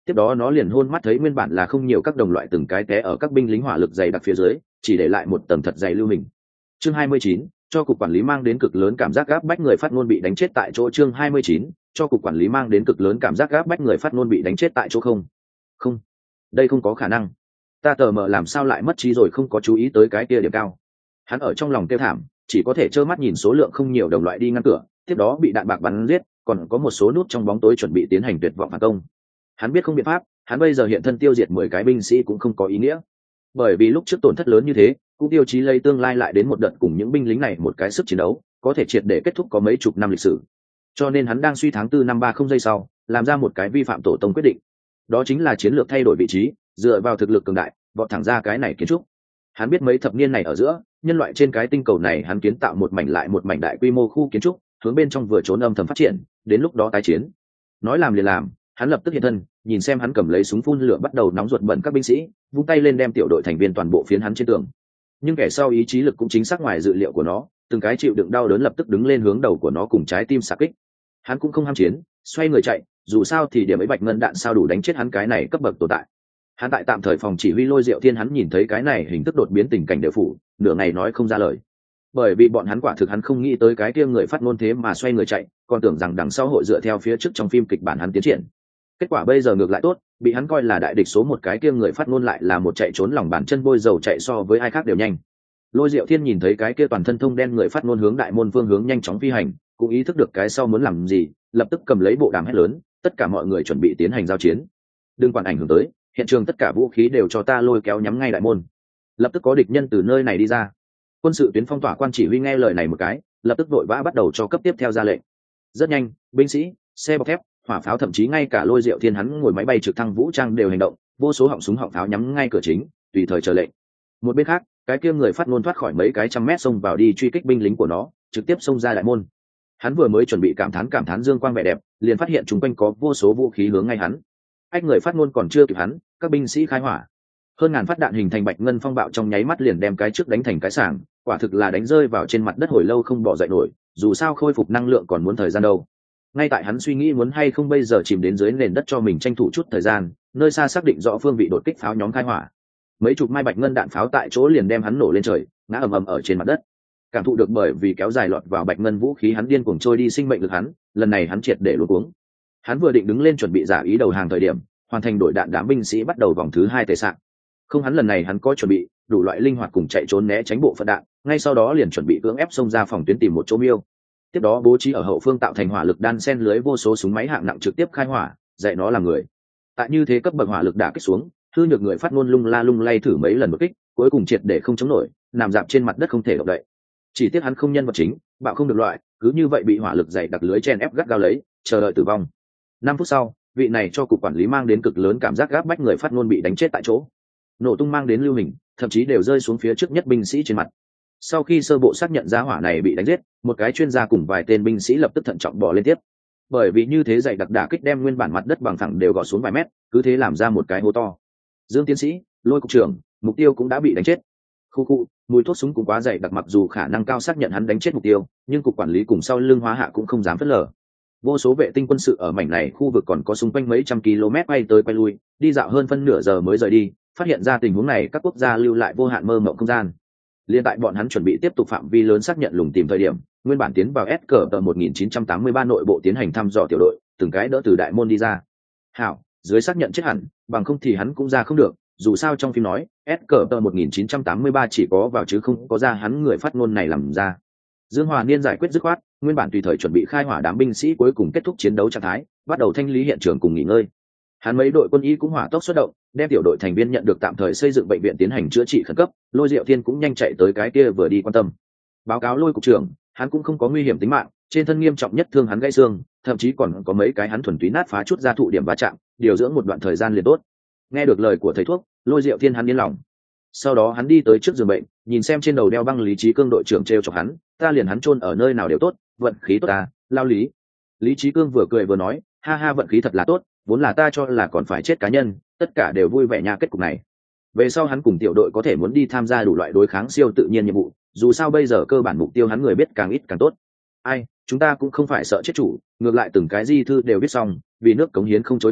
A: tiếp đó nó liền hôn mắt thấy nguyên bản là không nhiều các đồng loại từng cái té ở các binh lính hỏa lực dày đặc phía dưới, chỉ để lại một tầng thật dày lưu hình. Chương 29, cho cục quản lý mang đến cực lớn cảm giác gáp bách, người phát ngôn bị đánh chết tại chỗ. Chương 29, cho cục quản lý mang đến cực lớn cảm giác gáp bách, người phát ngôn bị đánh chết tại chỗ. Không, đây không có khả năng. Ta tờ mờ làm sao lại mất trí rồi, không có chú ý tới cái kia điểm cao. Hắn ở trong lòng kêu thảm, chỉ có thể trơ mắt nhìn số lượng không nhiều đồng loại đi ngăn cửa, tiếp đó bị đạn bạc bắn giết, còn có một số nút trong bóng tối chuẩn bị tiến hành tuyệt vọng phản công. Hắn biết không biện pháp, hắn bây giờ hiện thân tiêu diệt 10 cái binh sĩ cũng không có ý nghĩa, bởi vì lúc trước tổn thất lớn như thế, cũng tiêu chí lấy tương lai lại đến một đợt cùng những binh lính này một cái sức chiến đấu có thể triệt để kết thúc có mấy chục năm lịch sử. Cho nên hắn đang suy tháng 4 năm 30 giây sau làm ra một cái vi phạm tổ tông quyết định, đó chính là chiến lược thay đổi vị trí, dựa vào thực lực cường đại vọt thẳng ra cái này kiến trúc. Hắn biết mấy thập niên này ở giữa, nhân loại trên cái tinh cầu này hắn kiến tạo một mảnh lại một mảnh đại quy mô khu kiến trúc, hướng bên trong vừa trốn âm thầm phát triển, đến lúc đó tái chiến. Nói làm liền làm, hắn lập tức hiện thân, nhìn xem hắn cầm lấy súng phun lửa bắt đầu nóng ruột bẩn các binh sĩ, vung tay lên đem tiểu đội thành viên toàn bộ phiến hắn trên tường. Nhưng kẻ sau ý chí lực cũng chính xác ngoài dự liệu của nó, từng cái chịu đựng đau đớn lập tức đứng lên hướng đầu của nó cùng trái tim xạ kích. Hắn cũng không ham chiến, xoay người chạy, dù sao thì điểm ấy bạch ngân đạn sao đủ đánh chết hắn cái này cấp bậc tồn tại. Hắn tại tạm thời phòng chỉ huy Lôi Diệu Thiên, hắn nhìn thấy cái này hình thức đột biến tình cảnh đều phủ, nửa ngày nói không ra lời. Bởi vì bọn hắn quả thực hắn không nghĩ tới cái kia người phát ngôn thế mà xoay người chạy, còn tưởng rằng đằng sau hội dựa theo phía trước trong phim kịch bản hắn tiến triển. Kết quả bây giờ ngược lại tốt, bị hắn coi là đại địch số một cái kia người phát ngôn lại là một chạy trốn lòng bàn chân bôi dầu chạy so với ai khác đều nhanh. Lôi Diệu Thiên nhìn thấy cái kia toàn thân thông đen người phát ngôn hướng đại môn phương hướng nhanh chóng phi hành, cũng ý thức được cái sau muốn làm gì, lập tức cầm lấy bộ đàm hét lớn, tất cả mọi người chuẩn bị tiến hành giao chiến. Đừng quản ảnh hưởng tới, hiện trường tất cả vũ khí đều cho ta lôi kéo nhắm ngay đại môn. Lập tức có địch nhân từ nơi này đi ra. Quân sự tuyến phong tỏa quan chỉ huy nghe lời này một cái, lập tức vội vã bắt đầu cho cấp tiếp theo ra lệnh. Rất nhanh, binh sĩ, xe bọc thép, hỏa pháo, thậm chí ngay cả Lôi Diệu Thiên hắn ngồi máy bay trực thăng vũ trang đều hành động, vô số họng súng họng pháo nhắm ngay cửa chính, tùy thời chờ lệnh. Một bên khác, cái kia người phát ngôn thoát khỏi mấy cái trăm mét xông vào đi truy kích binh lính của nó, trực tiếp xông ra đại môn. Hắn vừa mới chuẩn bị cảm thán dương quang vẻ đẹp, liền phát hiện chung quanh có vô số vũ khí hướng ngay hắn. Ách, người phát ngôn còn chưa kịp hắn, các binh sĩ khai hỏa. Hơn ngàn phát đạn hình thành bạch ngân phong bạo trong nháy mắt liền đem cái trước đánh thành cái sảng, quả thực là đánh rơi vào trên mặt đất hồi lâu không bỏ dậy nổi, dù sao khôi phục năng lượng còn muốn thời gian đâu. Ngay tại hắn suy nghĩ muốn hay không bây giờ chìm đến dưới nền đất cho mình tranh thủ chút thời gian, nơi xa xác định rõ phương vị đột kích pháo nhóm khai hỏa. Mấy chục mai bạch ngân đạn pháo tại chỗ liền đem hắn nổ lên trời, ngã ầm ầm ở trên mặt đất. Cảm thụ được bởi vì kéo dài lọt vào bạch ngân vũ khí hắn điên cuồng trôi đi sinh mệnh lực hắn, lần này hắn triệt để luống cuống. Hắn vừa định đứng lên chuẩn bị giả ý đầu hàng thời điểm, hoàn thành đổi đạn đám binh sĩ bắt đầu vòng thứ 2 tề sạng. Không, hắn lần này hắn có chuẩn bị đủ loại linh hoạt cùng chạy trốn né tránh bộ phận đạn, ngay sau đó liền chuẩn bị cưỡng ép xông ra phòng tuyến tìm một chỗ miêu. Tiếp đó bố trí ở hậu phương tạo thành hỏa lực đan xen lưới vô số súng máy hạng nặng trực tiếp khai hỏa, dạy nó làm người. Tại như thế cấp bậc hỏa lực đả kích xuống, hư nhược người phát ngôn lung la lung lay thử mấy lần một kích, cuối cùng triệt để không chống nổi, nằm dạp trên mặt đất không thể động đậy. Chỉ tiếc hắn không nhân vật chính, bạo không được loại, cứ như vậy bị hỏa lực dày đặc lưới chen ép gắt gao lấy, chờ đợi tử vong. 5 phút sau, vị này cho cục quản lý mang đến cực lớn cảm giác gáp bách, người phát ngôn bị đánh chết tại chỗ. Nổ tung mang đến lưu hình, thậm chí đều rơi xuống phía trước nhất binh sĩ trên mặt. Sau khi sơ bộ xác nhận ra hỏa này bị đánh giết, một cái chuyên gia cùng vài tên binh sĩ lập tức thận trọng bỏ lên tiếp. Bởi vì như thế dày đặc đả kích đem nguyên bản mặt đất bằng phẳng đều gõ xuống vài mét, cứ thế làm ra một cái hố to. Dương tiến sĩ, Lôi cục trưởng, mục tiêu cũng đã bị đánh chết. Khu, mùi thuốc súng cũng quá dày đặc, mặc dù khả năng cao xác nhận hắn đánh chết mục tiêu, nhưng cục quản lý cùng sau lưng Hóa Hạ cũng không dám phớt lờ. Vô số vệ tinh quân sự ở mảnh này khu vực còn có xung quanh mấy trăm km bay tới quay lui, đi dạo hơn phân nửa giờ mới rời đi, phát hiện ra tình huống này các quốc gia lưu lại vô hạn mơ mộng không gian. Liên tại bọn hắn chuẩn bị tiếp tục phạm vi lớn xác nhận lùng tìm thời điểm, nguyên bản tiến vào SKT 1983 nội bộ tiến hành thăm dò tiểu đội, từng cái đỡ từ đại môn đi ra. Hảo, dưới xác nhận chết hẳn, bằng không thì hắn cũng ra không được, dù sao trong phim nói, SKT 1983 chỉ có vào chứ không có ra, hắn người phát ngôn này làm ra. Dương Hòa Niên giải quyết dứt khoát, nguyên bản tùy thời chuẩn bị khai hỏa đám binh sĩ cuối cùng kết thúc chiến đấu trạng thái, bắt đầu thanh lý hiện trường cùng nghỉ ngơi. Hắn mấy đội quân y cũng hỏa tốc xuất động, đem tiểu đội thành viên nhận được tạm thời xây dựng bệnh viện tiến hành chữa trị khẩn cấp. Lôi Diệu Thiên cũng nhanh chạy tới cái kia vừa đi quan tâm. Báo cáo Lôi cục trưởng, hắn cũng không có nguy hiểm tính mạng, trên thân nghiêm trọng nhất thương hắn gãy xương, thậm chí còn có mấy cái hắn thuần túy nát phá chút ra thụ điểm va chạm, điều dưỡng một đoạn thời gian liền tốt. Nghe được lời của thầy thuốc, Lôi Diệu Thiên hắn yên lòng. Sau đó hắn đi tới trước giường bệnh, nhìn xem trên đầu đeo băng Lý Chí Cương đội trưởng trêu chọc hắn, ta liền hắn chôn ở nơi nào đều tốt, vận khí tốt ta, lao Lý. Lý Chí Cương vừa cười vừa nói, ha ha, vận khí thật là tốt, vốn là ta cho là còn phải chết cá nhân, tất cả đều vui vẻ nha. Kết cục này về sau hắn cùng tiểu đội có thể muốn đi tham gia đủ loại đối kháng siêu tự nhiên nhiệm vụ, dù sao bây giờ cơ bản mục tiêu hắn người biết càng ít càng tốt. Ai, chúng ta cũng không phải sợ chết chủ, ngược lại từng cái di thư đều viết xong, vì nước cống hiến không chối từ,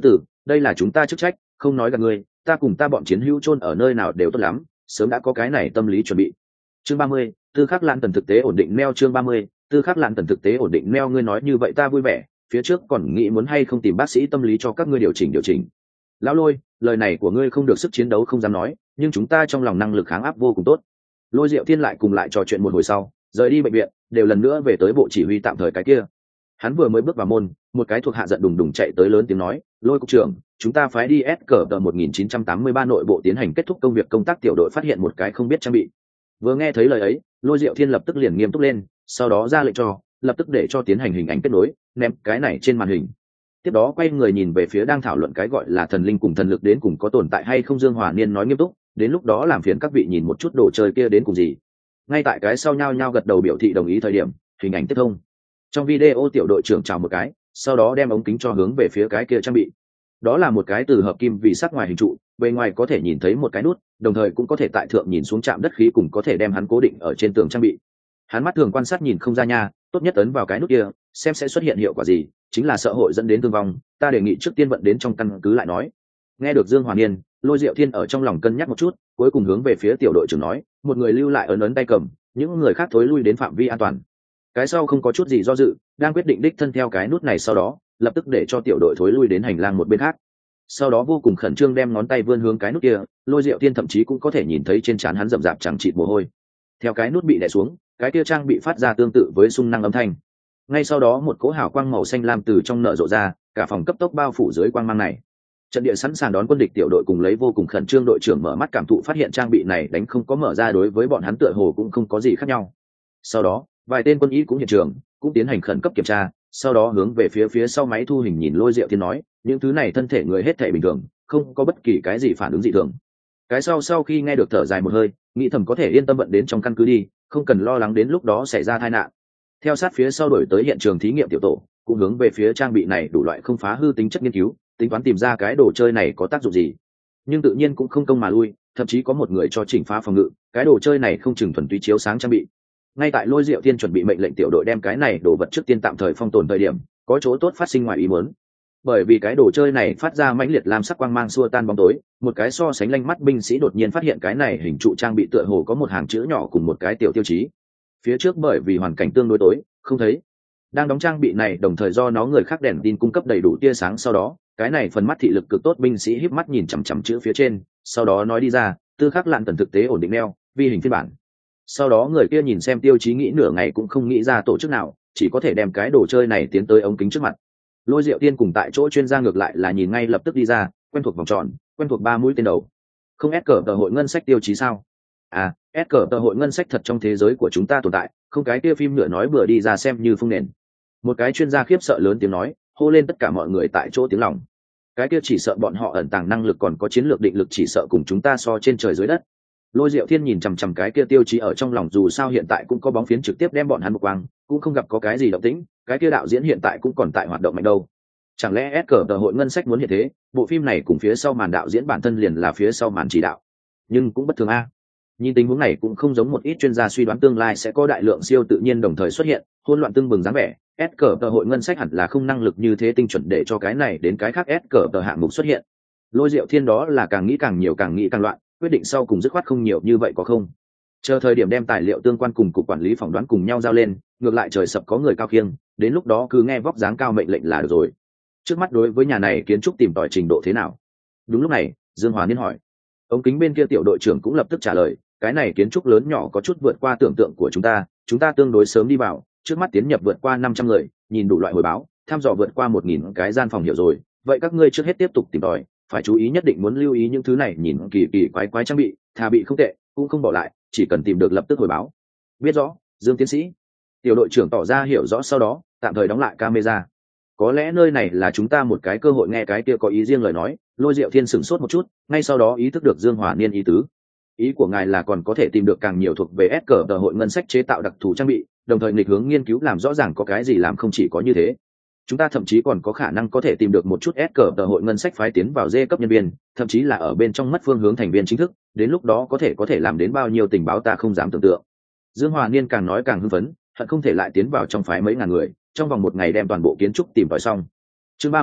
A: đây là chúng ta chức trách, không nói gặp ngươi, ta cùng ta bọn chiến hữu chôn ở nơi nào đều tốt lắm, sớm đã có cái này tâm lý chuẩn bị. Chương 30, Tư Khắc Lan Tần thực tế ổn định neo. Chương 30, Tư Khắc Lan Tần thực tế ổn định neo. Ngươi nói như vậy ta vui vẻ, phía trước còn nghĩ muốn hay không tìm bác sĩ tâm lý cho các ngươi điều chỉnh. Lão Lôi, lời này của ngươi không được sức chiến đấu không dám nói, nhưng chúng ta trong lòng năng lực kháng áp vô cùng tốt. Lôi Diệu Thiên lại cùng lại trò chuyện một hồi sau, rời đi bệnh viện, đều lần nữa về tới bộ chỉ huy tạm thời cái kia. Hắn vừa mới bước vào môn, một cái thuộc hạ giận đùng đùng chạy tới lớn tiếng nói, Lôi cục trưởng, chúng ta phái đi SKT 1983 nội bộ tiến hành kết thúc công việc công tác, tiểu đội phát hiện một cái không biết trang bị. Vừa nghe thấy lời ấy, Lôi Diệu Thiên lập tức liền nghiêm túc lên, sau đó ra lệnh cho, lập tức để cho tiến hành hình ảnh kết nối, ném cái này trên màn hình. Tiếp đó quay người nhìn về phía đang thảo luận cái gọi là thần linh cùng thần lực đến cùng có tồn tại hay không. Dương Hòa Niên nói nghiêm túc, đến lúc đó làm phiền các vị nhìn một chút đồ chơi kia đến cùng gì. Ngay tại cái sau nhao nhao gật đầu biểu thị đồng ý thời điểm, hình ảnh tiếp thông. Trong video tiểu đội trưởng chào một cái, sau đó đem ống kính cho hướng về phía cái kia trang bị. Đó là một cái từ hợp kim vì sắt ngoài hình trụ, bề ngoài có thể nhìn thấy một cái nút, đồng thời cũng có thể tại thượng nhìn xuống chạm đất khí cùng có thể đem hắn cố định ở trên tường trang bị. Hắn mắt thường quan sát nhìn không ra nha, tốt nhất ấn vào cái nút kia, xem sẽ xuất hiện hiệu quả gì, chính là sợ hội dẫn đến thương vong, ta đề nghị trước tiên vận đến trong căn cứ lại nói. Nghe được Dương Hoàn Niên, Lôi Diệu Thiên ở trong lòng cân nhắc một chút, cuối cùng hướng về phía tiểu đội trưởng nói, một người lưu lại ấn tay cầm, những người khác thối lui đến phạm vi an toàn. Cái sau không có chút gì do dự, đang quyết định đích thân theo cái nút này, sau đó lập tức để cho tiểu đội thối lui đến hành lang một bên khác. Sau đó vô cùng khẩn trương đem ngón tay vươn hướng cái nút kia, Lôi Diệu Thiên thậm chí cũng có thể nhìn thấy trên trán hắn rậm rạp chẳng chịt mồ hôi. Theo cái nút bị đè xuống, cái kia trang bị phát ra tương tự với xung năng âm thanh. Ngay sau đó một cỗ hào quang màu xanh lam từ trong nở rộ ra, cả phòng cấp tốc bao phủ dưới quang mang này. Trận địa sẵn sàng đón quân địch tiểu đội cùng lấy vô cùng khẩn trương đội trưởng mở mắt cảm thụ phát hiện trang bị này đánh không có mở ra, đối với bọn hắn tựa hồ cũng không có gì khác nhau. Sau đó vài tên quân y cũng hiện trường, cũng tiến hành khẩn cấp kiểm tra, sau đó hướng về phía sau máy thu hình nhìn Lôi Diệu Thiên nói, những thứ này thân thể người hết thể bình thường, không có bất kỳ cái gì phản ứng dị thường. Cái sau khi nghe được thở dài một hơi, nghĩ thầm có thể yên tâm vận đến trong căn cứ đi, không cần lo lắng đến lúc đó xảy ra tai nạn. Theo sát phía sau đổi tới hiện trường thí nghiệm tiểu tổ, cũng hướng về phía trang bị này đủ loại không phá hư tính chất nghiên cứu, tính toán tìm ra cái đồ chơi này có tác dụng gì. Nhưng tự nhiên cũng không công mà lui, thậm chí có một người cho chỉnh phá phòng ngự, cái đồ chơi này không chừng thuần túy chiếu sáng trang bị. Ngay tại Lôi Diệu Thiên chuẩn bị mệnh lệnh tiểu đội đem cái này đồ vật trước tiên tạm thời phong tồn thời điểm, có chỗ tốt phát sinh ngoài ý muốn. Bởi vì cái đồ chơi này phát ra mãnh liệt lam sắc quang mang xua tan bóng tối, một cái so sánh lanh mắt binh sĩ đột nhiên phát hiện cái này hình trụ trang bị tựa hồ có một hàng chữ nhỏ cùng một cái tiểu tiêu chí. Phía trước bởi vì hoàn cảnh tương đối tối, không thấy. Đang đóng trang bị này đồng thời do nó người khác đèn tin cung cấp đầy đủ tia sáng, sau đó, cái này phần mắt thị lực cực tốt binh sĩ híp mắt nhìn chằm chằm chữ phía trên, sau đó nói đi ra, Tư Khắc Lan Tần thực tế ổn định neo, vi hình phiên bản. Sau đó người kia nhìn xem tiêu chí nghĩ nửa ngày cũng không nghĩ ra tổ chức nào, chỉ có thể đem cái đồ chơi này tiến tới ống kính trước mặt. Lôi Diệu Tiên cùng tại chỗ chuyên gia ngược lại là nhìn ngay lập tức đi ra, quen thuộc vòng tròn, quen thuộc 3 mũi tên đầu. Không ép cờ tờ hội ngân sách tiêu chí sao? À, ép cờ tờ hội ngân sách thật trong thế giới của chúng ta tồn tại, không cái kia phim nhựa nói bừa đi ra xem như phông nền. Một cái chuyên gia khiếp sợ lớn tiếng nói, hô lên tất cả mọi người tại chỗ tiếng lòng. Cái kia chỉ sợ bọn họ ẩn tàng năng lực còn có chiến lược định lực chỉ sợ cùng chúng ta so trên trời dưới đất. Lôi Diệu Thiên nhìn chằm chằm cái kia tiêu chí ở trong lòng, dù sao hiện tại cũng có bóng phiến trực tiếp đem bọn hắn một quang, cũng không gặp có cái gì động tĩnh, cái kia đạo diễn hiện tại cũng còn tại hoạt động mạnh đâu. Chẳng lẽ S cờ tờ hội ngân sách muốn hiện thế, bộ phim này cùng phía sau màn đạo diễn bản thân liền là phía sau màn chỉ đạo. Nhưng cũng bất thường a. Nhìn tình huống này cũng không giống một ít chuyên gia suy đoán tương lai sẽ có đại lượng siêu tự nhiên đồng thời xuất hiện, hỗn loạn tương bừng dáng vẻ. S cờ tờ hội ngân sách hẳn là không năng lực như thế tinh chuẩn để cho cái này đến cái khác S cờ tờ hạng mục xuất hiện. Lôi Diệu Thiên đó là càng nghĩ càng nhiều, càng nghĩ càng loạn, quyết định sau cùng dứt khoát không nhiều như vậy có không. Chờ thời điểm đem tài liệu tương quan cùng cục quản lý phỏng đoán cùng nhau giao lên, ngược lại trời sập có người cao khiêng, đến lúc đó cứ nghe vóc dáng cao mệnh lệnh là được rồi. Trước mắt đối với nhà này kiến trúc tìm tòi trình độ thế nào? Đúng lúc này, Dương Hòa Niên hỏi. Ống kính bên kia tiểu đội trưởng cũng lập tức trả lời, cái này kiến trúc lớn nhỏ có chút vượt qua tưởng tượng của chúng ta tương đối sớm đi vào, trước mắt tiến nhập vượt qua 500 người, nhìn đủ loại hồi báo, thăm dò vượt qua 1000 cái gian phòng hiểu rồi, vậy các ngươi trước hết tiếp tục tìm tòi, phải chú ý nhất định muốn lưu ý những thứ này nhìn kỳ kỳ quái quái trang bị, thà bị không tệ, cũng không bỏ lại, chỉ cần tìm được lập tức hồi báo. Biết rõ, Dương tiến sĩ. Tiểu đội trưởng tỏ ra hiểu rõ, sau đó tạm thời đóng lại camera. Có lẽ nơi này là chúng ta một cái cơ hội. Nghe cái kia có ý riêng lời nói, Lôi Diệu Thiên sửng sốt một chút, ngay sau đó ý thức được Dương Hòa Niên ý tứ. Ý của ngài là còn có thể tìm được càng nhiều thuộc về S cờ tờ hội ngân sách chế tạo đặc thù trang bị, đồng thời nghịch hướng nghiên cứu làm rõ ràng có cái gì làm không chỉ có như thế. Chúng ta thậm chí còn có khả năng có thể tìm được một chút S cờ tờ hội ngân sách phái tiến vào D cấp nhân viên, thậm chí là ở bên trong mất phương hướng thành viên chính thức, đến lúc đó có thể làm đến bao nhiêu tình báo ta không dám tưởng tượng. Dương Hòa Niên càng nói càng hưng phấn, hận không thể lại tiến vào trong phái mấy ngàn người, trong vòng 1 ngày đem toàn bộ kiến trúc tìm tòi xong. Chương 31,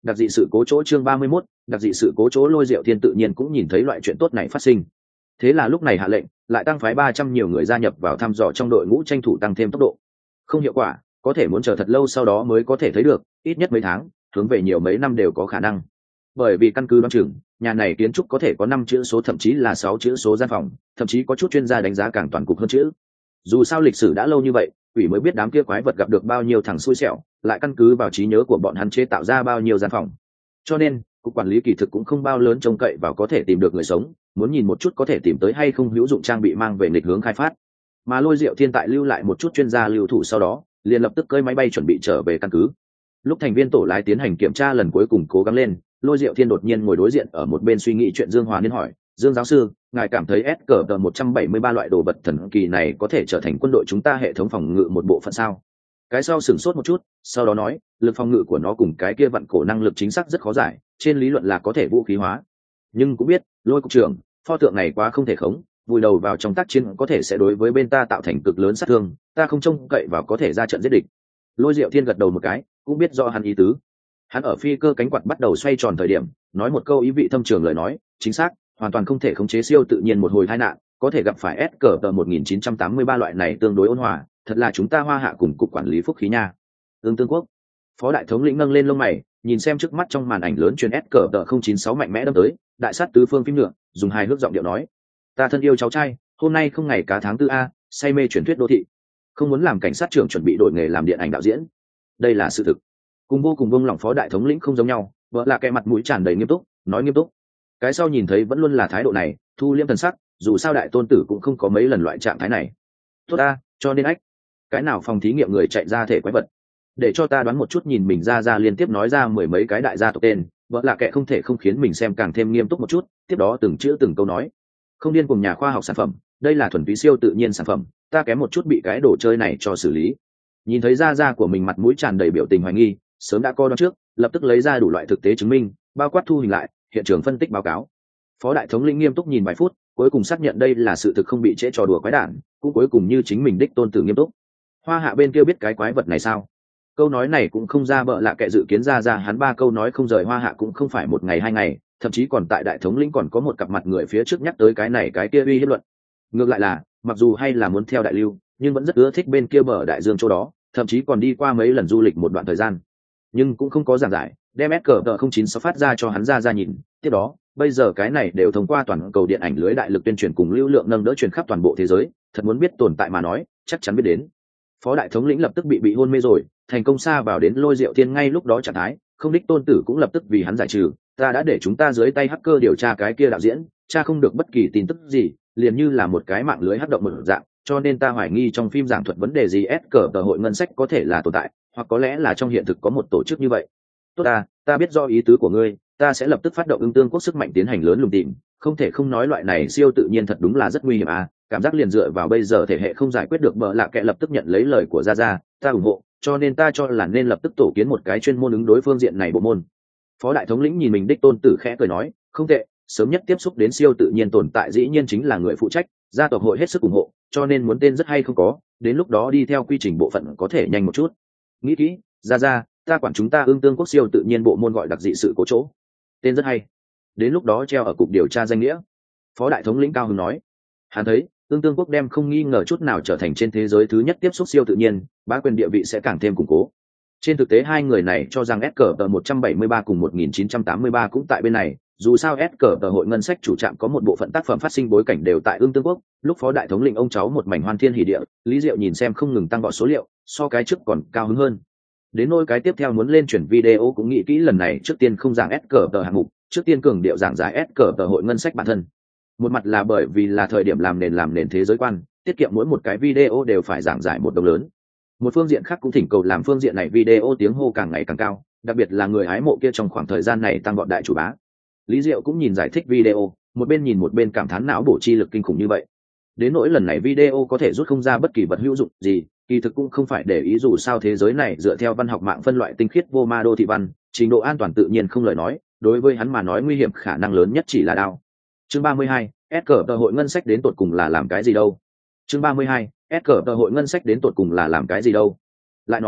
A: Đặc dị sự cố chỗ chương 31, đặc dị sự cố chỗ Lôi Diệu Thiên tự nhiên cũng nhìn thấy loại chuyện tốt này phát sinh. Thế là lúc này hạ lệnh, lại tăng phái 300 nhiều người gia nhập vào thăm dò trong đội ngũ tranh thủ tăng thêm tốc độ. Không hiệu quả, có thể muốn chờ thật lâu sau đó mới có thể thấy được, ít nhất mấy tháng, hướng về nhiều mấy năm đều có khả năng. Bởi vì căn cứ đoán chừng, nhà này kiến trúc có thể có 5 chữ số thậm chí là 6 chữ số gian phòng, thậm chí có chút chuyên gia đánh giá càng toàn cục hơn chữ. Dù sao lịch sử đã lâu như vậy, quỷ mới biết đám kia quái vật gặp được bao nhiêu thằng xui xẻo, lại căn cứ vào trí nhớ của bọn hắn chế tạo ra bao nhiêu gian phòng. Cho nên cục quản lý kỳ thực cũng không bao lớn trông cậy vào có thể tìm được người sống, muốn nhìn một chút có thể tìm tới hay không hữu dụng trang bị mang về nghịch hướng khai phát. Mà Lôi Diệu Thiên tại lưu lại một chút chuyên gia lưu thủ sau đó, liền lập tức cơi máy bay chuẩn bị trở về căn cứ. Lúc thành viên tổ lái tiến hành kiểm tra lần cuối cùng cố gắng lên, Lôi Diệu Thiên đột nhiên ngồi đối diện ở một bên suy nghĩ chuyện. Dương Hòa Niên hỏi, Dương giáo sư, ngài cảm thấy SKT 173 loại đồ vật thần kỳ này có thể trở thành quân đội chúng ta hệ thống phòng ngự một bộ phận sao? Cái sau sửng sốt một chút, sau đó nói, lực phòng ngự của nó cùng cái kia vặn cổ năng lực chính xác rất khó giải, trên lý luận là có thể vũ khí hóa. Nhưng cũng biết, Lôi cục trưởng, pho tượng này quá không thể khống, vùi đầu vào trong tác chiến có thể sẽ đối với bên ta tạo thành cực lớn sát thương, ta không trông cậy vào có thể ra trận giết địch. Lôi Diệu Thiên gật đầu một cái, cũng biết rõ hắn ý tứ. Hắn ở phi cơ cánh quạt bắt đầu xoay tròn thời điểm, nói một câu ý vị thâm trường lời nói, chính xác, hoàn toàn không thể khống chế siêu tự nhiên một hồi tai nạn, có thể gặp phải SKT 1983 loại này tương đối ôn hòa, thật là chúng ta Hoa Hạ cùng cục quản lý phúc khí nha. Ưng Tương Quốc, Phó đại thống lĩnh nâng lên lông mày, nhìn xem trước mắt trong màn ảnh lớn truyền SKT 096 mạnh mẽ đâm tới, đại sát tứ phương phim nữa, dùng hài hước giọng điệu nói, ta thân yêu cháu trai, hôm nay không ngày cá tháng tư a, say mê truyền thuyết đô thị, không muốn làm cảnh sát trưởng chuẩn bị đổi nghề làm điện ảnh đạo diễn. Đây là sự thực. Cùng vô cùng buông lỏng Phó đại thống lĩnh không giống nhau, vợ là cái mặt mũi tràn đầy nghiêm túc, nói nghiêm túc. Cái sau nhìn thấy vẫn luôn là thái độ này, thu liễm thần sắc, dù sao đại tôn tử cũng không có mấy lần loại trạng thái này. Tốt ta, cho nên ách, cái nào phòng thí nghiệm người chạy ra thể quái vật, để cho ta đoán một chút. Nhìn mình ra liên tiếp nói ra mười mấy cái đại gia tộc tên, vợ là kẻ không thể không khiến mình xem càng thêm nghiêm túc một chút. Tiếp đó từng chữ từng câu nói, không điên cùng nhà khoa học sản phẩm, đây là thuần túy siêu tự nhiên sản phẩm, ta kém một chút bị cái đồ chơi này cho xử lý. Nhìn thấy ra của mình mặt mũi tràn đầy biểu tình hoài nghi, sớm đã coi đoán trước, lập tức lấy ra đủ loại thực tế chứng minh, bao quát thu hình lại, hiện trường phân tích báo cáo. Phó đại thống lĩnh nghiêm túc nhìn vài phút, cuối cùng xác nhận đây là sự thực, không bị trễ trò đùa quái đản, cũng cuối cùng như chính mình đích tôn tử nghiêm túc. Hoa Hạ bên kia biết cái quái vật này sao? Câu nói này cũng không ra bợ lạ kệ dự kiến ra hắn 3 câu nói không rời Hoa Hạ cũng không phải 1 ngày 2 ngày, thậm chí còn tại đại thống lĩnh còn có một cặp mặt người phía trước nhắc tới cái này cái kia uy hiếp luận. Ngược lại là, mặc dù hay là muốn theo đại lưu, nhưng vẫn rất ưa thích bên kia bờ đại dương chỗ đó, thậm chí còn đi qua mấy lần du lịch một đoạn thời gian. Nhưng cũng không có giảng giải, đem SKT096 phát ra cho hắn ra nhìn, tiếp đó, bây giờ cái này đều thông qua toàn cầu điện ảnh lưới đại lực tuyên truyền cùng lưu lượng nâng đỡ truyền khắp toàn bộ thế giới, thật muốn biết tồn tại mà nói, chắc chắn biết đến. Phó đại thống lĩnh lập tức bị hôn mê rồi, thành công xa vào đến Lôi Diệu Thiên ngay lúc đó trạng thái, không đích tôn tử cũng lập tức vì hắn giải trừ, ta đã để chúng ta dưới tay hacker điều tra cái kia đạo diễn, tra không được bất kỳ tin tức gì, liền như là một cái mạng lưới hắc động một dạng, cho nên ta hoài nghi trong phim giảng thuật vấn đề gì SKT hội ngân sách có thể là tồn tại, hoặc có lẽ là trong hiện thực có một tổ chức như vậy. Tốt ta biết do ý tứ của ngươi, ta sẽ lập tức phát động Ưng Tương Quốc sức mạnh tiến hành lớn lùng tìm, không thể không nói loại này siêu tự nhiên thật đúng là rất nguy hiểm cảm giác liền dựa vào bây giờ thể hệ không giải quyết được. Bợ lạ kệ lập tức nhận lấy lời của ra, ta ủng hộ, cho nên ta cho là nên lập tức tổ kiến một cái chuyên môn ứng đối phương diện này bộ môn. Phó đại thống lĩnh nhìn mình đích tôn tử khẽ cười nói, không tệ, sớm nhất tiếp xúc đến siêu tự nhiên tồn tại dĩ nhiên chính là người phụ trách, gia tộc hội hết sức ủng hộ, cho nên muốn tên rất hay không có, đến lúc đó đi theo quy trình bộ phận có thể nhanh một chút. Nghĩ kỹ, ra, ta quản chúng ta Ưng Tương Quốc siêu tự nhiên bộ môn gọi đặc dị sự cố chỗ, tên rất hay, đến lúc đó treo ở cục điều tra danh nghĩa. Phó đại thống lĩnh cao hứng nói, hắn thấy Ưng Tương Quốc đem không nghi ngờ chút nào trở thành trên thế giới thứ nhất tiếp xúc siêu tự nhiên, bá quyền địa vị sẽ càng thêm củng cố. Trên thực tế hai người này cho rằng SKT 173 cùng 1983 cũng tại bên này, dù sao SKT hội ngân sách chủ trạm có một bộ phận tác phẩm phát sinh bối cảnh đều tại Ưng Tương Quốc. Lúc phó đại thống lĩnh ông cháu một mảnh hoan thiên hỉ địa, Lý Diệu nhìn xem không ngừng tăng vọt số liệu, so cái trước còn cao hứng hơn. Đến nỗi cái tiếp theo muốn lên chuyển video cũng nghĩ kỹ, lần này trước tiên không giảng SKT hạng mục, trước tiên cường điệu giảng giải SKT hội ngân sách bản thân. Một mặt là bởi vì là thời điểm làm nền thế giới quan, tiết kiệm mỗi một cái video đều phải giảng giải một đồng lớn. Một phương diện khác cũng thỉnh cầu làm phương diện này video tiếng hô càng ngày càng cao, đặc biệt là người hái mộ kia trong khoảng thời gian này tăng vọt đại chủ bá. Lý Diệu cũng nhìn giải thích video, một bên nhìn một bên cảm thán não bổ chi lực kinh khủng như vậy. Đến nỗi lần này video có thể rút không ra bất kỳ vật hữu dụng gì, kỳ thực cũng không phải để ý, dù sao thế giới này dựa theo văn học mạng phân loại tinh khiết vô ma đô thị văn, trình độ an toàn tự nhiên không lời nói, đối với hắn mà nói nguy hiểm khả năng lớn nhất chỉ là đao. Chương 32, SKT hội ngân sách đến tột cùng là làm cái gì đâu? Chương 32, SKT hội ngân sách đến tột cùng là làm cái gì đâu? Lại nói,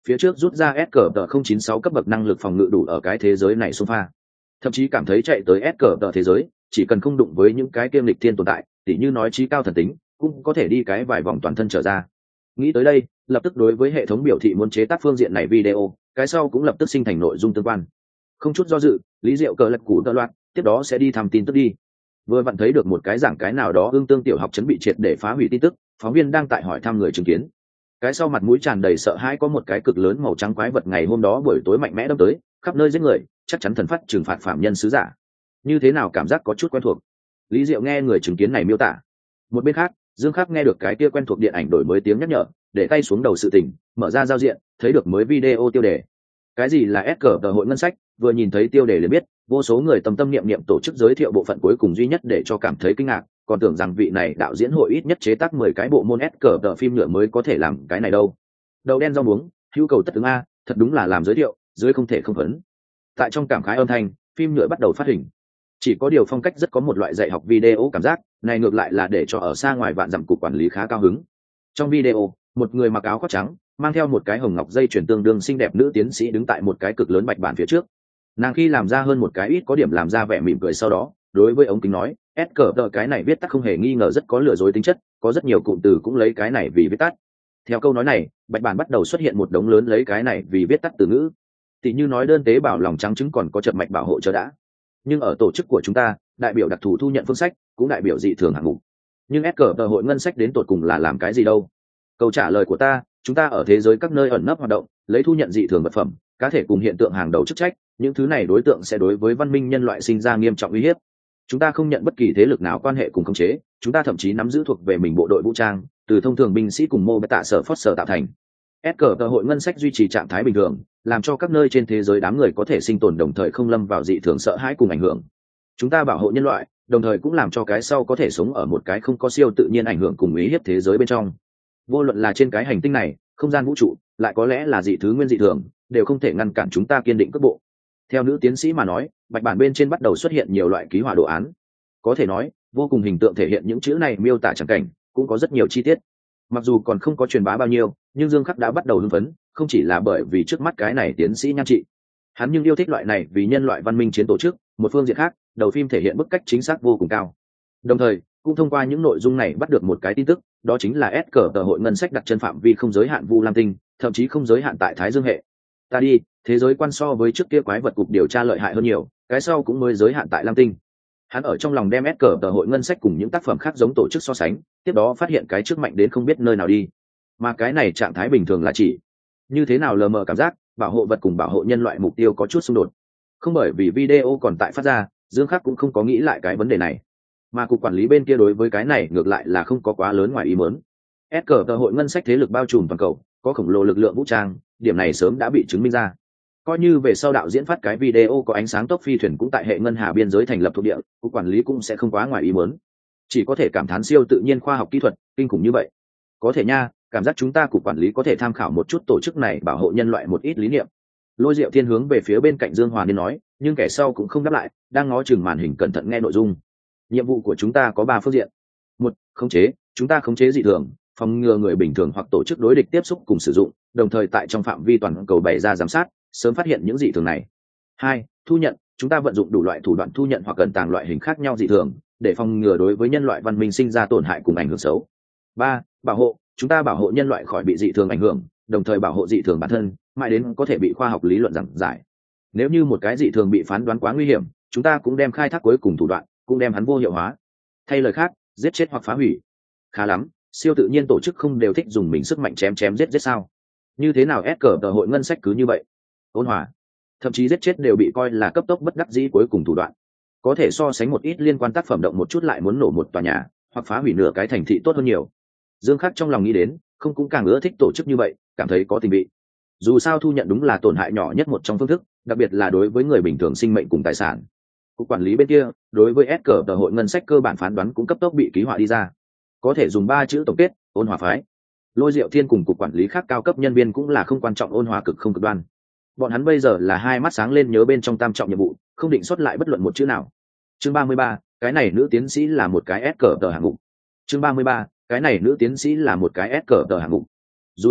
A: phía trước rút ra SCP-096 cấp bậc năng lực phòng ngự đủ ở cái thế giới này xông pha, thậm chí cảm thấy chạy tới SCP thế giới chỉ cần không đụng với những cái kiêm lịch thiên tồn tại, tỉ như nói trí cao thần tính, cũng có thể đi cái vài vòng toàn thân trở ra. Nghĩ tới đây, lập tức đối với hệ thống biểu thị muốn chế tác phương diện này video, cái sau cũng lập tức sinh thành nội dung tương quan. Không chút do dự, Lý Diệu cờ lật củ tơ loạt, tiếp đó sẽ đi thăm tin tức đi. Vừa vặn thấy được một cái giảng cái nào đó ương tương tiểu học chuẩn bị triệt để phá hủy tin tức, phóng viên đang tại hỏi thăm người chứng kiến. Cái sau mặt mũi tràn đầy sợ hãi, có một cái cực lớn màu trắng quái vật ngày hôm đó buổi tối mạnh mẽ đâm tới, khắp nơi giết người, chắc chắn thần phát trừng phạt phạm nhân sứ giả. Như thế nào cảm giác có chút quen thuộc. Lý Diệu nghe người chứng kiến này miêu tả. Một bên khác, Dương Khắc nghe được cái kia quen thuộc điện ảnh đổi mới tiếng nhắc nhở, để tay xuống đầu sự tình, mở ra giao diện, thấy được mới video tiêu đề. Cái gì là SCP hội ngân sách, vừa nhìn thấy tiêu đề liền biết, vô số người tâm tâm niệm niệm tổ chức giới thiệu bộ phận cuối cùng duy nhất để cho cảm thấy kinh ngạc, còn tưởng rằng vị này đạo diễn hội ít nhất chế tác 10 cái bộ môn SCP phim nhựa mới có thể làm cái này đâu. Đầu đen rau muống, hữu cầu tất ứng a, thật đúng là làm giới thiệu, dưới không thể không phấn. Tại trong cảm khái âm thanh, phim nhựa bắt đầu phát hình. Chỉ có điều phong cách rất có một loại dạy học video cảm giác, này ngược lại là để cho ở xa ngoài vạn dặm cục quản lý khá cao hứng. Trong video, một người mặc áo khoác trắng, mang theo một cái hồng ngọc dây chuyền tương đương xinh đẹp nữ tiến sĩ đứng tại một cái cực lớn bạch bản phía trước. Nàng khi làm ra hơn một cái ít có điểm làm ra vẻ mỉm cười, sau đó đối với ống kính nói, SCP cái này viết tắt không hề nghi ngờ rất có lừa dối tính chất, có rất nhiều cụm từ cũng lấy cái này vì viết tắt. Theo câu nói này, bạch bản bắt đầu xuất hiện một đống lớn lấy cái này vì viết tắt từ ngữ. Tỷ như nói đơn tế bào lòng trắng trứng còn có chập mạch bảo hộ cho đã. Nhưng ở tổ chức của chúng ta, đại biểu đặc thù thu nhận phương sách, cũng đại biểu dị thường hạng mục. Nhưng SCP hội ngân sách đến tột cùng là làm cái gì đâu? Câu trả lời của ta, chúng ta ở thế giới các nơi ẩn nấp hoạt động, lấy thu nhận dị thường vật phẩm, cá thể cùng hiện tượng hàng đầu chức trách, những thứ này đối tượng sẽ đối với văn minh nhân loại sinh ra nghiêm trọng uy hiếp. Chúng ta không nhận bất kỳ thế lực nào quan hệ cùng khống chế, chúng ta thậm chí nắm giữ thuộc về mình bộ đội vũ trang, từ thông thường binh sĩ cùng mô beta sở Foster tạo thành. SCP hội ngân sách duy trì trạng thái bình thường, làm cho các nơi trên thế giới đám người có thể sinh tồn đồng thời không lâm vào dị thường sợ hãi cùng ảnh hưởng. Chúng ta bảo hộ nhân loại, đồng thời cũng làm cho cái sau có thể sống ở một cái không có siêu tự nhiên ảnh hưởng cùng uy hiếp thế giới bên trong. Vô luận là trên cái hành tinh này, không gian vũ trụ, lại có lẽ là dị thứ nguyên dị thường, đều không thể ngăn cản chúng ta kiên định cước bộ. Theo nữ tiến sĩ mà nói, bạch bản bên trên bắt đầu xuất hiện nhiều loại ký họa đồ án. Có thể nói, vô cùng hình tượng thể hiện những chữ này miêu tả chẳng cảnh, cũng có rất nhiều chi tiết. Mặc dù còn không có truyền bá bao nhiêu, nhưng Dương Khắc đã bắt đầu hưng phấn, không chỉ là bởi vì trước mắt cái này tiến sĩ nhan trị. Hắn nhưng yêu thích loại này vì nhân loại văn minh chiến tổ chức, một phương diện khác, đầu phim thể hiện bức cách chính xác vô cùng cao. Đồng thời, cũng thông qua những nội dung này bắt được một cái tin tức, đó chính là SCP hội ngân sách đặt chân phạm vi không giới hạn Vu Lam Tinh, thậm chí không giới hạn tại Thái Dương hệ. Ta đi, thế giới quan so với trước kia quái vật cục điều tra lợi hại hơn nhiều, cái sau cũng mới giới hạn tại Lam Tinh. Hắn ở trong lòng đem SCP hội ngân sách cùng những tác phẩm khác giống tổ chức so sánh, tiếp đó phát hiện cái trước mạnh đến không biết nơi nào đi. Mà cái này trạng thái bình thường là chỉ như thế nào lờ mờ cảm giác, bảo hộ vật cùng bảo hộ nhân loại mục tiêu có chút xung đột. Không bởi vì video còn tại phát ra, Dương Khắc cũng không có nghĩ lại cái vấn đề này. Mà cục quản lý bên kia đối với cái này ngược lại là không có quá lớn ngoài ý muốn. SCP hội ngân sách thế lực bao trùm toàn cầu, có khổng lồ lực lượng vũ trang, điểm này sớm đã bị chứng minh ra. Coi như về sau đạo diễn phát cái video có ánh sáng tốc phi thuyền cũng tại hệ ngân hà biên giới thành lập thuộc địa, cục quản lý cũng sẽ không quá ngoài ý muốn. Chỉ có thể cảm thán siêu tự nhiên khoa học kỹ thuật kinh khủng như vậy. Có thể nha, cảm giác chúng ta cục quản lý có thể tham khảo một chút tổ chức này bảo hộ nhân loại một ít lý niệm. Lôi Diệu Thiên hướng về phía bên cạnh Dương Hòa Niên nói, nhưng kẻ sau cũng không đáp lại, đang ngó chừng màn hình cẩn thận nghe nội dung. Nhiệm vụ của chúng ta có 3 phương diện. 1. Khống chế, chúng ta khống chế dị thường, phòng ngừa người bình thường hoặc tổ chức đối địch tiếp xúc cùng sử dụng, đồng thời tại trong phạm vi toàn cầu bày ra giám sát, sớm phát hiện những dị thường này. 2. Thu nhận, chúng ta vận dụng đủ loại thủ đoạn thu nhận hoặc ẩn tàng loại hình khác nhau dị thường, để phòng ngừa đối với nhân loại văn minh sinh ra tổn hại cùng ảnh hưởng xấu. 3. Bảo hộ, chúng ta bảo hộ nhân loại khỏi bị dị thường ảnh hưởng, đồng thời bảo hộ dị thường bản thân, mãi đến có thể bị khoa học lý luận giảng giải. Nếu như một cái dị thường bị phán đoán quá nguy hiểm, chúng ta cũng đem khai thác cuối cùng thủ đoạn, cũng đem hắn vô hiệu hóa. Thay lời khác, giết chết hoặc phá hủy. Khá lắm, siêu tự nhiên tổ chức không đều thích dùng mình sức mạnh chém chém giết giết sao? Như thế nào SCP hội ngân sách cứ như vậy? Ôn hòa, thậm chí giết chết đều bị coi là cấp tốc bất đắc dĩ cuối cùng thủ đoạn. Có thể so sánh một ít liên quan tác phẩm động một chút lại muốn nổ một tòa nhà, hoặc phá hủy nửa cái thành thị tốt hơn nhiều. Dương Khắc trong lòng nghĩ đến, không cũng càng ưa thích tổ chức như vậy, cảm thấy có tình vị. Dù sao thu nhận đúng là tổn hại nhỏ nhất một trong phương thức, đặc biệt là đối với người bình thường sinh mệnh cùng tài sản. Cục quản lý bên kia, đối với SCP hội ngân sách cơ bản phán đoán cũng cấp tốc bị ký họa đi ra. Có thể dùng 3 chữ tổng kết, ôn hòa phái. Lôi Diệu Thiên cùng cục quản lý khác cao cấp nhân viên cũng là không quan trọng ôn hòa cực không cực đoan. Bọn hắn bây giờ là hai mắt sáng lên nhớ bên trong tam trọng nhiệm vụ, không định xuất lại bất luận một chữ nào. Chương 33, cái này nữ tiến sĩ là một cái SCP hạng mục. Chương 33, cái này nữ tiến sĩ là một cái SCP hạng mục. Dù sao,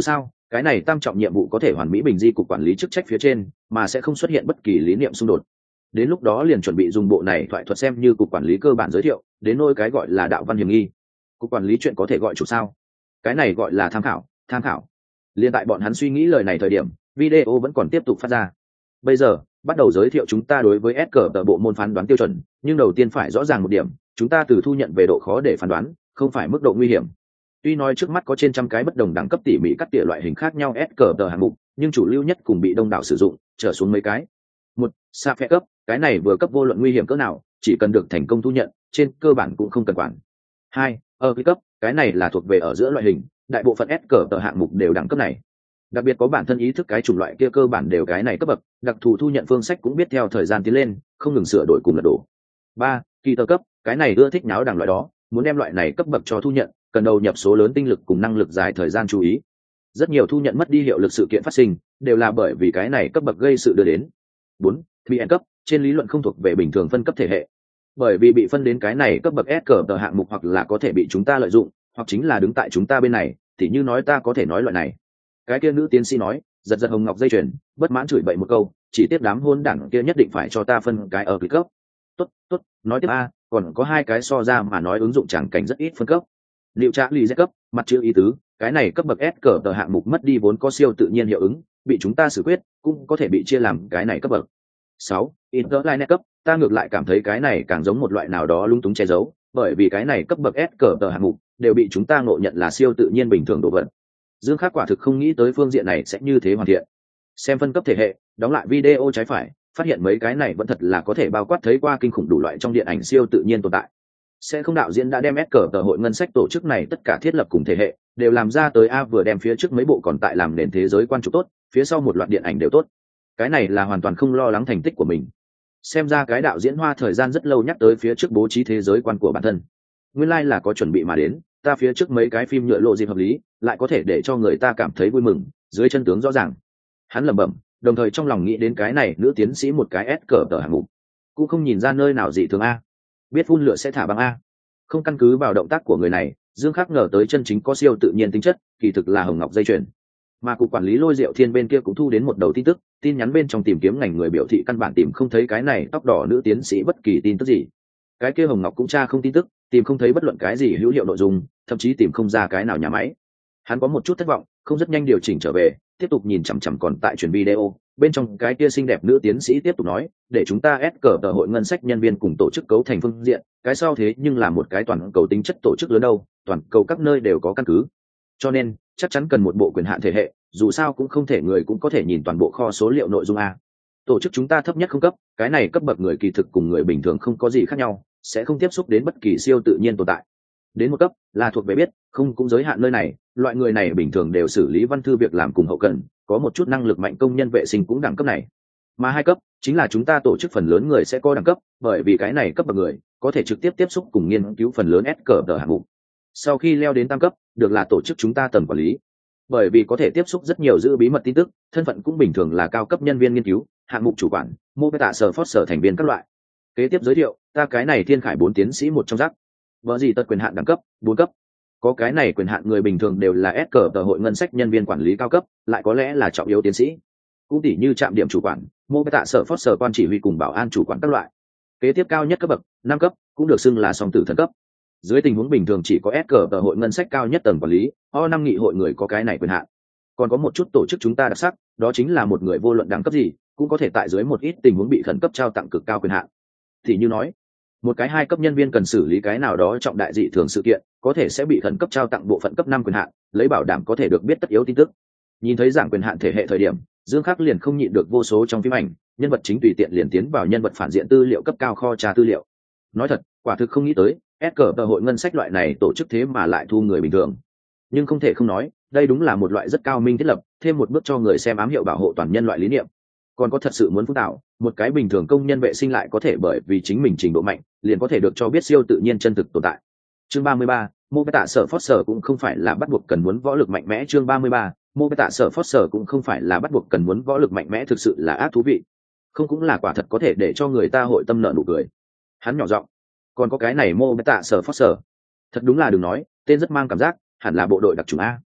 A: Cái này tam trọng nhiệm vụ có thể hoàn mỹ bình di cục quản lý chức trách phía trên, mà sẽ không xuất hiện bất kỳ lý niệm xung đột. Đến lúc đó liền chuẩn bị dùng bộ này thoại thuật xem như cục quản lý cơ bản giới thiệu, đến nôi cái gọi là đạo văn hiểm nghi. Cục quản lý chuyện có thể gọi chủ sao? Cái này gọi là tham khảo, tham khảo. Liên tại bọn hắn suy nghĩ lời này thời điểm, video vẫn còn tiếp tục phát ra. Bây giờ, bắt đầu giới thiệu chúng ta đối với S cờ tờ bộ môn phán đoán tiêu chuẩn, nhưng đầu tiên phải rõ ràng một điểm, chúng ta từ thu nhận về độ khó để phán đoán, không phải mức độ nguy hiểm. Tuy nói trước mắt có trên trăm cái bất đồng đẳng cấp tỉ mỉ cắt tỉa loại hình khác nhau S cờ tờ hạng mục, nhưng chủ lưu nhất cùng bị đông đảo sử dụng, trở xuống mấy cái. Một, sa phép cấp, cái này vừa cấp vô luận nguy hiểm cỡ nào, chỉ cần được thành công thu nhận, trên cơ bản cũng không cần quản. Hai, ở cấp, cái này là thuộc về ở giữa loại hình, đại bộ phận S cờ tờ hạng mục đều đẳng cấp này. Đặc biệt có bản thân ý thức cái chủng loại kia cơ bản đều cái này cấp bậc, đặc thù thu nhận phương sách cũng biết theo thời gian tiến lên, không ngừng sửa đổi cùng lật đổ. Ba, kỳ tờ cấp, cái này ưa thích náo đằng loại đó, muốn đem loại này cấp bậc cho thu nhận, cần đầu nhập số lớn tinh lực cùng năng lực dài thời gian chú ý. Rất nhiều thu nhận mất đi hiệu lực sự kiện phát sinh, đều là bởi vì cái này cấp bậc gây sự đưa đến. Bốn, BN cấp, trên lý luận không thuộc về bình thường phân cấp thể hệ. Bởi vì bị phân đến cái này cấp bậc S cờ tờ hạng mục hoặc là có thể bị chúng ta lợi dụng, hoặc chính là đứng tại chúng ta bên này, thì như nói ta có thể nói loại này. Cái kia nữ tiến sĩ nói, giật giật hồng ngọc dây chuyền, bất mãn chửi bậy một câu, chỉ tiếp đám hôn đảng kia nhất định phải cho ta phân cái ở cấp. Tốt, nói tiếp a, còn có hai cái so ra mà nói ứng dụng chẳng cảnh rất ít phân cấp. Liệu trả lì Z cấp, mặt chữ ý tứ, cái này cấp bậc S cờ tờ hạng mục mất đi vốn có siêu tự nhiên hiệu ứng, bị chúng ta xử quyết, cũng có thể bị chia làm cái này cấp bậc. 6. Interline cấp, ta ngược lại cảm thấy cái này càng giống một loại nào đó lung túng che giấu, bởi vì cái này cấp bậc S cờ tờ hạng mục đều bị chúng ta ngộ nhận là siêu tự nhiên bình thường đồ vật. Dương Khắc quả thực không nghĩ tới phương diện này sẽ như thế hoàn thiện. Xem phân cấp thể hệ, đóng lại video trái phải, phát hiện mấy cái này vẫn thật là có thể bao quát thấy qua kinh khủng đủ loại trong điện ảnh siêu tự nhiên tồn tại. Sẽ không đạo diễn đã đem S cờ tờ hội ngân sách tổ chức này tất cả thiết lập cùng thể hệ đều làm ra tới a, vừa đem phía trước mấy bộ còn tại làm nền thế giới quan trục tốt, phía sau một loạt điện ảnh đều tốt. Cái này là hoàn toàn không lo lắng thành tích của mình. Xem ra cái đạo diễn hoa thời gian rất lâu nhắc tới phía trước bố trí thế giới quan của bản thân. Nguyên lai là có chuẩn bị mà đến, ta phía trước mấy cái phim nhựa lộ dịp hợp lý, lại có thể để cho người ta cảm thấy vui mừng, dưới chân tướng rõ ràng. Hắn lẩm bẩm, đồng thời trong lòng nghĩ đến cái này nữ tiến sĩ một cái S cờ tờ hạng mục, cũng không nhìn ra nơi nào dị thường a. Biết phun lửa sẽ thả băng a. Không căn cứ vào động tác của người này, Dương Khắc ngờ tới chân chính có siêu tự nhiên tính chất, kỳ thực là hồng ngọc dây chuyền. Mà cục quản lý Lôi Diệu Thiên bên kia cũng thu đến một đầu tin tức, tin nhắn bên trong tìm kiếm ngành người biểu thị căn bản tìm không thấy cái này tóc đỏ nữ tiến sĩ bất kỳ tin tức gì. Cái kia hồng ngọc cũng tra không tin tức, tìm không thấy bất luận cái gì hữu hiệu nội dung, thậm chí tìm không ra cái nào nhà máy. Hắn có một chút thất vọng, không rất nhanh điều chỉnh trở về, tiếp tục nhìn chằm chằm còn tại truyền video, bên trong cái kia xinh đẹp nữ tiến sĩ tiếp tục nói, để chúng ta ép cờ tờ hội ngân sách nhân viên cùng tổ chức cấu thành phương diện, cái sau thế nhưng là một cái toàn cầu tính chất tổ chức lớn đâu, toàn cầu các nơi đều có căn cứ. Cho nên, chắc chắn cần một bộ quyền hạn thể hệ, dù sao cũng không thể người cũng có thể nhìn toàn bộ kho số liệu nội dung a. Tổ chức chúng ta thấp nhất không cấp, cái này cấp bậc người kỳ thực cùng người bình thường không có gì khác nhau, sẽ không tiếp xúc đến bất kỳ siêu tự nhiên tồn tại. Đến một cấp là thuộc về biết, không cũng giới hạn nơi này, loại người này bình thường đều xử lý văn thư việc làm cùng hậu cần, có một chút năng lực mạnh công nhân vệ sinh cũng đẳng cấp này. Mà hai cấp chính là chúng ta tổ chức phần lớn người sẽ có đẳng cấp, bởi vì cái này cấp bậc người có thể trực tiếp tiếp xúc cùng nghiên cứu phần lớn S cờ tờ hạng mục. Sau khi leo đến tam cấp, được là tổ chức chúng ta tầm quản lý, bởi vì có thể tiếp xúc rất nhiều giữ bí mật tin tức, thân phận cũng bình thường là cao cấp nhân viên nghiên cứu, hạng mục chủ quản, mô beta sở phót sở thành viên các loại. Kế tiếp giới thiệu, ta cái này thiên khải 4 tiến sĩ một trong rắc. Vợ gì tật quyền hạn đẳng cấp 4 cấp. Có cái này quyền hạn người bình thường đều là S cờ tờ hội ngân sách nhân viên quản lý cao cấp, lại có lẽ là trọng yếu tiến sĩ. Cũng tỷ như trạm điểm chủ quản, mô beta sở phót sở quan chỉ huy cùng bảo an chủ quản các loại. Kế tiếp cao nhất cấp bậc 5 cấp, cũng được xưng là song tử thần cấp. Dưới tình huống bình thường chỉ có S cờ tờ hội ngân sách cao nhất tầng quản lý, O5 nghị hội người có cái này quyền hạn. Còn có một chút tổ chức chúng ta đặc sắc, đó chính là một người vô luận đẳng cấp gì, cũng có thể tại dưới một ít tình huống bị khẩn cấp trao tặng cực cao quyền hạn. Thì như nói, một cái 2 cấp nhân viên cần xử lý cái nào đó trọng đại dị thường sự kiện, có thể sẽ bị khẩn cấp trao tặng bộ phận cấp 5 quyền hạn, lấy bảo đảm có thể được biết tất yếu tin tức. Nhìn thấy giảng quyền hạn thể hệ thời điểm, Dương Khắc liền không nhịn được vô số trong phim ảnh, nhân vật chính tùy tiện liền tiến vào nhân vật phản diện tư liệu cấp cao kho tra tư liệu. Nói thật, quả thực không nghĩ tới, S cờ tờ hội ngân sách loại này tổ chức thế mà lại thu người bình thường. Nhưng không thể không nói, đây đúng là một loại rất cao minh thiết lập, thêm một bước cho người xem ám hiệu bảo hộ toàn nhân loại lý niệm. Còn có thật sự muốn phúc tạo, một cái bình thường công nhân vệ sinh lại có thể bởi vì chính mình trình độ mạnh, liền có thể được cho biết siêu tự nhiên chân thực tồn tại. Chương 33, mô beta sở phót sở cũng không phải là bắt buộc cần muốn võ lực mạnh mẽ. Chương 33, mô beta sở phót sở cũng không phải là bắt buộc cần muốn võ lực mạnh mẽ, thực sự là ác thú vị. Không cũng là quả thật có thể để cho người ta hội tâm nợ nụ cười. Hắn nhỏ giọng, còn có cái này mô beta sở phót sở, thật đúng là đừng nói, tên rất mang cảm giác, hẳn là bộ đội đặc chủng a.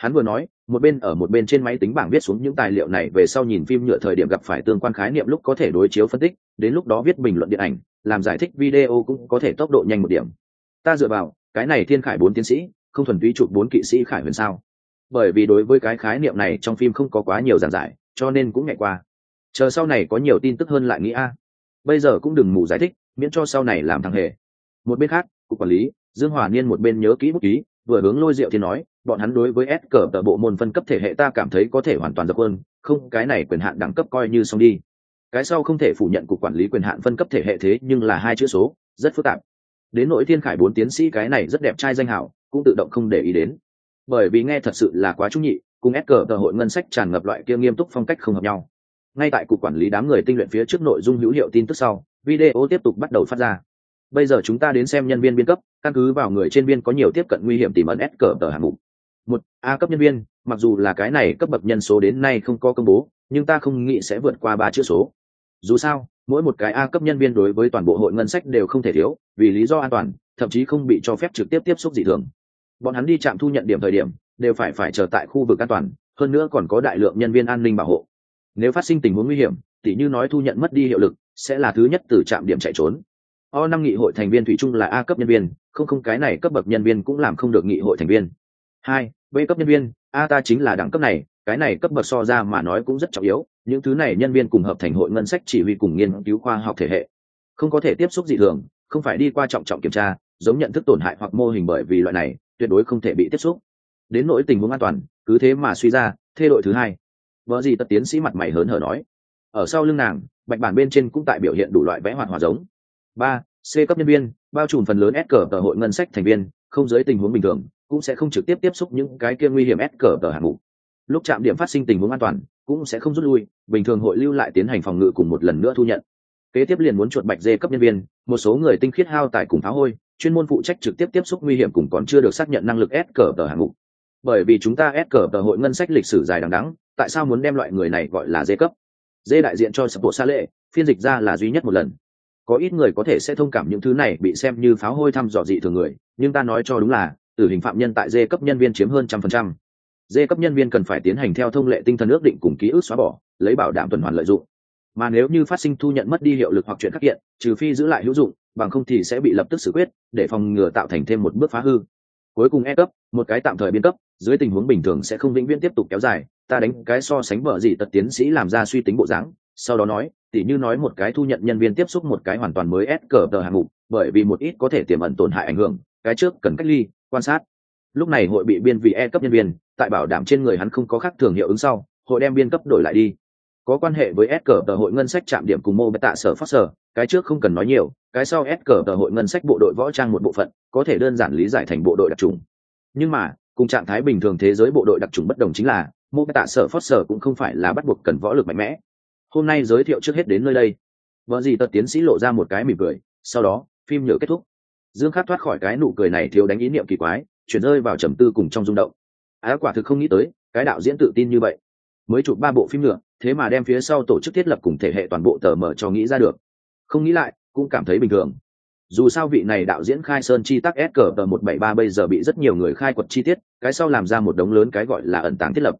A: Hắn vừa nói, một bên ở một bên trên máy tính bảng viết xuống những tài liệu này về sau nhìn phim nhựa thời điểm gặp phải tương quan khái niệm lúc có thể đối chiếu phân tích, đến lúc đó viết bình luận điện ảnh, làm giải thích video cũng có thể tốc độ nhanh một điểm. Ta dựa vào, cái này Thiên Khải 4 tiến sĩ, không thuần túy chụp 4 kỵ sĩ Khải Huyền sao? Bởi vì đối với cái khái niệm này trong phim không có quá nhiều giảng giải, cho nên cũng nhẹ qua. Chờ sau này có nhiều tin tức hơn lại nghĩ a. Bây giờ cũng đừng mù giải thích, miễn cho sau này làm thằng hề. Một bên khác, cục quản lý, Dương Hòa Niên một bên nhớ kỹ bút ký, vừa hướng Lôi Diệu Thiên nói, bọn hắn đối với S cờ tờ bộ môn phân cấp thể hệ ta cảm thấy có thể hoàn toàn dập hơn, không cái này quyền hạn đẳng cấp coi như xong đi. Cái sau không thể phủ nhận cục quản lý quyền hạn phân cấp thể hệ thế nhưng là hai chữ số, rất phức tạp. Đến nỗi Thiên Khải 4 tiến sĩ cái này rất đẹp trai danh hảo, cũng tự động không để ý đến. Bởi vì nghe thật sự là quá trung nhị, cùng S cờ tờ hội ngân sách tràn ngập loại kia nghiêm túc phong cách không hợp nhau. Ngay tại cục quản lý đám người tinh luyện phía trước nội dung hữu hiệu tin tức sau, video tiếp tục bắt đầu phát ra. Bây giờ chúng ta đến xem nhân viên biên cấp, căn cứ vào người trên biên có nhiều tiếp cận nguy hiểm tiềm ẩn S cờ tờ hạng mục. Một, A cấp nhân viên, mặc dù là cái này cấp bậc nhân số đến nay không có công bố, nhưng ta không nghĩ sẽ vượt qua 3 chữ số. Dù sao, mỗi một cái A cấp nhân viên đối với toàn bộ hội ngân sách đều không thể thiếu, vì lý do an toàn, thậm chí không bị cho phép trực tiếp tiếp xúc dị thường. Bọn hắn đi trạm thu nhận điểm thời điểm, đều phải chờ tại khu vực an toàn, hơn nữa còn có đại lượng nhân viên an ninh bảo hộ. Nếu phát sinh tình huống nguy hiểm, tỉ như nói thu nhận mất đi hiệu lực, sẽ là thứ nhất từ trạm điểm chạy trốn. O5 nghị hội thành viên thủy chung là A cấp nhân viên, không cái này cấp bậc nhân viên cũng làm không được nghị hội thành viên. 2, B cấp nhân viên, A ta chính là đẳng cấp này, cái này cấp bậc so ra mà nói cũng rất trọng yếu, những thứ này nhân viên cùng hợp thành hội ngân sách chỉ huy cùng nghiên cứu khoa học thể hệ. Không có thể tiếp xúc dị thường, không phải đi qua trọng kiểm tra, giống nhận thức tổn hại hoặc mô hình bởi vì loại này, tuyệt đối không thể bị tiếp xúc. Đến nỗi tình huống an toàn, cứ thế mà suy ra, thê đội thứ 2. Vợ gì tất tiến sĩ mặt mày hớn hở nói. Ở sau lưng nàng, bạch bản bên trên cũng tại biểu hiện đủ loại vẽ hoạt họa giống. 3, C cấp nhân viên, bao trùm phần lớn S cờ tờ hội ngân sách thành viên, không dưới tình huống bình thường, cũng sẽ không trực tiếp tiếp xúc những cái kia nguy hiểm S cờ tờ hạng mục. Lúc chạm điểm phát sinh tình huống an toàn, cũng sẽ không rút lui, bình thường hội lưu lại tiến hành phòng ngự cùng một lần nữa thu nhận. Kế tiếp liền muốn chuột bạch D cấp nhân viên, một số người tinh khiết hao tài cùng phá hôi, chuyên môn phụ trách trực tiếp tiếp xúc nguy hiểm cùng còn chưa được xác nhận năng lực S cờ tờ hạng mục. Bởi vì chúng ta S cờ tờ hội ngân sách lịch sử dài đằng đẵng, tại sao muốn đem loại người này gọi là D cấp? D đại diện cho Sập Bộ Sa Lệ, phiên dịch ra là duy nhất một lần. Có ít người có thể sẽ thông cảm những thứ này bị xem như pháo hôi thăm dò dị thường người, nhưng ta nói cho đúng là tử hình phạm nhân tại D cấp nhân viên chiếm hơn 100%. D cấp nhân viên cần phải tiến hành theo thông lệ tinh thần ước định cùng ký ức xóa bỏ, lấy bảo đảm tuần hoàn lợi dụng. Mà nếu như phát sinh thu nhận mất đi hiệu lực hoặc chuyện khắc kiện, trừ phi giữ lại hữu dụng, bằng không thì sẽ bị lập tức xử quyết, để phòng ngừa tạo thành thêm một bước phá hư. Cuối cùng E cấp, một cái tạm thời biên cấp, dưới tình huống bình thường sẽ không vĩnh viễn tiếp tục kéo dài. Ta đánh cái so sánh bở gì tật tiến sĩ làm ra suy tính bộ dáng, sau đó nói, tỉ như nói một cái thu nhận nhân viên tiếp xúc một cái hoàn toàn mới S cờ tờ hạng mục, bởi vì một ít có thể tiềm ẩn tổn hại ảnh hưởng, cái trước cần cách ly, quan sát. Lúc này hội bị biên vì E cấp nhân viên, tại bảo đảm trên người hắn không có khác thường hiệu ứng sau, hội đem biên cấp đổi lại đi. Có quan hệ với S cờ tờ hội ngân sách chạm điểm cùng mô beta sở phát sở, cái trước không cần nói nhiều, cái sau S cờ tờ hội ngân sách bộ đội võ trang một bộ phận, có thể đơn giản lý giải thành bộ đội đặc trùng. Nhưng mà, cùng trạng thái bình thường thế giới bộ đội đặc trùng bất đồng chính là, mô beta sở phát sở cũng không phải là bắt buộc cần võ lực mạnh mẽ. Hôm nay giới thiệu trước hết đến nơi đây. Vợ gì tật tiến sĩ lộ ra một cái mỉm cười, sau đó phim nhựa kết thúc. Dương Khắc thoát khỏi cái nụ cười này thiếu đánh ý niệm kỳ quái, chuyển rơi vào trầm tư cùng trong rung động. Quả thực không nghĩ tới, cái đạo diễn tự tin như vậy, mới chụp 3 bộ phim nhựa, thế mà đem phía sau tổ chức thiết lập cùng thể hệ toàn bộ tờ mở cho nghĩ ra được. Không nghĩ lại, cũng cảm thấy bình thường. Dù sao vị này đạo diễn khai sơn chi tác SCP-173 bây giờ bị rất nhiều người khai quật chi tiết, cái sau làm ra một đống lớn cái gọi là ẩn tàng thiết lập.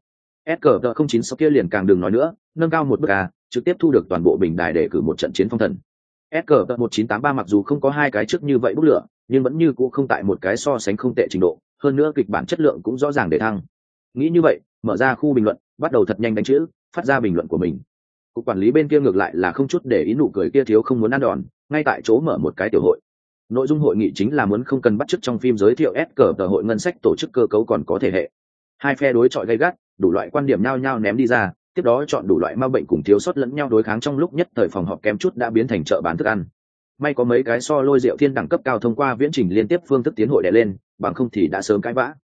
A: SCP-096 kia liền càng đừng nói nữa, nâng cao một bước trực tiếp thu được toàn bộ bình đài để cử một trận chiến phong thần. SCP-1983 mặc dù không có 2 cái trước như vậy bút lửa, nhưng vẫn như cũ không tại một cái so sánh không tệ trình độ, hơn nữa kịch bản chất lượng cũng rõ ràng để thăng. Nghĩ như vậy, mở ra khu bình luận, bắt đầu thật nhanh đánh chữ, phát ra bình luận của mình. Cục quản lý bên kia ngược lại là không chút để ý nụ cười kia thiếu không muốn ăn đòn, ngay tại chỗ mở một cái tiểu hội. Nội dung hội nghị chính là muốn không cần bắt chước trong phim giới thiệu SCP hội ngân sách tổ chức cơ cấu còn có thể hệ. Hai phe đối chọi gay gắt, đủ loại quan điểm nhau nhau ném đi ra, tiếp đó chọn đủ loại ma bệnh cùng thiếu sót lẫn nhau đối kháng trong lúc nhất thời phòng họp kém chút đã biến thành chợ bán thức ăn. May có mấy cái so Lôi Diệu Thiên đẳng cấp cao thông qua viễn trình liên tiếp phương thức tiến hội đè lên, bằng không thì đã sớm cãi vã.